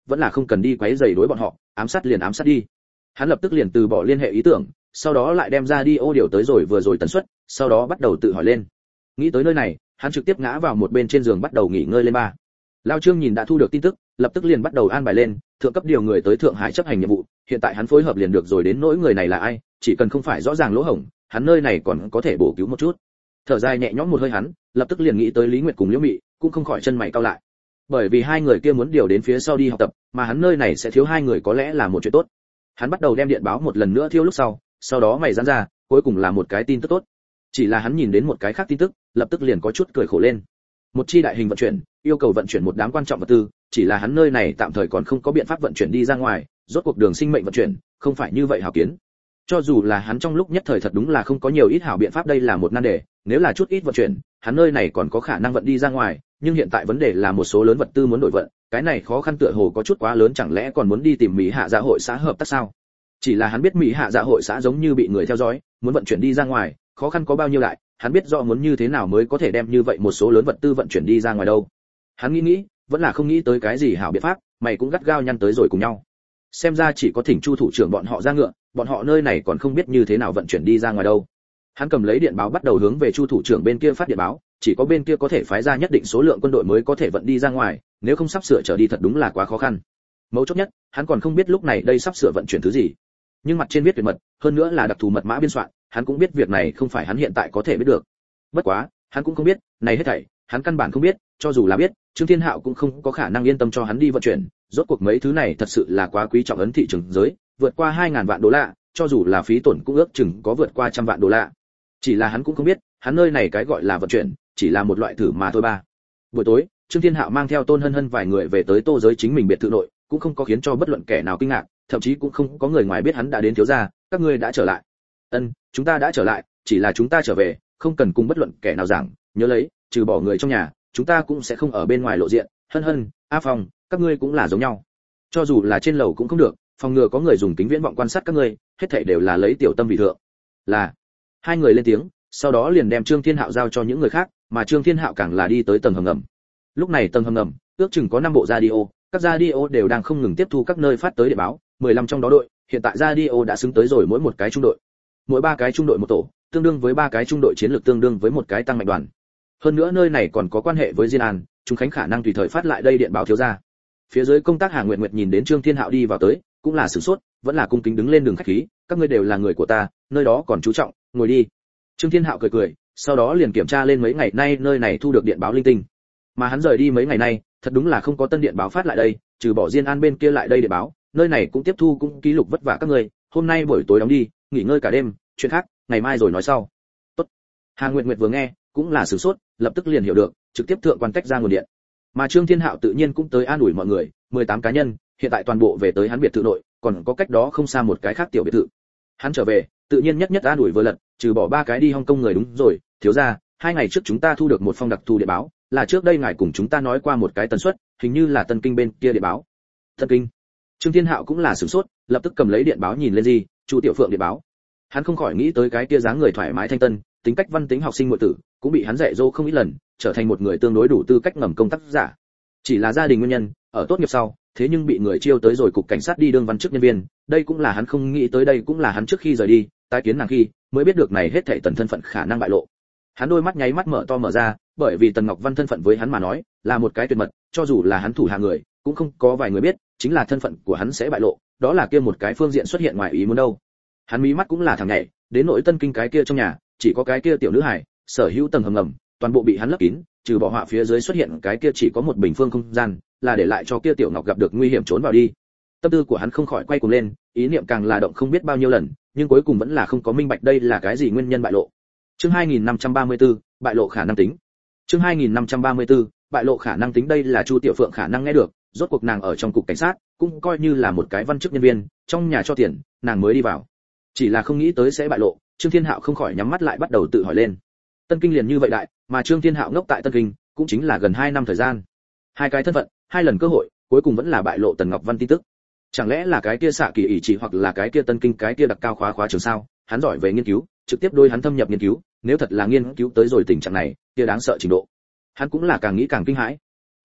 vẫn là không cần đi quấy rầy đối bọn họ, ám sát liền ám sát đi. Hắn lập tức liền từ bỏ liên hệ ý tưởng, sau đó lại đem ra đi ô điều tới rồi vừa rồi tần suất, sau đó bắt đầu tự hỏi lên. Nghĩ tới nơi này, hắn trực tiếp ngã vào một bên trên giường bắt đầu nghỉ ngơi lên ba. Lao Trương nhìn đã thu được tin tức, lập tức liền bắt đầu an bài lên, thượng cấp điều người tới Thượng Hải chấp hành nhiệm vụ, hiện tại hắn phối hợp liền được rồi, đến nỗi người này là ai, chỉ cần không phải rõ ràng lỗ hổng, hắn nơi này còn có thể bổ cứu một chút. Thở dài nhẹ nhõm một hơi hắn, lập tức liền nghĩ tới Lý Nguyệt cùng Liễu Mị, cũng không khỏi chân mày cau lại. Bởi vì hai người kia muốn điều đến phía sau đi học tập, mà hắn nơi này sẽ thiếu hai người có lẽ là một chuyện tốt. Hắn bắt đầu đem điện báo một lần nữa thiêu lúc sau, sau đó mày giãn ra, cuối cùng là một cái tin tức tốt. Chỉ là hắn nhìn đến một cái khác tin tức, lập tức liền có chút cười khổ lên. Một chi đại hình vận chuyển, yêu cầu vận chuyển một đám quan trọng vật tư, chỉ là hắn nơi này tạm thời còn không có biện pháp vận chuyển đi ra ngoài, rốt cuộc đường sinh mệnh vận chuyển, không phải như vậy hảo kiến. Cho dù là hắn trong lúc nhất thời thật đúng là không có nhiều ít hảo biện pháp, đây là một nan đề, nếu là chút ít vận chuyển, hắn nơi này còn có khả năng vận đi ra ngoài, nhưng hiện tại vấn đề là một số lớn vật tư muốn đổi vận, cái này khó khăn tựa hồ có chút quá lớn, chẳng lẽ còn muốn đi tìm Mỹ Hạ Dạ hội xã hợp tác sao? Chỉ là hắn biết Mỹ Hạ Dạ hội xã giống như bị người theo dõi, muốn vận chuyển đi ra ngoài, khó khăn có bao nhiêu đại, hắn biết rõ muốn như thế nào mới có thể đem như vậy một số lớn vật tư vận chuyển đi ra ngoài đâu. Hắn nghĩ nghĩ, vẫn là không nghĩ tới cái gì hảo biện pháp, mày cũng gắt gao nhăn tới rồi cùng nhau. Xem ra chỉ có thỉnh Chu thủ trưởng bọn họ ra ngựa, bọn họ nơi này còn không biết như thế nào vận chuyển đi ra ngoài đâu. Hắn cầm lấy điện báo bắt đầu hướng về Chu thủ trưởng bên kia phát điện báo, chỉ có bên kia có thể phái ra nhất định số lượng quân đội mới có thể vận đi ra ngoài, nếu không sắp sửa trở đi thật đúng là quá khó khăn. Mấu chốt nhất, hắn còn không biết lúc này đây sắp sửa vận chuyển thứ gì. Nhưng mặt trên viết tuyệt mật, hơn nữa là đặc thù mật mã biên soạn, hắn cũng biết việc này không phải hắn hiện tại có thể biết được. Bất quá, hắn cũng không biết, này hết thảy, hắn căn bản không biết, cho dù là biết, Trương Thiên Hạo cũng không có khả năng yên tâm cho hắn đi vận chuyển, rốt cuộc mấy thứ này thật sự là quá quý trọng ấn thị trường giới, vượt qua hai ngàn vạn đô la, cho dù là phí tổn cũng ước chừng có vượt qua trăm vạn đô la. Chỉ là hắn cũng không biết, hắn nơi này cái gọi là vận chuyển, chỉ là một loại thử mà thôi ba. Buổi tối, Trương Thiên Hạo mang theo Tôn Hân Hân vài người về tới Tô giới chính mình biệt thự nội, cũng không có khiến cho bất luận kẻ nào kinh ngạc, thậm chí cũng không có người ngoài biết hắn đã đến thiếu gia, các ngươi đã trở lại. Ân, chúng ta đã trở lại, chỉ là chúng ta trở về, không cần cùng bất luận kẻ nào giảng, nhớ lấy, trừ bỏ người trong nhà, chúng ta cũng sẽ không ở bên ngoài lộ diện. Hân Hân, A Phong, các ngươi cũng là giống nhau. Cho dù là trên lầu cũng không được, phòng ngừa có người dùng kính viễn vọng quan sát các ngươi, hết thảy đều là lấy tiểu tâm vì thượng. Là. Hai người lên tiếng, sau đó liền đem Trương Thiên Hạo giao cho những người khác, mà Trương Thiên Hạo càng là đi tới tầng hầm ngầm. Lúc này tầng hầm ngầm, ước chừng có năm bộ radio, các radio đều đang không ngừng tiếp thu các nơi phát tới điện báo, mười lăm trong đó đội, hiện tại radio đã xứng tới rồi mỗi một cái trung đội. Mỗi ba cái trung đội một tổ, tương đương với ba cái trung đội chiến lược tương đương với một cái tăng mạnh đoàn. Hơn nữa nơi này còn có quan hệ với Diên An, chúng khánh khả năng tùy thời phát lại đây điện báo thiếu gia. Phía dưới công tác Hà Nguyệt Nguyệt nhìn đến Trương Thiên Hạo đi vào tới, cũng là sửng sốt, vẫn là cung kính đứng lên đường khách khí, các ngươi đều là người của ta, nơi đó còn chú trọng, ngồi đi. Trương Thiên Hạo cười cười, sau đó liền kiểm tra lên mấy ngày nay nơi này thu được điện báo linh tinh. Mà hắn rời đi mấy ngày nay, thật đúng là không có tân điện báo phát lại đây, trừ bỏ Diên An bên kia lại đây điện báo, nơi này cũng tiếp thu cũng ký lục vất vả các ngươi, hôm nay buổi tối đóng đi, nghỉ ngơi cả đêm, chuyện khác, ngày mai rồi nói sau. Tốt. Hà Nguyệt Nguyệt vừa nghe, cũng là sửng sốt, lập tức liền hiểu được, trực tiếp thượng quan tách ra nguồn điện. Mà Trương Thiên Hạo tự nhiên cũng tới an ủi mọi người, mười tám cá nhân, hiện tại toàn bộ về tới hắn biệt thự nội, còn có cách đó không xa một cái khác tiểu biệt thự. Hắn trở về, tự nhiên nhất nhất an ủi vừa lật, trừ bỏ ba cái đi Hong Kong người đúng rồi, thiếu gia, hai ngày trước chúng ta thu được một phong đặc thù điện báo, là trước đây ngài cùng chúng ta nói qua một cái tần suất, hình như là Tân Kinh bên kia điện báo. Tân Kinh. Trương Thiên Hạo cũng là sửng sốt, lập tức cầm lấy điện báo nhìn lên gì, Chu Tiểu Phượng điện báo. Hắn không khỏi nghĩ tới cái kia dáng người thoải mái thanh tân, tính cách văn tính học sinh muội tử, cũng bị hắn dạy dỗ không ít lần, trở thành một người tương đối đủ tư cách ngầm công tác giả. Chỉ là gia đình nguyên nhân, ở tốt nghiệp sau, thế nhưng bị người chiêu tới rồi cục cảnh sát đi đương văn chức nhân viên, đây cũng là hắn không nghĩ tới, đây cũng là hắn trước khi rời đi, tái kiến nàng khi, mới biết được này hết thảy tần thân phận khả năng bại lộ. Hắn đôi mắt nháy mắt mở to mở ra, bởi vì Tần Ngọc Văn thân phận với hắn mà nói, là một cái tuyệt mật, cho dù là hắn thủ hạ người, cũng không có vài người biết, chính là thân phận của hắn sẽ bại lộ, đó là kia một cái phương diện xuất hiện ngoài ý muốn đâu. Hắn mí mắt cũng là thằng nhảy, đến nỗi Tân Kinh cái kia trong nhà, chỉ có cái kia tiểu nữ hài, sở hữu tầng hầm ngầm, toàn bộ bị hắn lấp kín, trừ bỏ họa phía dưới xuất hiện cái kia chỉ có một bình phương không gian, là để lại cho kia tiểu Ngọc gặp được nguy hiểm trốn vào đi. Tâm tư của hắn không khỏi quay cuồng lên, ý niệm càng là động không biết bao nhiêu lần, nhưng cuối cùng vẫn là không có minh bạch đây là cái gì nguyên nhân bại lộ. Chương hai nghìn năm trăm ba mươi tư, bại lộ khả năng tính. Chương hai nghìn năm trăm ba mươi tư, bại lộ khả năng tính, đây là Chu Tiểu Phượng khả năng nghe được, rốt cuộc nàng ở trong cục cảnh sát, cũng coi như là một cái văn chức nhân viên, trong nhà cho tiền, nàng mới đi vào. Chỉ là không nghĩ tới sẽ bại lộ, Trương Thiên Hạo không khỏi nhắm mắt lại bắt đầu tự hỏi lên. Tân Kinh liền như vậy đại, mà Trương Thiên Hạo ngốc tại Tân Kinh, cũng chính là gần hai năm thời gian. Hai cái thân phận, hai lần cơ hội, cuối cùng vẫn là bại lộ Tần Ngọc Văn tin tức. Chẳng lẽ là cái kia xạ kỳ ý chỉ hoặc là cái kia Tân Kinh cái kia đặc cao khóa khóa trường sao? Hắn giỏi về nghiên cứu, trực tiếp đôi hắn thâm nhập nghiên cứu, nếu thật là nghiên cứu tới rồi tình trạng này, kia đáng sợ trình độ. Hắn cũng là càng nghĩ càng kinh hãi.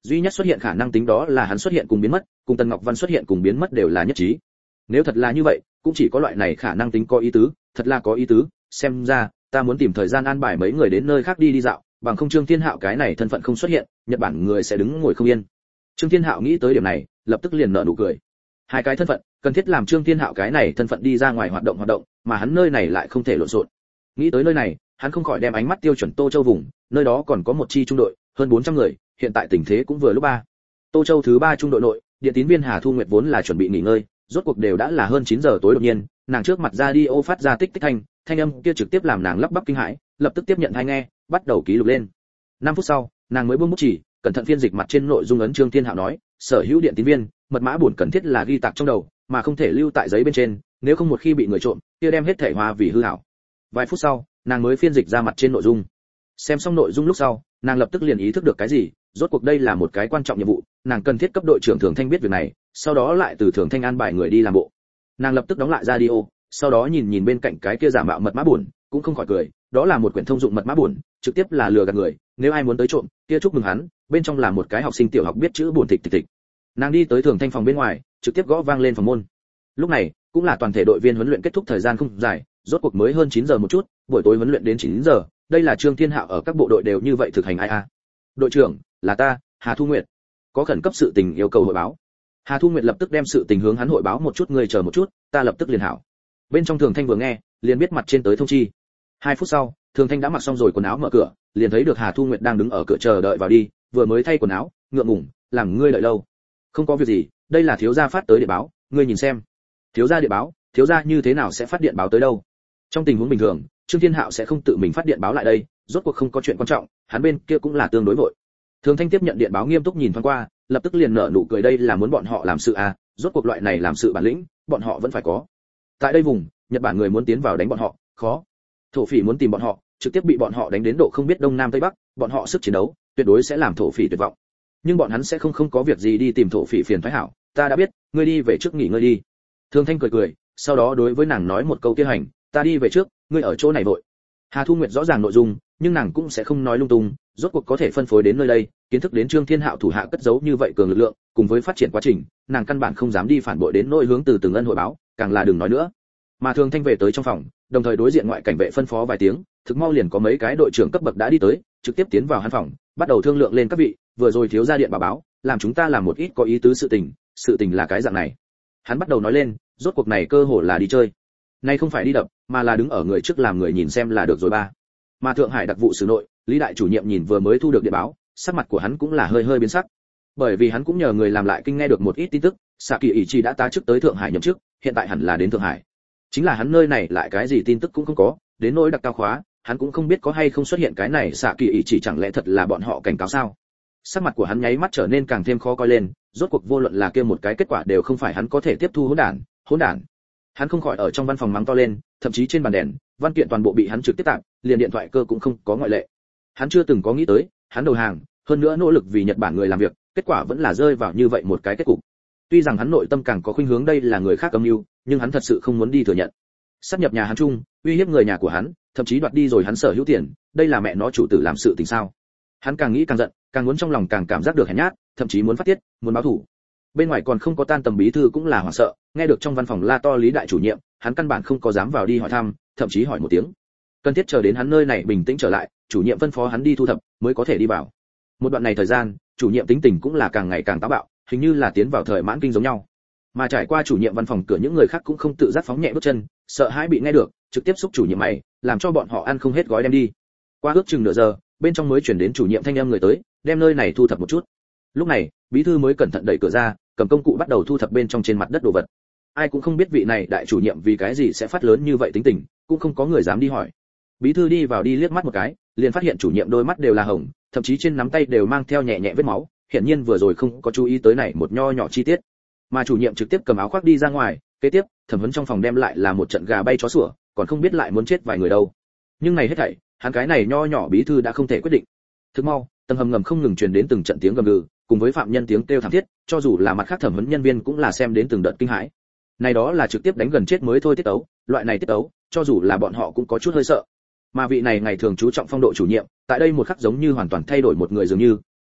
duy nhất xuất hiện khả năng tính đó là hắn xuất hiện cùng biến mất, cùng Tần Ngọc Văn xuất hiện cùng biến mất đều là nhất trí. Nếu thật là như vậy, cũng chỉ có loại này khả năng tính có ý tứ, thật là có ý tứ, xem ra ta muốn tìm thời gian an bài mấy người đến nơi khác đi đi dạo, bằng không Trương Thiên Hạo cái này thân phận không xuất hiện, Nhật Bản người sẽ đứng ngồi không yên. Trương Thiên Hạo nghĩ tới điểm này, lập tức liền nở nụ cười. Hai cái thân phận, cần thiết làm Trương Thiên Hạo cái này thân phận đi ra ngoài hoạt động hoạt động, mà hắn nơi này lại không thể lộn xộn. Nghĩ tới nơi này, hắn không khỏi đem ánh mắt tiêu chuẩn Tô Châu vùng, nơi đó còn có một chi trung đội, hơn bốn trăm người, hiện tại tình thế cũng vừa lúc ba. Tô Châu thứ ba trung đội nội, điện tín viên Hà Thu Nguyệt vốn là chuẩn bị nghỉ ngơi, rốt cuộc đều đã là hơn chín giờ tối đột nhiên, nàng trước mặt radio phát ra tích tích thanh, thanh âm kia trực tiếp làm nàng lắp bắp kinh hãi, lập tức tiếp nhận tai nghe, bắt đầu ký lục lên. năm phút sau, nàng mới buông bút chỉ, cẩn thận phiên dịch mặt trên nội dung ấn Trương Thiên Hạo nói, sở hữu điện tín viên, mật mã buồn cần thiết là ghi tạc trong đầu, mà không thể lưu tại giấy bên trên, nếu không một khi bị người trộm, kia đem hết thể hòa vì hư ảo. Vài phút sau, nàng mới phiên dịch ra mặt trên nội dung. Xem xong nội dung lúc sau, nàng lập tức liền ý thức được cái gì, rốt cuộc đây là một cái quan trọng nhiệm vụ, nàng cần thiết cấp đội trưởng Thường Thanh biết việc này, sau đó lại từ Thường Thanh an bài người đi làm bộ. Nàng lập tức đóng lại radio, sau đó nhìn nhìn bên cạnh cái kia giả mạo mật mã buồn, cũng không khỏi cười, đó là một quyển thông dụng mật mã buồn, trực tiếp là lừa gạt người, nếu ai muốn tới trộm, kia chúc mừng hắn, bên trong là một cái học sinh tiểu học biết chữ buồn tịch tịch tịch. Nàng đi tới Thường Thanh phòng bên ngoài, trực tiếp gõ vang lên phòng môn. Lúc này, cũng là toàn thể đội viên huấn luyện kết thúc thời gian không dài, rốt cuộc mới hơn chín giờ một chút, buổi tối huấn luyện đến chín giờ, đây là Trương Thiên Hạo ở các bộ đội đều như vậy thực hành ai a. Đội trưởng, là ta, Hà Thu Nguyệt. Có khẩn cấp sự tình yêu cầu hội báo. Hà Thu Nguyệt lập tức đem sự tình hướng hắn hội báo một chút, người chờ một chút, ta lập tức liền hảo. Bên trong Thường Thanh vừa nghe, liền biết mặt trên tới thông chi. Hai phút sau, Thường Thanh đã mặc xong rồi quần áo mở cửa, liền thấy được Hà Thu Nguyệt đang đứng ở cửa chờ đợi vào đi, vừa mới thay quần áo, ngượng ngùng, làm ngươi đợi lâu. Không có việc gì, đây là thiếu gia phát tới điện báo, ngươi nhìn xem. Thiếu gia điện báo, thiếu gia như thế nào sẽ phát điện báo tới đâu? Trong tình huống bình thường, Trương Thiên Hạo sẽ không tự mình phát điện báo lại đây, rốt cuộc không có chuyện quan trọng, hắn bên kia cũng là tương đối vội. Thường Thanh tiếp nhận điện báo nghiêm túc nhìn thoáng qua, lập tức liền nở nụ cười, đây là muốn bọn họ làm sự à, rốt cuộc loại này làm sự bản lĩnh, bọn họ vẫn phải có. Tại đây vùng, Nhật Bản người muốn tiến vào đánh bọn họ, khó. Thổ phỉ muốn tìm bọn họ, trực tiếp bị bọn họ đánh đến độ không biết đông nam tây bắc, bọn họ sức chiến đấu tuyệt đối sẽ làm thổ phỉ tuyệt vọng. Nhưng bọn hắn sẽ không không có việc gì đi tìm thổ phỉ phiền phái hảo, ta đã biết, ngươi đi về trước nghỉ ngơi đi. Thường Thanh cười cười, sau đó đối với nàng nói một câu kia hành, ta đi về trước, ngươi ở chỗ này vội. Hà Thu Nguyệt rõ ràng nội dung, nhưng nàng cũng sẽ không nói lung tung, rốt cuộc có thể phân phối đến nơi đây, kiến thức đến Trương Thiên Hạo thủ hạ cất giấu như vậy cường lực lượng, cùng với phát triển quá trình, nàng căn bản không dám đi phản bội đến nỗi hướng từ từng ân hội báo, càng là đừng nói nữa. Mà Thường Thanh về tới trong phòng, đồng thời đối diện ngoại cảnh vệ phân phó vài tiếng, thực mau liền có mấy cái đội trưởng cấp bậc đã đi tới, trực tiếp tiến vào hắn phòng, bắt đầu thương lượng lên các vị, vừa rồi thiếu gia điện báo báo, làm chúng ta làm một ít có ý tứ sự tình, sự tình là cái dạng này. Hắn bắt đầu nói lên, rốt cuộc này cơ hồ là đi chơi. Nay không phải đi đập, mà là đứng ở người trước làm người nhìn xem là được rồi ba. Mà Thượng Hải đặc vụ sử nội, Lý đại chủ nhiệm nhìn vừa mới thu được điện báo, sắc mặt của hắn cũng là hơi hơi biến sắc. Bởi vì hắn cũng nhờ người làm lại kinh nghe được một ít tin tức, Sạ Kỳ Ý Chi đã tá chức tới Thượng Hải nhậm chức, hiện tại hẳn là đến Thượng Hải. Chính là hắn nơi này lại cái gì tin tức cũng không có, đến nỗi đặc cao khóa, hắn cũng không biết có hay không xuất hiện cái này. Sạ Kỳ Ý Chi chẳng lẽ thật là bọn họ cảnh cáo sao? Sắc mặt của hắn nháy mắt trở nên càng thêm khó coi lên, rốt cuộc vô luận là kia một cái kết quả đều không phải hắn có thể tiếp thu. Hỗn đản, hỗn đản. Hắn không khỏi ở trong văn phòng mắng to lên, thậm chí trên bàn đèn, văn kiện toàn bộ bị hắn trực tiếp tạm, liền điện thoại cơ cũng không có ngoại lệ. Hắn chưa từng có nghĩ tới, hắn đầu hàng, hơn nữa nỗ lực vì Nhật Bản người làm việc, kết quả vẫn là rơi vào như vậy một cái kết cục. Tuy rằng hắn nội tâm càng có khuynh hướng đây là người khác âm mưu, nhưng hắn thật sự không muốn đi thừa nhận. Sát nhập nhà hắn chung, uy hiếp người nhà của hắn, thậm chí đoạt đi rồi hắn sở hữu tiền, đây là mẹ nó chủ tử làm sự tình sao? Hắn càng nghĩ càng giận, càng muốn trong lòng càng cảm giác được hèn nhát, thậm chí muốn phát tiết, muốn báo thù. Bên ngoài còn không có tan tầm bí thư cũng là hoảng sợ, nghe được trong văn phòng la to Lý đại chủ nhiệm, hắn căn bản không có dám vào đi hỏi thăm, thậm chí hỏi một tiếng. Cần thiết chờ đến hắn nơi này bình tĩnh trở lại, chủ nhiệm phân phó hắn đi thu thập, mới có thể đi vào. Một đoạn này thời gian, chủ nhiệm tính tình cũng là càng ngày càng táo bạo, hình như là tiến vào thời mãn kinh giống nhau. Mà trải qua chủ nhiệm văn phòng cửa những người khác cũng không tự giác phóng nhẹ bước chân, sợ hãi bị nghe được, trực tiếp xúc chủ nhiệm mày, làm cho bọn họ ăn không hết gói đem đi. Qua ước chừng nửa giờ, bên trong mới chuyển đến chủ nhiệm thanh âm người tới, đem nơi này thu thập một chút. Lúc này, bí thư mới cẩn thận đẩy cửa ra, cầm công cụ bắt đầu thu thập bên trong trên mặt đất đồ vật. Ai cũng không biết vị này đại chủ nhiệm vì cái gì sẽ phát lớn như vậy tính tình, cũng không có người dám đi hỏi. Bí thư đi vào đi liếc mắt một cái, liền phát hiện chủ nhiệm đôi mắt đều là hồng, thậm chí trên nắm tay đều mang theo nhẹ nhẹ vết máu, hiển nhiên vừa rồi không có chú ý tới này một nho nhỏ chi tiết. Mà chủ nhiệm trực tiếp cầm áo khoác đi ra ngoài, kế tiếp, thẩm vấn trong phòng đem lại là một trận gà bay chó sủa, còn không biết lại muốn chết vài người đâu. Nhưng này hết thảy, hắn cái này nho nhỏ bí thư đã không thể quyết định. Thức mau, tầng hầm ngầm không ngừng truyền đến từng trận tiếng gầm gừ, cùng với phạm nhân tiếng kêu thảm thiết, cho dù là mặt khác thẩm vấn nhân viên cũng là xem đến từng đợt kinh hãi. Này đó là trực tiếp đánh gần chết mới thôi tiết tấu, loại này tiết tấu, cho dù là bọn họ cũng có chút hơi sợ. Mà vị này ngày thường chú trọng phong độ chủ nhiệm, tại đây một khắc giống như hoàn toàn thay đổi một người dường như,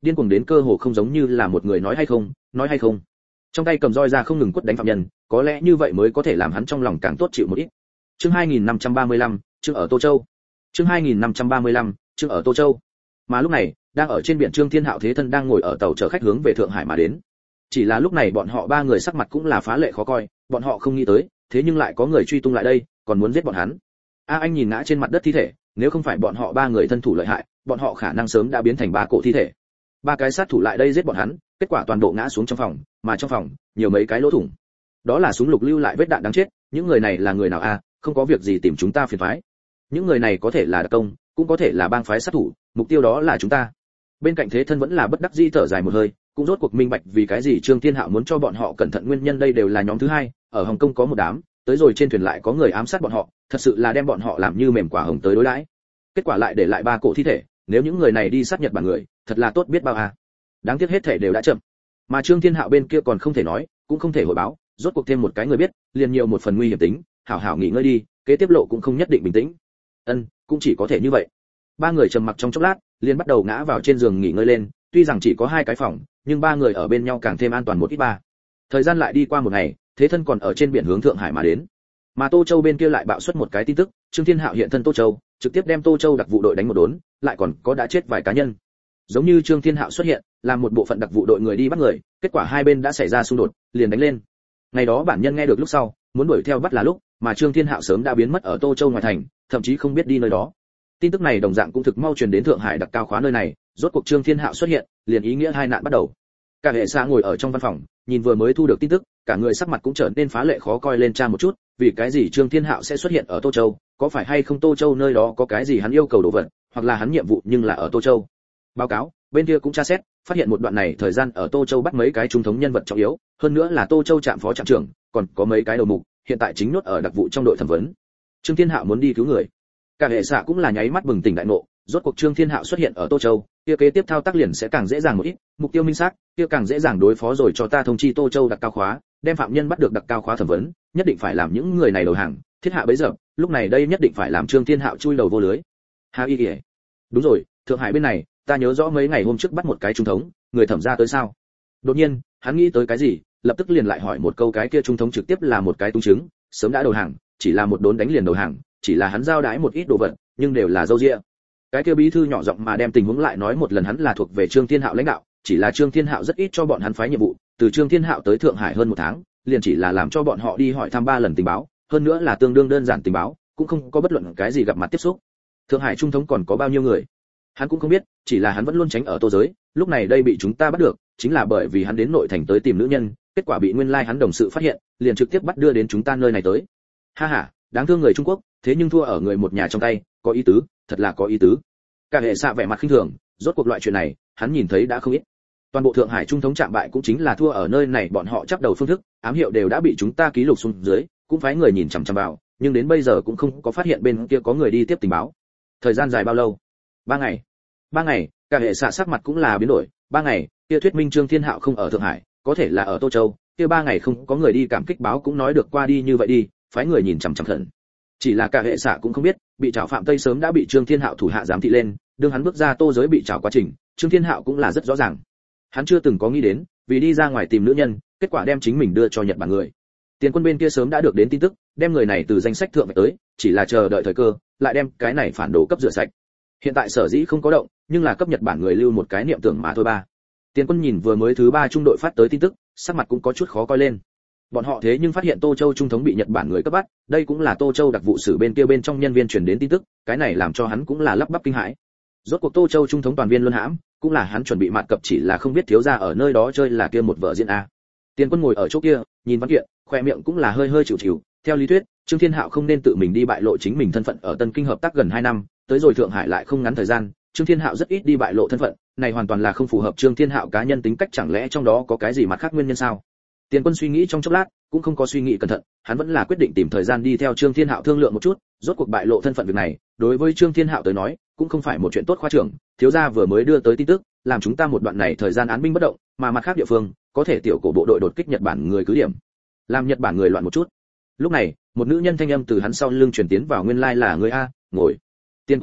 điên cuồng đến cơ hồ không giống như là một người nói hay không, nói hay không. Trong tay cầm roi ra không ngừng quất đánh phạm nhân, có lẽ như vậy mới có thể làm hắn trong lòng càng tốt chịu một ít. Chương hai nghìn năm trăm ba mươi lăm, chương ở Tô Châu. Chương hai nghìn năm trăm ba mươi lăm, chương ở Tô Châu. Mà lúc này, đang ở trên biển Trương Thiên Hạo thế thân đang ngồi ở tàu chở khách hướng về Thượng Hải mà đến. Chỉ là lúc này bọn họ ba người sắc mặt cũng là phá lệ khó coi, bọn họ không nghĩ tới, thế nhưng lại có người truy tung lại đây, còn muốn giết bọn hắn. A Anh nhìn ngã trên mặt đất thi thể, nếu không phải bọn họ ba người thân thủ lợi hại, bọn họ khả năng sớm đã biến thành ba cổ thi thể. Ba cái sát thủ lại đây giết bọn hắn, kết quả toàn bộ ngã xuống trong phòng, mà trong phòng nhiều mấy cái lỗ thủng. Đó là súng lục lưu lại vết đạn đáng chết, những người này là người nào a, không có việc gì tìm chúng ta phiền toái. Những người này có thể là đặc công, cũng có thể là bang phái sát thủ, mục tiêu đó là chúng ta. Bên cạnh thế thân vẫn là bất đắc dĩ thở dài một hơi, cũng rốt cuộc minh bạch vì cái gì Trương Thiên Hạo muốn cho bọn họ cẩn thận nguyên nhân, đây đều là nhóm thứ hai, ở Hồng Kông có một đám, tới rồi trên thuyền lại có người ám sát bọn họ, thật sự là đem bọn họ làm như mềm quả hồng tới đối đãi. Kết quả lại để lại ba cổ thi thể, nếu những người này đi sát Nhật Bản người, thật là tốt biết bao à. Đáng tiếc hết thể đều đã chậm. Mà Trương Thiên Hạo bên kia còn không thể nói, cũng không thể hội báo, rốt cuộc thêm một cái người biết, liền nhiều một phần nguy hiểm tính, hảo hảo nghỉ ngơi đi, kế tiếp lộ cũng không nhất định bình tĩnh. Ân, cũng chỉ có thể như vậy. Ba người trầm mặc trong chốc lát, liền bắt đầu ngã vào trên giường nghỉ ngơi lên, tuy rằng chỉ có hai cái phòng, nhưng ba người ở bên nhau càng thêm an toàn một ít ba. Thời gian lại đi qua một ngày, thế thân còn ở trên biển hướng Thượng Hải mà đến. Mà Tô Châu bên kia lại bạo xuất một cái tin tức, Trương Thiên Hạo hiện thân Tô Châu, trực tiếp đem Tô Châu đặc vụ đội đánh một đốn, lại còn có đã chết vài cá nhân. Giống như Trương Thiên Hạo xuất hiện, làm một bộ phận đặc vụ đội người đi bắt người, kết quả hai bên đã xảy ra xung đột, liền đánh lên. Ngày đó bản nhân nghe được lúc sau, muốn đuổi theo bắt là lúc, mà Trương Thiên Hạo sớm đã biến mất ở Tô Châu ngoài thành, thậm chí không biết đi nơi đó. Tin tức này đồng dạng cũng thực mau truyền đến Thượng Hải đặc cao khóa nơi này, rốt cuộc Trương Thiên Hạo xuất hiện, liền ý nghĩa hai nạn bắt đầu. Cả hệ xã ngồi ở trong văn phòng, nhìn vừa mới thu được tin tức, cả người sắc mặt cũng trở nên phá lệ khó coi lên tra một chút, vì cái gì Trương Thiên Hạo sẽ xuất hiện ở Tô Châu, có phải hay không Tô Châu nơi đó có cái gì hắn yêu cầu đồ vật, hoặc là hắn nhiệm vụ nhưng là ở Tô Châu. Báo cáo, bên kia cũng tra xét, phát hiện một đoạn này thời gian ở Tô Châu bắt mấy cái trung thống nhân vật trọng yếu, hơn nữa là Tô Châu trạm phó trạm trưởng, còn có mấy cái đầu mục, hiện tại chính nốt ở đặc vụ trong đội thẩm vấn. Trương Thiên Hạo muốn đi cứu người. Cả hệ xã cũng là nháy mắt bừng tỉnh đại ngộ, rốt cuộc Trương Thiên Hạo xuất hiện ở Tô Châu, kia kế tiếp thao tác liền sẽ càng dễ dàng một ít, mục tiêu minh xác, kia càng dễ dàng đối phó, rồi cho ta thông chi Tô Châu đặc cao khóa, đem phạm nhân bắt được đặc cao khóa thẩm vấn, nhất định phải làm những người này đầu hàng, thiết hạ bấy giờ, lúc này đây nhất định phải làm Trương Thiên Hạo chui đầu vô lưới. Ha y kìa. Đúng rồi, Thượng Hải bên này, ta nhớ rõ mấy ngày hôm trước bắt một cái trung thống, người thẩm ra tới sao? Đột nhiên, hắn nghĩ tới cái gì, lập tức liền lại hỏi một câu, cái kia trung thống trực tiếp là một cái tung chứng, sớm đã đầu hàng, chỉ là một đốn đánh liền đầu hàng, chỉ là hắn giao đái một ít đồ vật, nhưng đều là dâu dịa. Cái kia bí thư nhỏ giọng mà đem tình huống lại nói một lần, hắn là thuộc về Trương Thiên Hạo lãnh đạo, chỉ là Trương Thiên Hạo rất ít cho bọn hắn phái nhiệm vụ, từ Trương Thiên Hạo tới Thượng Hải hơn một tháng, liền chỉ là làm cho bọn họ đi hỏi thăm ba lần tình báo, hơn nữa là tương đương đơn giản tình báo, cũng không có bất luận cái gì gặp mặt tiếp xúc. Thượng Hải trung thống còn có bao nhiêu người, hắn cũng không biết, chỉ là hắn vẫn luôn tránh ở Tô giới, lúc này đây bị chúng ta bắt được, chính là bởi vì hắn đến nội thành tới tìm nữ nhân, kết quả bị nguyên lai like hắn đồng sự phát hiện, liền trực tiếp bắt đưa đến chúng ta nơi này tới. Ha ha, đáng thương người Trung Quốc, thế nhưng thua ở người một nhà trong tay, có ý tứ, thật là có ý tứ. Cả hệ xạ vẻ mặt khinh thường, rốt cuộc loại chuyện này, hắn nhìn thấy đã không ít. Toàn bộ Thượng Hải trung thống trạm bại cũng chính là thua ở nơi này, bọn họ chấp đầu phương thức, ám hiệu đều đã bị chúng ta ký lục xuống dưới, cũng phái người nhìn chằm chằm vào, nhưng đến bây giờ cũng không có phát hiện bên kia có người đi tiếp tình báo. Thời gian dài bao lâu? Ba ngày. Ba ngày, cả hệ xạ sắc mặt cũng là biến đổi. Ba ngày, kia thuyết minh Trương Thiên Hạo không ở Thượng Hải, có thể là ở Tô Châu. Kia ba ngày không có người đi cảm kích báo cũng nói được qua đi như vậy đi, phái người nhìn chằm chằm thần. Chỉ là cả hệ xạ cũng không biết, bị trảo phạm Tây sớm đã bị Trương Thiên Hạo thủ hạ giám thị lên, đương hắn bước ra Tô giới bị trảo quá trình, Trương Thiên Hạo cũng là rất rõ ràng. Hắn chưa từng có nghĩ đến, vì đi ra ngoài tìm nữ nhân, kết quả đem chính mình đưa cho Nhật Bản người. Tiền quân bên kia sớm đã được đến tin tức, đem người này từ danh sách thượng tới, chỉ là chờ đợi thời cơ, lại đem cái này phản đồ cấp rửa sạch. Hiện tại sở dĩ không có động, nhưng là cấp Nhật Bản người lưu một cái niệm tưởng mà thôi ba. Tiền quân nhìn vừa mới thứ ba trung đội phát tới tin tức, sắc mặt cũng có chút khó coi lên. Bọn họ thế nhưng phát hiện Tô Châu trung thống bị Nhật Bản người cấp bắt, đây cũng là Tô Châu đặc vụ sử bên kia bên trong nhân viên truyền đến tin tức, cái này làm cho hắn cũng là lắp bắp kinh hãi. Rốt cuộc Tô Châu trung thống toàn viên luân hãm, cũng là hắn chuẩn bị mạt cập, chỉ là không biết thiếu gia ở nơi đó chơi là kia một vở diễn a. Tiền quân ngồi ở chỗ kia, nhìn văn kiện, khoe miệng cũng là hơi hơi chịu chịu. Theo lý thuyết, Trương Thiên Hạo không nên tự mình đi bại lộ chính mình thân phận, ở Tân Kinh hợp tác gần hai năm, tới rồi Thượng Hải lại không ngắn thời gian, Trương Thiên Hạo rất ít đi bại lộ thân phận, này hoàn toàn là không phù hợp Trương Thiên Hạo cá nhân tính cách, chẳng lẽ trong đó có cái gì mặt khác nguyên nhân sao? Tiền quân suy nghĩ trong chốc lát, cũng không có suy nghĩ cẩn thận, hắn vẫn là quyết định tìm thời gian đi theo Trương Thiên Hạo thương lượng một chút, rốt cuộc bại lộ thân phận việc này, đối với Trương Thiên Hạo tới nói, cũng không phải một chuyện tốt. Khoa trưởng, thiếu gia vừa mới đưa tới tin tức, làm chúng ta một đoạn này thời gian án binh bất động, mà mặt khác địa phương, có thể tiểu cổ bộ đội đột kích Nhật Bản người cứ điểm, làm Nhật Bản người loạn một chút. Lúc này, một nữ nhân thanh âm từ hắn sau lưng truyền tiến vào, nguyên lai là người a, ngồi. Tiền quân xem,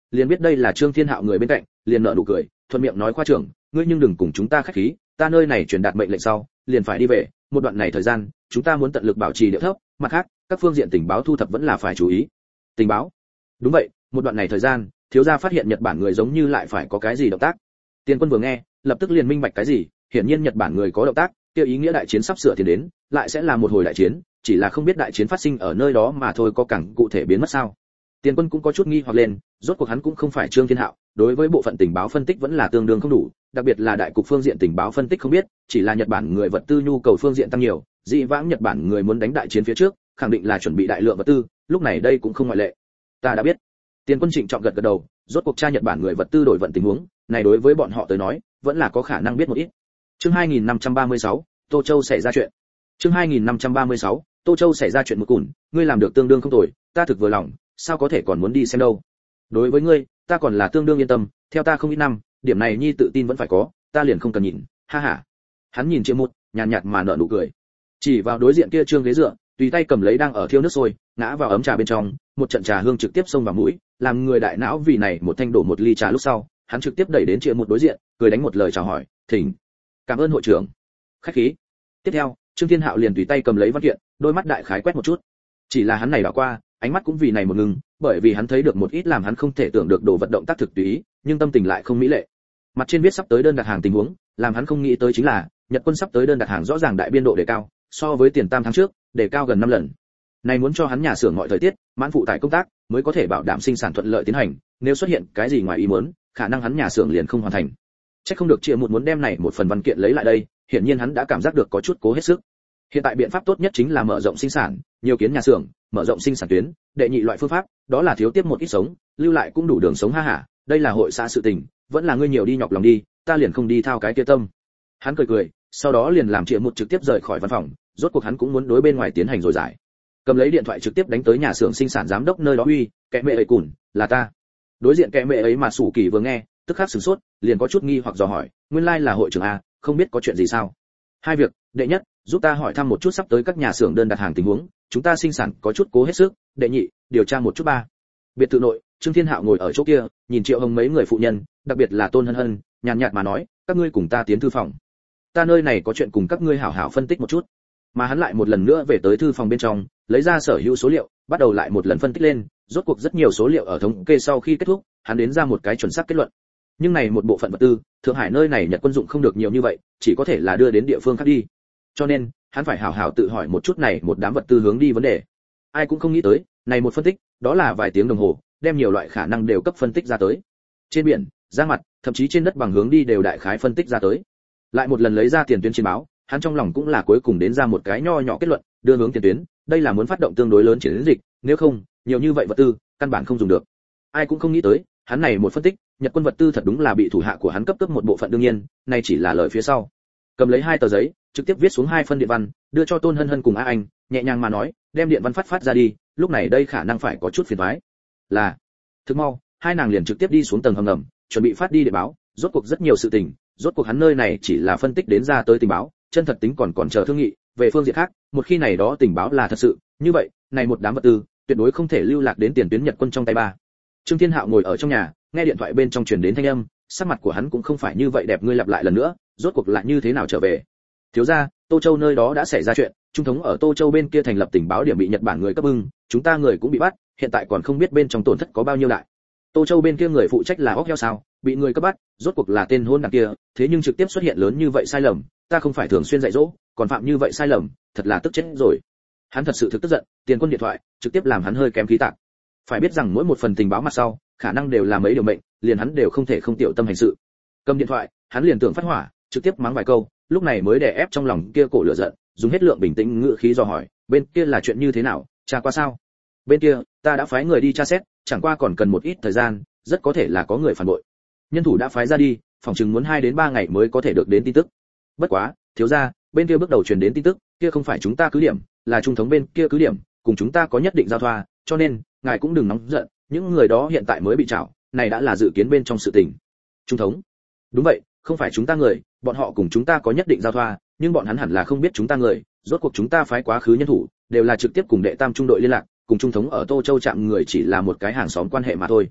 liền biết đây là Trương Thiên Hạo người bên cạnh, liền nở nụ cười, thuận miệng nói khoa trưởng, ngươi nhưng đừng cùng chúng ta khách khí, ta nơi này truyền đạt mệnh lệnh sau, liền phải đi về, một đoạn này thời gian, chúng ta muốn tận lực bảo trì điệu thấp, mặt khác, các phương diện tình báo thu thập vẫn là phải chú ý. Tình báo? Đúng vậy, một đoạn này thời gian, thiếu gia phát hiện Nhật Bản người giống như lại phải có cái gì động tác. Tiền Quân vừa nghe, lập tức liền minh bạch cái gì, hiển nhiên Nhật Bản người có động tác, kia ý nghĩa đại chiến sắp sửa tiến đến, lại sẽ là một hồi đại chiến, chỉ là không biết đại chiến phát sinh ở nơi đó mà thôi, có càng cụ thể biến mất sao. Tiền Quân cũng có chút nghi hoặc lên, rốt cuộc hắn cũng không phải Trương Thiên Hạo, đối với bộ phận tình báo phân tích vẫn là tương đương không đủ, đặc biệt là đại cục phương diện tình báo phân tích không biết, chỉ là Nhật Bản người vật tư nhu cầu phương diện tăng nhiều, dị vãng Nhật Bản người muốn đánh đại chiến phía trước, khẳng định là chuẩn bị đại lượng vật tư, lúc này đây cũng không ngoại lệ. Ta đã biết. Tiền Quân trịnh trọng gật gật đầu, rốt cuộc tra Nhật Bản người vật tư đổi vận tình huống, này đối với bọn họ tới nói, vẫn là có khả năng biết một ít. Chương hai nghìn năm trăm ba mươi sáu, Tô Châu xảy ra chuyện. Chương hai nghìn năm trăm ba mươi sáu, Tô Châu xảy ra chuyện một cùn, ngươi làm được tương đương không tồi, ta thực vừa lòng, sao có thể còn muốn đi xem đâu. Đối với ngươi, ta còn là tương đương yên tâm, theo ta không ít năm, điểm này nhi tự tin vẫn phải có, ta liền không cần nhìn, ha ha. Hắn nhìn Triệu Một, nhàn nhạt mà nở nụ cười. Chỉ vào đối diện kia trương ghế dựa, tùy tay cầm lấy đang ở thiêu nước sôi, ngã vào ấm trà bên trong, một trận trà hương trực tiếp xông vào mũi, làm người đại não vì này một thanh đổ một ly trà lúc sau, hắn trực tiếp đẩy đến Triệu Một đối diện, cười đánh một lời chào hỏi, "Thỉnh." "Cảm ơn hội trưởng." Khách khí. Tiếp theo, Trương Thiên Hạo liền tùy tay cầm lấy văn kiện, đôi mắt đại khái quét một chút. Chỉ là hắn này đảo qua, ánh mắt cũng vì này một ngừng, bởi vì hắn thấy được một ít làm hắn không thể tưởng được đồ vật động tác thực tùy ý, nhưng tâm tình lại không mỹ lệ. Mặt trên viết sắp tới đơn đặt hàng tình huống, làm hắn không nghĩ tới chính là, Nhật quân sắp tới đơn đặt hàng rõ ràng đại biên độ đề cao, so với tiền tam tháng trước, đề cao gần năm lần. Này muốn cho hắn nhà xưởng mọi thời tiết, mãn phụ tải công tác, mới có thể bảo đảm sinh sản thuận lợi tiến hành, nếu xuất hiện cái gì ngoài ý muốn, khả năng hắn nhà xưởng liền không hoàn thành. Chắc không được Triệu Một muốn đem này một phần văn kiện lấy lại đây, hiển nhiên hắn đã cảm giác được có chút cố hết sức. Hiện tại biện pháp tốt nhất chính là mở rộng sinh sản, nhiều kiến nhà xưởng, mở rộng sinh sản tuyến, đệ nhị loại phương pháp, đó là thiếu tiếp một ít sống, lưu lại cũng đủ đường sống ha hả, đây là hội xã sự tình, vẫn là ngươi nhiều đi nhọc lòng đi, ta liền không đi thao cái kia tâm. Hắn cười cười, sau đó liền làm Triệu Một trực tiếp rời khỏi văn phòng, rốt cuộc hắn cũng muốn đối bên ngoài tiến hành rồi giải. Cầm lấy điện thoại trực tiếp đánh tới nhà xưởng sinh sản giám đốc nơi đó, uy, kẻ mẹ ấy cùn, là ta. Đối diện kẻ mẹ ấy mà Sủ Kỳ vừa nghe, tức khắc sửng sốt, liền có chút nghi hoặc dò hỏi, nguyên lai là hội trưởng a, không biết có chuyện gì sao? Hai việc, đệ nhất, giúp ta hỏi thăm một chút sắp tới các nhà xưởng đơn đặt hàng tình huống, chúng ta sinh sản có chút cố hết sức, đệ nhị, điều tra một chút ba. Biệt thự nội, Trương Thiên Hạo ngồi ở chỗ kia, nhìn Triệu Hồng mấy người phụ nhân, đặc biệt là Tôn Hân Hân, nhàn nhạt mà nói, các ngươi cùng ta tiến thư phòng. Ta nơi này có chuyện cùng các ngươi hảo hảo phân tích một chút. Mà hắn lại một lần nữa về tới thư phòng bên trong, lấy ra sở hữu số liệu, bắt đầu lại một lần phân tích lên, rốt cuộc rất nhiều số liệu ở thống kê sau khi kết thúc, hắn đến ra một cái chuẩn xác kết luận. Nhưng này một bộ phận vật tư, Thượng Hải nơi này Nhật quân dụng không được nhiều như vậy, chỉ có thể là đưa đến địa phương khác đi. Cho nên, hắn phải hảo hảo tự hỏi một chút này một đám vật tư hướng đi vấn đề. Ai cũng không nghĩ tới, này một phân tích, đó là vài tiếng đồng hồ, đem nhiều loại khả năng đều cấp phân tích ra tới. Trên biển, ra mặt, thậm chí trên đất bằng hướng đi đều đại khái phân tích ra tới. Lại một lần lấy ra tiền tuyến chiến báo, hắn trong lòng cũng là cuối cùng đến ra một cái nho nhỏ kết luận, đưa hướng tiền tuyến, đây là muốn phát động tương đối lớn chiến dịch, nếu không, nhiều như vậy vật tư, căn bản không dùng được. Ai cũng không nghĩ tới, hắn này một phân tích, Nhật quân vật tư thật đúng là bị thủ hạ của hắn cấp cấp một bộ phận, đương nhiên, này chỉ là lời phía sau. Cầm lấy hai tờ giấy, trực tiếp viết xuống hai phân điện văn, đưa cho Tôn Hân Hân cùng A Anh, nhẹ nhàng mà nói, đem điện văn phát phát ra đi, lúc này đây khả năng phải có chút phiền toái. Là, thức mau, hai nàng liền trực tiếp đi xuống tầng hầm ngầm, chuẩn bị phát đi để báo, rốt cuộc rất nhiều sự tình, rốt cuộc hắn nơi này chỉ là phân tích đến ra tới tình báo, chân thật tính còn còn chờ thương nghị, về phương diện khác, một khi này đó tình báo là thật sự, như vậy, này một đám vật tư, tuyệt đối không thể lưu lạc đến tiền tuyến Nhật quân trong tay ba. Trương Thiên Hạo ngồi ở trong nhà, nghe điện thoại bên trong truyền đến thanh âm, sắc mặt của hắn cũng không phải như vậy đẹp, ngươi lặp lại lần nữa, rốt cuộc lại như thế nào trở về? Thiếu gia, Tô Châu nơi đó đã xảy ra chuyện, trung thống ở Tô Châu bên kia thành lập tình báo điểm bị Nhật Bản người cấp bưng, chúng ta người cũng bị bắt, hiện tại còn không biết bên trong tổn thất có bao nhiêu đại. Tô Châu bên kia người phụ trách là óc heo sao, bị người cấp bắt, rốt cuộc là tên hôn đảng kia, thế nhưng trực tiếp xuất hiện lớn như vậy sai lầm, ta không phải thường xuyên dạy dỗ, còn phạm như vậy sai lầm, thật là tức chết rồi. Hắn thật sự thực tức giận, tiền quân điện thoại, trực tiếp làm hắn hơi kém khí tạc. Phải biết rằng mỗi một phần tình báo mặt sau, khả năng đều là mấy điều mệnh, liền hắn đều không thể không tiểu tâm hành sự. Cầm điện thoại, hắn liền tưởng phát hỏa, trực tiếp mắng vài câu, lúc này mới đè ép trong lòng kia cổ lửa giận, dùng hết lượng bình tĩnh ngữ khí dò hỏi, bên kia là chuyện như thế nào, tra qua sao? Bên kia, ta đã phái người đi tra xét, chẳng qua còn cần một ít thời gian, rất có thể là có người phản bội. Nhân thủ đã phái ra đi, phòng chừng muốn hai đến ba ngày mới có thể được đến tin tức. Bất quá, thiếu gia, bên kia bước đầu truyền đến tin tức, kia không phải chúng ta cứ điểm, là trung thống bên kia cứ điểm, cùng chúng ta có nhất định giao thoa, cho nên, ngài cũng đừng nóng giận, những người đó hiện tại mới bị trảo, này đã là dự kiến bên trong sự tình. Trung thống? Đúng vậy, không phải chúng ta người, bọn họ cùng chúng ta có nhất định giao thoa, nhưng bọn hắn hẳn là không biết chúng ta người, rốt cuộc chúng ta phái quá khứ nhân thủ, đều là trực tiếp cùng đệ tam trung đội liên lạc, cùng trung thống ở Tô Châu trạm người chỉ là một cái hàng xóm quan hệ mà thôi.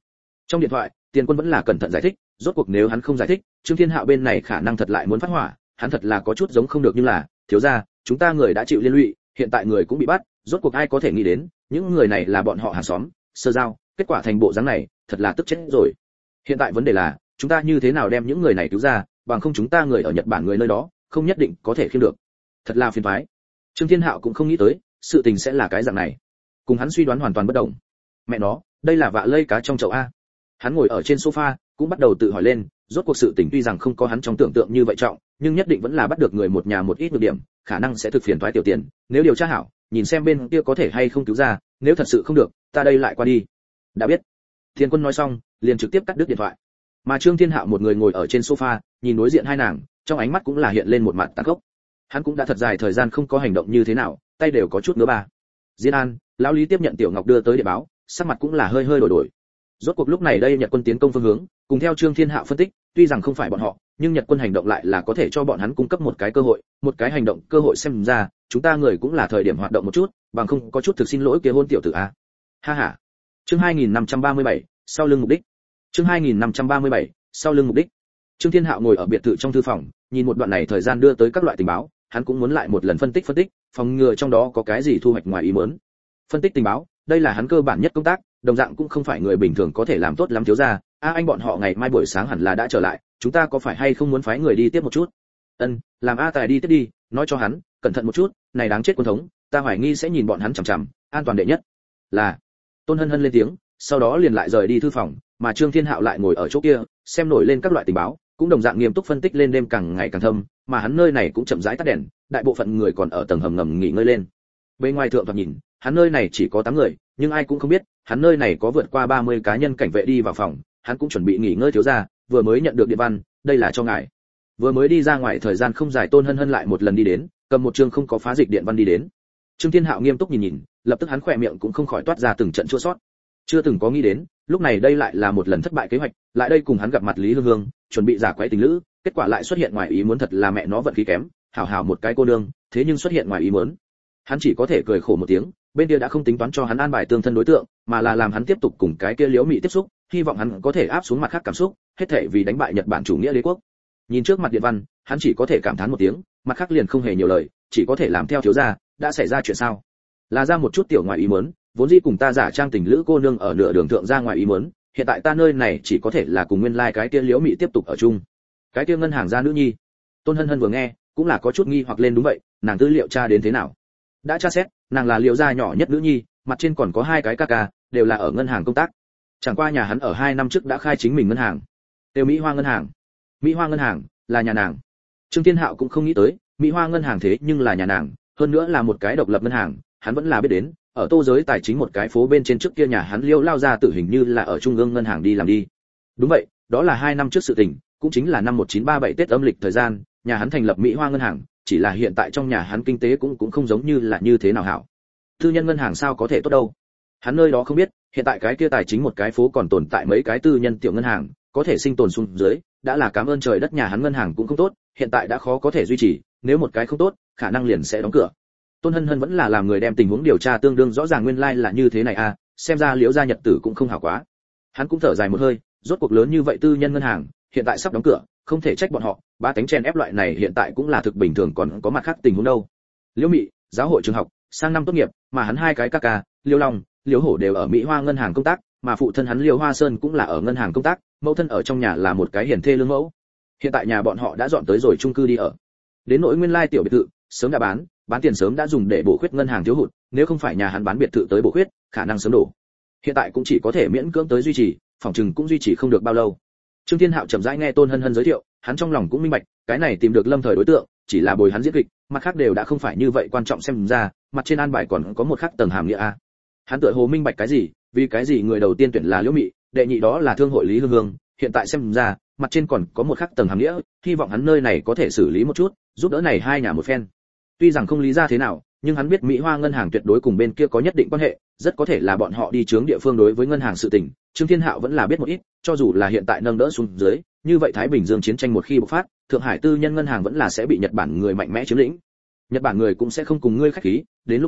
Trong điện thoại, Tiền Quân vẫn là cẩn thận giải thích, rốt cuộc nếu hắn không giải thích, Trương Thiên Hạo bên này khả năng thật lại muốn phát hỏa, hắn thật là có chút giống không được, nhưng là, thiếu gia, chúng ta người đã chịu liên lụy, hiện tại người cũng bị bắt, rốt cuộc ai có thể nghĩ đến, những người này là bọn họ hàng xóm, sơ giao, kết quả thành bộ dáng này, thật là tức chết rồi. Hiện tại vấn đề là, chúng ta như thế nào đem những người này cứu ra, bằng không chúng ta người ở Nhật Bản người nơi đó, không nhất định có thể khiêng được. Thật là phiền toái. Trương Thiên Hạo cũng không nghĩ tới, sự tình sẽ là cái dạng này. Cùng hắn suy đoán hoàn toàn bất đồng. Mẹ nó, đây là vạ lây cá trong chậu a. Hắn ngồi ở trên sofa, cũng bắt đầu tự hỏi lên, rốt cuộc sự tình tuy rằng không có hắn trong tưởng tượng như vậy trọng, nhưng nhất định vẫn là bắt được người một nhà một ít nhược điểm, khả năng sẽ thực phiền toái tiểu tiền, nếu điều tra hảo, nhìn xem bên kia có thể hay không cứu ra, nếu thật sự không được, ta đây lại qua đi. Đã biết. Thiên Quân nói xong, liền trực tiếp cắt đứt điện thoại. Mà Trương Thiên Hạo một người ngồi ở trên sofa, nhìn đối diện hai nàng, trong ánh mắt cũng là hiện lên một mặt tàn khốc. Hắn cũng đã thật dài thời gian không có hành động như thế nào, tay đều có chút ngứa ba. Diên An, lão Lý tiếp nhận Tiểu Ngọc đưa tới địa báo, sắc mặt cũng là hơi hơi đổi đổi. Rốt cuộc lúc này đây Nhật quân tiến công phương hướng, cùng theo Trương Thiên Hạo phân tích, tuy rằng không phải bọn họ, nhưng Nhật quân hành động lại là có thể cho bọn hắn cung cấp một cái cơ hội, một cái hành động cơ hội xem ra, chúng ta người cũng là thời điểm hoạt động một chút, bằng không có chút thực xin lỗi kia hôn tiểu tử a. Ha ha. Chương hai nghìn năm trăm ba mươi bảy, sau lưng mục đích. Chương hai nghìn năm trăm ba mươi bảy, sau lưng mục đích. Trương Thiên Hạo ngồi ở biệt thự trong thư phòng, nhìn một đoạn này thời gian đưa tới các loại tình báo, hắn cũng muốn lại một lần phân tích phân tích, phòng ngừa trong đó có cái gì thu hoạch ngoài ý muốn. Phân tích tình báo, đây là hắn cơ bản nhất công tác, đồng dạng cũng không phải người bình thường có thể làm tốt lắm thiếu gia. A anh bọn họ ngày mai buổi sáng hẳn là đã trở lại, chúng ta có phải hay không muốn phái người đi tiếp một chút? Ân, làm A Tài đi tiếp đi, nói cho hắn, cẩn thận một chút, này đáng chết quân thống, ta hoài nghi sẽ nhìn bọn hắn chằm chằm, an toàn đệ nhất. Là. Tôn Hân Hân lên tiếng, sau đó liền lại rời đi thư phòng, mà Trương Thiên Hạo lại ngồi ở chỗ kia, xem nổi lên các loại tình báo, cũng đồng dạng nghiêm túc phân tích lên đêm càng ngày càng thâm, mà hắn nơi này cũng chậm rãi tắt đèn, đại bộ phận người còn ở tầng hầm ngầm nghỉ ngơi lên. Bên ngoài thượng thoạt nhìn, hắn nơi này chỉ có tám người, nhưng ai cũng không biết, hắn nơi này có vượt qua ba mươi cá nhân cảnh vệ đi vào phòng, hắn cũng chuẩn bị nghỉ ngơi thiếu gia, vừa mới nhận được điện văn, đây là cho ngài. Vừa mới đi ra ngoài thời gian không dài, Tôn Hân Hân lại một lần đi đến, cầm một chương không có phá dịch điện văn đi đến. Trương Thiên Hạo nghiêm túc nhìn nhìn, lập tức hắn khỏe miệng cũng không khỏi toát ra từng trận chua xót. Chưa từng có nghĩ đến, lúc này đây lại là một lần thất bại kế hoạch, lại đây cùng hắn gặp mặt Lý Hương Hương, chuẩn bị giả quái tình lữ, kết quả lại xuất hiện ngoài ý muốn, thật là mẹ nó vận khí kém, hảo hảo một cái cô nương, thế nhưng xuất hiện ngoài ý muốn. Hắn chỉ có thể cười khổ một tiếng, bên kia đã không tính toán cho hắn an bài tương thân đối tượng, mà là làm hắn tiếp tục cùng cái kia Liễu Mị tiếp xúc, hy vọng hắn có thể áp xuống mặt khác cảm xúc, hết thảy vì đánh bại Nhật Bản chủ nghĩa đế quốc. Nhìn trước mặt điện văn, hắn chỉ có thể cảm thán một tiếng, mặt khác liền không hề nhiều lời, chỉ có thể làm theo thiếu gia, đã xảy ra chuyện sao? Là ra một chút tiểu ngoài ý muốn, vốn dĩ cùng ta giả trang tình lữ cô nương ở nửa đường thượng ra ngoài ý muốn, hiện tại ta nơi này chỉ có thể là cùng nguyên lai like cái kia Liễu Mị tiếp tục ở chung. Cái kia ngân hàng gia nữ nhi. Tôn Hân Hân vừa nghe, cũng là có chút nghi hoặc lên, đúng vậy, nàng tư liệu tra đến thế nào? Đã tra xét, nàng là Liễu gia nhỏ nhất nữ nhi, mặt trên còn có hai cái ca ca, đều là ở ngân hàng công tác. Chẳng qua nhà hắn ở hai năm trước đã khai chính mình ngân hàng. Tiêu Mỹ Hoa ngân hàng. Mỹ Hoa ngân hàng là nhà nàng. Trương Thiên Hạo cũng không nghĩ tới, Mỹ Hoa ngân hàng thế nhưng là nhà nàng, hơn nữa là một cái độc lập ngân hàng, hắn vẫn là biết đến, ở Tô giới tài chính một cái phố bên trên trước kia nhà hắn Liêu lao ra tử hình như là ở trung ương ngân hàng đi làm đi. Đúng vậy, đó là hai năm trước sự tình, cũng chính là năm một nghìn chín trăm ba mươi bảy Tết âm lịch thời gian, nhà hắn thành lập Mỹ Hoa ngân hàng, chỉ là hiện tại trong nhà hắn kinh tế cũng cũng không giống như là như thế nào hảo. Tư nhân ngân hàng sao có thể tốt đâu? Hắn nơi đó không biết, hiện tại cái kia tài chính một cái phố còn tồn tại mấy cái tư nhân tiểu ngân hàng, có thể sinh tồn xuống dưới, đã là cảm ơn trời đất, nhà hắn ngân hàng cũng không tốt, hiện tại đã khó có thể duy trì, nếu một cái không tốt, khả năng liền sẽ đóng cửa. Tôn Hân Hân vẫn là làm người đem tình huống điều tra tương đương rõ ràng, nguyên lai like là như thế này à, xem ra Liễu gia nhật tử cũng không hảo quá. Hắn cũng thở dài một hơi, rốt cuộc lớn như vậy tư nhân ngân hàng, hiện tại sắp đóng cửa, không thể trách bọn họ, ba tánh chen ép loại này hiện tại cũng là thực bình thường, còn có mặt khác tình huống đâu. Liễu Mị, giáo hội trường học, sang năm tốt nghiệp, mà hắn hai cái ca ca, Liễu Long, Liễu Hổ đều ở Mỹ Hoa ngân hàng công tác, mà phụ thân hắn Liễu Hoa Sơn cũng là ở ngân hàng công tác, mẫu thân ở trong nhà là một cái hiền thê lương mẫu. Hiện tại nhà bọn họ đã dọn tới rồi chung cư đi ở. Đến nỗi nguyên lai tiểu biệt thự, sớm đã bán, bán tiền sớm đã dùng để bổ khuyết ngân hàng thiếu hụt, nếu không phải nhà hắn bán biệt thự tới bổ khuyết, khả năng sớm đổ. Hiện tại cũng chỉ có thể miễn cưỡng tới duy trì, phòng trừng cũng duy trì không được bao lâu. Trương Thiên Hạo chậm rãi nghe Tôn Hân Hân giới thiệu, hắn trong lòng cũng minh bạch, cái này tìm được lâm thời đối tượng, chỉ là bồi hắn diễn kịch, mặt khác đều đã không phải như vậy quan trọng, xem ra, mặt trên an bài còn có một khác tầng hàm nghĩa a. Hắn tựa hồ minh bạch cái gì, vì cái gì người đầu tiên tuyển là Liễu Mị, đệ nhị đó là thương hội Lý Hương Hương, hiện tại xem ra, mặt trên còn có một khác tầng hàm nghĩa, hy vọng hắn nơi này có thể xử lý một chút, giúp đỡ này hai nhà một phen. Tuy rằng không lý ra thế nào, nhưng hắn biết Mỹ Hoa ngân hàng tuyệt đối cùng bên kia có nhất định quan hệ, rất có thể là bọn họ đi chướng địa phương đối với ngân hàng sự tình, Trương Thiên Hạo vẫn là biết một ít, cho dù là hiện tại nâng đỡ xuống dưới, như vậy Thái Bình Dương chiến tranh một khi bộc phát, Thượng Hải tư nhân ngân hàng vẫn là sẽ bị Nhật Bản người mạnh mẽ chiếm lĩnh. Nhật Bản người cũng sẽ không cùng ngươi khách khí, đến lúc đó,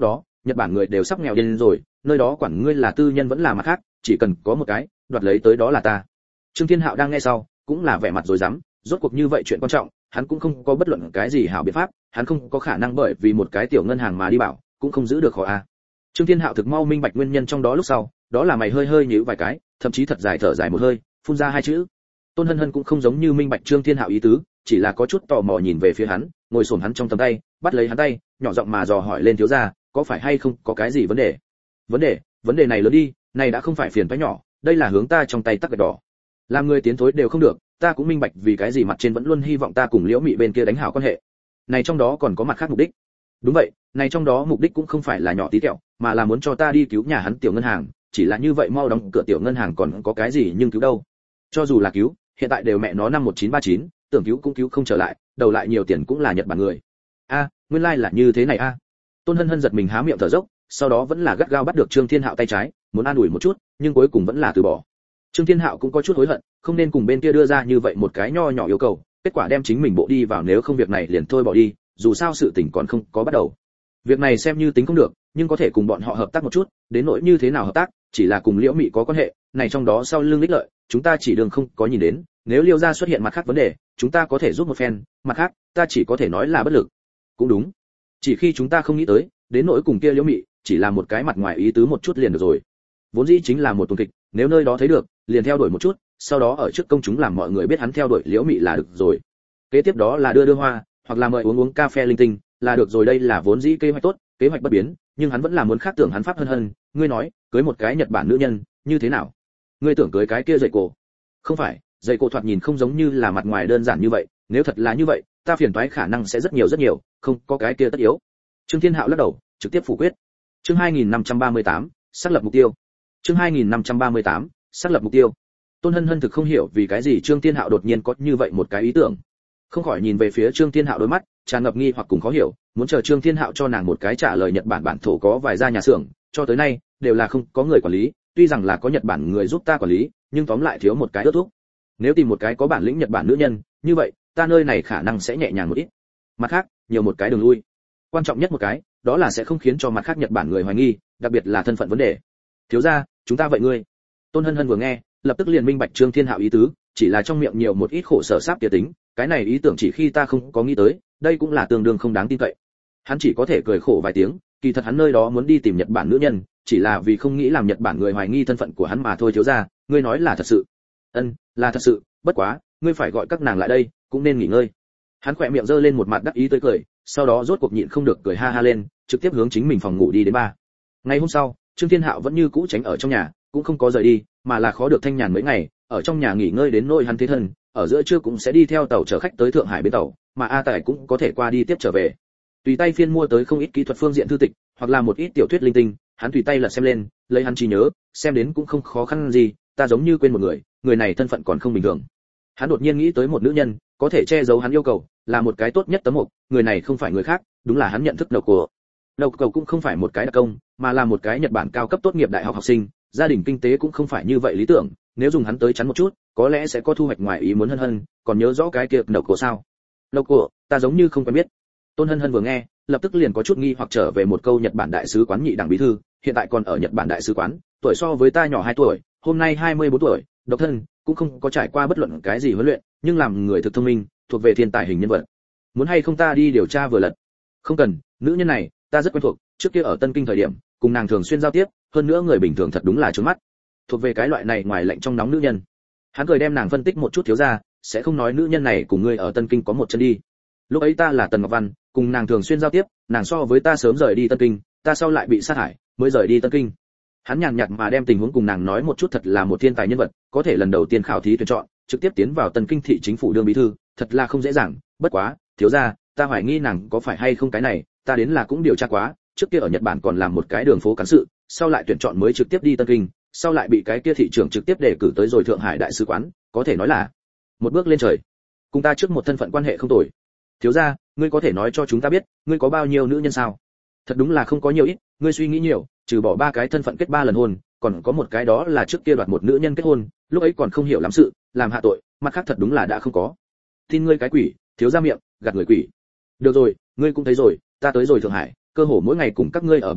Nhật Bản người đều sắp nghèo điên rồi, nơi đó quản ngươi là tư nhân vẫn là mặt khác, chỉ cần có một cái, đoạt lấy tới đó là ta. Trương Thiên Hạo đang nghe sau, cũng là vẻ mặt rối rắm, rốt cuộc như vậy chuyện quan trọng, hắn cũng không có bất luận cái gì hảo biện pháp, hắn không có khả năng bởi vì một cái tiểu ngân hàng mà đi bảo, cũng không giữ được khỏi a. Trương Thiên Hạo thực mau minh bạch nguyên nhân trong đó lúc sau, đó là mày hơi hơi nhíu vài cái, thậm chí thật dài thở dài một hơi, phun ra hai chữ. Tôn Hân Hân cũng không giống như minh bạch Trương Thiên Hạo ý tứ, chỉ là có chút tò mò nhìn về phía hắn, ngồi xổm hắn trong tầm tay, bắt lấy hắn tay, nhỏ giọng mà dò hỏi lên thiếu gia, có phải hay không có cái gì vấn đề? Vấn đề, vấn đề này lớn đi, này đã không phải phiền toái nhỏ, đây là hướng ta trong tay tắc gạch đỏ. Làm người tiến thối đều không được, ta cũng minh bạch vì cái gì mặt trên vẫn luôn hy vọng ta cùng Liễu Mị bên kia đánh hảo quan hệ. Này trong đó còn có mặt khác mục đích. Đúng vậy, này trong đó mục đích cũng không phải là nhỏ tí tẹo, mà là muốn cho ta đi cứu nhà hắn tiểu ngân hàng, chỉ là như vậy mau đóng cửa tiểu ngân hàng còn có cái gì nhưng cứu đâu. Cho dù là cứu, hiện tại đều mẹ nó năm một chín ba chín, tưởng cứu cũng cứu không trở lại, đầu lại nhiều tiền cũng là Nhật Bản người. A, nguyên lai like là như thế này a. Tôn Hân Hân giật mình há miệng thở dốc, sau đó vẫn là gắt gao bắt được Trương Thiên Hạo tay trái, muốn an ủi một chút, nhưng cuối cùng vẫn là từ bỏ. Trương Thiên Hạo cũng có chút hối hận, không nên cùng bên kia đưa ra như vậy một cái nho nhỏ yêu cầu, kết quả đem chính mình bộ đi vào, nếu không việc này liền thôi bỏ đi, dù sao sự tình còn không có bắt đầu. Việc này xem như tính không được, nhưng có thể cùng bọn họ hợp tác một chút, đến nỗi như thế nào hợp tác, chỉ là cùng Liễu Mị có quan hệ, này trong đó sau lưng ích lợi, chúng ta chỉ đường không có nhìn đến, nếu Liêu gia xuất hiện mặt khác vấn đề, chúng ta có thể giúp một phen, mặt khác, ta chỉ có thể nói là bất lực. Cũng đúng. Chỉ khi chúng ta không nghĩ tới, đến nỗi cùng kia Liễu Mị, chỉ là một cái mặt ngoài ý tứ một chút liền được rồi. Vốn dĩ chính là một tuần kịch, nếu nơi đó thấy được, liền theo đuổi một chút, sau đó ở trước công chúng làm mọi người biết hắn theo đuổi Liễu Mị là được rồi. Kế tiếp đó là đưa đưa hoa, hoặc là mời uống uống cà phê linh tinh, là được rồi, đây là vốn dĩ kế hoạch tốt, kế hoạch bất biến, nhưng hắn vẫn là muốn khác tưởng hắn pháp hơn hơn, ngươi nói, cưới một cái Nhật Bản nữ nhân, như thế nào? Ngươi tưởng cưới cái kia dạy cổ? Không phải, dạy cổ thoạt nhìn không giống như là mặt ngoài đơn giản như vậy, nếu thật là như vậy, ta phiền toái khả năng sẽ rất nhiều rất nhiều, không, có cái kia tất yếu. Trương Thiên Hạo lắc đầu, trực tiếp phủ quyết. Chương hai nghìn năm trăm ba mươi tám, xác lập mục tiêu. Chương hai nghìn năm trăm ba mươi tám, xác lập mục tiêu. Tôn Hân Hân thực không hiểu vì cái gì Trương Thiên Hạo đột nhiên có như vậy một cái ý tưởng, không khỏi nhìn về phía Trương Thiên Hạo đôi mắt tràn ngập nghi hoặc cùng khó hiểu, muốn chờ Trương Thiên Hạo cho nàng một cái trả lời. Nhật Bản bản thổ có vài gia nhà xưởng, cho tới nay đều là không có người quản lý, tuy rằng là có Nhật Bản người giúp ta quản lý, nhưng tóm lại thiếu một cái ước thúc. Nếu tìm một cái có bản lĩnh Nhật Bản nữ nhân, như vậy, ta nơi này khả năng sẽ nhẹ nhàng một ít. Mặt khác, nhiều một cái đường lui. Quan trọng nhất một cái, đó là sẽ không khiến cho mặt khác Nhật Bản người hoài nghi, đặc biệt là thân phận vấn đề. Thiếu gia, chúng ta vậy ngươi. Tôn Hân Hân vừa nghe, lập tức liền minh bạch Trương Thiên Hạo ý tứ, chỉ là trong miệng nhiều một ít khổ sở sáp tiệt tính, cái này ý tưởng chỉ khi ta không có nghĩ tới, đây cũng là tương đương không đáng tin cậy. Hắn chỉ có thể cười khổ vài tiếng, kỳ thật hắn nơi đó muốn đi tìm Nhật Bản nữ nhân, chỉ là vì không nghĩ làm Nhật Bản người hoài nghi thân phận của hắn mà thôi. Thiếu gia, ngươi nói là thật sự? Ân, là thật sự, bất quá, ngươi phải gọi các nàng lại đây, cũng nên nghỉ ngơi. Hắn khỏe miệng giơ lên một mặt đắc ý tới cười, sau đó rốt cuộc nhịn không được cười ha ha lên, trực tiếp hướng chính mình phòng ngủ đi đến ba. Ngày hôm sau, Trương Thiên Hạo vẫn như cũ tránh ở trong nhà, cũng không có rời đi, mà là khó được thanh nhàn mấy ngày, ở trong nhà nghỉ ngơi đến nỗi hắn thế thân, ở giữa trưa cũng sẽ đi theo tàu chở khách tới Thượng Hải bến tàu, mà A Tài cũng có thể qua đi tiếp trở về. Tùy tay phiên mua tới không ít kỹ thuật phương diện thư tịch, hoặc là một ít tiểu thuyết linh tinh, hắn tùy tay lật xem lên, lấy hắn trí nhớ, xem đến cũng không khó khăn gì, ta giống như quên một người, người này thân phận còn không bình thường. Hắn đột nhiên nghĩ tới một nữ nhân, có thể che giấu hắn yêu cầu, là một cái tốt nhất tấm mục, người này không phải người khác, đúng là hắn nhận thức Độc Cổ. Độc Cổ cũng không phải một cái đặc công, mà là một cái Nhật Bản cao cấp tốt nghiệp đại học học sinh, gia đình kinh tế cũng không phải như vậy lý tưởng, nếu dùng hắn tới chắn một chút, có lẽ sẽ có thu hoạch ngoài ý muốn. Hân Hân, còn nhớ rõ cái kia Độc Cổ sao? Độc Cổ, ta giống như không quen biết. Tôn Hân Hân vừa nghe, lập tức liền có chút nghi hoặc trở về một câu Nhật Bản đại sứ quán nhị đảng bí thư, hiện tại còn ở Nhật Bản đại sứ quán, tuổi so với ta nhỏ hai tuổi, hôm nay hai mươi bốn tuổi, độc thân, cũng không có trải qua bất luận cái gì huấn luyện, nhưng làm người thực thông minh, thuộc về thiên tài hình nhân vật. Muốn hay không ta đi điều tra vừa lật? Không cần, nữ nhân này, ta rất quen thuộc, trước kia ở Tân Kinh thời điểm, cùng nàng thường xuyên giao tiếp, hơn nữa người bình thường thật đúng là trốn mắt. Thuộc về cái loại này ngoài lạnh trong nóng nữ nhân. Hắn cười đem nàng phân tích một chút. Thiếu gia, sẽ không nói nữ nhân này cùng ngươi ở Tân Kinh có một chân đi. Lúc ấy ta là Tần Ngọc Văn, cùng nàng thường xuyên giao tiếp, nàng so với ta sớm rời đi Tân Kinh, ta sau lại bị sát hại, mới rời đi Tân Kinh. Hắn nhàn nhạt mà đem tình huống cùng nàng nói một chút, thật là một thiên tài nhân vật, có thể lần đầu tiên khảo thí tuyển chọn, trực tiếp tiến vào Tân Kinh thị chính phủ đương bí thư, thật là không dễ dàng. Bất quá, thiếu gia, ta hoài nghi nàng có phải hay không cái này, ta đến là cũng điều tra quá, trước kia ở Nhật Bản còn làm một cái đường phố cán sự, sau lại tuyển chọn mới trực tiếp đi Tân Kinh, sau lại bị cái kia thị trưởng trực tiếp đề cử tới rồi Thượng Hải đại sứ quán, có thể nói là một bước lên trời. Cùng ta trước một thân phận quan hệ không tồi. Thiếu gia, ngươi có thể nói cho chúng ta biết, ngươi có bao nhiêu nữ nhân sao? Thật đúng là không có nhiều ít, ngươi suy nghĩ nhiều, trừ bỏ ba cái thân phận kết ba lần hôn, còn có một cái đó là trước kia đoạt một nữ nhân kết hôn, lúc ấy còn không hiểu lắm sự, làm hạ tội, mặt khác thật đúng là đã không có. Tin ngươi cái quỷ, thiếu gia miệng, gạt người quỷ. Được rồi, ngươi cũng thấy rồi, ta tới rồi Thượng Hải, cơ hồ mỗi ngày cùng các ngươi ở bên nhau,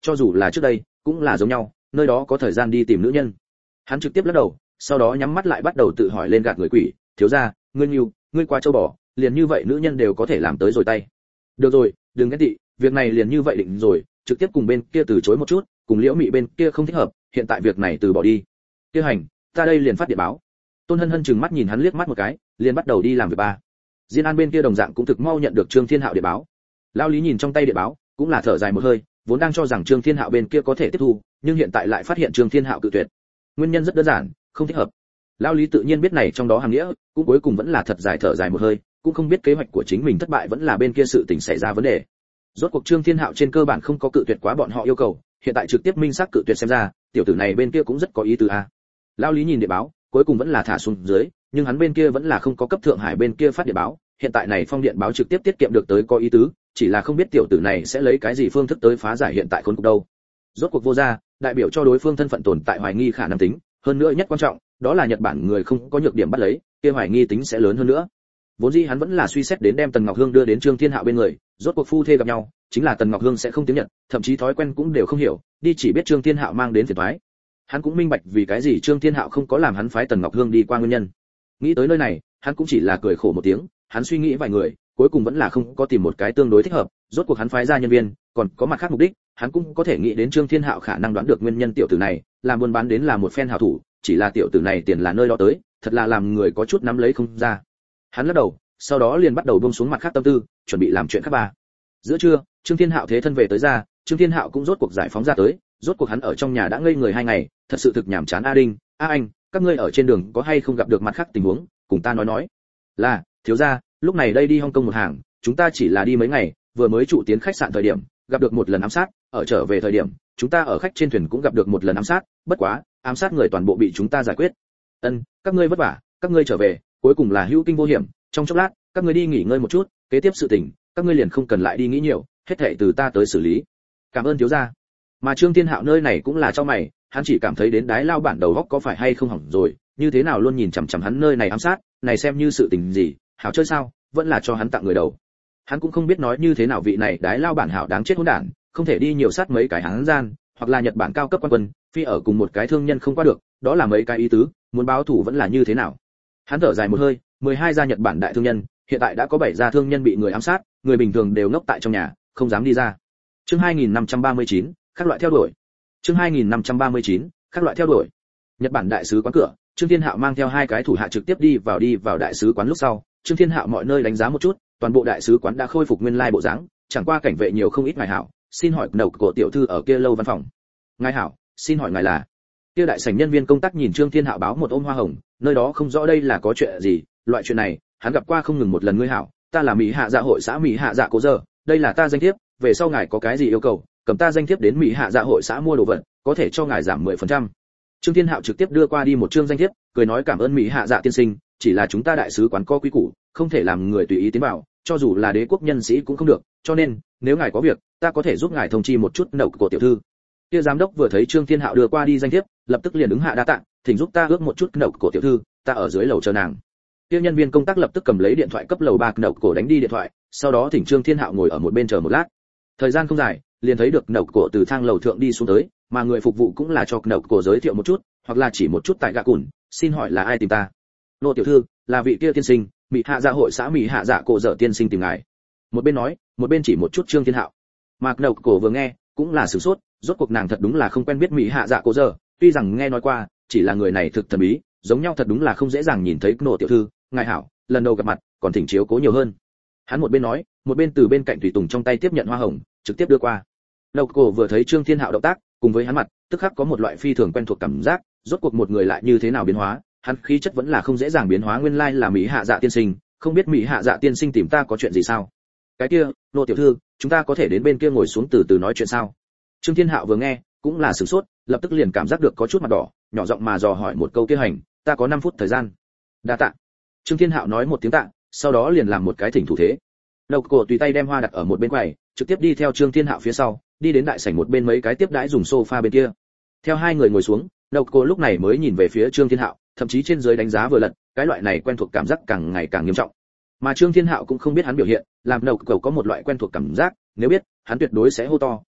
cho dù là trước đây cũng là giống nhau, nơi đó có thời gian đi tìm nữ nhân. Hắn trực tiếp lắc đầu, sau đó nhắm mắt lại bắt đầu tự hỏi lên gạt người quỷ, thiếu gia, ngươi nhiều, ngươi quá châu bò, liền như vậy nữ nhân đều có thể làm tới rồi tay. Được rồi, đừng ghét tị, việc này liền như vậy định rồi, trực tiếp cùng bên kia từ chối một chút, cùng Liễu Mị bên kia không thích hợp, hiện tại việc này từ bỏ đi. Kia hành, ta đây liền phát điện báo. Tôn Hân Hân trừng mắt nhìn hắn liếc mắt một cái, liền bắt đầu đi làm việc ba. Diên An bên kia đồng dạng cũng thực mau nhận được Trương Thiên Hạo điện báo. Lão Lý nhìn trong tay điện báo, cũng là thở dài một hơi, vốn đang cho rằng Trương Thiên Hạo bên kia có thể tiếp thu, nhưng hiện tại lại phát hiện Trương Thiên Hạo cự tuyệt. Nguyên nhân rất đơn giản, không thích hợp. Lão Lý tự nhiên biết này trong đó hàm nghĩa, cũng cuối cùng vẫn là thật dài thở dài một hơi, cũng không biết kế hoạch của chính mình thất bại vẫn là bên kia sự tình xảy ra vấn đề. Rốt cuộc Trương Thiên Hạo trên cơ bản không có cự tuyệt quá bọn họ yêu cầu, hiện tại trực tiếp minh xác cự tuyệt xem ra, tiểu tử này bên kia cũng rất có ý tứ a. Lão Lý nhìn điện báo, cuối cùng vẫn là thả xuống dưới, nhưng hắn bên kia vẫn là không có cấp Thượng Hải bên kia phát điện báo, hiện tại này phong điện báo trực tiếp tiết kiệm được tới có ý tứ, chỉ là không biết tiểu tử này sẽ lấy cái gì phương thức tới phá giải hiện tại khốn cục đâu. Rốt cuộc vô gia, đại biểu cho đối phương thân phận tồn tại hoài nghi khả năng tính, hơn nữa nhất quan trọng, đó là Nhật Bản người không có nhược điểm bắt lấy, kia hoài nghi tính sẽ lớn hơn nữa. Vốn dĩ hắn vẫn là suy xét đến đem Tần Ngọc Hương đưa đến Trương Thiên Hạo bên người, rốt cuộc phu thê gặp nhau, chính là Tần Ngọc Hương sẽ không tiếng Nhật, thậm chí thói quen cũng đều không hiểu, đi chỉ biết Trương Thiên Hạo mang đến phiền toái. Hắn cũng minh bạch vì cái gì Trương Thiên Hạo không có làm hắn phái Tần Ngọc Hương đi qua nguyên nhân. Nghĩ tới nơi này, hắn cũng chỉ là cười khổ một tiếng, hắn suy nghĩ vài người, cuối cùng vẫn là không có tìm một cái tương đối thích hợp, rốt cuộc hắn phái ra nhân viên, còn có mặt khác mục đích, hắn cũng có thể nghĩ đến Trương Thiên Hạo khả năng đoán được nguyên nhân tiểu tử này, làm buôn bán đến là một phen hảo thủ, chỉ là tiểu tử này tiền là nơi đó tới, thật là làm người có chút nắm lấy không ra. Hắn lắc đầu, sau đó liền bắt đầu buông xuống mặt khác tâm tư, chuẩn bị làm chuyện khác ba. Giữa trưa, Trương Thiên Hạo thế thân về tới ra, Trương Thiên Hạo cũng rốt cuộc giải phóng ra tới, rốt cuộc hắn ở trong nhà đã ngây người hai ngày, thật sự thực nhàm chán. A Đinh, a anh, các ngươi ở trên đường có hay không gặp được mặt khác tình huống, cùng ta nói nói. Là, thiếu gia, lúc này đây đi Hong Kong một hàng, chúng ta chỉ là đi mấy ngày, vừa mới trụ tiến khách sạn thời điểm, gặp được một lần ám sát, ở trở về thời điểm, chúng ta ở khách trên thuyền cũng gặp được một lần ám sát, bất quá, ám sát người toàn bộ bị chúng ta giải quyết. Ân, các ngươi vất vả, các ngươi trở về, cuối cùng là hữu kinh vô hiểm, trong chốc lát, các ngươi đi nghỉ ngơi một chút, kế tiếp sự tình, các ngươi liền không cần lại đi nghĩ nhiều, hết thảy từ ta tới xử lý. Cảm ơn thiếu gia. Mà Trương Thiên Hạo nơi này cũng là cho mày, hắn chỉ cảm thấy đến đái lao bản đầu góc có phải hay không hỏng rồi, như thế nào luôn nhìn chằm chằm hắn nơi này ám sát, này xem như sự tình gì, hảo chơi sao, vẫn là cho hắn tặng người đầu. Hắn cũng không biết nói như thế nào vị này đái lao bản hảo đáng chết hỗn đản, không thể đi nhiều sát mấy cái hắn gian, hoặc là Nhật Bản cao cấp quan quân, phi ở cùng một cái thương nhân không qua được, đó là mấy cái ý tứ, muốn báo thủ vẫn là như thế nào. Hắn thở dài một hơi, mười hai gia Nhật Bản đại thương nhân, hiện tại đã có bảy gia thương nhân bị người ám sát, người bình thường đều ngốc tại trong nhà, không dám đi ra. Chương hai nghìn năm trăm ba mươi chín, các loại theo đuổi. Chương hai nghìn năm trăm ba mươi chín, các loại theo đuổi. Nhật Bản đại sứ quán cửa, Trương Thiên Hạo mang theo hai cái thủ hạ trực tiếp đi vào đi vào đại sứ quán lúc sau, Trương Thiên Hạo mọi nơi đánh giá một chút, toàn bộ đại sứ quán đã khôi phục nguyên lai bộ dáng, chẳng qua cảnh vệ nhiều không ít ngài hảo, xin hỏi đầu cổ tiểu thư ở kia lâu văn phòng. Ngài hảo, xin hỏi ngài là? Kia đại sảnh nhân viên công tác nhìn Trương Thiên Hạo báo một ôm hoa hồng, nơi đó không rõ đây là có chuyện gì, loại chuyện này, hắn gặp qua không ngừng một lần. Ngươi hảo, ta là Mỹ Hạ Dạ hội xã Mỹ Hạ Dạ Cố Giờ, đây là ta danh thiếp, về sau ngài có cái gì yêu cầu, cầm ta danh thiếp đến Mỹ Hạ Dạ hội xã mua đồ vật, có thể cho ngài giảm mười phần trăm. Trương Thiên Hạo trực tiếp đưa qua đi một trương danh thiếp, cười nói cảm ơn Mỹ Hạ Dạ tiên sinh, chỉ là chúng ta đại sứ quán có quý củ, không thể làm người tùy ý tiến vào, cho dù là đế quốc nhân sĩ cũng không được, cho nên, nếu ngài có việc, ta có thể giúp ngài thông chi một chút nậu của tiểu thư. Kia giám đốc vừa thấy Trương Thiên Hạo đưa qua đi danh thiếp, lập tức liền ứng hạ đa tạ, thỉnh giúp ta ước một chút nậu của tiểu thư, ta ở dưới lầu chờ nàng. Kia nhân viên công tác lập tức cầm lấy điện thoại cấp lầu ba nậu cổ đánh đi điện thoại, sau đó thỉnh Trương Thiên Hạo ngồi ở một bên chờ một lát. Thời gian không dài, liền thấy được nậu cổ từ thang lầu thượng đi xuống tới, mà người phục vụ cũng là cho nậu cổ giới thiệu một chút, hoặc là chỉ một chút tại gạ cùn, xin hỏi là ai tìm ta? Nô tiểu thư, là vị kia tiên sinh, Mỹ Hạ Dạ hội xã Mỹ Hạ Dạ cổ dở tiên sinh tìm ngài. Một bên nói, một bên chỉ một chút Trương Thiên Hạo. Mạc Nậu cổ vừa nghe, cũng là sửng sốt, rốt cuộc nàng thật đúng là không quen biết Mỹ Hạ Dạ cổ dở, tuy rằng nghe nói qua, chỉ là người này thực thần bí, giống nhau thật đúng là không dễ dàng nhìn thấy. Nô tiểu thư, ngài hảo, lần đầu gặp mặt, còn thỉnh chiếu cố nhiều hơn. Hắn một bên nói, một bên từ bên cạnh tùy tùng trong tay tiếp nhận hoa hồng, trực tiếp đưa qua. Nậu cổ vừa thấy Trương Thiên Hạo động tác, cùng với hắn mặt, tức khắc có một loại phi thường quen thuộc cảm giác, rốt cuộc một người lại như thế nào biến hóa, hắn khí chất vẫn là không dễ dàng biến hóa. Nguyên lai là Mỹ Hạ Dạ tiên sinh, không biết Mỹ Hạ Dạ tiên sinh tìm ta có chuyện gì sao? Cái kia, Nô tiểu thư, chúng ta có thể đến bên kia ngồi xuống từ từ nói chuyện sao? Trương Thiên Hạo vừa nghe, cũng là sửng sốt, lập tức liền cảm giác được có chút mặt đỏ, nhỏ giọng mà dò hỏi một câu kia hành, ta có năm phút thời gian. Đa tạ. Trương Thiên Hạo nói một tiếng tạ, sau đó liền làm một cái thỉnh thủ thế. Đầu cổ tùy tay đem hoa đặt ở một bên quầy, trực tiếp đi theo Trương Thiên Hạo phía sau, đi đến đại sảnh một bên mấy cái tiếp đãi dùng sofa bên kia. Theo hai người ngồi xuống, đầu cổ lúc này mới nhìn về phía Trương Thiên Hạo, thậm chí trên dưới đánh giá vừa lật, cái loại này quen thuộc cảm giác càng ngày càng nghiêm trọng. Mà Trương Thiên Hạo cũng không biết hắn biểu hiện, làm đầu cổ có một loại quen thuộc cảm giác, nếu biết, hắn tuyệt đối sẽ hô to,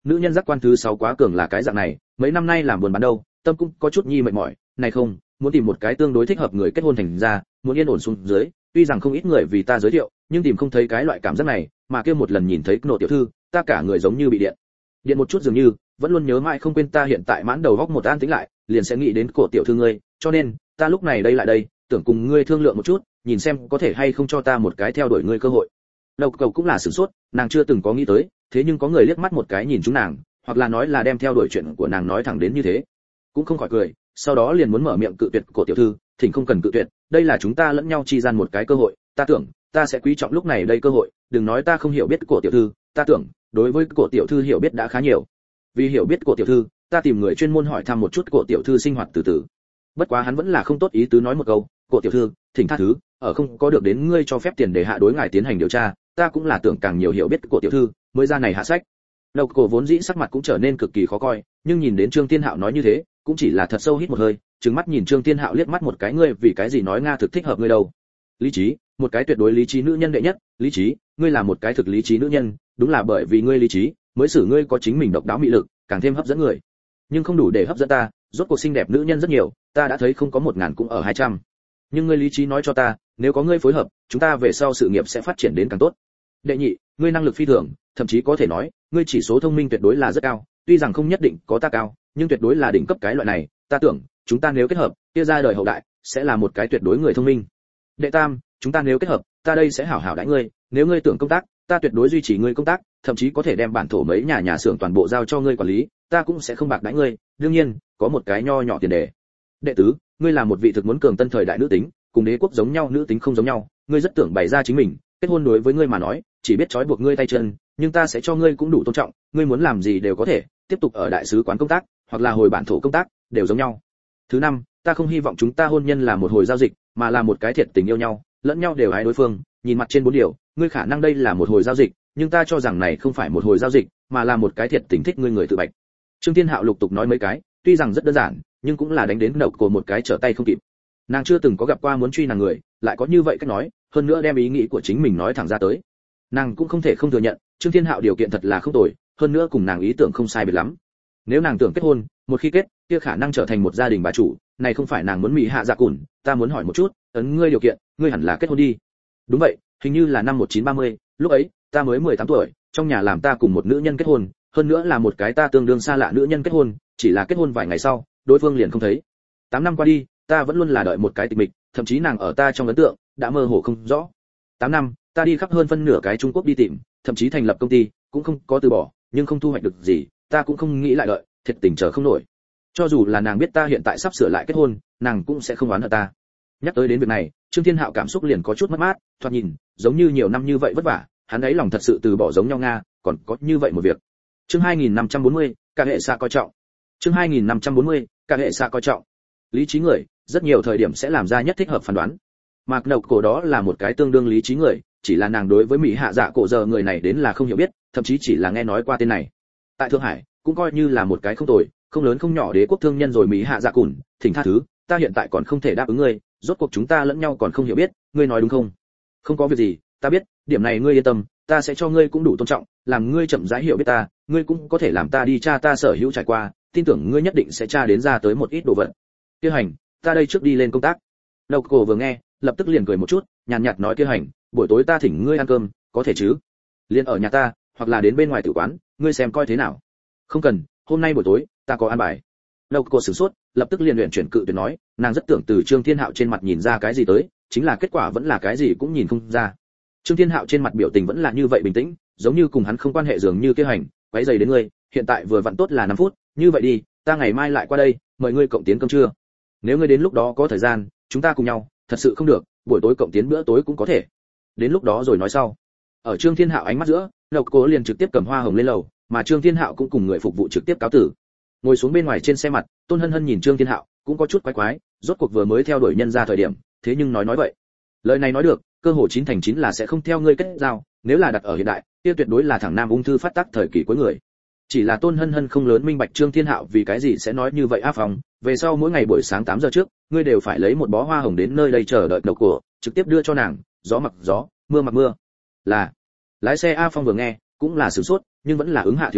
nữ nhân giác quan thứ sáu quá cường là cái dạng này, mấy năm nay làm buồn bán đâu, tâm cũng có chút nhi mệt mỏi, này không, muốn tìm một cái tương đối thích hợp người kết hôn thành ra, muốn yên ổn xuống dưới, tuy rằng không ít người vì ta giới thiệu, nhưng tìm không thấy cái loại cảm giác này, mà kia một lần nhìn thấy nộ tiểu thư, ta cả người giống như bị điện. Điện một chút dường như, vẫn luôn nhớ mãi không quên ta hiện tại mãn đầu góc một an tĩnh lại, liền sẽ nghĩ đến cổ tiểu thư ngươi, cho nên, ta lúc này đây lại đây, tưởng cùng ngươi thương lượng một chút, nhìn xem có thể hay không cho ta một cái theo đuổi ngươi cơ hội. Đầu cầu cũng là sửng sốt, nàng chưa từng có nghĩ tới, thế nhưng có người liếc mắt một cái nhìn chúng nàng, hoặc là nói là đem theo đuổi chuyện của nàng nói thẳng đến như thế, cũng không khỏi cười, sau đó liền muốn mở miệng cự tuyệt cổ tiểu thư, thỉnh không cần cự tuyệt, đây là chúng ta lẫn nhau chi gian một cái cơ hội, ta tưởng, ta sẽ quý trọng lúc này đây cơ hội, đừng nói ta không hiểu biết cổ tiểu thư, ta tưởng, đối với cổ tiểu thư hiểu biết đã khá nhiều. Vì hiểu biết cổ tiểu thư, ta tìm người chuyên môn hỏi thăm một chút cổ tiểu thư sinh hoạt từ từ. Bất quá hắn vẫn là không tốt ý tứ nói một câu, cổ tiểu thư, thỉnh tha thứ, ở không có được đến ngươi cho phép tiền để hạ đối ngài tiến hành điều tra, ta cũng là tưởng càng nhiều hiểu biết cổ tiểu thư, mới ra này hạ sách. Đầu cổ vốn dĩ sắc mặt cũng trở nên cực kỳ khó coi, nhưng nhìn đến Trương Thiên Hạo nói như thế, cũng chỉ là thật sâu hít một hơi, trừng mắt nhìn Trương Thiên Hạo liếc mắt một cái, ngươi vì cái gì nói Nga thực thích hợp ngươi đâu? Lý trí, một cái tuyệt đối lý trí nữ nhân đệ nhất, lý trí, ngươi là một cái thực lý trí nữ nhân, đúng là bởi vì ngươi lý trí, mới xử ngươi có chính mình độc đáo mị lực, càng thêm hấp dẫn người. Nhưng không đủ để hấp dẫn ta, rốt cuộc xinh đẹp nữ nhân rất nhiều, ta đã thấy không có một ngàn cũng ở hai trăm. Nhưng ngươi lý trí nói cho ta, nếu có ngươi phối hợp, chúng ta về sau sự nghiệp sẽ phát triển đến càng tốt. Đệ nhị, ngươi năng lực phi thường, thậm chí có thể nói, ngươi chỉ số thông minh tuyệt đối là rất cao, tuy rằng không nhất định có ta cao, nhưng tuyệt đối là đỉnh cấp cái loại này, ta tưởng, chúng ta nếu kết hợp, kia ra đời hậu đại sẽ là một cái tuyệt đối người thông minh. Đệ tam, chúng ta nếu kết hợp, ta đây sẽ hảo hảo đãi ngươi, nếu ngươi tưởng công tác, ta tuyệt đối duy trì ngươi công tác, thậm chí có thể đem bản thổ mấy nhà nhà xưởng toàn bộ giao cho ngươi quản lý, ta cũng sẽ không bạc đãi ngươi, đương nhiên, có một cái nho nhỏ tiền đề. Đệ tứ, ngươi là một vị thực muốn cường tân thời đại nữ tính, cùng đế quốc giống nhau nữ tính không giống nhau, ngươi rất tưởng bày ra chính mình, kết hôn đối với ngươi mà nói, chỉ biết trói buộc ngươi tay chân, nhưng ta sẽ cho ngươi cũng đủ tôn trọng, ngươi muốn làm gì đều có thể, tiếp tục ở đại sứ quán công tác, hoặc là hồi bản thổ công tác, đều giống nhau. Thứ năm, ta không hy vọng chúng ta hôn nhân là một hồi giao dịch, mà là một cái thiệt tình yêu nhau, lẫn nhau đều ái đối phương, nhìn mặt trên bốn điều, ngươi khả năng đây là một hồi giao dịch, nhưng ta cho rằng này không phải một hồi giao dịch, mà là một cái thiệt tình thích ngươi người tự bạch. Trương Thiên Hạo lục tục nói mấy cái, tuy rằng rất đơn giản, nhưng cũng là đánh đến đầu cổ một cái trở tay không kịp. Nàng chưa từng có gặp qua muốn truy nàng người, lại có như vậy cách nói, hơn nữa đem ý nghĩ của chính mình nói thẳng ra tới. Nàng cũng không thể không thừa nhận, Trương Thiên Hạo điều kiện thật là không tồi, hơn nữa cùng nàng ý tưởng không sai biệt lắm. Nếu nàng tưởng kết hôn, một khi kết, kia khả năng trở thành một gia đình bà chủ, này không phải nàng muốn mỹ hạ dạ cùn, ta muốn hỏi một chút, ấn ngươi điều kiện, ngươi hẳn là kết hôn đi. Đúng vậy, hình như là năm một nghìn chín trăm ba mươi, lúc ấy, ta mới mười tám tuổi, trong nhà làm ta cùng một nữ nhân kết hôn, hơn nữa là một cái ta tương đương xa lạ nữ nhân kết hôn, chỉ là kết hôn vài ngày sau, đối phương liền không thấy. tám năm qua đi, ta vẫn luôn là đợi một cái tịch mịch, thậm chí nàng ở ta trong ấn tượng đã mơ hồ không rõ. tám năm, ta đi khắp hơn phân nửa cái Trung Quốc đi tìm, thậm chí thành lập công ty, cũng không có từ bỏ, nhưng không thu hoạch được gì, ta cũng không nghĩ lại đợi, thiệt tình chờ không nổi. Cho dù là nàng biết ta hiện tại sắp sửa lại kết hôn, nàng cũng sẽ không oán hận ta. Nhắc tới đến việc này, Trương Thiên Hạo cảm xúc liền có chút mất mát, thoạt nhìn, giống như nhiều năm như vậy vất vả, hắn ấy lòng thật sự từ bỏ giống nhau Nga, còn có như vậy một việc. Chương hai nghìn năm trăm bốn mươi, cả hệ xạ coi trọng. Chương hai nghìn năm trăm bốn mươi, cả hệ xạ coi trọng. Lý trí người, rất nhiều thời điểm sẽ làm ra nhất thích hợp phán đoán. Mạc Nộc cổ đó là một cái tương đương lý trí người, chỉ là nàng đối với Mỹ Hạ Dạ cổ giờ người này đến là không hiểu biết, thậm chí chỉ là nghe nói qua tên này. Tại Thượng Hải, cũng coi như là một cái không tồi, không lớn không nhỏ đế quốc thương nhân rồi. Mỹ Hạ Dạ cùn, thỉnh tha thứ, ta hiện tại còn không thể đáp ứng ngươi, rốt cuộc chúng ta lẫn nhau còn không hiểu biết, ngươi nói đúng không? Không có việc gì, ta biết, điểm này ngươi yên tâm, ta sẽ cho ngươi cũng đủ tôn trọng, làm ngươi chậm rãi hiểu biết ta, ngươi cũng có thể làm ta đi tra ta sở hữu trải qua, tin tưởng ngươi nhất định sẽ tra đến ra tới một ít đồ vật. Kia hành, ta đây trước đi lên công tác. Đầu cổ vừa nghe, lập tức liền cười một chút, nhàn nhạt nói kia hành, buổi tối ta thỉnh ngươi ăn cơm, có thể chứ? Liên ở nhà ta, hoặc là đến bên ngoài tử quán, ngươi xem coi thế nào. Không cần, hôm nay buổi tối ta có ăn bài. Đầu cổ sửng sốt, lập tức liền luyện chuyển cự tuyệt nói, nàng rất tưởng từ Trương Thiên Hạo trên mặt nhìn ra cái gì tới, chính là kết quả vẫn là cái gì cũng nhìn không ra. Trương Thiên Hạo trên mặt biểu tình vẫn là như vậy bình tĩnh, giống như cùng hắn không quan hệ dường như kia hành, quấy rầy đến ngươi, hiện tại vừa vặn tốt là năm phút, như vậy đi, ta ngày mai lại qua đây, mời ngươi cộng tiến cơm trưa. Nếu ngươi đến lúc đó có thời gian, chúng ta cùng nhau, thật sự không được, buổi tối cộng tiến bữa tối cũng có thể. Đến lúc đó rồi nói sau. Ở Trương Thiên Hạo ánh mắt giữa, Lộc Cố liền trực tiếp cầm hoa hồng lên lầu, mà Trương Thiên Hạo cũng cùng người phục vụ trực tiếp cáo tử. Ngồi xuống bên ngoài trên xe mặt, Tôn Hân Hân nhìn Trương Thiên Hạo, cũng có chút quái quái, rốt cuộc vừa mới theo đuổi nhân ra thời điểm, thế nhưng nói nói vậy. Lời này nói được, cơ hội chín thành chín là sẽ không theo ngươi kết giao, nếu là đặt ở hiện đại, kia tuyệt đối là thằng nam ung thư phát tác thời kỳ cuối người. Chỉ là Tôn Hân Hân không lớn minh bạch Trương Thiên Hạo vì cái gì sẽ nói như vậy á phòng, về sau mỗi ngày buổi sáng tám giờ trước, ngươi đều phải lấy một bó hoa hồng đến nơi đây chờ đợi đầu của, trực tiếp đưa cho nàng, gió mặc gió, mưa mặc mưa. Là. Lái xe A Phong vừa nghe, cũng là sửng sốt, nhưng vẫn là ứng hạ thiếu gia,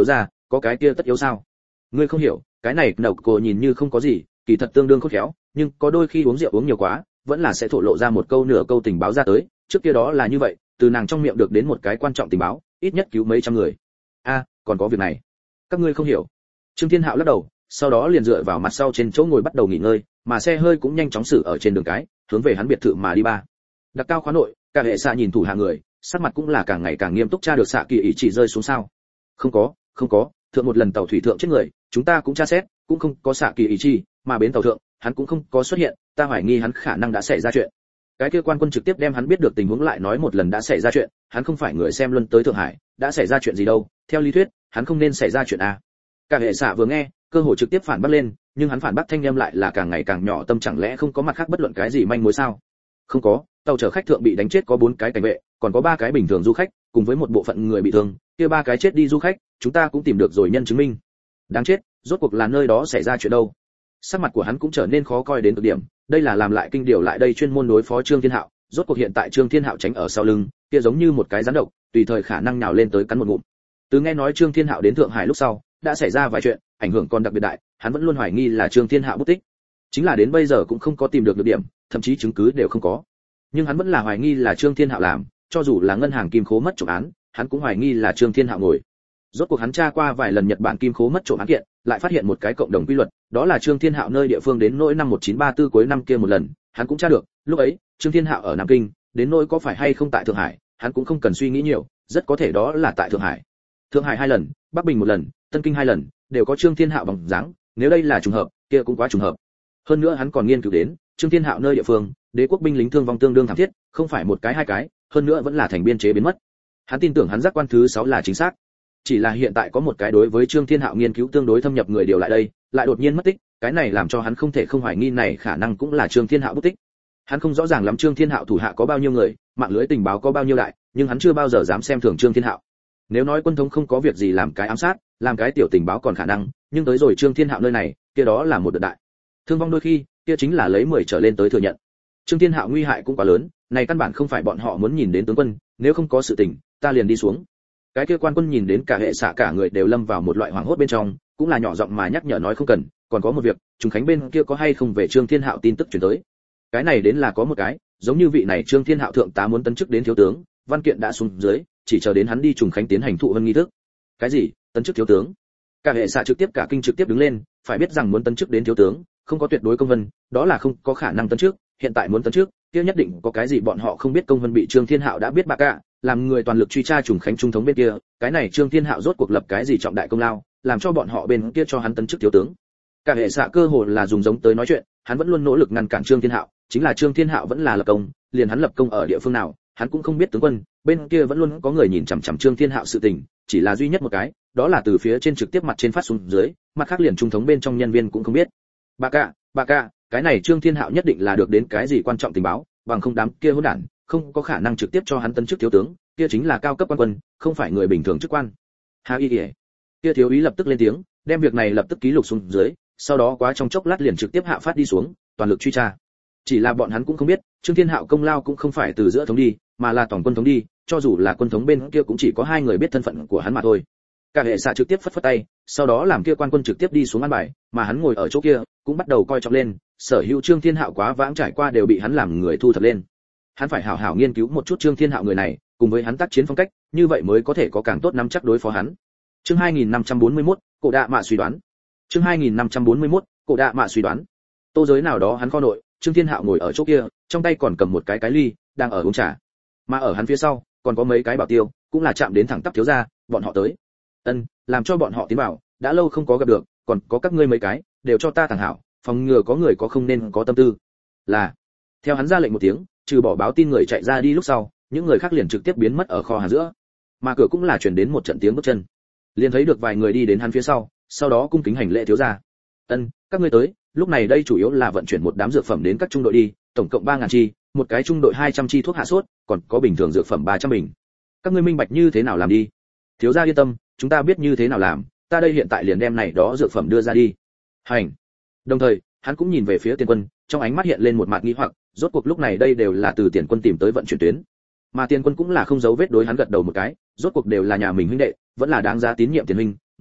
có cái kia tất yếu sao? Ngươi không hiểu, cái này nậu cô nhìn như không có gì, kỳ thật tương đương khôn khéo, nhưng có đôi khi uống rượu uống nhiều quá, vẫn là sẽ thổ lộ ra một câu nửa câu tình báo ra tới, trước kia đó là như vậy, từ nàng trong miệng được đến một cái quan trọng tình báo, ít nhất cứu mấy trăm người. A, còn có việc này. Các ngươi không hiểu. Trương Thiên Hạo lắc đầu, sau đó liền dựa vào mặt sau trên chỗ ngồi bắt đầu nghỉ ngơi, mà xe hơi cũng nhanh chóng xử ở trên đường cái, hướng về hắn biệt thự mà đi ba. Đặc cao khóa nội, cả hệ xạ nhìn thủ hạ người, sắc mặt cũng là càng ngày càng nghiêm túc, tra được xạ kỳ ý chỉ rơi xuống sao? Không có, không có, thượng một lần tàu thủy thượng chết người, chúng ta cũng tra xét, cũng không có xạ kỳ ý chỉ, mà bến tàu thượng, hắn cũng không có xuất hiện, ta hoài nghi hắn khả năng đã xảy ra chuyện. Cái kia quan quân trực tiếp đem hắn biết được tình huống lại nói một lần đã xảy ra chuyện, hắn không phải người xem luân tới Thượng Hải, đã xảy ra chuyện gì đâu, theo lý thuyết, hắn không nên xảy ra chuyện à. Cả hệ xạ vừa nghe, cơ hội trực tiếp phản bác lên, nhưng hắn phản bác thanh âm lại là càng ngày càng nhỏ, tâm chẳng lẽ không có mặt khác bất luận cái gì manh mối sao? Không có, tàu chở khách thượng bị đánh chết có bốn cái cảnh vệ, còn có ba cái bình thường du khách, cùng với một bộ phận người bị thương, kia ba cái chết đi du khách, chúng ta cũng tìm được rồi nhân chứng minh. Đáng chết, rốt cuộc là nơi đó xảy ra chuyện đâu? Sắc mặt của hắn cũng trở nên khó coi đến cực điểm, đây là làm lại kinh điều lại đây chuyên môn đối phó Trương Thiên Hạo, rốt cuộc hiện tại Trương Thiên Hạo tránh ở sau lưng, kia giống như một cái rắn độc, tùy thời khả năng nhào lên tới cắn một ngụm. Từ nghe nói Trương Thiên Hạo đến Thượng Hải lúc sau, đã xảy ra vài chuyện, ảnh hưởng còn đặc biệt đại, hắn vẫn luôn hoài nghi là Trương Thiên Hạo bút tích. Chính là đến bây giờ cũng không có tìm được được điểm, thậm chí chứng cứ đều không có. Nhưng hắn vẫn là hoài nghi là Trương Thiên Hạo làm, cho dù là ngân hàng kim khố mất trộm án, hắn cũng hoài nghi là Trương Thiên Hạo ngồi. Rốt cuộc hắn tra qua vài lần Nhật Bản kim khố mất trộm án kiện, lại phát hiện một cái cộng đồng quy luật, đó là Trương Thiên Hạo nơi địa phương đến nỗi năm một chín ba tư cuối năm kia một lần, hắn cũng tra được, lúc ấy, Trương Thiên Hạo ở Nam Kinh, đến nỗi có phải hay không tại Thượng Hải, hắn cũng không cần suy nghĩ nhiều, rất có thể đó là tại Thượng Hải. Thượng Hải hai lần, Bắc Bình một lần, Tân Kinh hai lần, đều có Trương Thiên Hạo bóng dáng, nếu đây là trùng hợp, kia cũng quá trùng hợp. Hơn nữa hắn còn nghiên cứu đến, Trương Thiên Hạo nơi địa phương, đế quốc binh lính thương vong tương đương thảm thiết, không phải một cái hai cái, hơn nữa vẫn là thành biên chế biến mất. Hắn tin tưởng hắn giác quan thứ sáu là chính xác. Chỉ là hiện tại có một cái đối với Trương Thiên Hạo nghiên cứu tương đối thâm nhập người điều lại đây, lại đột nhiên mất tích, cái này làm cho hắn không thể không hoài nghi này khả năng cũng là Trương Thiên Hạo bút tích. Hắn không rõ ràng lắm Trương Thiên Hạo thủ hạ có bao nhiêu người, mạng lưới tình báo có bao nhiêu đại, nhưng hắn chưa bao giờ dám xem thường Trương Thiên Hạo. Nếu nói quân thống không có việc gì làm cái ám sát, làm cái tiểu tình báo còn khả năng, nhưng tới rồi Trương Thiên Hạo nơi này, kia đó là một đợt đại. Thương vong đôi khi, kia chính là lấy mười trở lên tới thừa nhận. Trương Thiên Hạo nguy hại cũng quá lớn, này căn bản không phải bọn họ muốn nhìn đến tướng quân, nếu không có sự tình, ta liền đi xuống. Cái kia quan quân nhìn đến cả hệ xạ cả người đều lâm vào một loại hoảng hốt bên trong, cũng là nhỏ giọng mà nhắc nhở nói không cần, còn có một việc, Trùng Khánh bên kia có hay không về Trương Thiên Hạo tin tức truyền tới. Cái này đến là có một cái, giống như vị này Trương Thiên Hạo thượng tá muốn tấn chức đến thiếu tướng, văn kiện đã xuống dưới, chỉ chờ đến hắn đi Trùng Khánh tiến hành thụ vân nghi thức. Cái gì? Tấn chức thiếu tướng? Cả hệ xạ trực tiếp cả kinh trực tiếp đứng lên, phải biết rằng muốn tấn chức đến thiếu tướng, không có tuyệt đối công vân, đó là không có khả năng tấn chức, hiện tại muốn tấn chức, kia nhất định có cái gì bọn họ không biết công vân bị Trương Thiên Hạo đã biết bạc cả, làm người toàn lực truy tra Trùng Khánh trung thống bên kia, cái này Trương Thiên Hạo rốt cuộc lập cái gì trọng đại công lao, làm cho bọn họ bên kia cho hắn tấn chức thiếu tướng. Cả hệ xạ cơ hồ là dùng giống tới nói chuyện, hắn vẫn luôn nỗ lực ngăn cản Trương Thiên Hạo, chính là Trương Thiên Hạo vẫn là lập công, liền hắn lập công ở địa phương nào, hắn cũng không biết tướng quân, bên kia vẫn luôn có người nhìn chằm chằm Trương Thiên Hạo sự tình, chỉ là duy nhất một cái, đó là từ phía trên trực tiếp mặt trên phát xuống dưới, mặt khác liền trung thống bên trong nhân viên cũng không biết. Bà cả, bà cả, cái này Trương Thiên Hạo nhất định là được đến cái gì quan trọng tình báo, bằng không đám kia hỗn đản, không có khả năng trực tiếp cho hắn tấn chức thiếu tướng, kia chính là cao cấp quan quân, không phải người bình thường chức quan. Ha y ỉa. Kia thiếu úy lập tức lên tiếng, đem việc này lập tức ký lục xuống dưới, sau đó quá trong chốc lát liền trực tiếp hạ phát đi xuống, toàn lực truy tra. Chỉ là bọn hắn cũng không biết, Trương Thiên Hạo công lao cũng không phải từ giữa thống đi, mà là tổng quân thống đi, cho dù là quân thống bên kia cũng chỉ có hai người biết thân phận của hắn mà thôi. Cả hệ xạ trực tiếp phất phất tay, sau đó làm kia quan quân trực tiếp đi xuống ăn bài, mà hắn ngồi ở chỗ kia, cũng bắt đầu coi trọng lên, sở hữu Trương Thiên Hạo quá vãng trải qua đều bị hắn làm người thu thập lên. Hắn phải hảo hảo nghiên cứu một chút Trương Thiên Hạo người này, cùng với hắn tác chiến phong cách, như vậy mới có thể có càng tốt nắm chắc đối phó hắn. Chương hai nghìn năm trăm bốn mươi mốt, Cổ Đạ Mạ suy đoán. Chương hai nghìn năm trăm bốn mươi mốt, Cổ Đạ Mạ suy đoán. Tô giới nào đó hắn kho nội, Trương Thiên Hạo ngồi ở chỗ kia, trong tay còn cầm một cái cái ly, đang ở uống trà. Mà ở hắn phía sau, còn có mấy cái bảo tiêu, cũng là chạm đến thẳng tắp thiếu gia, bọn họ tới. Ân, làm cho bọn họ tiến vào, đã lâu không có gặp được, còn có các ngươi mấy cái, đều cho ta thẳng hảo, phòng ngừa có người có không nên có tâm tư. Là. Theo hắn ra lệnh một tiếng, trừ bỏ báo tin người chạy ra đi lúc sau, những người khác liền trực tiếp biến mất ở kho hàng giữa. Mà cửa cũng là truyền đến một trận tiếng bước chân. Liền thấy được vài người đi đến hắn phía sau, sau đó cung kính hành lễ thiếu gia. Ân, các ngươi tới, lúc này đây chủ yếu là vận chuyển một đám dược phẩm đến các trung đội đi, tổng cộng ba ngàn chi, một cái trung đội hai trăm chi thuốc hạ sốt, còn có bình thường dược phẩm ba trăm bình. Các ngươi minh bạch như thế nào làm đi? Thiếu gia yên tâm, chúng ta biết như thế nào làm, ta đây hiện tại liền đem này đó dược phẩm đưa ra đi. Hành. Đồng thời, hắn cũng nhìn về phía Tiền Quân, trong ánh mắt hiện lên một mặt nghi hoặc, rốt cuộc lúc này đây đều là từ Tiền Quân tìm tới vận chuyển tuyến. Mà Tiền Quân cũng là không giấu vết đối hắn gật đầu một cái, rốt cuộc đều là nhà mình huynh đệ, vẫn là đáng giá tín nhiệm Tiền huynh, ngồi,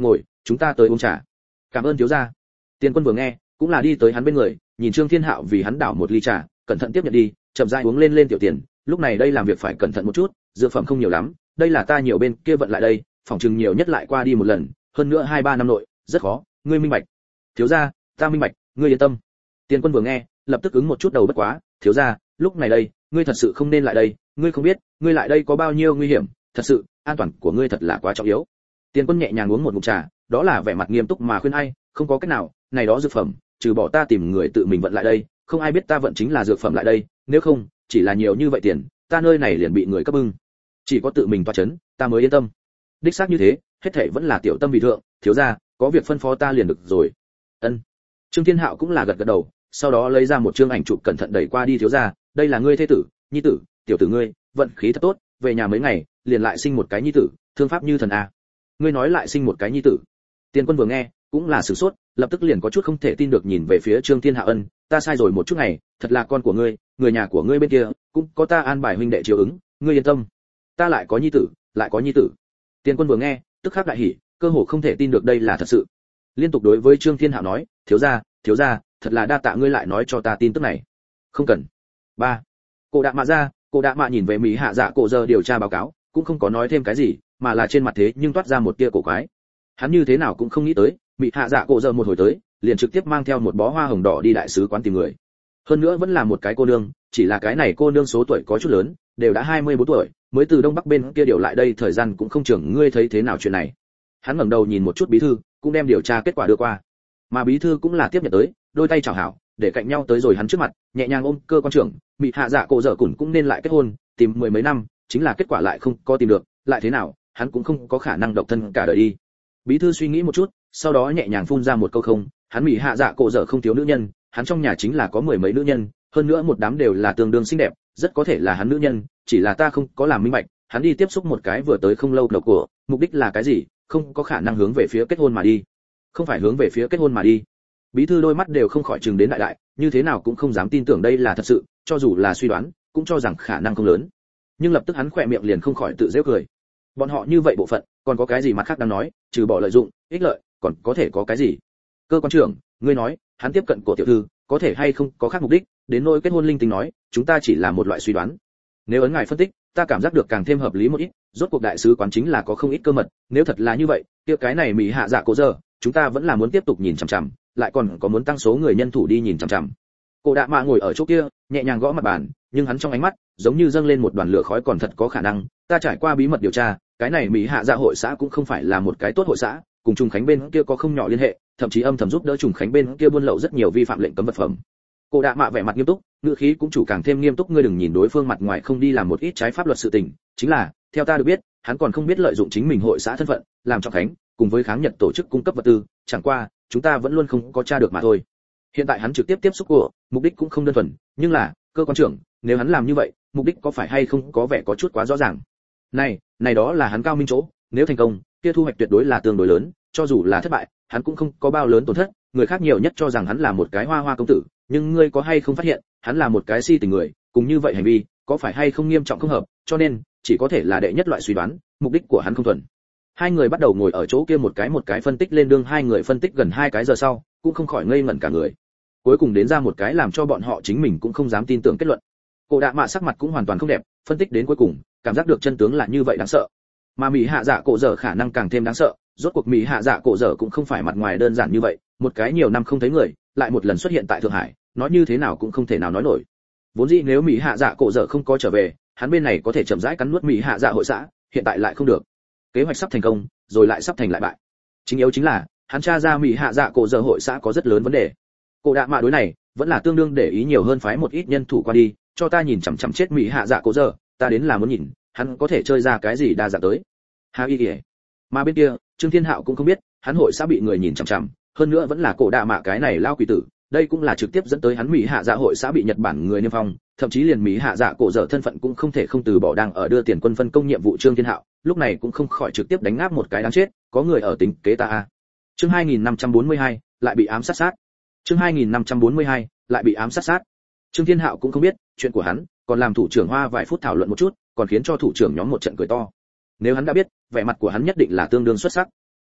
chúng ta tới uống trà. Cảm ơn thiếu gia. Tiền Quân vừa nghe, cũng là đi tới hắn bên người, nhìn Trương Thiên Hạo vì hắn đảo một ly trà, cẩn thận tiếp nhận đi, chậm rãi uống lên lên tiểu tiền, lúc này đây làm việc phải cẩn thận một chút, dược phẩm không nhiều lắm, đây là ta nhiều bên kia vận lại đây, phòng trừng nhiều nhất lại qua đi một lần, hơn nữa hai ba năm nội, rất khó, ngươi minh bạch. Thiếu gia, ta minh bạch, ngươi yên tâm. Tiền Quân vừa nghe, lập tức ứng một chút đầu bất quá, thiếu gia, lúc này đây, ngươi thật sự không nên lại đây, ngươi không biết, ngươi lại đây có bao nhiêu nguy hiểm, thật sự, an toàn của ngươi thật là quá trọng yếu. Tiền Quân nhẹ nhàng uống một ngụm trà, đó là vẻ mặt nghiêm túc mà khuyên ai, không có cách nào, này đó dược phẩm, trừ bỏ ta tìm người tự mình vận lại đây, không ai biết ta vận chính là dược phẩm lại đây, nếu không, chỉ là nhiều như vậy tiền, ta nơi này liền bị người cấp bưng. Chỉ có tự mình toa chấn, ta mới yên tâm. Đích xác như thế, hết thảy vẫn là tiểu tâm vì thượng, thiếu gia, có việc phân phó ta liền được rồi. Ân. Trương Thiên Hạo cũng là gật gật đầu, sau đó lấy ra một chương ảnh chụp cẩn thận đẩy qua đi, thiếu gia, đây là ngươi thế tử, nhi tử, tiểu tử ngươi, vận khí thật tốt, về nhà mấy ngày, liền lại sinh một cái nhi tử, thương pháp như thần a. Ngươi nói lại sinh một cái nhi tử. Tiền Quân vừa nghe, cũng là sửng sốt, lập tức liền có chút không thể tin được nhìn về phía Trương Thiên Hạo, ân, ta sai rồi một chút ngày, thật là con của ngươi, người nhà của ngươi bên kia, cũng có ta an bài huynh đệ chiếu ứng, ngươi yên tâm. Ta lại có nhi tử, lại có nhi tử. Tiền Quân vừa nghe, tức khắc đại hỉ, cơ hồ không thể tin được đây là thật sự. Liên tục đối với Trương Thiên Hạo nói, thiếu gia, thiếu gia, thật là đa tạ ngươi lại nói cho ta tin tức này. Không cần. Ba. Cô Đạ Mạ ra, cô Đạ Mạ nhìn về Mỹ Hạ Dạ Cổ giờ điều tra báo cáo, cũng không có nói thêm cái gì, mà là trên mặt thế nhưng toát ra một tia cổ quái. Hắn như thế nào cũng không nghĩ tới, Mỹ Hạ Dạ Cổ giờ một hồi tới, liền trực tiếp mang theo một bó hoa hồng đỏ đi đại sứ quán tìm người. Hơn nữa vẫn là một cái cô nương, chỉ là cái này cô nương số tuổi có chút lớn, đều đã hai mươi bốn tuổi, mới từ đông bắc bên kia điều lại đây, thời gian cũng không trưởng, ngươi thấy thế nào chuyện này? Hắn ngẩng đầu nhìn một chút bí thư, cũng đem điều tra kết quả đưa qua. Mà bí thư cũng là tiếp nhận tới, đôi tay chào hảo, để cạnh nhau tới rồi hắn trước mặt, nhẹ nhàng ôm cơ quan trưởng, Mỹ Hạ Dạ Cổ giờ cũng cũng nên lại kết hôn, tìm mười mấy năm, chính là kết quả lại không có tìm được, lại thế nào, hắn cũng không có khả năng độc thân cả đời đi. Bí thư suy nghĩ một chút, sau đó nhẹ nhàng phun ra một câu không, hắn Mỹ Hạ Dạ Cổ giờ không thiếu nữ nhân, hắn trong nhà chính là có mười mấy nữ nhân, hơn nữa một đám đều là tương đương xinh đẹp, rất có thể là hắn nữ nhân, chỉ là ta không có làm minh bạch, hắn đi tiếp xúc một cái vừa tới không lâu độc của, mục đích là cái gì, không có khả năng hướng về phía kết hôn mà đi. Không phải hướng về phía kết hôn mà đi. Bí thư đôi mắt đều không khỏi trừng đến đại đại, như thế nào cũng không dám tin tưởng đây là thật sự, cho dù là suy đoán, cũng cho rằng khả năng không lớn. Nhưng lập tức hắn khỏe miệng liền không khỏi tự giễu cười. Bọn họ như vậy bộ phận, còn có cái gì mặt khác đang nói, trừ bỏ lợi dụng, ích lợi, còn có thể có cái gì? Cơ quan trưởng, ngươi nói, hắn tiếp cận của tiểu thư, có thể hay không có khác mục đích, đến nỗi kết hôn linh tinh nói, chúng ta chỉ là một loại suy đoán. Nếu ấn ngài phân tích, ta cảm giác được càng thêm hợp lý một ít, rốt cuộc đại sứ quán chính là có không ít cơ mật, nếu thật là như vậy, kia cái này Mỹ Hạ Dạ Cổ giờ, chúng ta vẫn là muốn tiếp tục nhìn chằm chằm, lại còn có muốn tăng số người nhân thủ đi nhìn chằm chằm. Cổ Đạ Mạ ngồi ở chỗ kia, nhẹ nhàng gõ mặt bàn, nhưng hắn trong ánh mắt, giống như dâng lên một đoàn lửa khói, còn thật có khả năng, ta trải qua bí mật điều tra, cái này Mỹ Hạ Dạ hội xã cũng không phải là một cái tốt hội xã, cùng Trùng Khánh bên kia có không nhỏ liên hệ, thậm chí âm thầm giúp đỡ Trùng Khánh bên kia buôn lậu rất nhiều vi phạm lệnh cấm vật phẩm. Cổ Đạ Mạ vẻ mặt nghiêm túc, ngữ khí cũng chủ càng thêm nghiêm túc, ngươi đừng nhìn đối phương mặt ngoài không đi làm một ít trái pháp luật sự tình, chính là, theo ta được biết, hắn còn không biết lợi dụng chính mình hội xã thân phận, làm Trọng Khánh, cùng với kháng Nhật tổ chức cung cấp vật tư, chẳng qua, chúng ta vẫn luôn không có tra được mà thôi. Hiện tại hắn trực tiếp tiếp xúc của, mục đích cũng không đơn thuần, nhưng là, cơ quan trưởng, nếu hắn làm như vậy, mục đích có phải hay không có vẻ có chút quá rõ ràng. Này, này đó là hắn cao minh chỗ, nếu thành công, kia thu hoạch tuyệt đối là tương đối lớn, cho dù là thất bại, hắn cũng không có bao lớn tổn thất, người khác nhiều nhất cho rằng hắn là một cái hoa hoa công tử, nhưng ngươi có hay không phát hiện, hắn là một cái si tình người, cùng như vậy hành vi, có phải hay không nghiêm trọng không hợp, cho nên, chỉ có thể là đệ nhất loại suy đoán, mục đích của hắn không thuần. Hai người bắt đầu ngồi ở chỗ kia một cái một cái phân tích lên, đương hai người phân tích gần hai cái giờ sau, cũng không khỏi ngây ngẩn cả người. Cuối cùng đến ra một cái làm cho bọn họ chính mình cũng không dám tin tưởng kết luận. Cổ Đạ Mạ sắc mặt cũng hoàn toàn không đẹp, phân tích đến cuối cùng, cảm giác được chân tướng là như vậy đáng sợ. Mà Mỹ Hạ Dạ Cổ giờ khả năng càng thêm đáng sợ, rốt cuộc Mỹ Hạ Dạ Cổ giờ cũng không phải mặt ngoài đơn giản như vậy, một cái nhiều năm không thấy người, lại một lần xuất hiện tại Thượng Hải, nói như thế nào cũng không thể nào nói nổi. Vốn dĩ nếu Mỹ Hạ Dạ Cổ giờ không có trở về, hắn bên này có thể chậm rãi cắn nuốt Mỹ Hạ Dạ hội xã, hiện tại lại không được. Kế hoạch sắp thành công, rồi lại sắp thành lại bại. Chính yếu chính là, hắn tra ra Mỹ Hạ Dạ Cổ giờ hội xã có rất lớn vấn đề. Cổ Đạ Mạ đối này, vẫn là tương đương để ý nhiều hơn, phái một ít nhân thủ qua đi, cho ta nhìn chằm chằm chết Mỹ Hạ Dạ Cổ giờ, ta đến là muốn nhìn, hắn có thể chơi ra cái gì đa dạng tới. Ha y. Mà bên kia, Trương Thiên Hạo cũng không biết, hắn hội xã bị người nhìn chằm chằm, hơn nữa vẫn là Cổ Đạ Mạ cái này lao quỷ tử, đây cũng là trực tiếp dẫn tới hắn Mỹ Hạ Dạ hội xã bị Nhật Bản người niêm phong, thậm chí liền Mỹ Hạ Dạ Cổ giờ thân phận cũng không thể không từ bỏ, đang ở đưa tiền quân phân công nhiệm vụ Trương Thiên Hạo, lúc này cũng không khỏi trực tiếp đánh ngáp một cái đáng chết, có người ở tính kế ta a. Chương hai nghìn năm trăm bốn mươi hai, lại bị ám sát sát. Chương hai nghìn năm trăm bốn mươi hai, lại bị ám sát sát. Trương Thiên Hạo cũng không biết chuyện của hắn, còn làm thủ trưởng Hoa vài phút thảo luận một chút, còn khiến cho thủ trưởng nhóm một trận cười to. Nếu hắn đã biết, vẻ mặt của hắn nhất định là tương đương xuất sắc.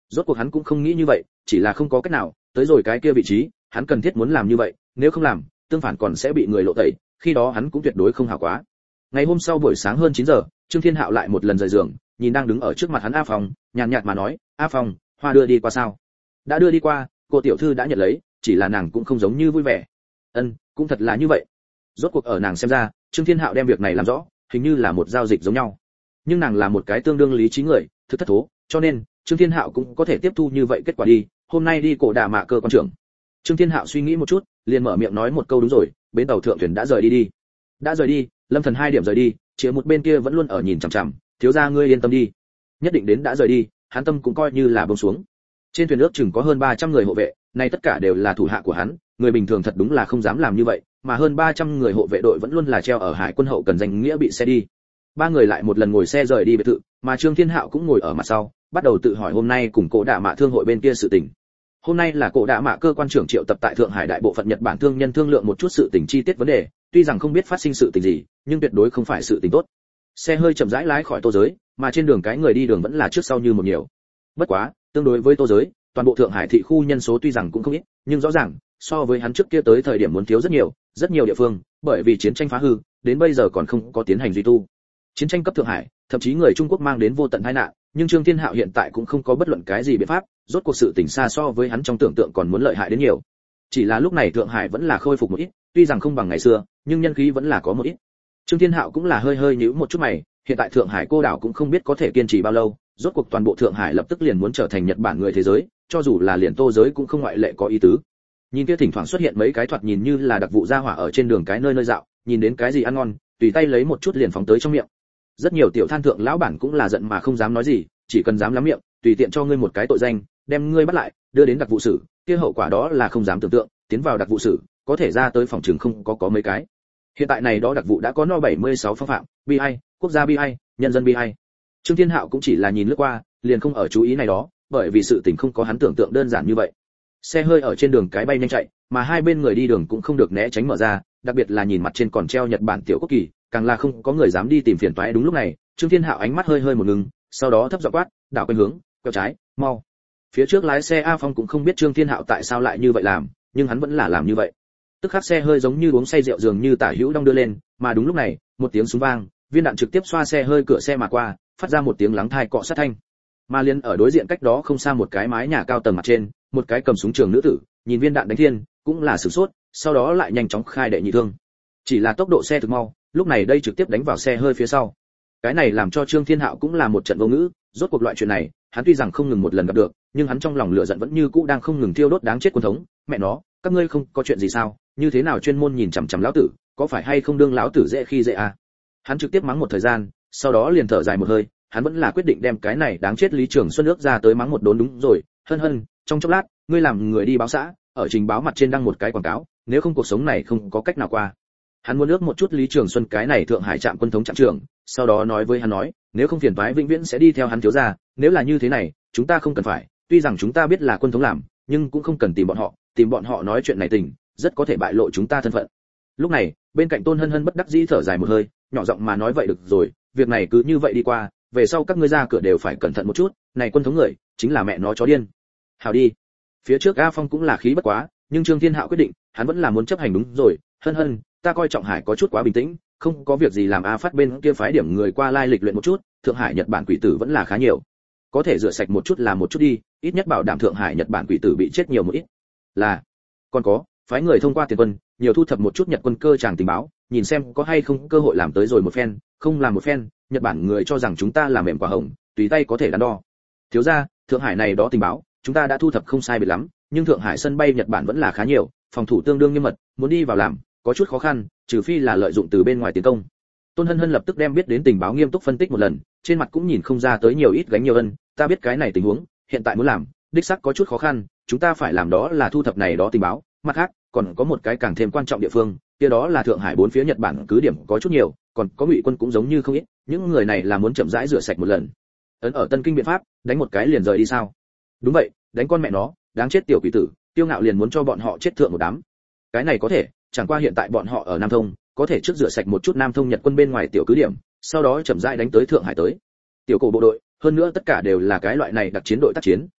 Rốt cuộc hắn cũng không nghĩ như vậy, chỉ là không có cách nào, tới rồi cái kia vị trí, hắn cần thiết muốn làm như vậy, nếu không làm, tương phản còn sẽ bị người lộ tẩy, khi đó hắn cũng tuyệt đối không hảo quá. Ngày hôm sau buổi sáng hơn chín giờ, Trương Thiên Hạo lại một lần rời giường, nhìn đang đứng ở trước mặt hắn A Phong, nhàn nhạt mà nói, "A Phong, hoa đưa đi qua sao?" "Đã đưa đi qua, cô tiểu thư đã nhận lấy, chỉ là nàng cũng không giống như vui vẻ." "Ân, cũng thật là như vậy." Rốt cuộc ở nàng xem ra, Trương Thiên Hạo đem việc này làm rõ, hình như là một giao dịch giống nhau. Nhưng nàng là một cái tương đương lý trí người, thực thất thố, cho nên Trương Thiên Hạo cũng có thể tiếp thu như vậy kết quả đi, hôm nay đi cổ đà mạ cơ quan trưởng. Trương Thiên Hạo suy nghĩ một chút, liền mở miệng nói một câu đúng rồi, bến tàu thượng thuyền đã rời đi đi. Đã rời đi, Lâm Thần hai điểm rời đi, chĩa một bên kia vẫn luôn ở nhìn chằm chằm, thiếu gia ngươi yên tâm đi. Nhất định đến đã rời đi, hắn tâm cũng coi như là buông xuống. Trên thuyền ước chừng có hơn ba trăm người hộ vệ, này tất cả đều là thủ hạ của hắn, người bình thường thật đúng là không dám làm như vậy, mà hơn ba trăm người hộ vệ đội vẫn luôn là treo ở hải quân hậu cần danh nghĩa bị xe đi. Ba người lại một lần ngồi xe rời đi biệt thự, mà Trương Thiên Hạo cũng ngồi ở mặt sau, bắt đầu tự hỏi hôm nay cùng Cổ Đạ Mạ thương hội bên kia sự tình. Hôm nay là Cổ Đạ Mạ cơ quan trưởng triệu tập tại Thượng Hải đại bộ phận Nhật Bản thương nhân thương lượng một chút sự tình chi tiết vấn đề, tuy rằng không biết phát sinh sự tình gì, nhưng tuyệt đối không phải sự tình tốt. Xe hơi chậm rãi lái khỏi Tô giới, mà trên đường cái người đi đường vẫn là trước sau như một nhiều. Bất quá, tương đối với Tô giới, toàn bộ Thượng Hải thị khu nhân số tuy rằng cũng không ít, nhưng rõ ràng, so với hắn trước kia tới thời điểm muốn thiếu rất nhiều, rất nhiều địa phương, bởi vì chiến tranh phá hư, đến bây giờ còn không có tiến hành duy tu. Chiến tranh cấp Thượng Hải, thậm chí người Trung Quốc mang đến vô tận tai nạn, nhưng Trương Thiên Hạo hiện tại cũng không có bất luận cái gì biện pháp, rốt cuộc sự tình xa so với hắn trong tưởng tượng còn muốn lợi hại đến nhiều. Chỉ là lúc này Thượng Hải vẫn là khôi phục một ít, tuy rằng không bằng ngày xưa, nhưng nhân khí vẫn là có một ít. Trương Thiên Hạo cũng là hơi hơi nhíu một chút mày, hiện tại Thượng Hải cô đảo cũng không biết có thể kiên trì bao lâu, rốt cuộc toàn bộ Thượng Hải lập tức liền muốn trở thành Nhật Bản người thế giới, cho dù là liền Tô giới cũng không ngoại lệ có ý tứ. Nhìn kia thỉnh thoảng xuất hiện mấy cái thoạt nhìn như là đặc vụ gia hỏa ở trên đường cái nơi nơi dạo, nhìn đến cái gì ăn ngon, tùy tay lấy một chút liền phóng tới trong miệng. Rất nhiều tiểu than thượng lão bản cũng là giận mà không dám nói gì, chỉ cần dám lắm miệng, tùy tiện cho ngươi một cái tội danh, đem ngươi bắt lại, đưa đến đặc vụ sử, kia hậu quả đó là không dám tưởng tượng, tiến vào đặc vụ sử, có thể ra tới phòng trường không có có mấy cái. Hiện tại này đó đặc vụ đã có no bảy mươi sáu phong phạm, bi ai, quốc gia bi ai, nhân dân bi ai. Trương Thiên Hạo cũng chỉ là nhìn lướt qua, liền không ở chú ý này đó, bởi vì sự tình không có hắn tưởng tượng đơn giản như vậy. Xe hơi ở trên đường cái bay nhanh chạy, mà hai bên người đi đường cũng không được né tránh mở ra, đặc biệt là nhìn mặt trên còn treo Nhật Bản tiểu quốc kỳ, càng là không có người dám đi tìm phiền toái. Đúng lúc này, Trương Thiên Hạo ánh mắt hơi hơi một ngừng, sau đó thấp giọng quát, đảo quanh hướng, quẹo trái, mau. Phía trước lái xe A Phong cũng không biết Trương Thiên Hạo tại sao lại như vậy làm, nhưng hắn vẫn là làm như vậy. Tức khắc xe hơi giống như uống say rượu dường như tả hữu đong đưa lên, mà đúng lúc này, một tiếng súng vang, viên đạn trực tiếp xoa xe hơi cửa xe mà qua, phát ra một tiếng lắng tai cọ sát thanh. Mà liền ở đối diện cách đó không xa một cái mái nhà cao tầng mặt trên, một cái cầm súng trường nữ tử, nhìn viên đạn đánh thiên, cũng là sửng sốt, sau đó lại nhanh chóng khai đệ nhị thương. Chỉ là tốc độ xe thực mau, lúc này đây trực tiếp đánh vào xe hơi phía sau. Cái này làm cho Trương Thiên Hạo cũng là một trận vô ngữ, rốt cuộc loại chuyện này, hắn tuy rằng không ngừng một lần gặp được, nhưng hắn trong lòng lửa giận vẫn như cũ đang không ngừng thiêu đốt đáng chết quân thống, mẹ nó, các ngươi không có chuyện gì sao, như thế nào chuyên môn nhìn chằm chằm lão tử, có phải hay không đương lão tử dễ khi dễ à? Hắn trực tiếp mắng một thời gian, sau đó liền thở dài một hơi, hắn vẫn là quyết định đem cái này đáng chết Lý Trường Xuân nước ra tới mắng một đốn. Đúng rồi, hân hân, trong chốc lát, ngươi làm người đi báo xã, ở trình báo mặt trên đăng một cái quảng cáo, nếu không cuộc sống này không có cách nào qua. Hắn muốn ước một chút Lý Trường Xuân cái này Thượng Hải trạm quân thống trạm trưởng, sau đó nói với hắn nói, nếu không phiền toái vĩnh viễn sẽ đi theo hắn thiếu gia, nếu là như thế này, chúng ta không cần phải, tuy rằng chúng ta biết là quân thống làm, nhưng cũng không cần tìm bọn họ, tìm bọn họ nói chuyện này tình, rất có thể bại lộ chúng ta thân phận. Lúc này, bên cạnh Tôn Hân Hân bất đắc dĩ thở dài một hơi, nhỏ giọng mà nói vậy được rồi, việc này cứ như vậy đi qua, về sau các ngươi ra cửa đều phải cẩn thận một chút, này quân thống người, chính là mẹ nó chó điên. Hào đi. Phía trước A Phong cũng là khí bất quá, nhưng Trương Thiên Hạo quyết định, hắn vẫn là muốn chấp hành đúng rồi, Hân Hân, ta coi Trọng Hải có chút quá bình tĩnh, không có việc gì làm A Phát bên kia phái điểm người qua lai lịch luyện một chút, Thượng Hải Nhật Bản quỷ tử vẫn là khá nhiều. Có thể rửa sạch một chút là một chút đi, ít nhất bảo đảm Thượng Hải Nhật Bản quỷ tử bị chết nhiều một ít. Là, còn có, phái người thông qua tiền quân, nhiều thu thập một chút Nhật quân cơ tràng tình báo, nhìn xem có hay không cơ hội làm tới rồi một phen, không làm một phen, Nhật Bản người cho rằng chúng ta là mềm quả hồng, tùy tay có thể đắn đo. Thiếu gia, Thượng Hải này đó tình báo, chúng ta đã thu thập không sai biệt lắm, nhưng Thượng Hải sân bay Nhật Bản vẫn là khá nhiều, phòng thủ tương đương nghiêm mật, muốn đi vào làm, có chút khó khăn, trừ phi là lợi dụng từ bên ngoài tiến công. Tôn Hân Hân lập tức đem biết đến tình báo nghiêm túc phân tích một lần, trên mặt cũng nhìn không ra tới nhiều ít gánh nhiều ân, ta biết cái này tình huống, hiện tại muốn làm, đích xác có chút khó khăn, chúng ta phải làm đó là thu thập này đó tình báo, mặt khác, còn có một cái càng thêm quan trọng địa phương, kia đó là Thượng Hải bốn phía Nhật Bản cứ điểm có chút nhiều, còn có Ngụy quân cũng giống như không ít, những người này là muốn chậm rãi rửa sạch một lần. Ấn ở Tân Kinh biện pháp, đánh một cái liền rời đi sao? Đúng vậy, đánh con mẹ nó, đáng chết tiểu quỷ tử, Tiêu Ngạo liền muốn cho bọn họ chết thượng một đám. Cái này có thể, chẳng qua hiện tại bọn họ ở Nam Thông, có thể trước rửa sạch một chút Nam Thông Nhật quân bên ngoài tiểu cứ điểm, sau đó chậm rãi đánh tới Thượng Hải tới. Tiểu cổ bộ đội, hơn nữa tất cả đều là cái loại này đặc chiến đội tác chiến,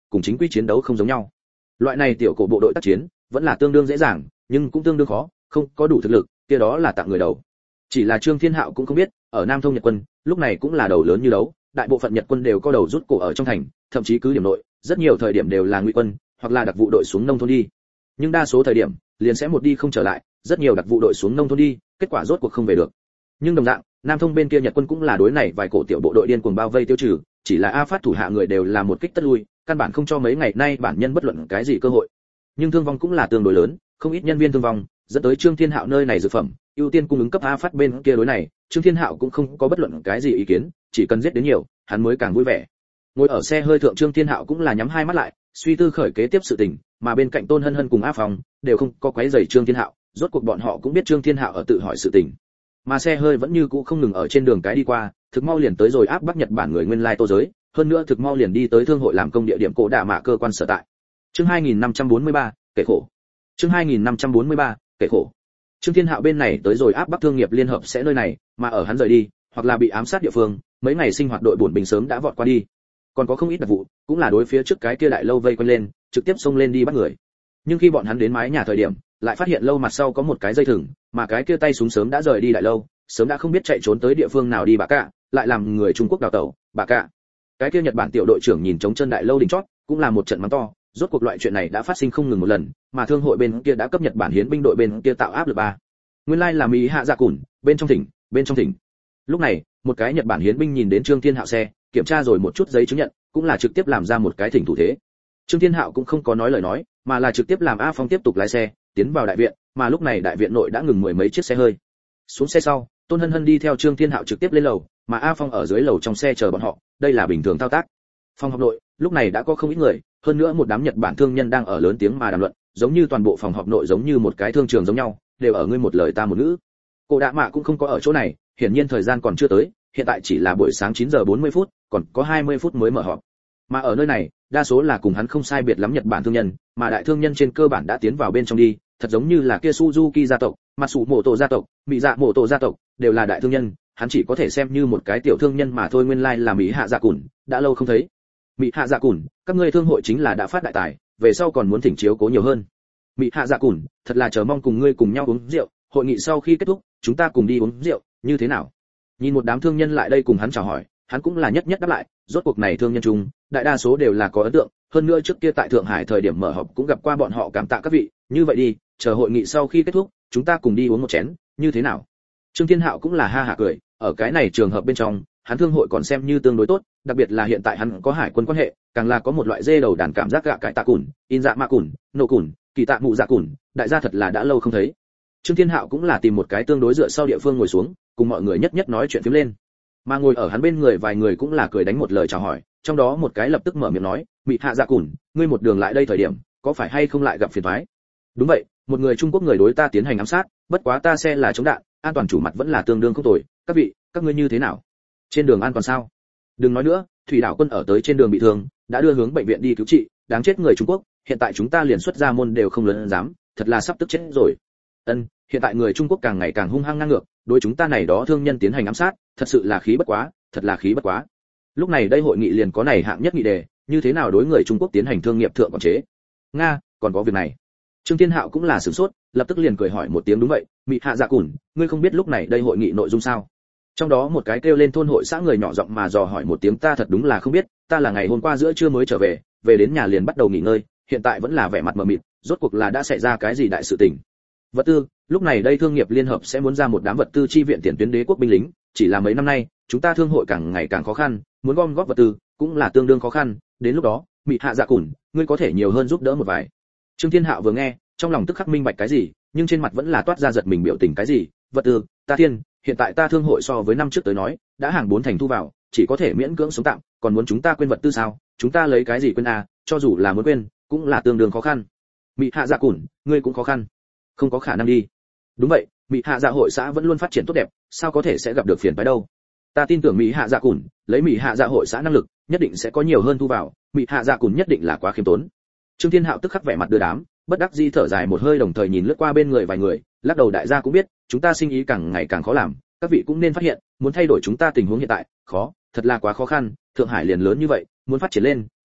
cùng chính quy chiến đấu không giống nhau. Loại này tiểu cổ bộ đội tác chiến vẫn là tương đương dễ dàng, nhưng cũng tương đương khó, không có đủ thực lực, kia đó là tặng người đầu. Chỉ là Trương Thiên Hạo cũng không biết, ở Nam Thông Nhật quân, lúc này cũng là đầu lớn như đấu, đại bộ phận Nhật quân đều có đầu rút cổ ở trong thành, thậm chí cứ điểm nội, rất nhiều thời điểm đều là ngụy quân, hoặc là đặc vụ đội xuống nông thôn đi. Nhưng đa số thời điểm, liền sẽ một đi không trở lại, rất nhiều đặc vụ đội xuống nông thôn đi, kết quả rốt cuộc không về được. Nhưng đồng dạng, Nam Thông bên kia Nhật quân cũng là đối này vài cổ tiểu bộ đội điên cuồng bao vây tiêu trừ, chỉ là A Phát thủ hạ người đều là một kích tất lui, căn bản không cho mấy ngày nay bản nhân bất luận cái gì cơ hội. Nhưng thương vong cũng là tương đối lớn, không ít nhân viên thương vong, dẫn tới Trương Thiên Hạo nơi này dược phẩm, ưu tiên cung ứng cấp A Phát bên kia đối này, Trương Thiên Hạo cũng không có bất luận cái gì ý kiến, chỉ cần giết đến nhiều, hắn mới càng vui vẻ. Ngồi ở xe hơi thượng Trương Thiên Hạo cũng là nhắm hai mắt lại, suy tư khởi kế tiếp sự tình, mà bên cạnh Tôn Hân Hân cùng A Phong đều không có quấy rầy Trương Thiên Hạo, rốt cuộc bọn họ cũng biết Trương Thiên Hạo ở tự hỏi sự tình. Mà xe hơi vẫn như cũ không ngừng ở trên đường cái đi qua, thực mau liền tới rồi áp Bắc Nhật Bản người nguyên lai Tô giới, hơn nữa thực mau liền đi tới thương hội làm công địa điểm Cổ Đạ Mạ cơ quan sở tại. Chương hai nghìn năm trăm bốn mươi ba, kể khổ. Chương hai nghìn năm trăm bốn mươi ba, kể khổ. Trương Thiên Hạo bên này tới rồi áp Bắc thương nghiệp liên hợp sẽ nơi này, mà ở hắn rời đi, hoặc là bị ám sát địa phương, mấy ngày sinh hoạt đội bổn bình sớm đã vọt qua đi. Còn có không ít đặc vụ, cũng là đối phía trước cái kia đại lâu vây quanh lên, trực tiếp xông lên đi bắt người. Nhưng khi bọn hắn đến mái nhà thời điểm, lại phát hiện lâu mặt sau có một cái dây thừng, mà cái kia tay súng sớm đã rời đi đại lâu, sớm đã không biết chạy trốn tới địa phương nào đi bà cả, lại làm người Trung Quốc đào tẩu, bà cả. Cái kia Nhật Bản tiểu đội trưởng nhìn trống chân đại lâu đỉnh chót, cũng là một trận mắng to, rốt cuộc loại chuyện này đã phát sinh không ngừng một lần, mà thương hội bên kia đã cấp Nhật Bản hiến binh đội bên kia tạo áp lực ba. Nguyên lai là Mỹ Hạ Dạ Cùn, bên trong thỉnh, bên trong thỉnh. Lúc này, một cái Nhật Bản hiến binh nhìn đến Trương Thiên Hạo xe, kiểm tra rồi một chút giấy chứng nhận, cũng là trực tiếp làm ra một cái thỉnh thủ thế. Trương Thiên Hạo cũng không có nói lời nói, mà là trực tiếp làm A Phong tiếp tục lái xe, tiến vào đại viện, mà lúc này đại viện nội đã ngừng mười mấy chiếc xe hơi. Xuống xe sau, Tôn Hân Hân đi theo Trương Thiên Hạo trực tiếp lên lầu, mà A Phong ở dưới lầu trong xe chờ bọn họ, đây là bình thường thao tác. Phòng họp nội, lúc này đã có không ít người, hơn nữa một đám Nhật Bản thương nhân đang ở lớn tiếng mà đàm luận, giống như toàn bộ phòng họp nội giống như một cái thương trường giống nhau, đều ở ngươi một lời ta một ngữ. Cổ Đạ Mạ cũng không có ở chỗ này, hiển nhiên thời gian còn chưa tới, hiện tại chỉ là buổi sáng chín giờ bốn mươi phút, còn có hai mươi phút mới mở họp. Mà ở nơi này, đa số là cùng hắn không sai biệt lắm Nhật Bản thương nhân, mà đại thương nhân trên cơ bản đã tiến vào bên trong đi, thật giống như là kia Suzuki gia tộc, Matsumoto gia tộc, Mỹ Dạ Mộ Tổ gia tộc, đều là đại thương nhân, hắn chỉ có thể xem như một cái tiểu thương nhân mà thôi. Nguyên lai là Mỹ Hạ Dạ Cùn, đã lâu không thấy. Mỹ Hạ Dạ Cùn, các ngươi thương hội chính là đã phát đại tài, về sau còn muốn thỉnh chiếu cố nhiều hơn. Mỹ Hạ Dạ Cùn, thật là chờ mong cùng ngươi cùng nhau uống rượu, hội nghị sau khi kết thúc, chúng ta cùng đi uống rượu, như thế nào? Nhìn một đám thương nhân lại đây cùng hắn chào hỏi, hắn cũng là nhất nhất đáp lại, rốt cuộc này thương nhân chung, đại đa số đều là có ấn tượng, hơn nữa trước kia tại Thượng Hải thời điểm mở họp cũng gặp qua bọn họ, cảm tạ các vị, như vậy đi, chờ hội nghị sau khi kết thúc, chúng ta cùng đi uống một chén, như thế nào? Trương Thiên Hạo cũng là ha hả cười, ở cái này trường hợp bên trong, hắn thương hội còn xem như tương đối tốt, đặc biệt là hiện tại hắn có hải quân quan hệ, càng là có một loại dê đầu đàn cảm giác gạ cải tạ cùn, in dạ ma cùn, nổ cùn, kỳ tạ mụ dạ cùn, đại gia thật là đã lâu không thấy. Trương Thiên Hạo cũng là tìm một cái tương đối dựa sau địa phương ngồi xuống, cùng mọi người nhất nhất nói chuyện phím lên. Mà ngồi ở hắn bên người vài người cũng là cười đánh một lời chào hỏi, trong đó một cái lập tức mở miệng nói, Mị Hạ Dạ Cùn, ngươi một đường lại đây thời điểm, có phải hay không lại gặp phiền toái? Đúng vậy, một người Trung Quốc người đối ta tiến hành ám sát, bất quá ta xe là chống đạn, an toàn chủ mặt vẫn là tương đương không tồi, các vị, các ngươi như thế nào? Trên đường an toàn sao? Đừng nói nữa, Thủy Đảo Quân ở tới trên đường bị thương, đã đưa hướng bệnh viện đi cứu trị, đáng chết người Trung Quốc, hiện tại chúng ta liền xuất ra môn đều không lớn dám, thật là sắp tức chết rồi. Ân, hiện tại người Trung Quốc càng ngày càng hung hăng ngang ngược, đối chúng ta này đó thương nhân tiến hành ám sát, thật sự là khí bất quá, thật là khí bất quá. Lúc này đây hội nghị liền có này hạng nhất nghị đề, như thế nào đối người Trung Quốc tiến hành thương nghiệp thượng quản chế. Nga, còn có việc này. Trương Thiên Hạo cũng là sửng sốt, lập tức liền cười hỏi một tiếng, đúng vậy, Mị Hạ Dạ Cùn, ngươi không biết lúc này đây hội nghị nội dung sao? Trong đó một cái kêu lên thôn hội xã người nhỏ giọng mà dò hỏi một tiếng, ta thật đúng là không biết, ta là ngày hôm qua giữa trưa mới trở về, về đến nhà liền bắt đầu nghỉ ngơi, hiện tại vẫn là vẻ mặt mờ mịt, rốt cuộc là đã xảy ra cái gì đại sự tình. Vật tư, lúc này đây thương nghiệp liên hợp sẽ muốn ra một đám vật tư chi viện tiền tuyến đế quốc binh lính, chỉ là mấy năm nay, chúng ta thương hội càng ngày càng khó khăn, muốn gom góp vật tư cũng là tương đương khó khăn, đến lúc đó, Mị Hạ Dạ Cùn, ngươi có thể nhiều hơn giúp đỡ một vài. Trương Thiên Hạo vừa nghe, trong lòng tức khắc minh bạch cái gì, nhưng trên mặt vẫn là toát ra giật mình biểu tình, cái gì? Vật tư, ta thiên, hiện tại ta thương hội so với năm trước tới nói, đã hàng bốn thành thu vào, chỉ có thể miễn cưỡng sống tạm, còn muốn chúng ta quên vật tư sao? Chúng ta lấy cái gì quên à, cho dù là muốn quên, cũng là tương đương khó khăn. Mị Hạ Dạ Cùn, ngươi cũng khó khăn. Không có khả năng đi. Đúng vậy, Mỹ Hạ Dạ hội xã vẫn luôn phát triển tốt đẹp, sao có thể sẽ gặp được phiền phái đâu. Ta tin tưởng Mỹ Hạ Dạ Cùn, lấy Mỹ Hạ Dạ hội xã năng lực, nhất định sẽ có nhiều hơn thu vào, Mỹ Hạ Dạ Cùn nhất định là quá khiêm tốn. Trương Thiên Hạo tức khắc vẻ mặt đưa đám, bất đắc dĩ thở dài một hơi, đồng thời nhìn lướt qua bên người vài người, lắc đầu, đại gia cũng biết, chúng ta sinh ý càng ngày càng khó làm, các vị cũng nên phát hiện, muốn thay đổi chúng ta tình huống hiện tại, khó, thật là quá khó khăn, Thượng Hải liền lớn như vậy, muốn phát triển lên,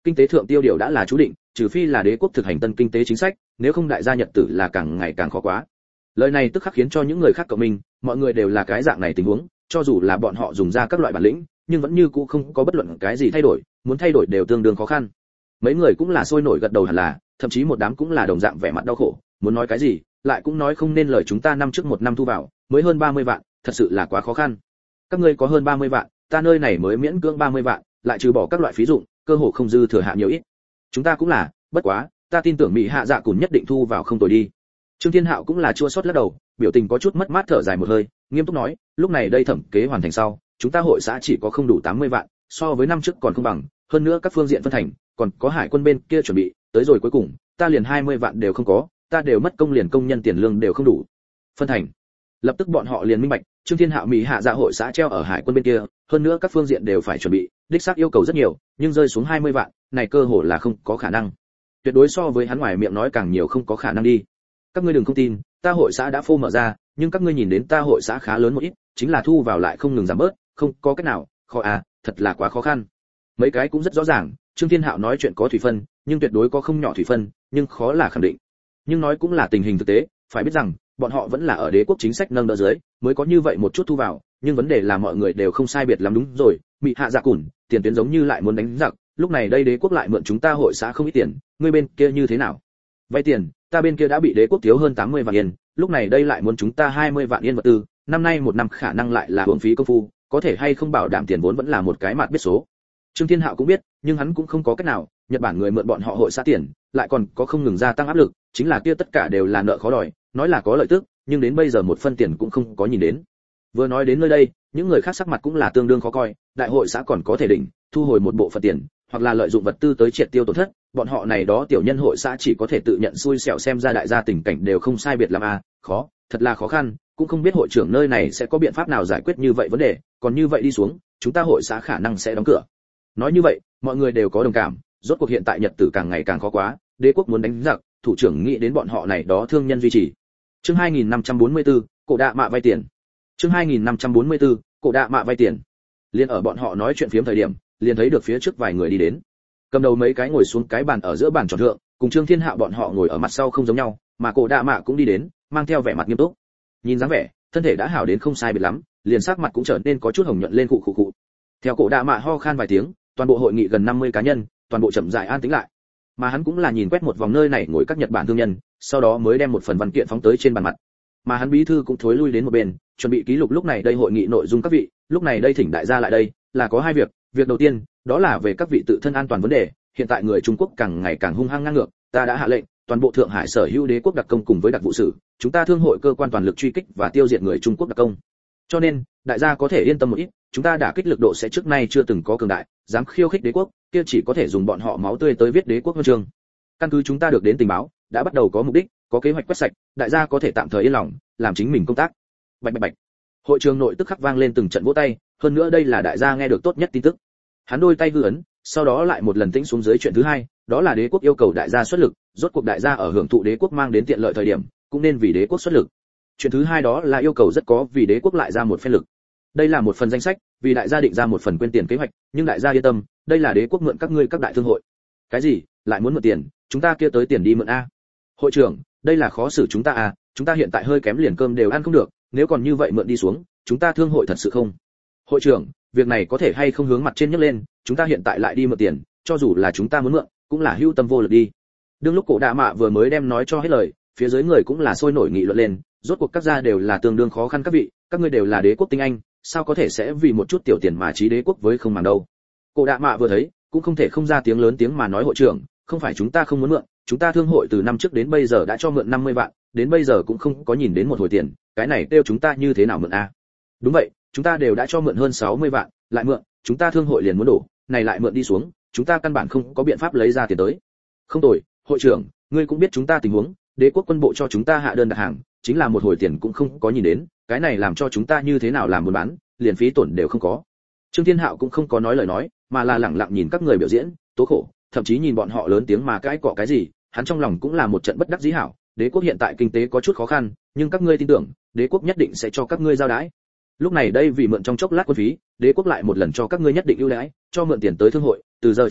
kinh tế thượng tiêu điều đã là chú định, trừ phi là đế quốc thực hành tân kinh tế chính sách, nếu không đại gia nhật tử là càng ngày càng khó quá. Lời này tức khắc khiến cho những người khác cộng mình, mọi người đều là cái dạng này tình huống, cho dù là bọn họ dùng ra các loại bản lĩnh, nhưng vẫn như cũ không có bất luận cái gì thay đổi, muốn thay đổi đều tương đương khó khăn. Mấy người cũng là sôi nổi gật đầu hẳn là, thậm chí một đám cũng là đồng dạng vẻ mặt đau khổ, muốn nói cái gì, lại cũng nói không nên lời. Chúng ta năm trước một năm thu vào mới hơn ba mươi vạn, thật sự là quá khó khăn. Các ngươi có hơn ba mươi vạn, ta nơi này mới miễn cưỡng ba mươi vạn, lại trừ bỏ các loại phí dụng, cơ hồ không dư thừa hạ nhiều ít. Chúng ta cũng là, bất quá, ta tin tưởng Mỹ Hạ Dạ Cùn nhất định thu vào không tồi đi. Trương Thiên Hạo cũng là chua xót lắc đầu, biểu tình có chút mất mát thở dài một hơi, nghiêm túc nói, lúc này đây thẩm kế hoàn thành sau, chúng ta hội xã chỉ có không đủ tám mươi vạn, so với năm trước còn không bằng, hơn nữa các phương diện phân thành, còn có hải quân bên kia chuẩn bị, tới rồi cuối cùng, ta liền hai mươi vạn đều không có, ta đều mất công liền công nhân tiền lương đều không đủ. Phân thành. Lập tức bọn họ liền minh bạch, Trương Thiên Hạo Mỹ Hạ Dạ hội xã treo ở hải quân bên kia, hơn nữa các phương diện đều phải chuẩn bị, đích xác yêu cầu rất nhiều, nhưng rơi xuống hai mươi vạn, này cơ hồ là không có khả năng. Tuyệt đối so với hắn ngoài miệng nói càng nhiều không có khả năng đi. Các ngươi đừng không tin, ta hội xã đã phô mở ra, nhưng các ngươi nhìn đến ta hội xã khá lớn một ít, chính là thu vào lại không ngừng giảm bớt, không có cách nào, khó à, thật là quá khó khăn. Mấy cái cũng rất rõ ràng, Trương Thiên Hạo nói chuyện có thủy phân, nhưng tuyệt đối có không nhỏ thủy phân, nhưng khó là khẳng định. Nhưng nói cũng là tình hình thực tế, phải biết rằng, bọn họ vẫn là ở đế quốc chính sách nâng đỡ dưới, mới có như vậy một chút thu vào, nhưng vấn đề là mọi người đều không sai biệt lắm đúng rồi, Mỹ Hạ Dạ Cùn, tiền tuyến giống như lại muốn đánh giặc, lúc này đây đế quốc lại mượn chúng ta hội xã không ít tiền, ngươi bên kia như thế nào? Vay tiền, ta bên kia đã bị đế quốc thiếu hơn tám mươi vạn yên, lúc này đây lại muốn chúng ta hai mươi vạn yên vật tư, năm nay một năm khả năng lại là uổng phí công phu, có thể hay không bảo đảm tiền vốn vẫn là một cái mặt biết số. Trương Thiên Hạo cũng biết, nhưng hắn cũng không có cách nào, Nhật Bản người mượn bọn họ hội xã tiền, lại còn có không ngừng gia tăng áp lực, chính là kia tất cả đều là nợ khó đòi, nói là có lợi tức, nhưng đến bây giờ một phân tiền cũng không có nhìn đến. Vừa nói đến nơi đây, những người khác sắc mặt cũng là tương đương khó coi, đại hội xã còn có thể định thu hồi một bộ phận tiền, hoặc là lợi dụng vật tư tới triệt tiêu tổn thất, bọn họ này đó tiểu nhân hội xã chỉ có thể tự nhận xui xẻo, xem ra đại gia tình cảnh đều không sai biệt lắm à, khó, thật là khó khăn, cũng không biết hội trưởng nơi này sẽ có biện pháp nào giải quyết như vậy vấn đề, còn như vậy đi xuống, chúng ta hội xã khả năng sẽ đóng cửa. Nói như vậy, mọi người đều có đồng cảm, rốt cuộc hiện tại nhật tử càng ngày càng khó quá, đế quốc muốn đánh giặc, thủ trưởng nghĩ đến bọn họ này đó thương nhân duy trì. Chương hai nghìn năm trăm bốn mươi tư, cổ đạ mạ vay tiền. Chương hai nghìn năm trăm bốn mươi tư, cổ đạ mạ vay tiền. Liên ở bọn họ nói chuyện phiếm thời điểm, liền thấy được phía trước vài người đi đến. Cầm đầu mấy cái ngồi xuống cái bàn ở giữa bàn tròn thượng, cùng Trương Thiên Hạo bọn họ ngồi ở mặt sau không giống nhau, mà cổ đạ mạ cũng đi đến, mang theo vẻ mặt nghiêm túc. Nhìn dáng vẻ, thân thể đã hảo đến không sai biệt lắm, liền sắc mặt cũng trở nên có chút hồng nhuận lên khụ khụ khụ. Theo cổ đạ mạ ho khan vài tiếng, toàn bộ hội nghị gần năm mươi cá nhân, toàn bộ chậm rãi an tĩnh lại. Mà hắn cũng là nhìn quét một vòng nơi này ngồi các Nhật Bản thương nhân, sau đó mới đem một phần văn kiện phóng tới trên bàn mặt. Mà hắn bí thư cũng thối lui đến một bên, chuẩn bị ký lục lúc này đây hội nghị nội dung các vị, lúc này đây thỉnh đại gia lại đây, là có hai việc, việc đầu tiên, đó là về các vị tự thân an toàn vấn đề, hiện tại người Trung Quốc càng ngày càng hung hăng ngang ngược, ta đã hạ lệnh, toàn bộ Thượng Hải sở hữu đế quốc đặc công cùng với đặc vụ sử, chúng ta thương hội cơ quan toàn lực truy kích và tiêu diệt người Trung Quốc đặc công. Cho nên, đại gia có thể yên tâm một ít, chúng ta đả kích lực độ sẽ trước nay chưa từng có cường đại, dám khiêu khích đế quốc, kia chỉ có thể dùng bọn họ máu tươi tới viết đế quốc huân chương. Căn cứ chúng ta được đến tình báo, đã bắt đầu có mục đích, có kế hoạch quét sạch, đại gia có thể tạm thời yên lòng, làm chính mình công tác. Bạch bạch bạch. Hội trường nội tức khắc vang lên từng trận vỗ tay, hơn nữa đây là đại gia nghe được tốt nhất tin tức. Hắn đôi tay hư ấn, sau đó lại một lần tĩnh xuống dưới. Chuyện thứ hai, đó là đế quốc yêu cầu đại gia xuất lực, rốt cuộc đại gia ở hưởng thụ đế quốc mang đến tiện lợi thời điểm, cũng nên vì đế quốc xuất lực. Chuyện thứ hai đó là yêu cầu rất có vì đế quốc lại ra một phen lực. Đây là một phần danh sách, vì đại gia định ra một phần quên tiền kế hoạch, nhưng đại gia yên tâm, đây là đế quốc mượn các ngươi các đại thương hội. Cái gì? Lại muốn mượn tiền? Chúng ta kia tới tiền đi mượn a. Hội trưởng, đây là khó xử chúng ta à, chúng ta hiện tại hơi kém liền cơm đều ăn không được, nếu còn như vậy mượn đi xuống, chúng ta thương hội thật sự không. Hội trưởng, việc này có thể hay không hướng mặt trên nhấc lên, chúng ta hiện tại lại đi mượn tiền, cho dù là chúng ta muốn mượn, cũng là hưu tâm vô lực đi. Đương lúc cổ đạ mạ vừa mới đem nói cho hết lời, phía dưới người cũng là sôi nổi nghị luận lên, rốt cuộc các gia đều là tương đương khó khăn các vị, các ngươi đều là đế quốc tinh anh, sao có thể sẽ vì một chút tiểu tiền mà trí đế quốc với không màng đâu. Cổ đạ mạ vừa thấy, cũng không thể không ra tiếng lớn tiếng mà nói, hội trưởng, không phải chúng ta không muốn mượn, chúng ta thương hội từ năm trước đến bây giờ đã cho mượn năm mươi vạn, đến bây giờ cũng không có nhìn đến một hồi tiền, cái này kêu chúng ta như thế nào mượn a? Đúng vậy, chúng ta đều đã cho mượn hơn sáu mươi vạn, lại mượn, chúng ta thương hội liền muốn đổ, này lại mượn đi xuống, chúng ta căn bản không có biện pháp lấy ra tiền tới. Không tồi, hội trưởng, ngươi cũng biết chúng ta tình huống, đế quốc quân bộ cho chúng ta hạ đơn đặt hàng, chính là một hồi tiền cũng không có nhìn đến, cái này làm cho chúng ta như thế nào làm buôn bán, liền phí tổn đều không có. Trương Thiên Hạo cũng không có nói lời nói, mà là lẳng lặng nhìn các người biểu diễn, tố khổ, thậm chí nhìn bọn họ lớn tiếng mà cãi cọ cái gì, hắn trong lòng cũng là một trận bất đắc dĩ hảo, đế quốc hiện tại kinh tế có chút khó khăn, nhưng các ngươi tin tưởng, đế quốc nhất định sẽ cho các ngươi giao đãi. Lúc này đây vì mượn trong chốc lát quân phí, đế quốc lại một lần cho các ngươi nhất định ưu đãi, cho mượn tiền tới thương hội, từ giờ trở đi,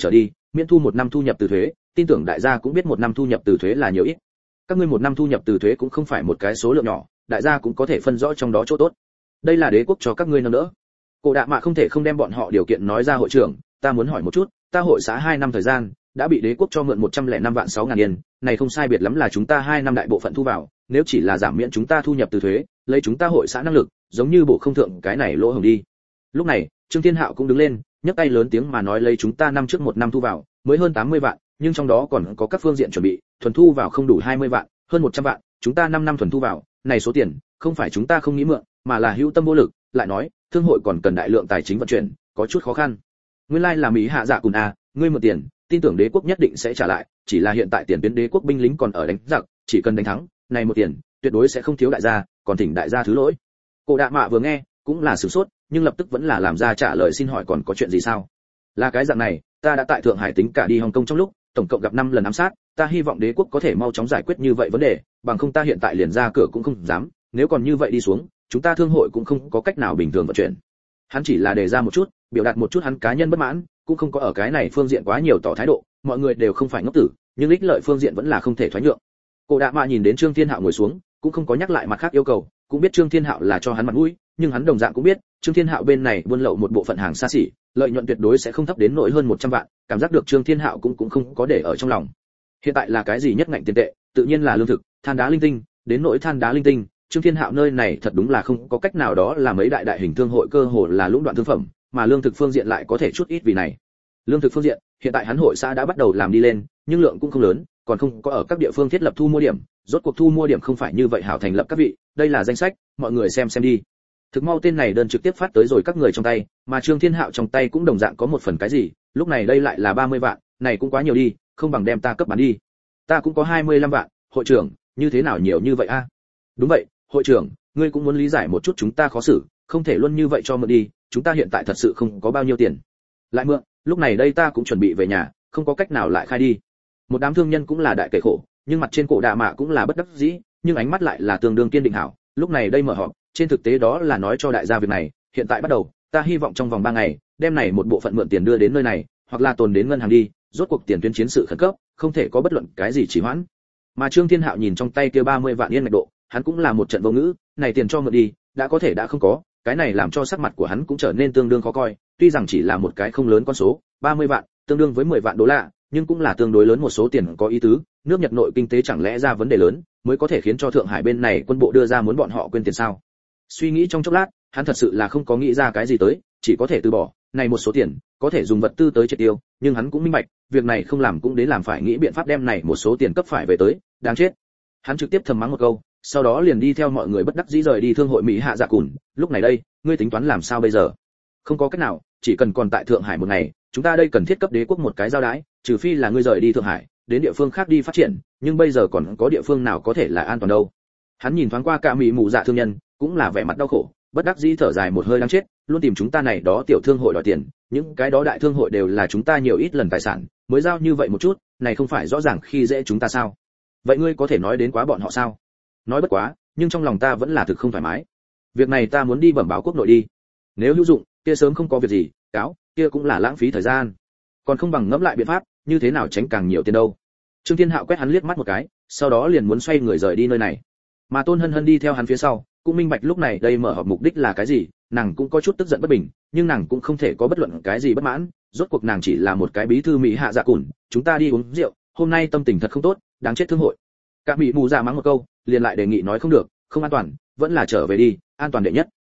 miễn thu một năm thu nhập từ thuế, tin tưởng đại gia cũng biết một năm thu nhập từ thuế là nhiều ít. Các ngươi một năm thu nhập từ thuế cũng không phải một cái số lượng nhỏ, đại gia cũng có thể phân rõ trong đó chỗ tốt. Đây là đế quốc cho các ngươi nâng đỡ. Cổ Đạ Mạ không thể không đem bọn họ điều kiện nói ra. Hội trưởng, ta muốn hỏi một chút, ta hội xã hai năm thời gian đã bị đế quốc cho mượn một trăm lẻ năm vạn sáu ngàn yên, này không sai biệt lắm là chúng ta hai năm đại bộ phận thu vào, nếu chỉ là giảm miễn chúng ta thu nhập từ thuế, lấy chúng ta hội xã năng lực, giống như bộ không thượng cái này lỗ hổng đi. Lúc này, Trương Thiên Hạo cũng đứng lên, nhấc tay lớn tiếng mà nói lấy chúng ta năm trước một năm thu vào, mới hơn tám mươi vạn, nhưng trong đó còn có các phương diện chuẩn bị, thuần thu vào không đủ hai mươi vạn, hơn một trăm vạn, chúng ta năm năm thuần thu vào, này số tiền, không phải chúng ta không nghĩ mượn, mà là hữu tâm vô lực, lại nói, thương hội còn cần đại lượng tài chính vận chuyển, có chút khó khăn. Nguyên lai like là Mỹ Hạ Dạ Cùn à, ngươi mượn tiền, tin tưởng đế quốc nhất định sẽ trả lại, chỉ là hiện tại tiền tuyến đế quốc binh lính còn ở đánh giặc, chỉ cần đánh thắng, này một tiền, tuyệt đối sẽ không thiếu đại gia, còn thỉnh đại gia thứ lỗi. Cổ Đạ Mạ vừa nghe, cũng là sửng sốt, nhưng lập tức vẫn là làm ra trả lời xin hỏi còn có chuyện gì sao? Là cái dạng này, ta đã tại Thượng Hải tính cả đi Hồng Kông trong lúc, tổng cộng gặp năm lần ám sát, ta hy vọng đế quốc có thể mau chóng giải quyết như vậy vấn đề, bằng không ta hiện tại liền ra cửa cũng không dám, nếu còn như vậy đi xuống, chúng ta thương hội cũng không có cách nào bình thường vận chuyển. Hắn chỉ là đề ra một chút, biểu đạt một chút hắn cá nhân bất mãn, cũng không có ở cái này phương diện quá nhiều tỏ thái độ, mọi người đều không phải ngốc tử, nhưng ích lợi phương diện vẫn là không thể thoái nhượng. Cổ Đạ Mạ nhìn đến Trương Thiên Hạo ngồi xuống, cũng không có nhắc lại mặt khác yêu cầu, cũng biết Trương Thiên Hạo là cho hắn mặt mũi, nhưng hắn đồng dạng cũng biết, Trương Thiên Hạo bên này buôn lậu một bộ phận hàng xa xỉ, lợi nhuận tuyệt đối sẽ không thấp đến nỗi hơn một trăm vạn, cảm giác được Trương Thiên Hạo cũng cũng không có để ở trong lòng. Hiện tại là cái gì nhất ngạnh tiền tệ, tự nhiên là lương thực, than đá linh tinh, đến nỗi than đá linh tinh, Trương Thiên Hạo nơi này thật đúng là không có cách nào, đó là mấy đại đại hình thương hội cơ hồ là lũng đoạn thương phẩm, mà lương thực phương diện lại có thể chút ít vì này. Lương thực phương diện, hiện tại hắn hội xã đã bắt đầu làm đi lên, nhưng lượng cũng không lớn, còn không có ở các địa phương thiết lập thu mua điểm, rốt cuộc thu mua điểm không phải như vậy hảo thành lập các vị, đây là danh sách, mọi người xem xem đi. Thực mau tên này đơn trực tiếp phát tới rồi các người trong tay, mà Trương Thiên Hạo trong tay cũng đồng dạng có một phần cái gì, lúc này đây lại là ba mươi vạn, này cũng quá nhiều đi, không bằng đem ta cấp bán đi. Ta cũng có hai mươi lăm vạn, hội trưởng, như thế nào nhiều như vậy a? À? Đúng vậy, hội trưởng, ngươi cũng muốn lý giải một chút chúng ta khó xử, không thể luôn như vậy cho mượn đi, chúng ta hiện tại thật sự không có bao nhiêu tiền. Lại mượn, lúc này đây ta cũng chuẩn bị về nhà, không có cách nào lại khai đi. Một đám thương nhân cũng là đại kể khổ, nhưng mặt trên Cổ Đạ Mạ cũng là bất đắc dĩ, nhưng ánh mắt lại là tương đương kiên định hảo, lúc này đây mở họp, trên thực tế đó là nói cho đại gia việc này, hiện tại bắt đầu, ta hy vọng trong vòng ba ngày, đem này một bộ phận mượn tiền đưa đến nơi này, hoặc là tồn đến ngân hàng đi, rốt cuộc tiền tuyến chiến sự khẩn cấp, không thể có bất luận cái gì trì hoãn. Mà Trương Thiên Hạo nhìn trong tay kia ba mươi vạn yên ngạch độ, hắn cũng là một trận vô ngữ, này tiền cho mượn đi, đã có thể đã không có, cái này làm cho sắc mặt của hắn cũng trở nên tương đương khó coi, tuy rằng chỉ là một cái không lớn con số, ba mươi vạn, tương đương với mười vạn đô la, nhưng cũng là tương đối lớn một số tiền có ý tứ, nước Nhật nội kinh tế chẳng lẽ ra vấn đề lớn, mới có thể khiến cho Thượng Hải bên này quân bộ đưa ra muốn bọn họ quên tiền sao? Suy nghĩ trong chốc lát, hắn thật sự là không có nghĩ ra cái gì tới, chỉ có thể từ bỏ, này một số tiền, có thể dùng vật tư tới triệt tiêu, nhưng hắn cũng minh bạch, việc này không làm cũng đến làm phải nghĩ biện pháp đem này một số tiền cấp phải về tới, đáng chết. Hắn trực tiếp thầm mắng một câu, sau đó liền đi theo mọi người bất đắc dĩ rời đi thương hội Mỹ Hạ Dạ Cùn, lúc này đây, ngươi tính toán làm sao bây giờ? Không có cách nào, chỉ cần còn tại Thượng Hải một ngày, chúng ta đây cần thiết cấp đế quốc một cái giao đái, trừ phi là ngươi rời đi Thượng Hải, đến địa phương khác đi phát triển, nhưng bây giờ còn có địa phương nào có thể là an toàn đâu. Hắn nhìn thoáng qua cả Mỹ mù dạ thương nhân, cũng là vẻ mặt đau khổ, bất đắc dĩ thở dài một hơi đáng chết, luôn tìm chúng ta này đó tiểu thương hội đòi tiền, những cái đó đại thương hội đều là chúng ta nhiều ít lần tài sản, mới giao như vậy một chút, này không phải rõ ràng khi dễ chúng ta sao? Vậy ngươi có thể nói đến quá bọn họ sao? Nói bất quá, nhưng trong lòng ta vẫn là thực không thoải mái. Việc này ta muốn đi bẩm báo quốc nội đi. Nếu hữu dụng, kia sớm không có việc gì, cáo, kia cũng là lãng phí thời gian. Còn không bằng ngẫm lại biện pháp, như thế nào tránh càng nhiều tiền đâu. Trương Thiên Hạo quét hắn liếc mắt một cái, sau đó liền muốn xoay người rời đi nơi này. Mà Tôn Hân Hân đi theo hắn phía sau, cũng minh bạch lúc này đây mở họp mục đích là cái gì, nàng cũng có chút tức giận bất bình, nhưng nàng cũng không thể có bất luận cái gì bất mãn, rốt cuộc nàng chỉ là một cái bí thư Mỹ Hạ Dạ Cùn, chúng ta đi uống rượu, hôm nay tâm tình thật không tốt, đáng chết thương hội. Cả Mỹ mù dạ mắng một câu, liền lại đề nghị nói không được, không an toàn, vẫn là trở về đi, an toàn đệ nhất.